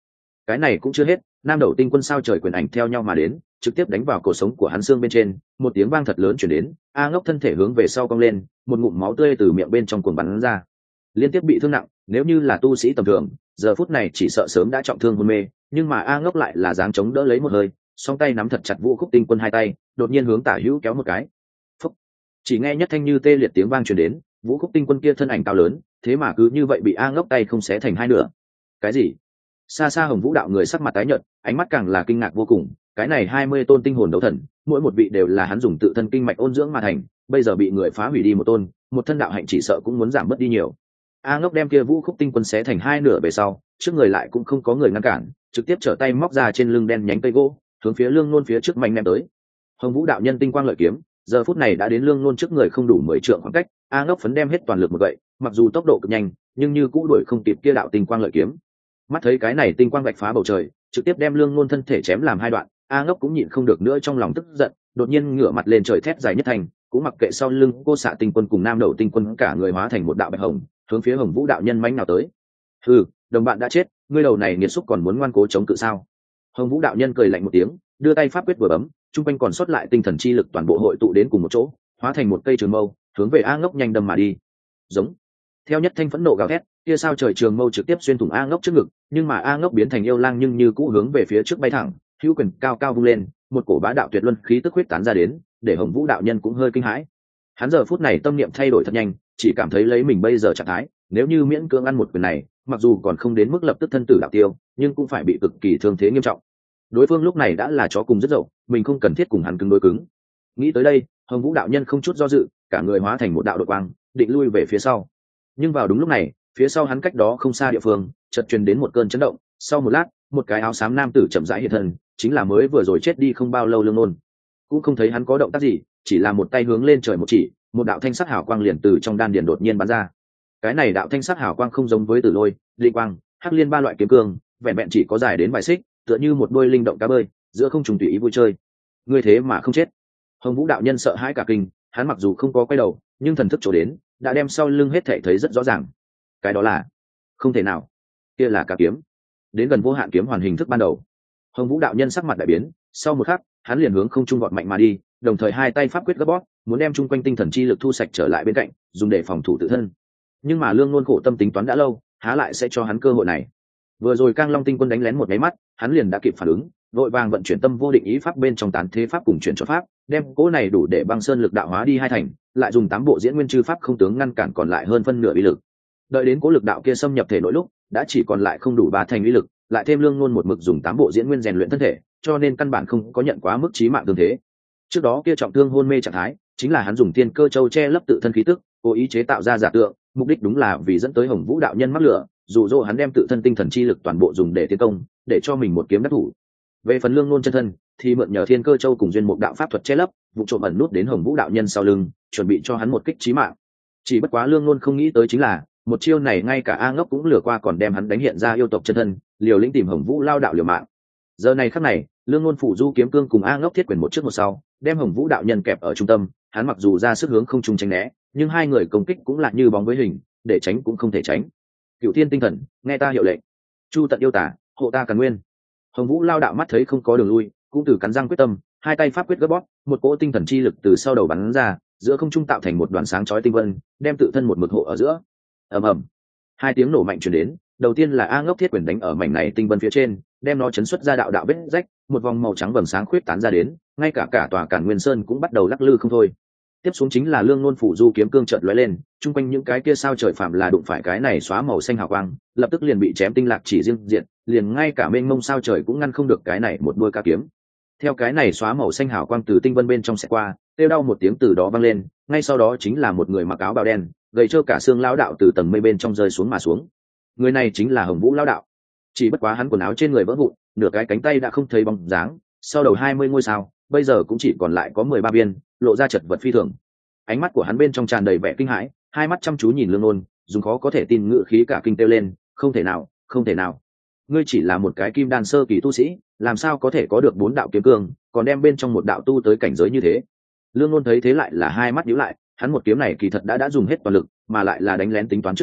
Cái này cũng chưa hết, nam đầu tinh quân sao trời quyền ảnh theo nhau mà đến, trực tiếp đánh vào cổ sống của hắn xương bên trên, một tiếng vang thật lớn chuyển đến, A Ngốc thân thể hướng về sau cong lên, một ngụm máu tươi từ miệng bên trong cuồng bắn ra, liên tiếp bị thương nặng. Nếu như là tu sĩ tầm thường, giờ phút này chỉ sợ sớm đã trọng thương hôn mê, nhưng mà A Ngốc lại là dáng chống đỡ lấy một hơi, song tay nắm thật chặt Vũ Khúc Tinh Quân hai tay, đột nhiên hướng tả hữu kéo một cái. Phúc. Chỉ nghe nhất thanh như tê liệt tiếng vang truyền đến, Vũ Khúc Tinh Quân kia thân ảnh cao lớn, thế mà cứ như vậy bị A Ngốc tay không xé thành hai nửa. Cái gì? Xa xa Hồng Vũ đạo người sắc mặt tái nhợt, ánh mắt càng là kinh ngạc vô cùng, cái này 20 tôn tinh hồn đấu thần, mỗi một vị đều là hắn dùng tự thân kinh mạch ôn dưỡng mà thành, bây giờ bị người phá hủy đi một tôn, một thân đạo hạnh chỉ sợ cũng muốn giảm bớt đi nhiều. A Ngốc đem kia Vũ Khúc Tinh Quân xé thành hai nửa về sau, trước người lại cũng không có người ngăn cản, trực tiếp trở tay móc ra trên lưng đen nhánh cây gỗ, hướng phía Lương Nôn phía trước mạnh ném tới. Hồng Vũ đạo nhân tinh quang lợi kiếm, giờ phút này đã đến Lương Nôn trước người không đủ 10 trượng khoảng cách, A Ngốc phấn đem hết toàn lực một vậy, mặc dù tốc độ cực nhanh, nhưng như cũ đuổi không kịp kia đạo tinh quang lợi kiếm. Mắt thấy cái này tinh quang vạch phá bầu trời, trực tiếp đem Lương Nôn thân thể chém làm hai đoạn, A Ngốc cũng nhịn không được nữa trong lòng tức giận, đột nhiên ngửa mặt lên trời thét dài nhất thành, cũng mặc kệ sau lưng cô xạ tinh quân cùng nam đầu tinh quân cả người hóa thành một đạo bạch hồng, hướng phía Hồng Vũ đạo nhân mãnh nào tới. Ừ, đồng bạn đã chết, ngươi đầu này nghiệt xúc còn muốn ngoan cố chống cự sao? Hồng Vũ đạo nhân cười lạnh một tiếng, đưa tay pháp quyết vừa bấm, trung quanh còn sót lại tinh thần chi lực toàn bộ hội tụ đến cùng một chỗ, hóa thành một cây trường mâu, hướng về A Ngốc nhanh đâm mà đi. Giống. Theo nhất thanh phẫn nộ gào thét, kia sao trời trường mâu trực tiếp xuyên thủng A Ngốc trước ngực, nhưng mà A Ngốc biến thành yêu lang nhưng như cũ hướng về phía trước bay thẳng, hữu quyền cao cao vung lên, một cổ bá đạo tuyệt luân khí tức huyết tán ra đến, để Hồng Vũ đạo nhân cũng hơi kinh hãi. Hắn giờ phút này tâm niệm thay đổi thật nhanh, chỉ cảm thấy lấy mình bây giờ trạng thái, nếu như miễn cưỡng ăn một quyền này, mặc dù còn không đến mức lập tức thân tử đạo tiêu, nhưng cũng phải bị cực kỳ thương thế nghiêm trọng. Đối phương lúc này đã là chó cùng rất dậu, mình không cần thiết cùng hắn cứng đối cứng. Nghĩ tới đây, Hồng Vũ đạo nhân không chút do dự, cả người hóa thành một đạo đội quang, định lui về phía sau. Nhưng vào đúng lúc này, phía sau hắn cách đó không xa địa phương, chợt truyền đến một cơn chấn động, sau một lát, một cái áo xám nam tử chậm rãi hiện thân, chính là mới vừa rồi chết đi không bao lâu Lương Nôn. Cũng không thấy hắn có động tác gì, chỉ là một tay hướng lên trời một chỉ, một đạo thanh sắc hào quang liền từ trong đan điền đột nhiên bắn ra. Cái này đạo thanh sắc hào quang không giống với Tử Lôi, Linh Quang, Hắc Liên ba loại kiếm cương, vẹn vẹn chỉ có dài đến vài xích, tựa như một đôi linh động cá bơi, giữa không trùng tùy ý vui chơi. Ngươi thế mà không chết. Hồng Vũ đạo nhân sợ hãi cả kinh, hắn mặc dù không có quay đầu, nhưng thần thức chỗ đến, đã đem sau lưng hết thảy thấy rất rõ ràng. Cái đó là không thể nào, kia là cả kiếm. Đến gần vô hạn kiếm hoàn hình thức ban đầu. Hồng Vũ đạo nhân sắc mặt đại biến, sau một khắc, hắn liền hướng không trung vọt mạnh mà đi, đồng thời hai tay pháp quyết gấp bóp, muốn đem chung quanh tinh thần chi lực thu sạch trở lại bên cạnh, dùng để phòng thủ tự thân. Nhưng mà Lương Nôn khổ tâm tính toán đã lâu, há lại sẽ cho hắn cơ hội này. Vừa rồi Cang Long tinh quân đánh lén một cái mắt, hắn liền đã kịp phản ứng, vội vàng vận chuyển tâm vô định ý pháp bên trong tán thế pháp cùng chuyển cho pháp, đem cỗ này đủ để băng sơn lực đạo hóa đi hai thành, lại dùng 8 bộ diễn nguyên chư pháp không tướng ngăn cản còn lại hơn phân nửa uy lực. Đợi đến cỗ lực đạo kia xâm nhập thể nội lúc, đã chỉ còn lại không đủ 3 thành uy lực, lại thêm Lương Nôn một mực dùng 8 bộ diễn nguyên rèn luyện thân thể, cho nên căn bản không có nhận quá mức chí mạng tương thế. Trước đó kia trọng thương hôn mê trạng thái, chính là hắn dùng tiên cơ châu che lấp tự thân khí tức, cố ý chế tạo ra giả tượng, mục đích đúng là vì dẫn tới Hồng Vũ đạo nhân mắc lửa, dụ dỗ hắn đem tự thân tinh thần chi lực toàn bộ dùng để tiến công, để cho mình một kiếm đắc thủ. Về phần Lương Nôn chân thân, thì mượn nhờ thiên cơ châu cùng duyên mục đạo pháp thuật che lấp, vụ trộm ẩn nút đến Hồng Vũ đạo nhân sau lưng, chuẩn bị cho hắn một kích chí mạng. Chỉ bất quá Lương Nôn không nghĩ tới chính là, một chiêu này ngay cả A Ngốc cũng lừa qua còn đem hắn đánh hiện ra yêu tộc chân thân, liều lĩnh tìm Hồng Vũ lao đạo liều mạng. Giờ này khắc này, Lương Nôn phủ du kiếm cương cùng A Ngốc thiết quyền một trước một sau, đem Hồng Vũ đạo nhân kẹp ở trung tâm, hắn mặc dù ra sức hướng không trung tránh né, nhưng hai người công kích cũng là như bóng với hình, để tránh cũng không thể tránh. Cửu Thiên tinh thần, nghe ta hiệu lệnh. Chu tận yêu tả, hộ ta Càn Nguyên. Hồng Vũ lao đạo mắt thấy không có đường lui, cũng từ cắn răng quyết tâm, hai tay pháp quyết gấp bóp, một cỗ tinh thần chi lực từ sau đầu bắn ra, giữa không trung tạo thành một đoàn sáng chói tinh vân, đem tự thân một mực hộ ở giữa. Ầm ầm. Hai tiếng nổ mạnh truyền đến, đầu tiên là A Ngốc thiết quyền đánh ở mảnh này tinh vân phía trên, đem nó chấn xuất ra đạo đạo vết rách, một vòng màu trắng vầng sáng khuyết tán ra đến, ngay cả tòa Càn Nguyên Sơn cũng bắt đầu lắc lư không thôi. Tiếp xuống chính là Lương Nôn phủ du kiếm cương chợt lóe lên, chung quanh những cái kia sao trời phạm là đụng phải cái này xóa màu xanh hào quang, lập tức liền bị chém tinh lạc chỉ riêng diện, liền ngay cả mênh mông sao trời cũng ngăn không được cái này một đuôi ca kiếm. Theo cái này xóa màu xanh hào quang từ tinh vân bên trong sẽ qua, kêu đau một tiếng từ đó vang lên, ngay sau đó chính là một người mặc áo bào đen, gầy trơ cả xương lão đạo từ tầng mây bên trong rơi xuống mà xuống. Người này chính là Hồng Vũ lão đạo. Chỉ bất quá hắn quần áo trên người vỡ vụn, nửa cái cánh tay đã không thấy bóng dáng, sau đầu 20 ngôi sao, bây giờ cũng chỉ còn lại có 13 viên, lộ ra chật vật phi thường. Ánh mắt của hắn bên trong tràn đầy vẻ kinh hãi, hai mắt chăm chú nhìn Lương Nôn, dùng khó có thể tin ngữ khí cả kinh kêu lên, không thể nào, không thể nào. Ngươi chỉ là một cái kim đan sơ kỳ tu sĩ, làm sao có thể có được 4 đạo kiếm cương, còn đem bên trong một đạo tu tới cảnh giới như thế. Lương Nôn thấy thế lại là hai mắt nhíu lại, hắn một kiếm này kỳ thật đã dùng hết toàn lực, mà lại là đánh lén tính toán trước đây,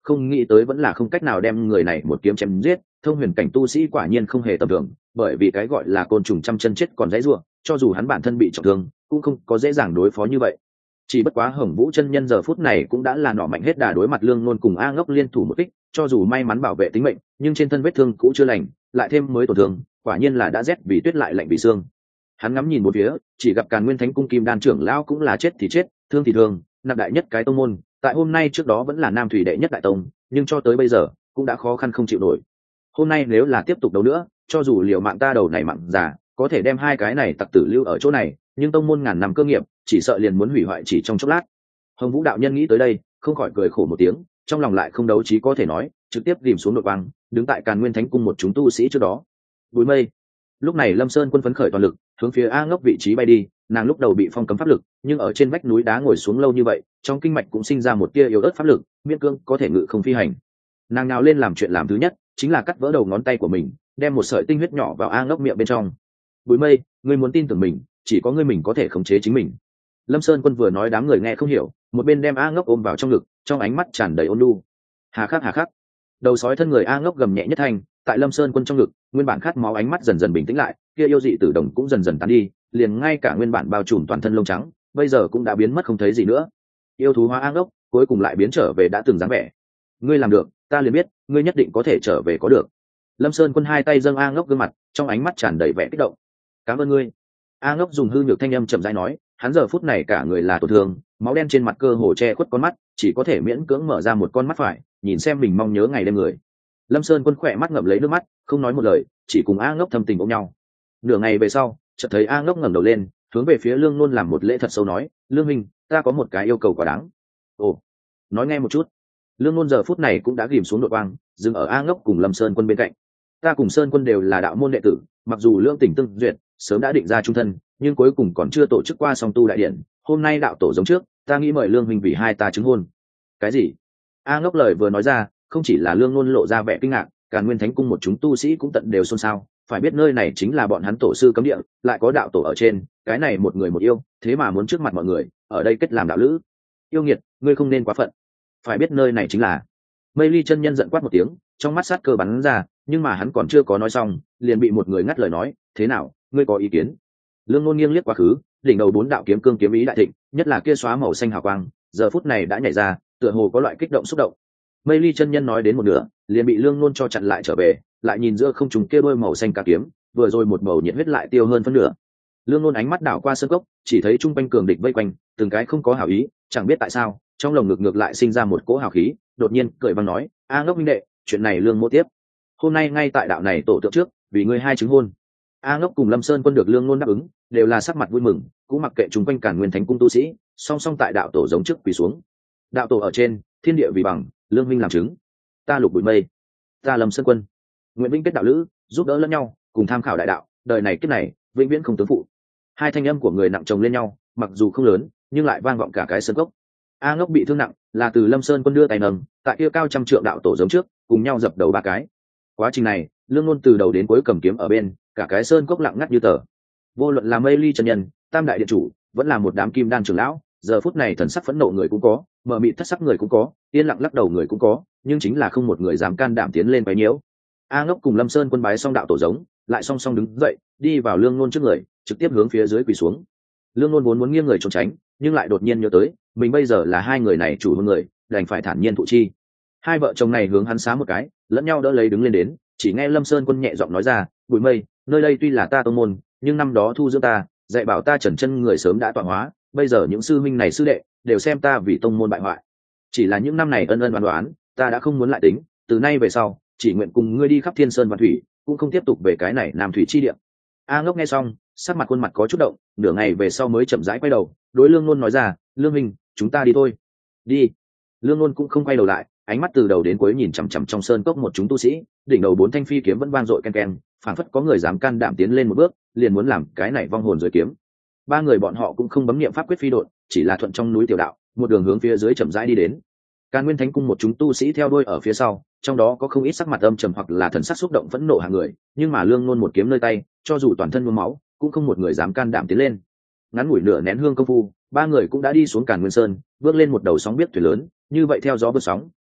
không nghĩ tới vẫn là không cách nào đem người này một kiếm chém giết. Thông huyền cảnh tu sĩ quả nhiên không hề tầm thường, bởi vì cái gọi là côn trùng trăm chân chết còn dãy rủa, cho dù hắn bản thân bị trọng thương cũng không có dễ dàng đối phó như vậy. Chỉ bất quá Hồng Vũ chân nhân giờ phút này cũng đã là nỏ mạnh hết đà đối mặt Lương Nôn cùng A Ngốc liên thủ một kích, cho dù may mắn bảo vệ tính mệnh, nhưng trên thân vết thương cũ chưa lành, lại thêm mới tổn thương, quả nhiên là đã rét vì tuyết lại lạnh vì xương. Hắn ngắm nhìn một phía, chỉ gặp Càn Nguyên Thánh Cung Kim Đan trưởng lão cũng là chết thì chết, thương thì thương, nạp đại nhất cái tông môn, tại hôm nay trước đó vẫn là Nam Thủy đệ nhất đại tông, nhưng cho tới bây giờ cũng đã khó khăn không chịu nổi. Hôm nay nếu là tiếp tục đấu nữa, cho dù liều mạng ta đầu này mạng già, có thể đem hai cái này tặc tử lưu ở chỗ này, nhưng tông môn ngàn năm cơ nghiệp, chỉ sợ liền muốn hủy hoại chỉ trong chốc lát. Hồng Vũ đạo nhân nghĩ tới đây, không khỏi cười khổ một tiếng, trong lòng lại không đấu trí có thể nói, trực tiếp ghim xuống đội băng, đứng tại Càn Nguyên Thánh Cung một chúng tu sĩ trước đó. Bụi mây. Lúc này Lâm Sơn Quân phấn khởi toàn lực, hướng phía A Ngốc vị trí bay đi, nàng lúc đầu bị phong cấm pháp lực, nhưng ở trên vách núi đá ngồi xuống lâu như vậy, trong kinh mạch cũng sinh ra một tia yếu ớt pháp lực, miễn cưỡng có thể ngự không phi hành. Nàng nào lên làm chuyện làm thứ nhất, chính là cắt vỡ đầu ngón tay của mình, đem một sợi tinh huyết nhỏ vào A Ngốc miệng bên trong. Bụi mây, ngươi muốn tin tưởng mình, chỉ có ngươi mình có thể khống chế chính mình. Lâm Sơn Quân vừa nói đám người nghe không hiểu, một bên đem A Ngốc ôm vào trong ngực, trong ánh mắt tràn đầy ôn nhu. Hà khắc. Đầu sói thân người A Ngốc gầm nhẹ nhất thanh, tại Lâm Sơn Quân trong ngực, nguyên bản khát máu ánh mắt dần dần bình tĩnh lại, kia yêu dị tử đồng cũng dần dần tán đi, liền ngay cả nguyên bản bao trùm toàn thân lông trắng, bây giờ cũng đã biến mất không thấy gì nữa. Yêu thú hóa A Ngốc, cuối cùng lại biến trở về đã từng dáng vẻ. Ngươi làm được, ta liền biết, ngươi nhất định có thể trở về có được. Lâm Sơn Quân hai tay dâng A Ngốc gương mặt, trong ánh mắt tràn đầy vẻ kích động. Cảm ơn ngươi. A Ngốc dùng hư nhược thanh âm chậm rãi nói, hắn giờ phút này cả người là tổn thương, máu đen trên mặt cơ hồ che khuất con mắt, chỉ có thể miễn cưỡng mở ra một con mắt phải, nhìn xem mình mong nhớ ngày đêm người. Lâm Sơn Quân khỏe mắt ngậm lấy nước mắt, không nói một lời, chỉ cùng A Ngốc thầm tình ôm nhau. Nửa ngày về sau, chợt thấy A Ngốc ngẩng đầu lên, hướng về phía Lương Nôn làm một lễ thật sâu nói, Lương minh, ta có một cái yêu cầu quá đáng. Ồ, nói nghe một chút. Lương Nôn giờ phút này cũng đã ghim xuống đội quang, dừng ở A Ngốc cùng Lâm Sơn Quân bên cạnh. Ta cùng Sơn Quân đều là đạo môn đệ tử, mặc dù lương tình tương duyệt, sớm đã định ra chung thân, nhưng cuối cùng còn chưa tổ chức qua song tu đại điện. Hôm nay đạo tổ giống trước, ta nghĩ mời Lương minh vì hai ta chứng hôn. Cái gì? A Ngốc lời vừa nói ra, không chỉ là Lương Nôn lộ ra vẻ kinh ngạc, Càn Nguyên Thánh Cung một chúng tu sĩ cũng tận đều xôn xao. Phải biết nơi này chính là bọn hắn tổ sư cấm địa, lại có đạo tổ ở trên, cái này một người một yêu, thế mà muốn trước mặt mọi người, ở đây kết làm đạo lữ. Yêu nghiệt, ngươi không nên quá phận. Phải biết nơi này chính là. Mây Ly chân nhân giận quát một tiếng, trong mắt sát cơ bắn ra, nhưng mà hắn còn chưa có nói xong, liền bị một người ngắt lời nói, thế nào, ngươi có ý kiến? Lương Nôn nghiêng liếc quá khứ, đỉnh đầu bốn đạo kiếm cương kiếm ý đại thịnh, nhất là kia xóa màu xanh hào quang, giờ phút này đã nhảy ra, tựa hồ có loại kích động xúc động. Mây Ly chân nhân nói đến một nửa, liền bị Lương Nôn cho chặn lại trở về, lại nhìn giữa không trùng kia đôi màu xanh cả kiếm, vừa rồi một bầu nhiệt huyết lại tiêu hơn phân nửa. Lương Nôn ánh mắt đảo qua sân cốc, chỉ thấy trung quanh cường địch vây quanh, từng cái không có hảo ý, chẳng biết tại sao, trong lồng ngực ngược lại sinh ra một cỗ hào khí, đột nhiên cười vang nói, A Ngốc minh đệ, chuyện này Lương mô tiếp. Hôm nay ngay tại đạo này tổ tượng trước, vì ngươi hai chứng hôn. A Ngốc cùng Lâm Sơn Quân được Lương Nôn đáp ứng, đều là sắc mặt vui mừng, cũng mặc kệ chúng quanh Càn Nguyên Thánh Cung tu sĩ, song song tại đạo tổ giống trước quỳ xuống. Đạo tổ ở trên, thiên địa vì bằng, Lương minh làm chứng. Ta Lục Bụi Mây, ta Lâm Sơn Quân, nguyện vĩnh kết đạo lữ, giúp đỡ lẫn nhau, cùng tham khảo đại đạo, đời này kiếp này, vĩnh viễn không tướng phụ. Hai thanh âm của người nặng chồng lên nhau, mặc dù không lớn, nhưng lại vang vọng cả cái sân cốc. A Ngốc bị thương nặng, là từ Lâm Sơn Quân đưa tay nâng, tại kia cao trăm trượng đạo tổ giống trước, cùng nhau dập đầu ba cái. Quá trình này, Lương Nôn từ đầu đến cuối cầm kiếm ở bên, cả cái sơn cốc lặng ngắt như tờ. Vô luận là Mây Ly chân nhân, Tam đại điện chủ, vẫn là một đám kim đan trưởng lão, giờ phút này thần sắc phẫn nộ người cũng có, mờ mịt thất sắc người cũng có, yên lặng lắc đầu người cũng có, nhưng chính là không một người dám can đảm tiến lên quấy nhiễu. A Ngốc cùng Lâm Sơn Quân bái xong đạo tổ giống, lại song song đứng dậy, đi vào Lương Nôn trước người, trực tiếp hướng phía dưới quỳ xuống. Lương Nôn vốn muốn nghiêng người trốn tránh, nhưng lại đột nhiên nhớ tới, mình bây giờ là hai người này chủ hôn người, đành phải thản nhiên thụ chi. Hai vợ chồng này hướng hắn xá một cái, lẫn nhau đỡ lấy đứng lên đến, chỉ nghe Lâm Sơn Quân nhẹ giọng nói ra, Bụi Mây, nơi đây tuy là ta tông môn, nhưng năm đó thu dưỡng ta, dạy bảo ta trần chân người sớm đã tọa hóa, bây giờ những sư huynh này sư đệ đều xem ta vì tông môn bại hoại. Chỉ là những năm này ân ân đoán đoán, ta đã không muốn lại tính, từ nay về sau, chỉ nguyện cùng ngươi đi khắp thiên sơn và thủy, cũng không tiếp tục về cái này Nam Thủy chi địa. A Ngốc nghe xong, sắc mặt khuôn mặt có chút động, nửa ngày về sau mới chậm rãi quay đầu, đối Lương Nôn nói ra, Lương minh, chúng ta đi thôi. Đi. Lương Nôn cũng không quay đầu lại, ánh mắt từ đầu đến cuối nhìn chằm chằm trong sơn cốc một chúng tu sĩ, đỉnh đầu bốn thanh phi kiếm vẫn vang dội ken ken, phảng phất có người dám can đảm tiến lên một bước, liền muốn làm cái này vong hồn dưới kiếm. Ba người bọn họ cũng không bấm niệm pháp quyết phi độn, chỉ là thuận trong núi tiểu đạo, một đường hướng phía dưới chậm rãi đi đến. Càn Nguyên Thánh Cung một chúng tu sĩ theo đuôi ở phía sau, trong đó có không ít sắc mặt âm trầm hoặc là thần sắc xúc động phẫn nộ hàng người, nhưng mà Lương Nôn một kiếm nơi tay, cho dù toàn thân nhuốm máu, cũng không một người dám can đảm tiến lên. Ngắn ngủi nửa nén hương công phu, ba người cũng đã đi xuống Càn Nguyên Sơn, bước lên một đầu sóng biết thuyền lớn, như vậy theo gió vượt sóng,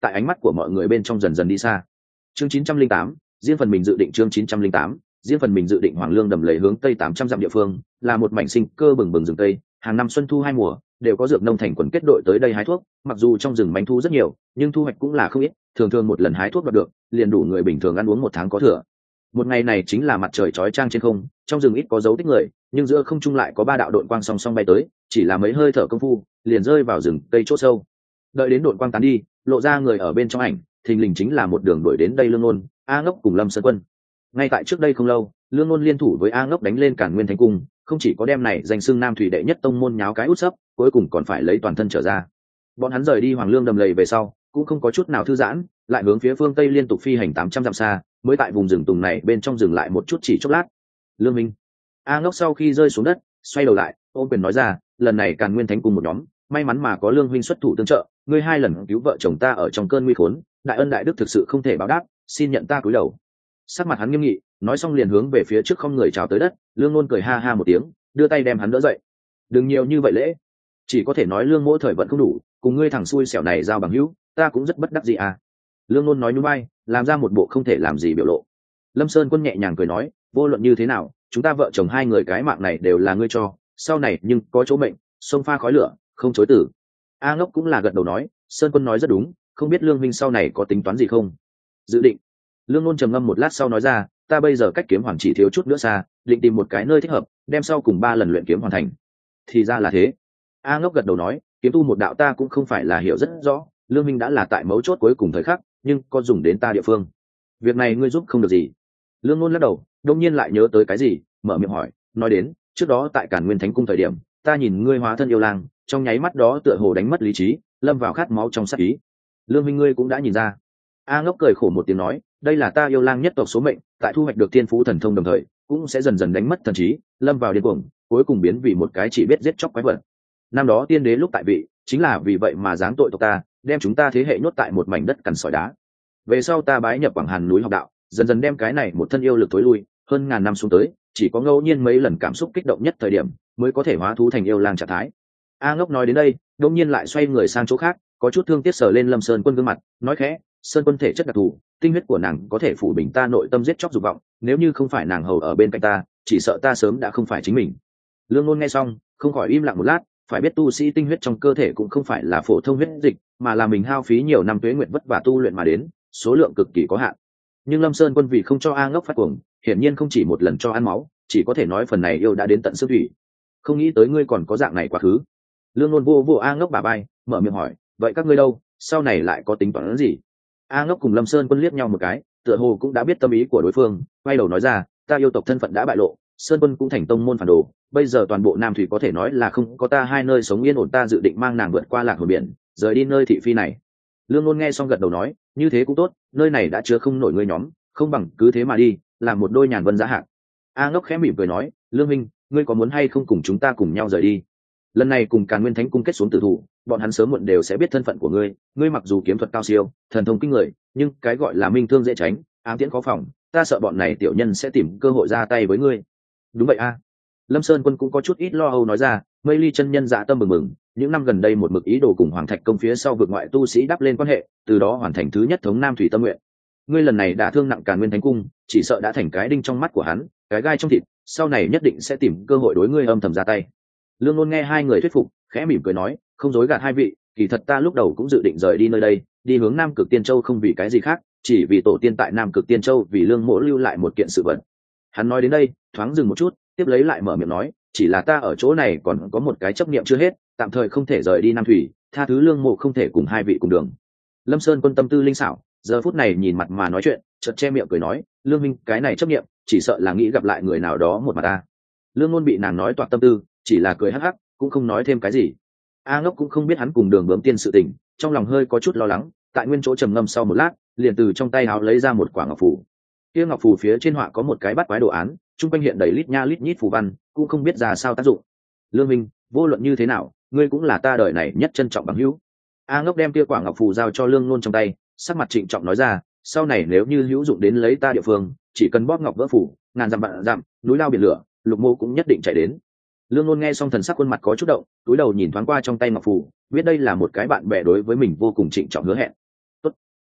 tại ánh mắt của mọi người bên trong dần dần đi xa. Chương 908, riêng phần mình dự định. Chương 908, riêng phần mình dự định. Hoàng Lương đầm lầy hướng tây 800 dặm địa phương là một mảnh sinh cơ bừng bừng rừng tây, hàng năm xuân thu hai mùa đều có dược nông thành quần kết đội tới đây hái thuốc. Mặc dù trong rừng manh thu rất nhiều, nhưng thu hoạch cũng là không ít, thường thường một lần hái thuốc đoạt được liền đủ người bình thường ăn uống một tháng có thừa. Một ngày này chính là mặt trời chói chang trên không, trong rừng ít có dấu tích người, nhưng giữa không trung lại có ba đạo đội quang song song bay tới, chỉ là mấy hơi thở công phu liền rơi vào rừng cây chỗ sâu. Đợi đến đội quang tán đi, lộ ra người ở bên trong ảnh, thình lình chính là một đường đuổi đến đây Lương Nôn, A Ngốc cùng Lâm Sơn Quân. Ngay tại trước đây không lâu, Lương Nôn liên thủ với A Ngốc đánh lên Càn Nguyên Thánh Cung, không chỉ có đem này danh xưng Nam Thủy đệ nhất tông môn nháo cái út sấp, cuối cùng còn phải lấy toàn thân trở ra. Bọn hắn rời đi Hoàng Lương đầm lầy về sau, cũng không có chút nào thư giãn, lại hướng phía phương tây liên tục phi hành 800 dặm xa, mới tại vùng rừng tùng này bên trong dừng lại một chút chỉ chốc lát. Lương Minh. A Ngốc sau khi rơi xuống đất, xoay đầu lại, ôm quyền nói ra, lần này Càn Nguyên Thánh Cung một nhóm, may mắn mà có Lương huynh xuất thủ tương trợ, ngươi hai lần cứu vợ chồng ta ở trong cơn nguy khốn, đại ân đại đức thực sự không thể báo đáp, xin nhận ta cúi đầu. Sắc mặt hắn nghiêm nghị, nói xong liền hướng về phía trước không người chào tới đất. Lương Nôn cười ha ha một tiếng, đưa tay đem hắn đỡ dậy. Đừng nhiều như vậy lễ, chỉ có thể nói Lương mỗ thời vận không đủ, cùng ngươi thằng xui xẻo này giao bằng hữu, ta cũng rất bất đắc dĩ à. Lương Nôn nói nhún vai, làm ra một bộ không thể làm gì biểu lộ. Lâm Sơn Quân nhẹ nhàng cười nói, vô luận như thế nào, chúng ta vợ chồng hai người cái mạng này đều là ngươi cho, sau này nhưng có chỗ mệnh, sông pha khói lửa, không chối từ. A Ngốc cũng là gật đầu nói, Sơn Quân nói rất đúng, không biết Lương minh sau này có tính toán gì không? Dự định. Lương Nôn trầm ngâm một lát sau nói ra, ta bây giờ cách kiếm hoàng chỉ thiếu chút nữa xa, định tìm một cái nơi thích hợp, đem sau cùng 3 lần luyện kiếm hoàn thành. Thì ra là thế. A Ngốc gật đầu nói, kiếm tu một đạo ta cũng không phải là hiểu rất rõ, Lương minh đã là tại mấu chốt cuối cùng thời khắc, nhưng có dùng đến ta địa phương. Việc này ngươi giúp không được gì. Lương Nôn lắc đầu, đột nhiên lại nhớ tới cái gì, mở miệng hỏi, nói đến, trước đó tại Càn Nguyên Thánh Cung thời điểm, ta nhìn ngươi hóa thân yêu lang, trong nháy mắt đó tựa hồ đánh mất lý trí, lâm vào khát máu trong sát ý. Lương minh ngươi cũng đã nhìn ra. A Ngốc cười khổ một tiếng nói, đây là ta yêu lang nhất tộc số mệnh, tại thu hoạch được tiên phú thần thông đồng thời, cũng sẽ dần dần đánh mất thần trí, lâm vào điên cuồng, cuối cùng biến vì một cái chỉ biết giết chóc quái vật. Năm đó tiên đế lúc tại vị, chính là vì vậy mà giáng tội tộc ta, đem chúng ta thế hệ nhốt tại một mảnh đất cằn sỏi đá. Về sau ta bái nhập Quảng Hàn núi học đạo, dần dần đem cái này một thân yêu lực tối lui, hơn ngàn năm xuống tới, chỉ có ngẫu nhiên mấy lần cảm xúc kích động nhất thời điểm, mới có thể hóa thú thành yêu lang trạng thái. A Ngốc nói đến đây, đột nhiên lại xoay người sang chỗ khác, có chút thương tiếc sờ lên Lâm Sơn Quân gương mặt, nói khẽ, Sơn Quân thể chất đặc thù, tinh huyết của nàng có thể phủ bình ta nội tâm giết chóc dục vọng, nếu như không phải nàng hầu ở bên cạnh ta, chỉ sợ ta sớm đã không phải chính mình. Lương Nôn nghe xong, không khỏi im lặng một lát, phải biết tu sĩ tinh huyết trong cơ thể cũng không phải là phổ thông huyết dịch, mà là mình hao phí nhiều năm tuế nguyện vất vả tu luyện mà đến, số lượng cực kỳ có hạn. Nhưng Lâm Sơn Quân vì không cho A Ngốc phát cuồng, hiển nhiên không chỉ một lần cho ăn máu, chỉ có thể nói phần này yêu đã đến tận xương thủy. Không nghĩ tới ngươi còn có dạng này quá khứ. Lương Nôn vô A Ngốc bả vai, mở miệng hỏi, vậy các ngươi đâu, sau này lại có tính toán gì? A Ngốc cùng Lâm Sơn Quân liếc nhau một cái, tựa hồ cũng đã biết tâm ý của đối phương, quay đầu nói ra, ta yêu tộc thân phận đã bại lộ, Sơn Quân cũng thành tông môn phản đồ, bây giờ toàn bộ Nam Thủy có thể nói là không có ta hai nơi sống yên ổn, ta dự định mang nàng vượt qua lạc hồ biển, rời đi nơi thị phi này. Lương Nôn nghe xong gật đầu nói, như thế cũng tốt, nơi này đã chứa không nổi ngươi nhóm, không bằng cứ thế mà đi, làm một đôi nhàn vân giá hạng. A Ngốc khẽ mỉm cười nói, Lương minh, ngươi có muốn hay không cùng chúng ta cùng nhau rời đi? Lần này cùng Càn Nguyên Thánh Cung kết xuống tử thủ, bọn hắn sớm muộn đều sẽ biết thân phận của ngươi, ngươi mặc dù kiếm thuật cao siêu, thần thông kinh người, nhưng cái gọi là minh thương dễ tránh, ám tiễn khó phòng, ta sợ bọn này tiểu nhân sẽ tìm cơ hội ra tay với ngươi. Đúng vậy a. Lâm Sơn Quân cũng có chút ít lo âu nói ra, Mây Ly chân nhân dạ tâm mừng mừng, những năm gần đây một mực ý đồ cùng Hoàng Thạch công phía sau vượt ngoại tu sĩ đắp lên quan hệ, từ đó hoàn thành thứ nhất thống Nam Thủy tâm nguyện. Ngươi lần này đã thương nặng Càn Nguyên Thánh Cung, chỉ sợ đã thành cái đinh trong mắt của hắn, cái gai trong thịt, sau này nhất định sẽ tìm cơ hội đối ngươi âm thầm ra tay. Lương Nôn nghe hai người thuyết phục, khẽ mỉm cười nói, không dối gạt hai vị, kỳ thật ta lúc đầu cũng dự định rời đi nơi đây, đi hướng Nam Cực Tiên Châu không vì cái gì khác, chỉ vì tổ tiên tại Nam Cực Tiên Châu vì Lương mỗ lưu lại một kiện sự vật. Hắn nói đến đây, thoáng dừng một chút, tiếp lấy lại mở miệng nói, chỉ là ta ở chỗ này còn có một cái chấp niệm chưa hết, tạm thời không thể rời đi Nam Thủy, tha thứ Lương mộ không thể cùng hai vị cùng đường. Lâm Sơn Quân tâm tư linh xảo, giờ phút này nhìn mặt mà nói chuyện, chợt che miệng cười nói, Lương minh, cái này chấp niệm, chỉ sợ là nghĩ gặp lại người nào đó một mặt ta. Lương Nôn bị nàng nói toạc tâm tư, chỉ là cười hắc hắc, cũng không nói thêm cái gì. A Ngốc cũng không biết hắn cùng Đường Bướm Tiên sự tình, trong lòng hơi có chút lo lắng, tại nguyên chỗ trầm ngâm sau một lát, liền từ trong tay áo lấy ra một quả ngọc phù. Kia ngọc phù phía trên họa có một cái bát quái đồ án, trung quanh hiện đầy lít nha lít nhít phù văn, cũng không biết ra sao tác dụng. Lương minh, vô luận như thế nào, ngươi cũng là ta đời này nhất trân trọng bằng hữu. A Ngốc đem kia quả ngọc phù giao cho Lương Nôn trong tay, sắc mặt trịnh trọng nói ra, sau này nếu như hữu dụng đến lấy ta địa phương, chỉ cần bóp ngọc vỡ phù, ngàn dặm vạn dặm, núi lao biển lửa, Lục Mô cũng nhất định chạy đến. Lương Nôn nghe xong thần sắc khuôn mặt có chút động, túi đầu nhìn thoáng qua trong tay ngọc phù, biết đây là một cái bạn bè đối với mình vô cùng trịnh trọng hứa hẹn. Tốt.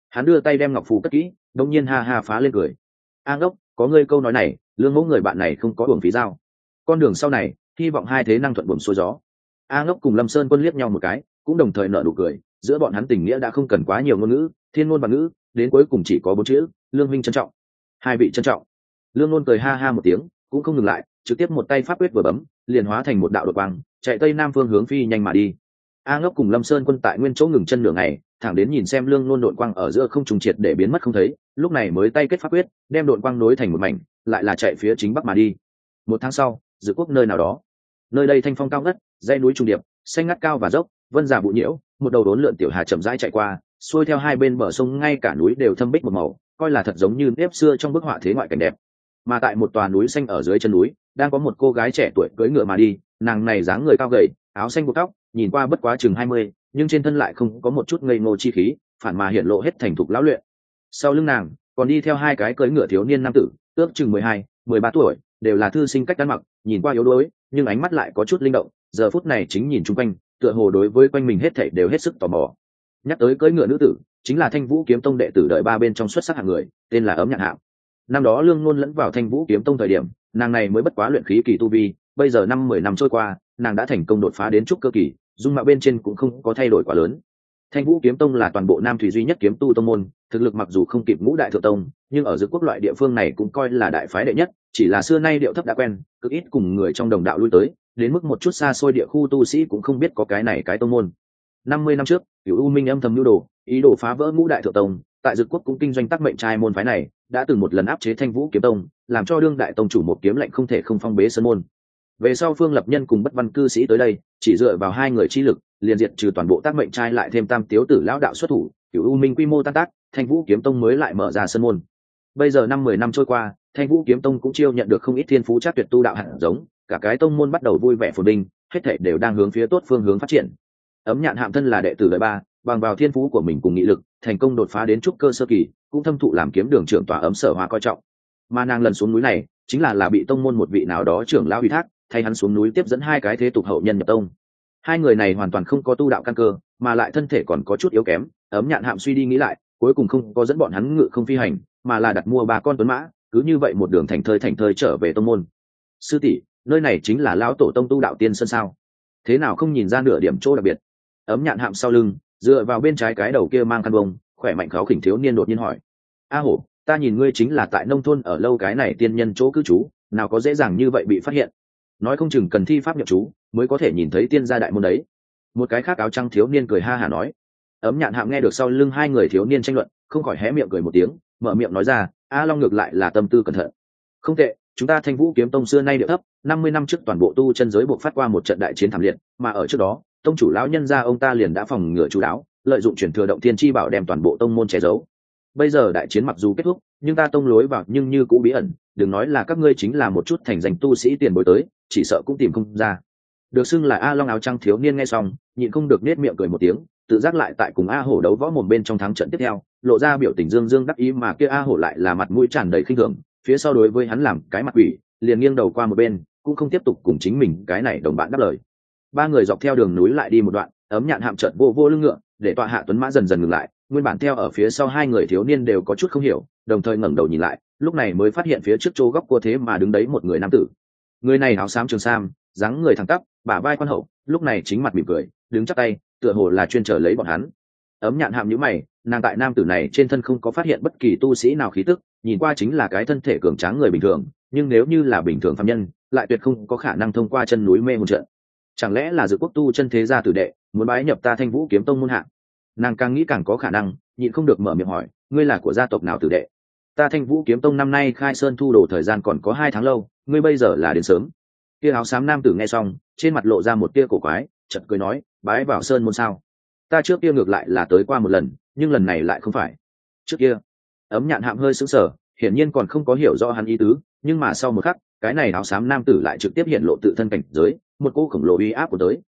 Hắn đưa tay đem ngọc phù cất kỹ, đông nhiên ha ha phá lên cười. A Ngốc, có ngươi câu nói này, lương mẫu người bạn này không có uổng phí giao. Con đường sau này, hy vọng hai thế năng thuận buồm xuôi gió. A Ngốc cùng Lâm Sơn Quân liếc nhau một cái, cũng đồng thời nở nụ cười. Giữa bọn hắn tình nghĩa đã không cần quá nhiều ngôn ngữ, thiên ngôn và ngữ, đến cuối cùng chỉ có 4 chữ: lương huynh trân trọng. Hai vị trân trọng. Lương Nôn cười ha ha một tiếng, cũng không ngừng lại, trực tiếp một tay pháp quyết vừa bấm, liền hóa thành một đạo đột quang, chạy tây nam phương hướng phi nhanh mà đi. A Ngốc cùng Lâm Sơn Quân tại nguyên chỗ ngừng chân nửa ngày, thẳng đến nhìn xem Lương Nôn đột quang ở giữa không trùng triệt để biến mất không thấy, lúc này mới tay kết pháp quyết, đem đột quang nối thành một mảnh, lại là chạy phía chính bắc mà đi. Một tháng sau, Dự Quốc nơi nào đó, nơi đây thanh phong cao ngất, dãy núi trùng điệp, xanh ngắt cao và dốc, vân giả bụi nhiễu, một đầu đốn lượn tiểu hà chậm rãi chạy qua, xuôi theo hai bên bờ sông, ngay cả núi đều thâm bích một màu, coi là thật giống như nếp xưa trong bức họa thế ngoại cảnh đẹp. Mà tại một tòa núi xanh ở dưới chân núi, đang có một cô gái trẻ tuổi cưỡi ngựa mà đi, nàng này dáng người cao gầy, áo xanh buộc tóc, nhìn qua bất quá chừng 20, nhưng trên thân lại không có một chút ngây ngô chi khí, phản mà hiện lộ hết thành thục lão luyện. Sau lưng nàng còn đi theo hai cái cưỡi ngựa thiếu niên nam tử, ước chừng 12, 13 tuổi, đều là thư sinh cách ăn mặc, nhìn qua yếu đuối, nhưng ánh mắt lại có chút linh động, giờ phút này chính nhìn chung quanh, tựa hồ đối với quanh mình hết thảy đều hết sức tò mò. Nhắc tới cưỡi ngựa nữ tử, chính là Thanh Vũ Kiếm Tông đệ tử đợi ba bên trong xuất sắc hạng người, tên là Ấm Nhạn Hạm. Năm đó Lương Ngôn lẫn vào Thanh Vũ Kiếm Tông thời điểm, nàng này mới bất quá luyện khí kỳ tu vi, bây giờ 10 năm trôi qua, nàng đã thành công đột phá đến trúc cơ kỳ, dung mạo bên trên cũng không có thay đổi quá lớn. Thanh Vũ Kiếm Tông là toàn bộ Nam Thủy duy nhất kiếm tu tông môn, thực lực mặc dù không kịp Ngũ Đại Thượng Tông, nhưng ở Dược Quốc loại địa phương này cũng coi là đại phái đệ nhất, chỉ là xưa nay điệu thấp đã quen, cực ít cùng người trong đồng đạo lui tới, đến mức một chút xa xôi địa khu tu sĩ cũng không biết có cái này cái tông môn. 50 năm trước, Cửu U Minh âm thầm nưu đồ, ý đồ phá vỡ Ngũ Đại Thượng Tông, tại Dược Quốc cũng kinh doanh tác mệnh trai môn phái này, đã từng một lần áp chế Thanh Vũ Kiếm Tông, làm cho đương đại tông chủ một kiếm lệnh không thể không phong bế sơn môn. Về sau Phương Lập Nhân cùng Bất Văn cư sĩ tới đây, chỉ dựa vào hai người chi lực, liền diệt trừ toàn bộ tác mệnh trai, lại thêm Tam Tiếu tử lão đạo xuất thủ, Cửu U Minh quy mô tan tác, Thanh Vũ Kiếm Tông mới lại mở ra sơn môn. Bây giờ 10 năm trôi qua, Thanh Vũ Kiếm Tông cũng chiêu nhận được không ít thiên phú chắc tuyệt tu đạo hạt giống, cả cái tông môn bắt đầu vui vẻ phồn vinh, hết thảy đều đang hướng phía tốt phương hướng phát triển. Ấm Nhạn Hạm thân là đệ tử đời ba, bằng vào thiên phú của mình cùng nghị lực, thành công đột phá đến trúc cơ sơ kỳ, cũng thâm thụ làm kiếm đường trưởng tòa Ấm Sở Hoa coi trọng. Mà nàng lần xuống núi này, chính là bị tông môn một vị nào đó trưởng lão ủy thác, thay hắn xuống núi tiếp dẫn hai cái thế tục hậu nhân nhập tông. Hai người này hoàn toàn không có tu đạo căn cơ, mà lại thân thể còn có chút yếu kém. Ấm Nhạn Hạm suy đi nghĩ lại, cuối cùng không có dẫn bọn hắn ngự không phi hành, mà là đặt mua 3 con tuấn mã, cứ như vậy một đường thành thơi trở về tông môn. Sư tỷ, nơi này chính là lão tổ tông tu đạo tiên sơn sao? Thế nào không nhìn ra nửa điểm chỗ đặc biệt? Ấm Nhạn Hạm sau lưng, dựa vào bên trái cái đầu kia mang khăn bông, khỏe mạnh kháo khỉnh thiếu niên đột nhiên hỏi: A hổ, ta nhìn ngươi chính là tại nông thôn ở lâu cái này tiên nhân chỗ cư trú, nào có dễ dàng như vậy bị phát hiện? Nói không chừng cần thi pháp nhập chú mới có thể nhìn thấy tiên gia đại môn đấy. Một cái khác áo trắng thiếu niên cười ha hả nói. Ấm Nhạn Hạm nghe được sau lưng hai người thiếu niên tranh luận, không khỏi hé miệng cười một tiếng, mở miệng nói ra: A Long ngược lại là tâm tư cẩn thận. Không tệ, chúng ta Thanh Vũ Kiếm Tông xưa nay địa thấp, 50 năm trước toàn bộ tu chân giới buộc phát qua một trận đại chiến thảm liệt, mà ở trước đó, tông chủ lão nhân gia ông ta liền đã phòng ngừa chú đáo, lợi dụng truyền thừa động thiên chi bảo đem toàn bộ tông môn che giấu. Bây giờ đại chiến mặc dù kết thúc, nhưng ta tông lối vào nhưng như cũ bí ẩn, đừng nói là các ngươi chính là một chút thành danh tu sĩ tiền bối tới, chỉ sợ cũng tìm không ra. Được xưng là A Long áo trắng thiếu niên nghe xong, nhịn không được nết miệng cười một tiếng, tự giác lại tại cùng A Hổ đấu võ mồm bên trong thắng trận tiếp theo, lộ ra biểu tình dương dương đắc ý, mà kia A Hổ lại là mặt mũi tràn đầy khinh thường, phía sau đối với hắn làm cái mặt quỷ, liền nghiêng đầu qua một bên, cũng không tiếp tục cùng chính mình cái này đồng bạn đáp lời. Ba người dọc theo đường núi lại đi một đoạn, Ấm Nhạn Hạm chợt vô lưng ngựa, để tọa hạ tuấn mã dần dần ngừng lại, nguyên bản theo ở phía sau hai người thiếu niên đều có chút không hiểu, đồng thời ngẩng đầu nhìn lại, lúc này mới phát hiện phía trước chỗ góc cua thế mà đứng đấy một người nam tử. Người này áo xám trường sam, dáng người thẳng tắp, bả vai quan hậu, lúc này chính mặt mỉm cười, đứng chắp tay, tựa hồ là chuyên trở lấy bọn hắn. Ấm Nhạn Hạm nhíu mày, nàng tại nam tử này trên thân không có phát hiện bất kỳ tu sĩ nào khí tức, nhìn qua chính là cái thân thể cường tráng người bình thường, nhưng nếu như là bình thường phàm nhân, lại tuyệt không có khả năng thông qua chân núi mê một trận. Chẳng lẽ là Dược Quốc tu chân thế gia tử đệ, muốn bái nhập ta Thanh Vũ Kiếm Tông môn hạ? Nàng càng nghĩ càng có khả năng, nhịn không được mở miệng hỏi: ngươi là của gia tộc nào tử đệ? Ta Thanh Vũ Kiếm Tông năm nay khai sơn thu đồ thời gian còn có 2 tháng lâu, ngươi bây giờ là đến sớm. Kia áo xám nam tử nghe xong, trên mặt lộ ra một tia cổ quái, chợt cười nói: bái vào sơn môn sao? Ta trước kia ngược lại là tới qua một lần, nhưng lần này lại không phải. Trước kia? Ấm Nhạn Hạm hơi sững sờ, hiển nhiên còn không có hiểu rõ hắn ý tứ, nhưng mà sau một khắc, cái này áo xám nam tử lại trực tiếp hiện lộ tự thân cảnh giới, một cô khổng lồ uy áp của tới.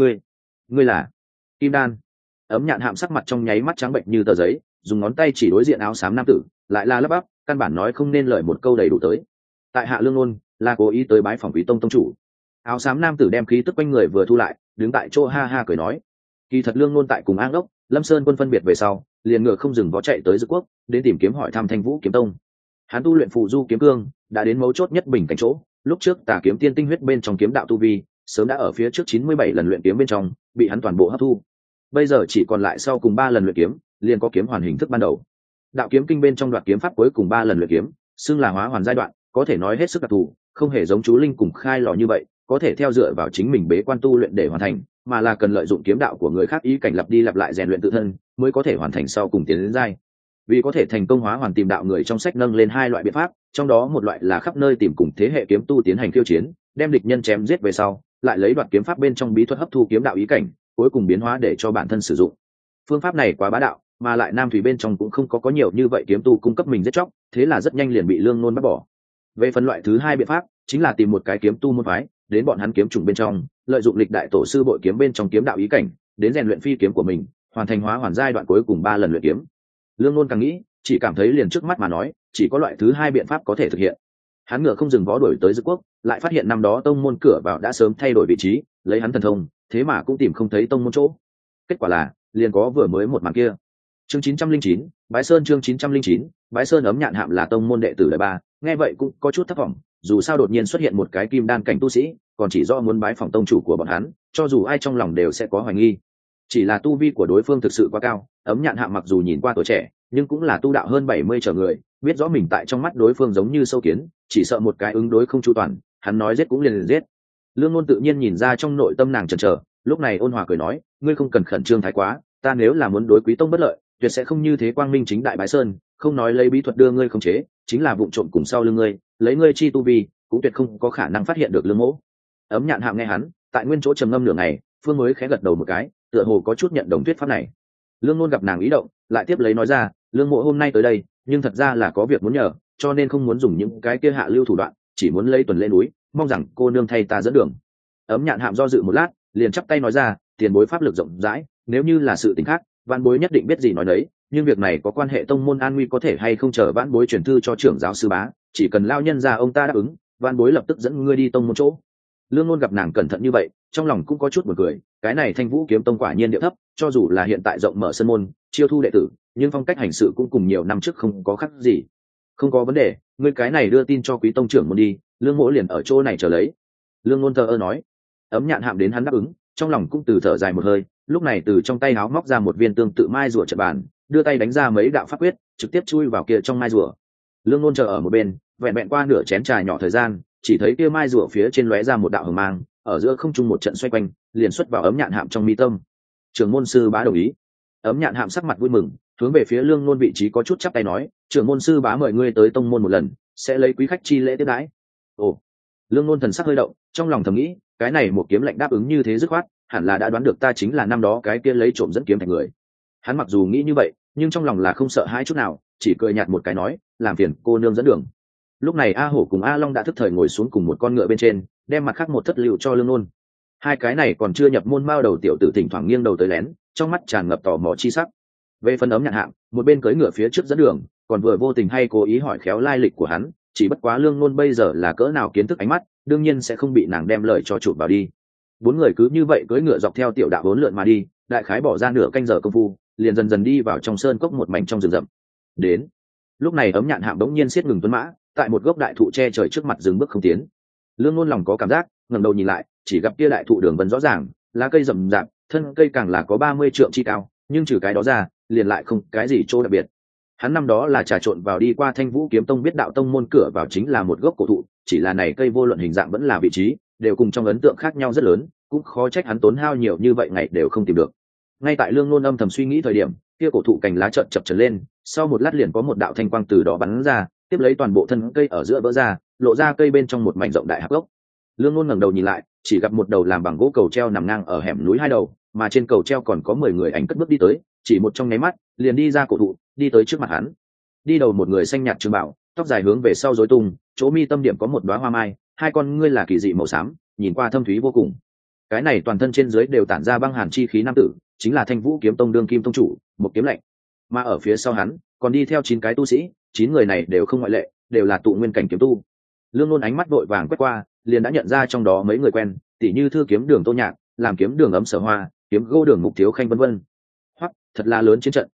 Ngươi là Kim Đan? Ấm Nhạn Hạm sắc mặt trong nháy mắt trắng bệnh như tờ giấy, dùng ngón tay chỉ đối diện áo xám nam tử, lại là lắp bắp, căn bản nói không nên lời một câu đầy đủ tới. Tại hạ Lương Nôn, là cố ý tới bái phòng Quý Tông tông chủ. Áo xám nam tử đem khí tức quanh người vừa thu lại, đứng tại chỗ ha ha cười nói. Kỳ thật Lương Nôn tại cùng An Đốc, Lâm Sơn Quân phân biệt về sau, liền ngựa không dừng vó chạy tới Dực Quốc, đến tìm kiếm hỏi thăm Thanh Vũ kiếm tông. Hắn tu luyện phù du kiếm cương, đã đến mấu chốt nhất bình cảnh chỗ. Lúc trước Tà kiếm tiên tinh huyết bên trong kiếm đạo tu vi, sớm đã ở phía trước 97 lần luyện kiếm bên trong, bị hắn toàn bộ hấp thu. Bây giờ chỉ còn lại sau cùng 3 lần luyện kiếm, liền có kiếm hoàn hình thức ban đầu. Đạo kiếm kinh bên trong đoạt kiếm pháp cuối cùng 3 lần luyện kiếm, xưng là hóa hoàn giai đoạn, có thể nói hết sức đặc thù, không hề giống chú linh cùng khai lò như vậy, có thể theo dựa vào chính mình bế quan tu luyện để hoàn thành, mà là cần lợi dụng kiếm đạo của người khác ý cảnh lặp đi lặp lại rèn luyện tự thân, mới có thể hoàn thành sau cùng tiến đến giai. Vì có thể thành công hóa hoàn tìm đạo người trong sách nâng lên 2 loại biện pháp, trong đó một loại là khắp nơi tìm cùng thế hệ kiếm tu tiến hành khiêu chiến, đem địch nhân chém giết về sau, lại lấy đoạt kiếm pháp bên trong bí thuật hấp thu kiếm đạo ý cảnh, cuối cùng biến hóa để cho bản thân sử dụng. Phương pháp này quá bá đạo, mà lại Nam Thủy bên trong cũng không có nhiều như vậy kiếm tu cung cấp mình giết chóc, thế là rất nhanh liền bị Lương Nôn bắt bỏ. Về phần loại thứ 2 biện pháp, chính là tìm một cái kiếm tu môn phái, đến bọn hắn kiếm trùng bên trong, lợi dụng lịch đại tổ sư bội kiếm bên trong kiếm đạo ý cảnh, đến rèn luyện phi kiếm của mình, hoàn thành hóa hoàn giai đoạn cuối cùng 3 lần luyện kiếm. Lương Nôn càng nghĩ, chỉ cảm thấy liền trước mắt mà nói, chỉ có loại thứ 2 biện pháp có thể thực hiện. Hắn ngựa không dừng vó đuổi tới Dực Quốc, lại phát hiện năm đó tông môn cửa vào đã sớm thay đổi vị trí, lấy hắn thần thông, thế mà cũng tìm không thấy tông môn chỗ. Kết quả là, liền có vừa mới một màn kia. Chương 909, Bái Sơn chương 909, Bái Sơn Ấm Nhạn Hạm là tông môn đệ tử đời 3, nghe vậy cũng có chút thất vọng, dù sao đột nhiên xuất hiện một cái kim đan cảnh tu sĩ, còn chỉ do muốn bái phỏng tông chủ của bọn hắn, cho dù ai trong lòng đều sẽ có hoài nghi. Chỉ là tu vi của đối phương thực sự quá cao, Ấm Nhạn Hạm mặc dù nhìn qua tuổi trẻ, nhưng cũng là tu đạo hơn 70 trở người, biết rõ mình tại trong mắt đối phương giống như sâu kiến, chỉ sợ một cái ứng đối không chu toàn, hắn nói giết cũng liền giết. Lương Nôn tự nhiên nhìn ra trong nội tâm nàng chần chờ, lúc này ôn hòa cười nói, ngươi không cần khẩn trương thái quá, ta nếu là muốn đối Quý tông bất lợi, tuyệt sẽ không như thế quang minh chính đại bái sơn, không nói lấy bí thuật đưa ngươi khống chế, chính là vụng trộm cùng sau lưng ngươi, lấy ngươi chi tu vi, cũng tuyệt không có khả năng phát hiện được Lương Mỗ. Ấm Nhạn Hạm nghe hắn, tại nguyên chỗ trầm ngâm nửa ngày, phương mới khẽ gật đầu một cái, tựa hồ có chút nhận đồng thuyết pháp này. Lương Nôn gặp nàng ý động, lại tiếp lấy nói ra, Lương Mỗ hôm nay tới đây, nhưng thật ra là có việc muốn nhờ, cho nên không muốn dùng những cái kia hạ lưu thủ đoạn, chỉ muốn lấy tuần lên núi, mong rằng cô nương thay ta dẫn đường. Ấm Nhạn Hạm do dự một lát, liền chắp tay nói ra, tiền bối pháp lực rộng rãi, nếu như là sự tình khác, vạn bối nhất định biết gì nói đấy, nhưng việc này có quan hệ tông môn an nguy, có thể hay không chờ vạn bối truyền thư cho trưởng giáo sư bá, chỉ cần lao nhân ra ông ta đáp ứng, vạn bối lập tức dẫn ngươi đi tông môn chỗ. Lương Nôn gặp nàng cẩn thận như vậy, trong lòng cũng có chút buồn cười, cái này Thanh Vũ kiếm tông quả nhiên điệu thấp, cho dù là hiện tại rộng mở sân môn, chiêu thu đệ tử, nhưng phong cách hành sự cũng cùng nhiều năm trước không có khác gì. Không có vấn đề, ngươi cái này đưa tin cho Quý tông trưởng môn đi, Lương Mỗ liền ở chỗ này chờ lấy. Lương Nôn thờ ơ nói. Ấm Nhạn Hạm đến hắn đáp ứng, trong lòng cũng từ thở dài một hơi, lúc này từ trong tay áo móc ra một viên tương tự mai rùa trận bàn, đưa tay đánh ra mấy đạo pháp quyết, trực tiếp chui vào kia trong mai rùa. Lương Nôn chờ ở một bên, vẹn vẹn qua nửa chén trà nhỏ thời gian, chỉ thấy kia mai rùa phía trên lóe ra một đạo hồng mang, ở giữa không trung một trận xoay quanh, liền xuất vào Ấm Nhạn Hạm trong mi tâm. Trưởng môn sư bá đồng ý. Ấm Nhạn Hạm sắc mặt vui mừng, hướng về phía Lương Nôn vị trí có chút chắp tay nói, trưởng môn sư bá mời ngươi tới tông môn một lần, sẽ lấy quý khách chi lễ tiếp đãi. Ồ. Lương Nôn thần sắc hơi động, trong lòng thầm nghĩ, cái này một kiếm lệnh đáp ứng như thế dứt khoát, hẳn là đã đoán được ta chính là năm đó cái kia lấy trộm dẫn kiếm thành người. Hắn mặc dù nghĩ như vậy, nhưng trong lòng là không sợ hãi chút nào, chỉ cười nhạt một cái nói, làm phiền cô nương dẫn đường. Lúc này A Hổ cùng A Long đã thức thời ngồi xuống cùng một con ngựa bên trên, đem mặt khác một thất liệu cho Lương Nôn. Hai cái này còn chưa nhập môn mao đầu tiểu tử thỉnh thoảng nghiêng đầu tới lén, trong mắt tràn ngập tò mò chi sắc. Về phần Ấm Nhạn Hạm, một bên cưỡi ngựa phía trước dẫn đường, còn vừa vô tình hay cố ý hỏi khéo lai lịch của hắn, chỉ bất quá Lương Nôn bây giờ là cỡ nào kiến thức ánh mắt, đương nhiên sẽ không bị nàng đem lời cho chụp vào đi. Bốn người cứ như vậy cưỡi ngựa dọc theo tiểu đạo hỗn lượn mà đi, đại khái bỏ ra nửa canh giờ công phu, liền dần dần đi vào trong sơn cốc một mảnh trong rừng rậm. Đến lúc này Ấm Nhạn Hạm đống nhiên siết ngừng tuấn mã, tại một gốc đại thụ che trời trước mặt dừng bước không tiến. Lương Nôn lòng có cảm giác, ngẩng đầu nhìn lại, chỉ gặp kia đại thụ đường vân rõ ràng, lá cây rậm rạp, thân cây càng là có 30 trượng chi cao, nhưng trừ cái đó ra, liền lại không cái gì chỗ đặc biệt. Hắn năm đó là trà trộn vào đi qua Thanh Vũ kiếm tông, biết đạo tông môn cửa vào chính là một gốc cổ thụ, chỉ là này cây vô luận hình dạng vẫn là vị trí, đều cùng trong ấn tượng khác nhau rất lớn, cũng khó trách hắn tốn hao nhiều như vậy ngày đều không tìm được. Ngay tại Lương Nôn âm thầm suy nghĩ thời điểm, kia cổ thụ cành lá chợt chập chờn lên, sau một lát liền có một đạo thanh quang từ đó bắn ra, tiếp lấy toàn bộ thân cây ở giữa vỡ ra, lộ ra cây bên trong một mảnh rộng đại hạp gốc. Lương Nôn ngẩng đầu nhìn lại, chỉ gặp một đầu làm bằng gỗ cầu treo nằm ngang ở hẻm núi hai đầu, mà trên cầu treo còn có 10 người ảnh cất bước đi tới, chỉ một trong nháy mắt, liền đi ra cổ thụ, đi tới trước mặt hắn. Đi đầu một người xanh nhạt trường bảo, tóc dài hướng về sau rối tung, chỗ mi tâm điểm có một đóa hoa mai, hai con ngươi là kỳ dị màu xám, nhìn qua thâm thúy vô cùng. Cái này toàn thân trên dưới đều tản ra băng hàn chi khí nam tử, chính là Thanh Vũ kiếm tông đương kim tông chủ, một kiếm lệnh. Mà ở phía sau hắn, còn đi theo 9 cái tu sĩ, 9 người này đều không ngoại lệ, đều là tụ nguyên cảnh kiếm tu. Lương Nôn ánh mắt vội vàng quét qua, liền đã nhận ra trong đó mấy người quen, tỷ như Thư kiếm đường Tô Nhạc, làm kiếm đường Ấm Sở Hoa, kiếm gô đường Mục Thiếu Khanh vân vân. Hoặc, thật là lớn chiến trận,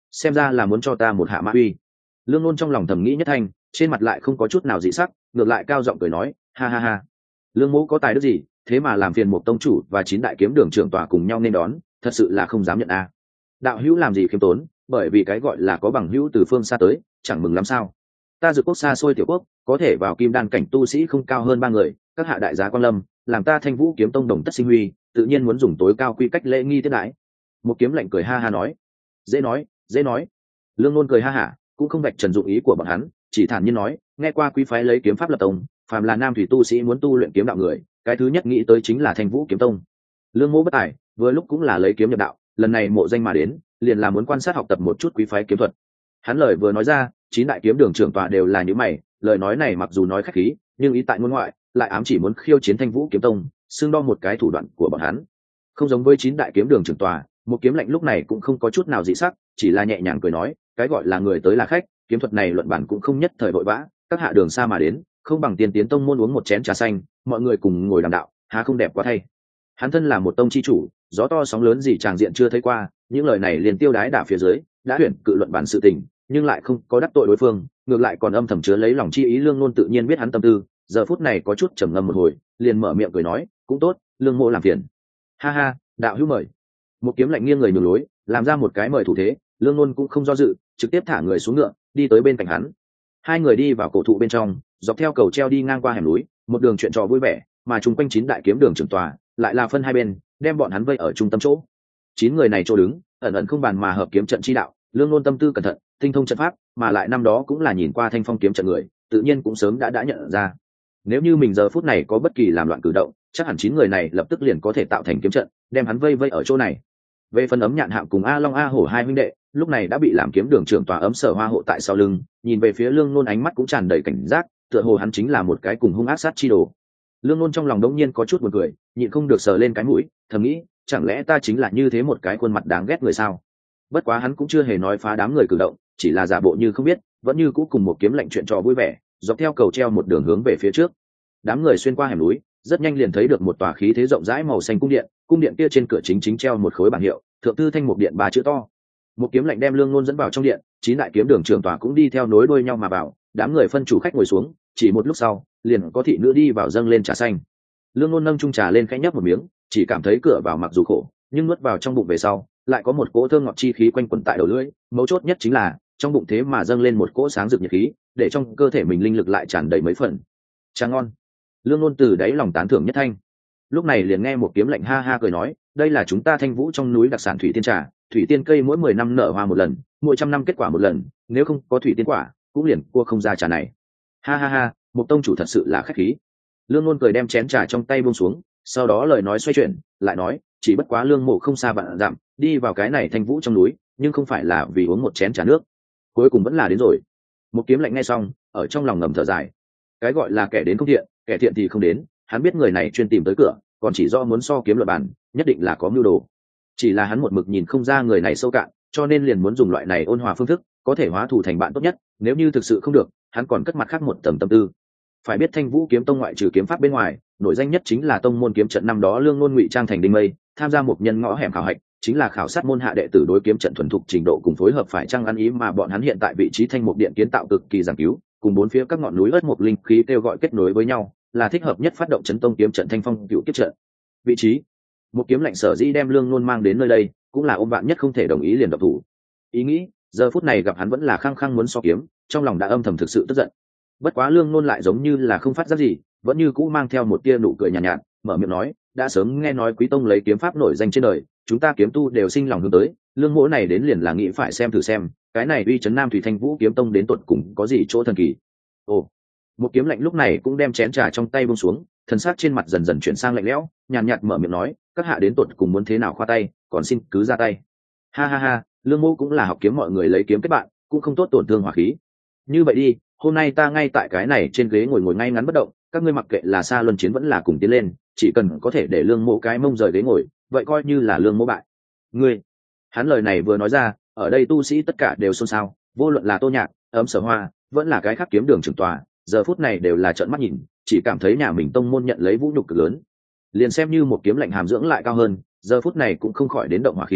xem ra là muốn cho ta một hạ mã uy. Lương Nôn trong lòng thầm nghĩ nhất thanh, trên mặt lại không có chút nào dị sắc, ngược lại cao giọng cười nói, ha ha ha, Lương mỗ có tài đức gì, thế mà làm phiền một tông chủ và 9 đại kiếm đường trưởng tòa cùng nhau nên đón, thật sự là không dám nhận a. Đạo hữu làm gì khiêm tốn, bởi vì cái gọi là có bằng hữu từ phương xa tới, chẳng mừng lắm sao? Ta Dược quốc xa xôi tiểu quốc, có thể vào kim đan cảnh tu sĩ không cao hơn 3 người, các hạ đại giá quan lâm, làm ta Thanh Vũ kiếm tông đồng tất sinh huy, tự nhiên muốn dùng tối cao quy cách lễ nghi tiếp đãi. Một kiếm lệnh cười ha ha nói, dễ nói, dễ nói. Lương Nôn cười ha hả, cũng không vạch trần dụng ý của bọn hắn, chỉ thản nhiên nói, nghe qua quý phái lấy kiếm pháp lập tông, phàm là nam thủy tu sĩ muốn tu luyện kiếm đạo người, cái thứ nhất nghĩ tới chính là Thanh Vũ kiếm tông. Lương mỗ bất tài, vừa lúc cũng là lấy kiếm nhập đạo, lần này mộ danh mà đến, liền là muốn quan sát học tập một chút quý phái kiếm thuật. Hắn lời vừa nói ra, 9 đại kiếm đường trưởng tọa đều là như mày, lời nói này mặc dù nói khách khí, nhưng ý tại ngôn ngoại, lại ám chỉ muốn khiêu chiến Thanh Vũ kiếm tông, xương đo một cái thủ đoạn của bọn hắn. Không giống với 9 đại kiếm đường trưởng tọa, một kiếm lệnh lúc này cũng không có chút nào dị sắc, chỉ là nhẹ nhàng cười nói, cái gọi là người tới là khách, kiếm thuật này luận bản cũng không nhất thời vội vã, các hạ đường xa mà đến, không bằng tiên tiến tông môn uống một chén trà xanh, mọi người cùng ngồi đàm đạo, há không đẹp quá thay. Hắn thân là một tông chi chủ, gió to sóng lớn gì tràng diện chưa thấy qua, những lời này liền tiêu đái đả phía dưới, đã tuyển cự luận bản sự tình, nhưng lại không có đắc tội đối phương, ngược lại còn âm thầm chứa lấy lòng chi ý. Lương Nôn tự nhiên biết hắn tâm tư, giờ phút này có chút trầm ngâm một hồi, liền mở miệng cười nói, cũng tốt, Lương mộ làm phiền. Ha ha, đạo hữu mời. Một kiếm lạnh nghiêng người nhường lối, làm ra một cái mời thủ thế. Lương Nôn cũng không do dự, trực tiếp thả người xuống ngựa, đi tới bên cạnh hắn. Hai người đi vào cổ thụ bên trong, dọc theo cầu treo đi ngang qua hẻm núi, một đường chuyện trò vui vẻ, mà chung quanh 9 đại kiếm đường trưởng tòa lại là phân hai bên, đem bọn hắn vây ở trung tâm chỗ. 9 người này chỗ đứng, ẩn ẩn không bàn mà hợp kiếm trận chi đạo. Lương Nôn tâm tư cẩn thận, tinh thông trận pháp, mà lại năm đó cũng là nhìn qua Thanh Phong kiếm trận người, tự nhiên cũng sớm đã nhận ra. Nếu như mình giờ phút này có bất kỳ làm loạn cử động, chắc hẳn 9 người này lập tức liền có thể tạo thành kiếm trận, đem hắn vây ở chỗ này. Về phần Ấm Nhạn Hạo cùng A Long A Hổ hai huynh đệ, lúc này đã bị làm kiếm đường trưởng tòa Ấm Sở Hoa hộ tại sau lưng, nhìn về phía Lương Nôn ánh mắt cũng tràn đầy cảnh giác, tựa hồ hắn chính là một cái cùng hung ác sát chi đồ. Lương Nôn trong lòng đống nhiên có chút buồn cười, nhịn không được sờ lên cái mũi, thầm nghĩ, chẳng lẽ ta chính là như thế một cái khuôn mặt đáng ghét người sao? Bất quá hắn cũng chưa hề nói phá đám người cử động, chỉ là giả bộ như không biết, vẫn như cũ cùng một kiếm lệnh chuyện trò vui vẻ, dọc theo cầu treo một đường hướng về phía trước. Đám người xuyên qua hẻm núi, rất nhanh liền thấy được một tòa khí thế rộng rãi màu xanh cung điện kia trên cửa chính treo một khối bảng hiệu, thượng thư Thanh Mục điện 3 chữ to. Một kiếm lệnh đem Lương Nôn dẫn vào trong điện, 9 đại kiếm đường trưởng tòa cũng đi theo nối đuôi nhau mà vào, đám người phân chủ khách ngồi xuống, chỉ một lúc sau, liền có thị nữ đi vào dâng lên trà xanh. Lương Nôn nâng chung trà lên khẽ nhấp một miếng, chỉ cảm thấy cửa vào mặc dù khổ, nhưng nuốt vào trong bụng về sau, lại có một cỗ thơm ngọt chi khí quanh quẩn tại đầu lưỡi, mấu chốt nhất chính là trong bụng thế mà dâng lên một cỗ sáng rực nhiệt khí, để trong cơ thể mình linh lực lại tràn đầy mấy phần. Trà ngon. Lương Nôn từ đáy lòng tán thưởng nhất thanh. Lúc này liền nghe một kiếm lệnh ha ha cười nói, đây là chúng ta Thanh Vũ trong núi đặc sản thủy tiên trà, thủy tiên cây mỗi 10 năm nở hoa một lần, mỗi 100 năm kết quả một lần, nếu không có thủy tiên quả, cũng liền cua không ra trà này. Ha ha ha, một tông chủ thật sự là khách khí. Lương Nôn cười đem chén trà trong tay buông xuống, sau đó lời nói xoay chuyển, lại nói, chỉ bất quá Lương mộ không xa vạn dặm, đi vào cái này Thanh Vũ trong núi, nhưng không phải là vì uống một chén trà nước. Cuối cùng vẫn là đến rồi. Một kiếm lệnh nghe xong, ở trong lòng ngầm thở dài. Cái gọi là kẻ đến không thiện, kẻ thiện thì không đến, hắn biết người này chuyên tìm tới cửa, còn chỉ do muốn so kiếm luật bản, nhất định là có mưu đồ. Chỉ là hắn một mực nhìn không ra người này sâu cạn, cho nên liền muốn dùng loại này ôn hòa phương thức, có thể hóa thù thành bạn tốt nhất. Nếu như thực sự không được, hắn còn cất mặt khác một tầm tâm tư. Phải biết Thanh Vũ kiếm tông ngoại trừ kiếm pháp bên ngoài, nổi danh nhất chính là tông môn kiếm trận. Năm đó Lương Nôn ngụy trang thành đinh mây, tham gia một nhân ngõ hẻm khảo hạch, chính là khảo sát môn hạ đệ tử đối kiếm trận thuần thục trình độ cùng phối hợp phải chăng ăn ý, mà bọn hắn hiện tại vị trí Thanh Mục điện kiến tạo cực kỳ giảng cứu, cùng bốn phía các ngọn núi ớt mộc linh khí kêu gọi kết nối với nhau, là thích hợp nhất phát động chấn tông kiếm trận Thanh Phong cựu kiếp trận. Vị trí một kiếm lệnh sở dĩ đem Lương Nôn mang đến nơi đây, cũng là ôm bạn nhất không thể đồng ý liền độc thủ. Ý nghĩ giờ phút này gặp hắn vẫn là khăng khăng muốn so kiếm, trong lòng đã âm thầm thực sự tức giận. Bất quá Lương Nôn lại giống như là không phát giác gì, vẫn như cũ mang theo một tia nụ cười nhàn nhạt, mở miệng nói, đã sớm nghe nói quý tông lấy kiếm pháp nổi danh trên đời, chúng ta kiếm tu đều sinh lòng hướng tới, Lương mỗ này đến liền là nghĩ phải xem thử xem, cái này uy chấn Nam Thủy Thanh Vũ kiếm tông đến tột cùng có gì chỗ thần kỳ. Ồ, một kiếm lệnh lúc này cũng đem chén trà trong tay buông xuống, thần sắc trên mặt dần dần chuyển sang lạnh lẽo, nhàn nhạt mở miệng nói, các hạ đến tột cùng muốn thế nào khoa tay, còn xin cứ ra tay. Ha ha ha, Lương mỗ cũng là học kiếm, mọi người lấy kiếm kết bạn, cũng không tốt tổn thương hỏa khí. Như vậy đi, hôm nay ta ngay tại cái này trên ghế ngồi ngay ngắn bất động, các ngươi mặc kệ là xa luân chiến vẫn là cùng tiến lên, chỉ cần có thể để Lương mỗ cái mông rời ghế ngồi, vậy coi như là Lương mỗ bại. Ngươi, hắn lời này vừa nói ra, ở đây tu sĩ tất cả đều xôn xao, vô luận là Tô Nhạc, Ấm Sở Hoa, vẫn là cái khác kiếm đường trưởng tòa, giờ phút này đều là trợn mắt nhìn, chỉ cảm thấy nhà mình tông môn nhận lấy vũ nhục cực lớn. Liền xem như một kiếm lệnh hàm dưỡng lại cao hơn, giờ phút này cũng không khỏi đến động hỏa khí,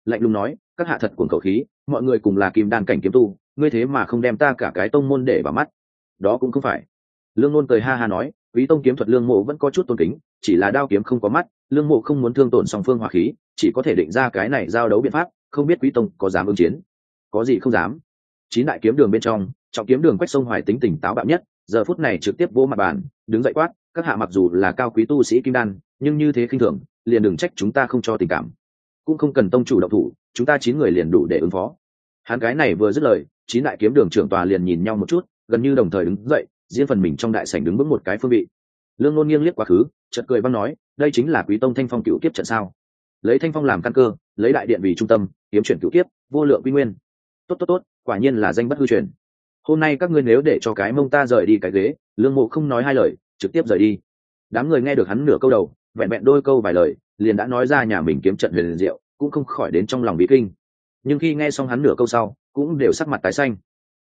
lạnh lùng nói, các hạ thật cuồng khẩu khí, mọi người cùng là kim đan cảnh kiếm tu, ngươi thế mà không đem ta cả cái tông môn để vào mắt. Đó cũng không phải. Lương Nôn cười ha ha nói, Quý tông kiếm thuật Lương Mộ vẫn có chút tôn kính, chỉ là đao kiếm không có mắt, Lương Mộ không muốn thương tổn song phương hòa khí, chỉ có thể định ra cái này giao đấu biện pháp, không biết Quý tông có dám ứng chiến? Có gì không dám. Chín đại kiếm đường bên trong, trọng kiếm đường Quách Sông Hoài tính tỉnh táo bạo nhất, giờ phút này trực tiếp vỗ mặt bàn, đứng dậy quát, các hạ mặc dù là cao quý tu sĩ kim đan, nhưng như thế khinh thường, liền đừng trách chúng ta không cho tình cảm, cũng không cần tông chủ động thủ, chúng ta 9 người liền đủ để ứng phó. Hắn cái này vừa dứt lời, chín đại kiếm đường trưởng tòa liền nhìn nhau một chút, gần như đồng thời đứng dậy, riêng phần mình trong đại sảnh đứng vững một cái phương vị. Lương Nôn nghiêng liếc quá khứ, chợt cười vang nói, đây chính là Quý tông Thanh Phong cựu kiếp trận sao? Lấy Thanh Phong làm căn cơ, lấy đại điện vì trung tâm, kiếm chuyển cựu kiếp, vô lượng quy nguyên. Tốt tốt tốt, quả nhiên là danh bất hư truyền. Hôm nay các ngươi nếu để cho cái mông ta rời đi cái ghế, Lương Mộ không nói hai lời, trực tiếp rời đi. Đám người nghe được hắn nửa câu đầu, vẹn vẹn đôi câu vài lời, liền đã nói ra nhà mình kiếm trận huyền diệu, cũng không khỏi đến trong lòng bí kinh. Nhưng khi nghe xong hắn nửa câu sau, cũng đều sắc mặt tái xanh.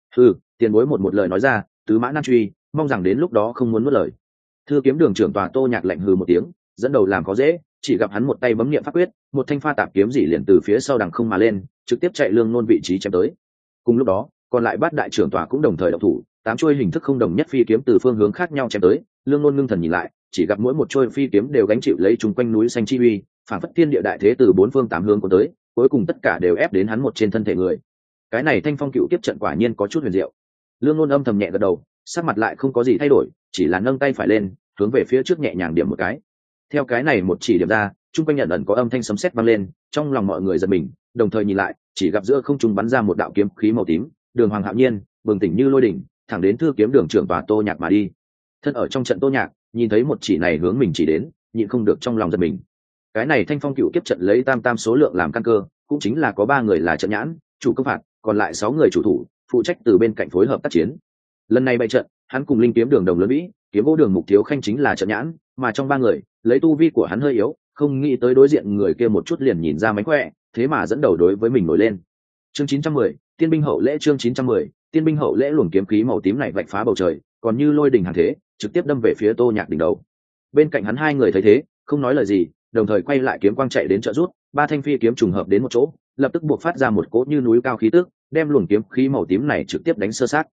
Tiền bối một lời nói ra, tứ mã nan truy, mong rằng đến lúc đó không muốn nuốt lời. Thư kiếm đường trưởng tòa Tô Nhạc lạnh hừ một tiếng, dẫn đầu làm khó dễ, chỉ gặp hắn một tay bấm niệm pháp quyết, một thanh pha tạp kiếm dỉ liền từ phía sau đằng không mà lên, trực tiếp chạy Lương Nôn vị trí chém tới. Cùng lúc đó, còn lại bát đại trưởng tòa cũng đồng thời động thủ, 8 chuôi hình thức không đồng nhất phi kiếm từ phương hướng khác nhau chém tới. Lương Nôn ngưng thần nhìn lại, chỉ gặp mỗi một chuôi phi kiếm đều gánh chịu lấy chung quanh núi xanh chi uy, phản phất thiên địa đại thế từ 4 phương 8 hướng của tới, cuối cùng tất cả đều ép đến hắn một trên thân thể người. Cái này Thanh Phong cựu kiếp trận quả nhiên có chút huyền diệu. Lương Nôn âm thầm nhẹ gật đầu, sắc mặt lại không có gì thay đổi, chỉ là nâng tay phải lên, hướng về phía trước nhẹ nhàng điểm một cái. Theo cái này một chỉ điểm ra, chung quanh nhận ẩn có âm thanh sấm sét vang lên, trong lòng mọi người giật mình, đồng thời nhìn lại, chỉ gặp giữa không trung bắn ra một đạo kiếm khí màu tím, đường hoàng hạo nhiên, bừng tỉnh như lôi đỉnh, thẳng đến thư kiếm đường trưởng tòa Tô Nhạc mà đi. Thân ở trong trận Tô Nhạc, nhìn thấy một chỉ này hướng mình chỉ đến, nhịn không được trong lòng giật mình. Cái này Thanh Phong cựu kiếp trận lấy tam số lượng làm căn cơ, cũng chính là có 3 người là trận nhãn, chủ công phạt, còn lại 6 người chủ thủ, phụ trách từ bên cạnh phối hợp tác chiến. Lần này bày trận, hắn cùng linh kiếm đường đồng lớn vĩ, kiếm vô đường Mục Thiếu Khanh chính là trận nhãn, mà trong 3 người, lấy tu vi của hắn hơi yếu, không nghĩ tới đối diện người kia một chút liền nhìn ra mánh khỏe, thế mà dẫn đầu đối với mình nổi lên. Chương 910, Tiên binh hậu lễ. Chương 910, Tiên binh hậu lễ. Luồng kiếm khí màu tím này vạch phá bầu trời, còn như lôi đình hàng thế, trực tiếp đâm về phía Tô Nhạc đỉnh đầu. Bên cạnh hắn 2 người thấy thế, không nói lời gì, đồng thời quay lại kiếm quang chạy đến trợ rút, 3 thanh phi kiếm trùng hợp đến một chỗ, lập tức buộc phát ra một cỗ như núi cao khí tức, đem luồng kiếm khí màu tím này trực tiếp đánh sơ sát.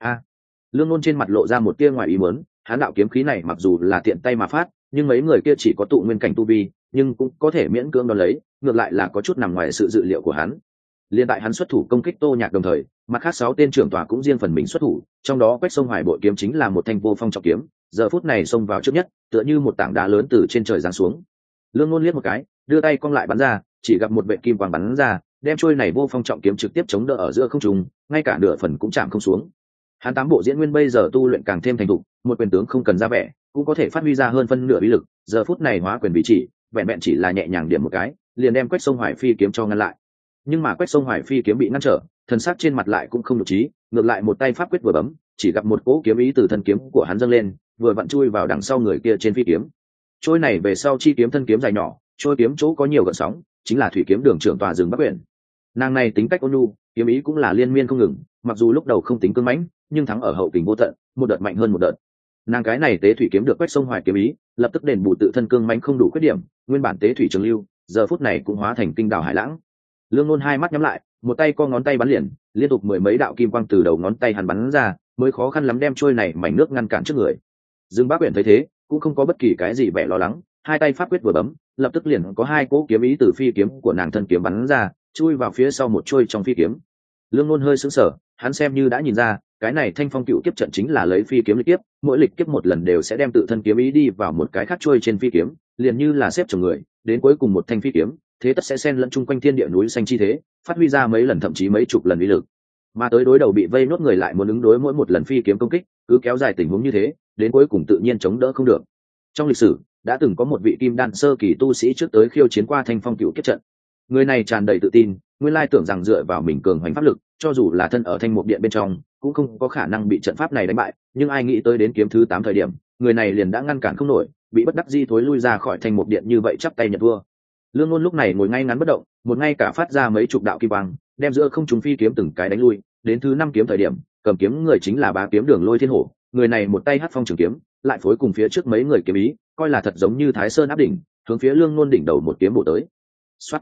Lương Nôn trên mặt lộ ra một tia ngoài ý muốn, hắn đạo kiếm khí này mặc dù là tiện tay mà phát, nhưng mấy người kia chỉ có tụ nguyên cảnh tu vi, nhưng cũng có thể miễn cưỡng đón lấy, ngược lại là có chút nằm ngoài sự dự liệu của hắn. Liên tại hắn xuất thủ công kích Tô Nhạc đồng thời, mặt khác 6 tên trưởng tòa cũng riêng phần mình xuất thủ, trong đó Quách Sông Hoài bội kiếm chính là một thanh vô phong trọng kiếm, giờ phút này xông vào trước nhất, tựa như một tảng đá lớn từ trên trời giáng xuống. Lương Nôn liếc một cái, đưa tay cong lại bắn ra, chỉ gặp một vệt kim quang bắn ra, đem trôi này vô phong trọng kiếm trực tiếp chống đỡ ở giữa không trung, ngay cả nửa phần cũng chạm không xuống. Hắn 8 bộ diễn nguyên bây giờ tu luyện càng thêm thành thục, một quyền tướng không cần ra vẻ, cũng có thể phát huy ra hơn phân nửa uy lực, giờ phút này hóa quyền bị chỉ, vẹn vẹn chỉ là nhẹ nhàng điểm một cái, liền đem Quách Sông Hoài phi kiếm cho ngăn lại. Nhưng mà Quách Sông Hoài phi kiếm bị ngăn trở, thần sắc trên mặt lại cũng không nhục trí, ngược lại một tay pháp quyết vừa bấm, chỉ gặp một cỗ kiếm ý từ thân kiếm của hắn dâng lên, vừa vặn chui vào đằng sau người kia trên phi kiếm. Trôi này về sau chi kiếm thân kiếm dài nhỏ, trôi kiếm chỗ có nhiều gợn sóng, chính là thủy kiếm đường trưởng tòa rừng Bắc Uyển. Nàng này tính cách ôn nhu, kiếm ý cũng là liên miên không ngừng, mặc dù lúc đầu không tính cứng mãnh, nhưng thắng ở hậu kình vô tận, một đợt mạnh hơn một đợt. Nàng cái này tế thủy kiếm được Quách Sông Hoài kiếm ý, lập tức đền bù tự thân cương mãnh không đủ khuyết điểm, nguyên bản tế thủy trường lưu, giờ phút này cũng hóa thành kinh đảo hải lãng. Lương Nôn 2 mắt nhắm lại, một tay co ngón tay bắn liền, liên tục 10 mấy đạo kim quang từ đầu ngón tay hắn bắn ra, mới khó khăn lắm đem trôi này mảnh nước ngăn cản trước người. Dương Bác Uyển thấy thế, cũng không có bất kỳ cái gì vẻ lo lắng, 2 tay pháp quyết vừa bấm, lập tức liền có 2 cỗ kiếm ý từ phi kiếm của nàng thân kiếm bắn ra, chui vào phía sau một trôi trong phi kiếm. Lương Nôn hơi sững sờ, hắn xem như đã nhìn ra, cái này Thanh Phong cựu kiếp trận chính là lấy phi kiếm lịch kiếp, mỗi lịch kiếp một lần đều sẽ đem tự thân kiếm ý đi vào một cái khác trôi trên phi kiếm, liền như là xếp chồng người, đến cuối cùng một thanh phi kiếm, thế tất sẽ xen lẫn chung quanh thiên địa núi xanh chi thế, phát huy ra mấy lần thậm chí mấy chục lần uy lực. Mà tới đối đầu bị vây nốt người lại muốn ứng đối mỗi một lần phi kiếm công kích, cứ kéo dài tình huống như thế, đến cuối cùng tự nhiên chống đỡ không được. Trong lịch sử, đã từng có một vị kim đan sơ kỳ tu sĩ trước tới khiêu chiến qua Thanh Phong cựu kiếp trận. Người này tràn đầy tự tin, nguyên lai tưởng rằng dựa vào mình cường hoành pháp lực, cho dù là thân ở Thanh Mục Điện bên trong, cũng không có khả năng bị trận pháp này đánh bại, nhưng ai nghĩ tới đến kiếm thứ 8 thời điểm, người này liền đã ngăn cản không nổi, bị bất đắc dĩ thối lui ra khỏi Thanh Mục Điện, như vậy chắp tay nhận thua. Lương Nôn lúc này ngồi ngay ngắn bất động, một ngay cả phát ra mấy chục đạo kim quang, đem giữa không trung phi kiếm từng cái đánh lui, đến thứ 5 kiếm thời điểm, cầm kiếm người chính là Bá kiếm đường Lôi Thiên Hổ, người này một tay hất phong trường kiếm, lại phối cùng phía trước mấy người kiếm ý, coi là thật giống như Thái Sơn áp đỉnh, hướng phía Lương Nôn đỉnh đầu một kiếm bổ tới. Soát.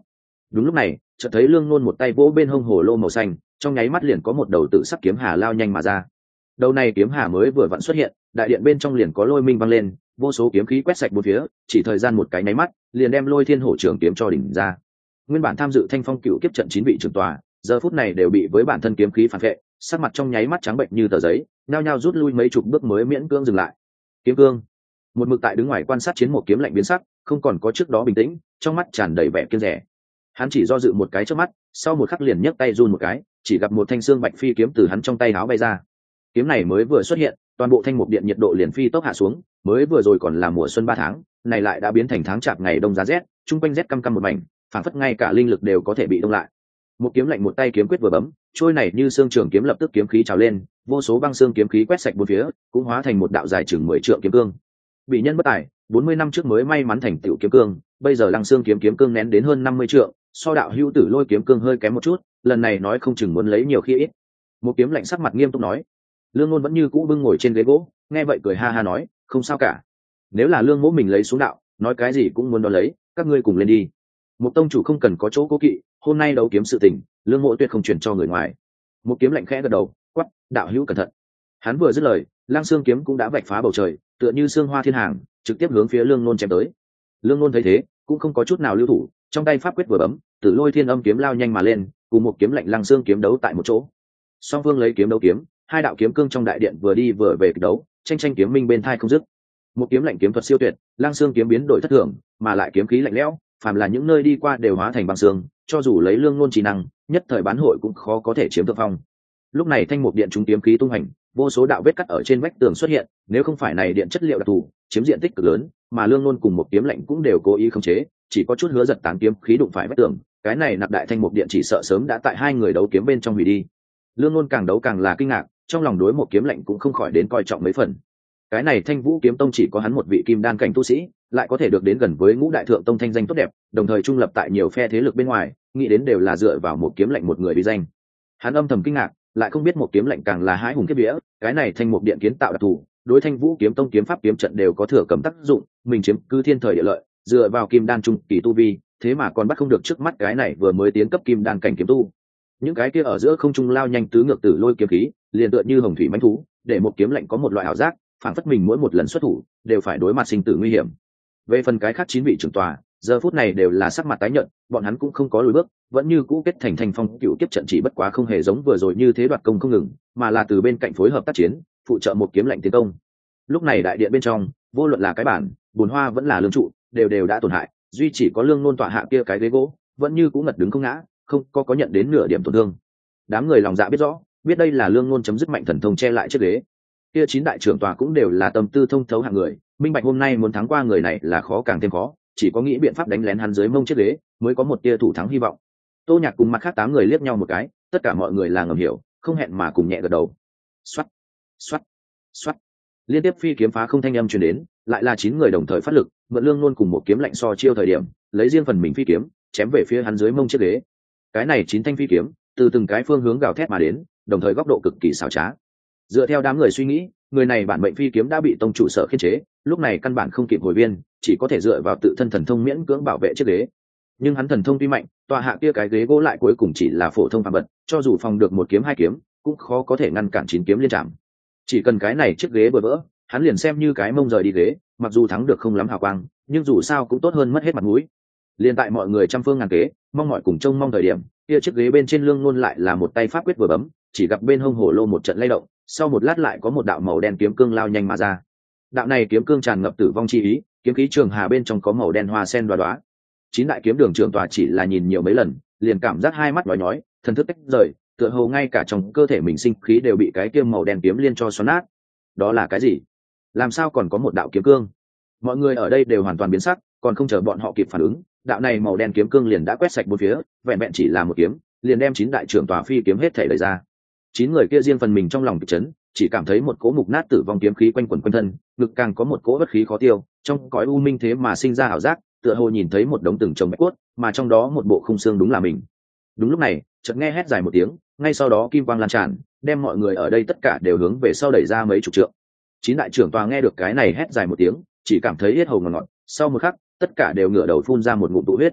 Đúng lúc này chợt thấy Lương Nôn một tay vỗ bên hông hồ lô màu xanh, trong nháy mắt liền có một đầu tự sắc kiếm hà lao nhanh mà ra. Đầu này kiếm hà mới vừa vặn xuất hiện, đại điện bên trong liền có lôi minh văng lên, vô số kiếm khí quét sạch bốn phía, chỉ thời gian một cái nháy mắt liền đem Lôi Thiên Hổ trường kiếm cho đỉnh ra. Nguyên bản tham dự Thanh Phong Cựu Kiếp trận 9 vị trưởng tòa, giờ phút này đều bị với bản thân kiếm khí phản vệ, sắc mặt trong nháy mắt trắng bệnh như tờ giấy, nhao nhao rút lui mấy chục bước mới miễn cưỡng dừng lại. Kiếm cương, một mực tại đứng ngoài quan sát chiến một kiếm lạnh biến sắc, không còn có trước đó bình tĩnh, trong mắt tràn đầy vẻ kiêng dè. Hắn chỉ do dự một cái trước mắt, sau một khắc liền nhấc tay run một cái, chỉ gặp một thanh xương bạch phi kiếm từ hắn trong tay áo bay ra. Kiếm này mới vừa xuất hiện, toàn bộ thanh mục điện nhiệt độ liền phi tốc hạ xuống, mới vừa rồi còn là mùa xuân 3 tháng, này lại đã biến thành tháng chạp ngày đông giá rét, trung quanh rét căm căm một mảnh, phảng phất ngay cả linh lực đều có thể bị đông lại. Một kiếm lạnh một tay kiếm quyết vừa bấm, trôi này như xương trường kiếm lập tức kiếm khí trào lên, vô số băng xương kiếm khí quét sạch bốn phía, cũng hóa thành một đạo dài chừng 10 trượng kiếm cương. Bị nhân bất tài, 40 năm trước mới may mắn thành tựu kiếm cương, bây giờ lăng xương kiếm cương nén đến hơn 50 trượng, so đạo hữu tử Lôi kiếm cương hơi kém một chút, lần này nói không chừng muốn lấy nhiều khi ít. Một kiếm lạnh sắc mặt nghiêm túc nói. Lương Ngôn vẫn như cũ bưng ngồi trên ghế gỗ, nghe vậy cười ha ha nói, không sao cả. Nếu là Lương Mỗ mình lấy xuống đạo, nói cái gì cũng muốn đón lấy, các ngươi cùng lên đi. Một tông chủ không cần có chỗ cố kỵ, hôm nay đấu kiếm sự tình, Lương Mỗ tuyệt không truyền cho người ngoài. Một kiếm lạnh khẽ gật đầu, quát, đạo hữu cẩn thận. Hắn vừa dứt lời, Lăng Xương kiếm cũng đã vạch phá bầu trời, tựa như xương hoa thiên hàng, trực tiếp hướng phía Lương Ngôn chém tới. Lương Ngôn thấy thế, cũng không có chút nào lưu thủ, trong tay pháp quyết vừa bấm, Tử Lôi Thiên Âm kiếm lao nhanh mà lên, cùng một kiếm lạnh Lăng Xương kiếm đấu tại một chỗ. Song phương lấy kiếm đấu kiếm, hai đạo kiếm cương trong đại điện vừa đi vừa về kịch đấu, tranh kiếm minh bên thai không dứt. Một kiếm lạnh kiếm thuật siêu tuyệt, Lăng Xương kiếm biến đổi thất thường, mà lại kiếm khí lạnh lẽo, phàm là những nơi đi qua đều hóa thành băng xương, cho dù lấy Lương Ngôn trí năng, nhất thời bán hội cũng khó có thể chiếm thượng phong. Lúc này thanh mục điện trung kiếm khí tung hành, vô số đạo vết cắt ở trên vách tường xuất hiện, nếu không phải này điện chất liệu đặc thù, chiếm diện tích cực lớn, mà Lương Ngôn cùng một kiếm lạnh cũng đều cố ý khống chế, chỉ có chút hứa giật tán kiếm khí đụng phải vách tường, cái này nạp đại thanh mục điện chỉ sợ sớm đã tại hai người đấu kiếm bên trong hủy đi. Lương Ngôn càng đấu càng là kinh ngạc, trong lòng đối một kiếm lạnh cũng không khỏi đến coi trọng mấy phần. Cái này Thanh Vũ kiếm tông chỉ có hắn một vị kim đan cảnh tu sĩ, lại có thể được đến gần với ngũ đại thượng tông thanh danh tốt đẹp, đồng thời trung lập tại nhiều phe thế lực bên ngoài, nghĩ đến đều là dựa vào một kiếm lạnh một người uy danh. Hắn âm thầm kinh ngạc, lại không biết một kiếm lạnh càng là hãi hùng kiếp vía, cái này thanh mục điện kiến tạo đặc thù, đối Thanh Vũ kiếm tông kiếm pháp kiếm trận đều có thừa cầm tác dụng, mình chiếm cứ thiên thời địa lợi, dựa vào kim đan trung kỳ tu vi, thế mà còn bắt không được trước mắt cái này vừa mới tiến cấp kim đan cảnh kiếm tu. Những cái kia ở giữa không trung lao nhanh tứ ngược Tử Lôi kiếm khí, liền tựa như hồng thủy mãnh thú, để một kiếm lạnh có một loại ảo giác, phản phất mình mỗi một lần xuất thủ đều phải đối mặt sinh tử nguy hiểm. Về phần cái khác 9 vị trưởng tòa, giờ phút này đều là sắc mặt tái nhợt, bọn hắn cũng không có lùi bước, vẫn như cũ kết thành Thanh Phong Cựu Kiếp trận, chỉ bất quá không hề giống vừa rồi như thế đoạt công không ngừng, mà là từ bên cạnh phối hợp tác chiến, phụ trợ một kiếm lạnh tiến công. Lúc này đại điện bên trong, vô luận là cái bản, bùn hoa vẫn là lương trụ, đều đã tổn hại, duy chỉ có Lương Ngôn tọa hạ kia cái ghế gỗ, vẫn như cũ ngật đứng không ngã, không có nhận đến nửa điểm tổn thương. Đám người lòng dạ biết rõ, biết đây là Lương Ngôn chấm dứt mạnh thần thông che lại chiếc ghế. Kia 9 đại trưởng tòa cũng đều là tâm tư thông thấu hạng người, minh bạch hôm nay muốn thắng qua người này là khó càng thêm khó, chỉ có nghĩ biện pháp đánh lén hắn dưới mông chiếc ghế, mới có một tia thủ thắng hy vọng. Tô Nhạc cùng mặt khác 8 người liếc nhau một cái, tất cả mọi người là ngầm hiểu, không hẹn mà cùng nhẹ gật đầu. Xoát, xoát, xoát. Liên tiếp phi kiếm phá không thanh âm truyền đến, lại là 9 người đồng thời phát lực, mượn Lương Ngôn cùng một kiếm lạnh so chiêu thời điểm, lấy riêng phần mình phi kiếm, chém về phía hắn dưới mông chiếc ghế. Cái này 9 thanh phi kiếm, từ từng cái phương hướng gào thét mà đến, đồng thời góc độ cực kỳ xảo trá. Dựa theo đám người suy nghĩ, người này bản mệnh phi kiếm đã bị tông chủ sở khiên chế, lúc này căn bản không kịp hồi viên, chỉ có thể dựa vào tự thân thần thông miễn cưỡng bảo vệ chiếc ghế. Nhưng hắn thần thông tuy mạnh, tọa hạ kia cái ghế gỗ lại cuối cùng chỉ là phổ thông phàm vật, cho dù phòng được một kiếm hai kiếm, cũng khó có thể ngăn cản 9 kiếm liên chạm. Chỉ cần cái này chiếc ghế vừa vỡ, hắn liền xem như cái mông rời đi ghế, mặc dù thắng được không lắm hào quang, nhưng dù sao cũng tốt hơn mất hết mặt mũi. Liên tại mọi người trăm phương ngàn kế, mong mọi cùng trông mong thời điểm, kia chiếc ghế bên trên Lương Ngôn lại là một tay pháp quyết vừa bấm, chỉ gặp bên hông hổ lô một trận lay động, sau một lát lại có một đạo màu đen kiếm cương lao nhanh mà ra. Đạo này kiếm cương tràn ngập tử vong chi ý, kiếm khí trường hà bên trong có màu đen hoa sen đoá đoá. 9 đại kiếm đường trưởng tòa chỉ là nhìn nhiều mấy lần, liền cảm giác hai mắt nhói nhói, thần thức tách rời, tựa hồ ngay cả trong cơ thể mình sinh khí đều bị cái kiếm màu đen kiếm liên cho xoắn nát. Đó là cái gì? Làm sao còn có một đạo kiếm cương? Mọi người ở đây đều hoàn toàn biến sắc, còn không chờ bọn họ kịp phản ứng, đạo này màu đen kiếm cương liền đã quét sạch bốn phía, vẹn vẹn chỉ là một kiếm, liền đem 9 đại trưởng tòa phi kiếm hết thảy đẩy ra. 9 người kia riêng phần mình trong lòng kịch chấn, chỉ cảm thấy một cỗ mục nát tử vong kiếm khí quanh quẩn quanh thân, ngực càng có một cỗ bất khí khó tiêu, trong cõi u minh thế mà sinh ra ảo giác, tựa hồ nhìn thấy một đống từng chồng bạch cốt, mà trong đó một bộ khung xương đúng là mình. Đúng lúc này, chợt nghe hét dài một tiếng, ngay sau đó kim quang lan tràn, đem mọi người ở đây tất cả đều hướng về sau đẩy ra mấy chục trượng. 9 đại trưởng tòa nghe được cái này hét dài một tiếng, chỉ cảm thấy yết hầu ngọt ngọt, sau một khắc, tất cả đều ngửa đầu phun ra một ngụm tụ huyết.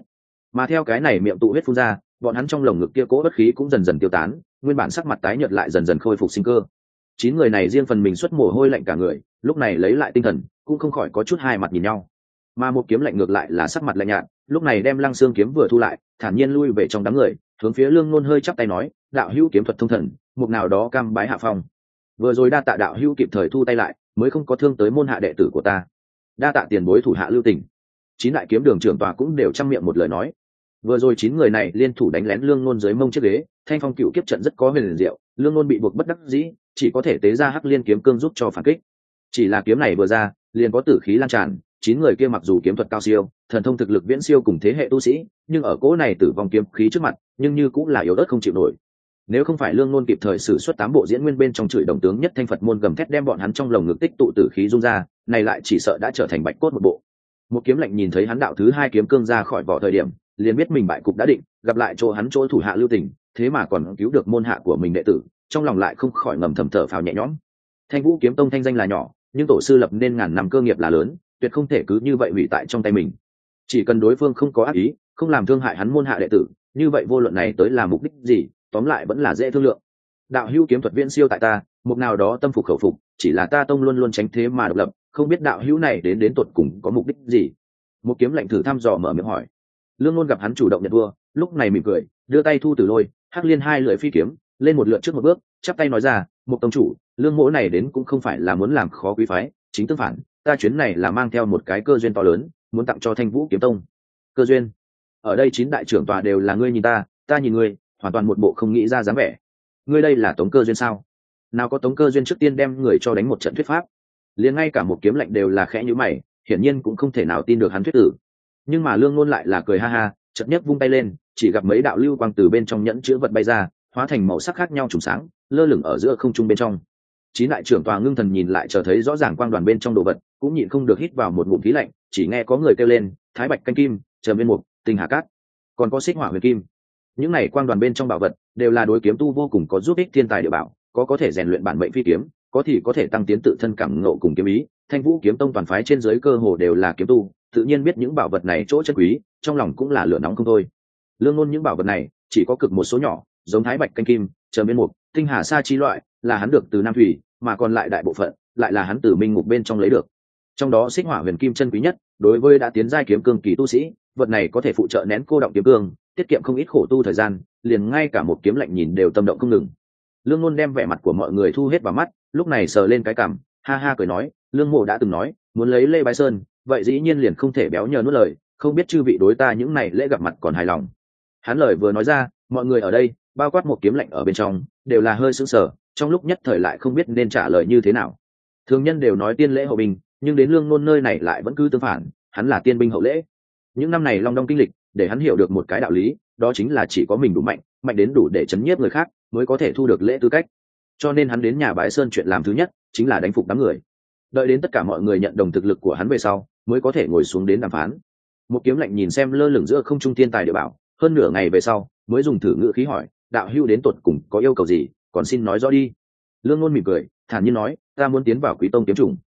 mà theo cái này miệng tụ huyết phun ra, bọn hắn trong lồng ngực kia cố bất khí cũng dần dần tiêu tán, nguyên bản sắc mặt tái nhợt lại dần dần khôi phục sinh cơ. 9 người này riêng phần mình xuất mồ hôi lạnh cả người, lúc này lấy lại tinh thần, cũng không khỏi có chút hai mặt nhìn nhau. Mà một kiếm lạnh ngược lại là sắc mặt lạnh nhạt, lúc này đem Lăng Xương kiếm vừa thu lại, thản nhiên lui về trong đám người, hướng phía Lương Nôn hơi chắp tay nói, đạo hữu kiếm thuật thông thần, một nào đó cam bái hạ phong. Vừa rồi đa tạ đạo hữu kịp thời thu tay lại, mới không có thương tới môn hạ đệ tử của ta. Đa tạ tiền bối thủ hạ lưu tình. 9 đại kiếm đường trưởng tòa cũng đều trăm miệng một lời nói. Vừa rồi 9 người này liên thủ đánh lén Lương Nôn dưới mông chiếc ghế, Thanh Phong cựu kiếp trận rất có huyền diệu, Lương Nôn bị buộc bất đắc dĩ, chỉ có thể tế ra Hắc Liên kiếm cương giúp cho phản kích. Chỉ là kiếm này vừa ra, liền có tử khí lan tràn, 9 người kia mặc dù kiếm thuật cao siêu, thần thông thực lực viễn siêu cùng thế hệ tu sĩ, nhưng ở cỗ này tử vong kiếm khí trước mặt, nhưng như cũng là yếu ớt không chịu nổi. Nếu không phải Lương Nôn kịp thời sử xuất 8 bộ diễn nguyên bên trong chửi đồng tướng nhất thanh Phật môn gầm thét đem bọn hắn trong lồng ngực tích tụ tử khí dung ra, này lại chỉ sợ đã trở thành bạch cốt một bộ. Một kiếm lạnh nhìn thấy hắn đạo thứ 2 kiếm cương ra khỏi vỏ thời điểm, liền biết mình bại cục đã định, gặp lại chỗ hắn chỗ thủ hạ lưu tình, thế mà còn cứu được môn hạ của mình đệ tử, trong lòng lại không khỏi ngầm thầm thở phào nhẹ nhõm. Thanh Vũ kiếm tông thanh danh là nhỏ, nhưng tổ sư lập nên ngàn năm cơ nghiệp là lớn, tuyệt không thể cứ như vậy hủy tại trong tay mình. Chỉ cần đối phương không có ác ý, không làm thương hại hắn môn hạ đệ tử, như vậy vô luận này tới là mục đích gì, tóm lại vẫn là dễ thương lượng. Đạo hữu kiếm thuật viễn siêu tại ta, một nào đó tâm phục khẩu phục, chỉ là ta tông luôn luôn tránh thế mà độc lập, không biết đạo hữu này đến tột cùng có mục đích gì. Một kiếm lạnh thử thăm dò mở miệng hỏi. Lương Nôn gặp hắn chủ động nhận vua, lúc này mỉm cười, đưa tay thu tử lôi, Hắc Liên 2 lưỡi phi kiếm, lên một lượt trước một bước, chắp tay nói ra, một tông chủ, Lương mỗ này đến cũng không phải là muốn làm khó quý phái, chính tương phản, ta chuyến này là mang theo một cái cơ duyên to lớn, muốn tặng cho Thanh Vũ kiếm tông. Cơ duyên? Ở đây 9 đại trưởng tòa đều là ngươi nhìn ta nhìn ngươi, hoàn toàn một bộ không nghĩ ra dáng vẻ. Ngươi đây là tống cơ duyên sao? Nào có tống cơ duyên trước tiên đem người cho đánh một trận thuyết pháp. Liền ngay cả một kiếm lạnh đều là khẽ nhíu mày, hiển nhiên cũng không thể nào tin được hắn thuyết tử. Nhưng mà Lương Nôn lại là cười ha ha, chợt nhấc vung tay lên, chỉ gặp mấy đạo lưu quang từ bên trong nhẫn chứa vật bay ra, hóa thành màu sắc khác nhau trùng sáng, lơ lửng ở giữa không trung bên trong. 9 đại trưởng tòa ngưng thần nhìn lại, chờ thấy rõ ràng quang đoàn bên trong đồ vật, cũng nhịn không được hít vào một ngụm khí lạnh, chỉ nghe có người kêu lên, Thái Bạch canh kim, Trầm Viên mục, Tinh Hà cát, còn có Xích Hỏa huyền kim. Những này quang đoàn bên trong bảo vật đều là đối kiếm tu vô cùng có giúp ích thiên tài địa bảo, có thể rèn luyện bản mệnh phi kiếm, có thì có thể tăng tiến tự thân cảm ngộ cùng kiếm ý. Thanh Vũ kiếm tông toàn phái trên dưới cơ hồ đều là kiếm tu, tự nhiên biết những bảo vật này chỗ chân quý, trong lòng cũng là lửa nóng không thôi. Lương Nôn những bảo vật này chỉ có cực một số nhỏ, giống Thái Bạch canh kim, Trầm Viên mục, Tinh Hà sa chi loại, là hắn được từ Nam Thủy, mà còn lại đại bộ phận lại là hắn từ Minh Ngục bên trong lấy được. Trong đó Xích Hỏa huyền kim chân quý nhất, đối với đã tiến giai kiếm cương kỳ tu sĩ, vật này có thể phụ trợ nén cô động kiếm cương, tiết kiệm không ít khổ tu thời gian, liền ngay cả một kiếm lạnh nhìn đều tâm động không ngừng. Lương Nôn đem vẻ mặt của mọi người thu hết vào mắt, lúc này sờ lên cái cằm, ha ha cười nói, Lương mộ đã từng nói muốn lấy Lê Bái Sơn, vậy dĩ nhiên liền không thể béo nhờ nuốt lời, không biết chư vị đối ta những này lễ gặp mặt còn hài lòng. Hắn lời vừa nói ra, mọi người ở đây, bao quát một kiếm lạnh ở bên trong, đều là hơi sững sờ, trong lúc nhất thời lại không biết nên trả lời như thế nào. Thường nhân đều nói tiên lễ hậu binh, nhưng đến Lương Nôn nơi này lại vẫn cứ tương phản, hắn là tiên binh hậu lễ. Những năm này long đong kinh lịch, để hắn hiểu được một cái đạo lý, đó chính là chỉ có mình đủ mạnh, mạnh đến đủ để chấn nhiếp người khác, mới có thể thu được lễ tư cách. Cho nên hắn đến nhà Bái Sơn chuyện làm thứ nhất chính là đánh phục đám người. Đợi đến tất cả mọi người nhận đồng thực lực của hắn về sau, mới có thể ngồi xuống đến đàm phán. Một kiếm lạnh nhìn xem lơ lửng giữa không trung tiên tài địa bảo, hơn nửa ngày về sau, mới dùng thử ngữ khí hỏi, đạo hữu đến tột cùng có yêu cầu gì, còn xin nói rõ đi. Lương Nôn mỉm cười, thản nhiên nói, ta muốn tiến vào Quý tông kiếm chủng.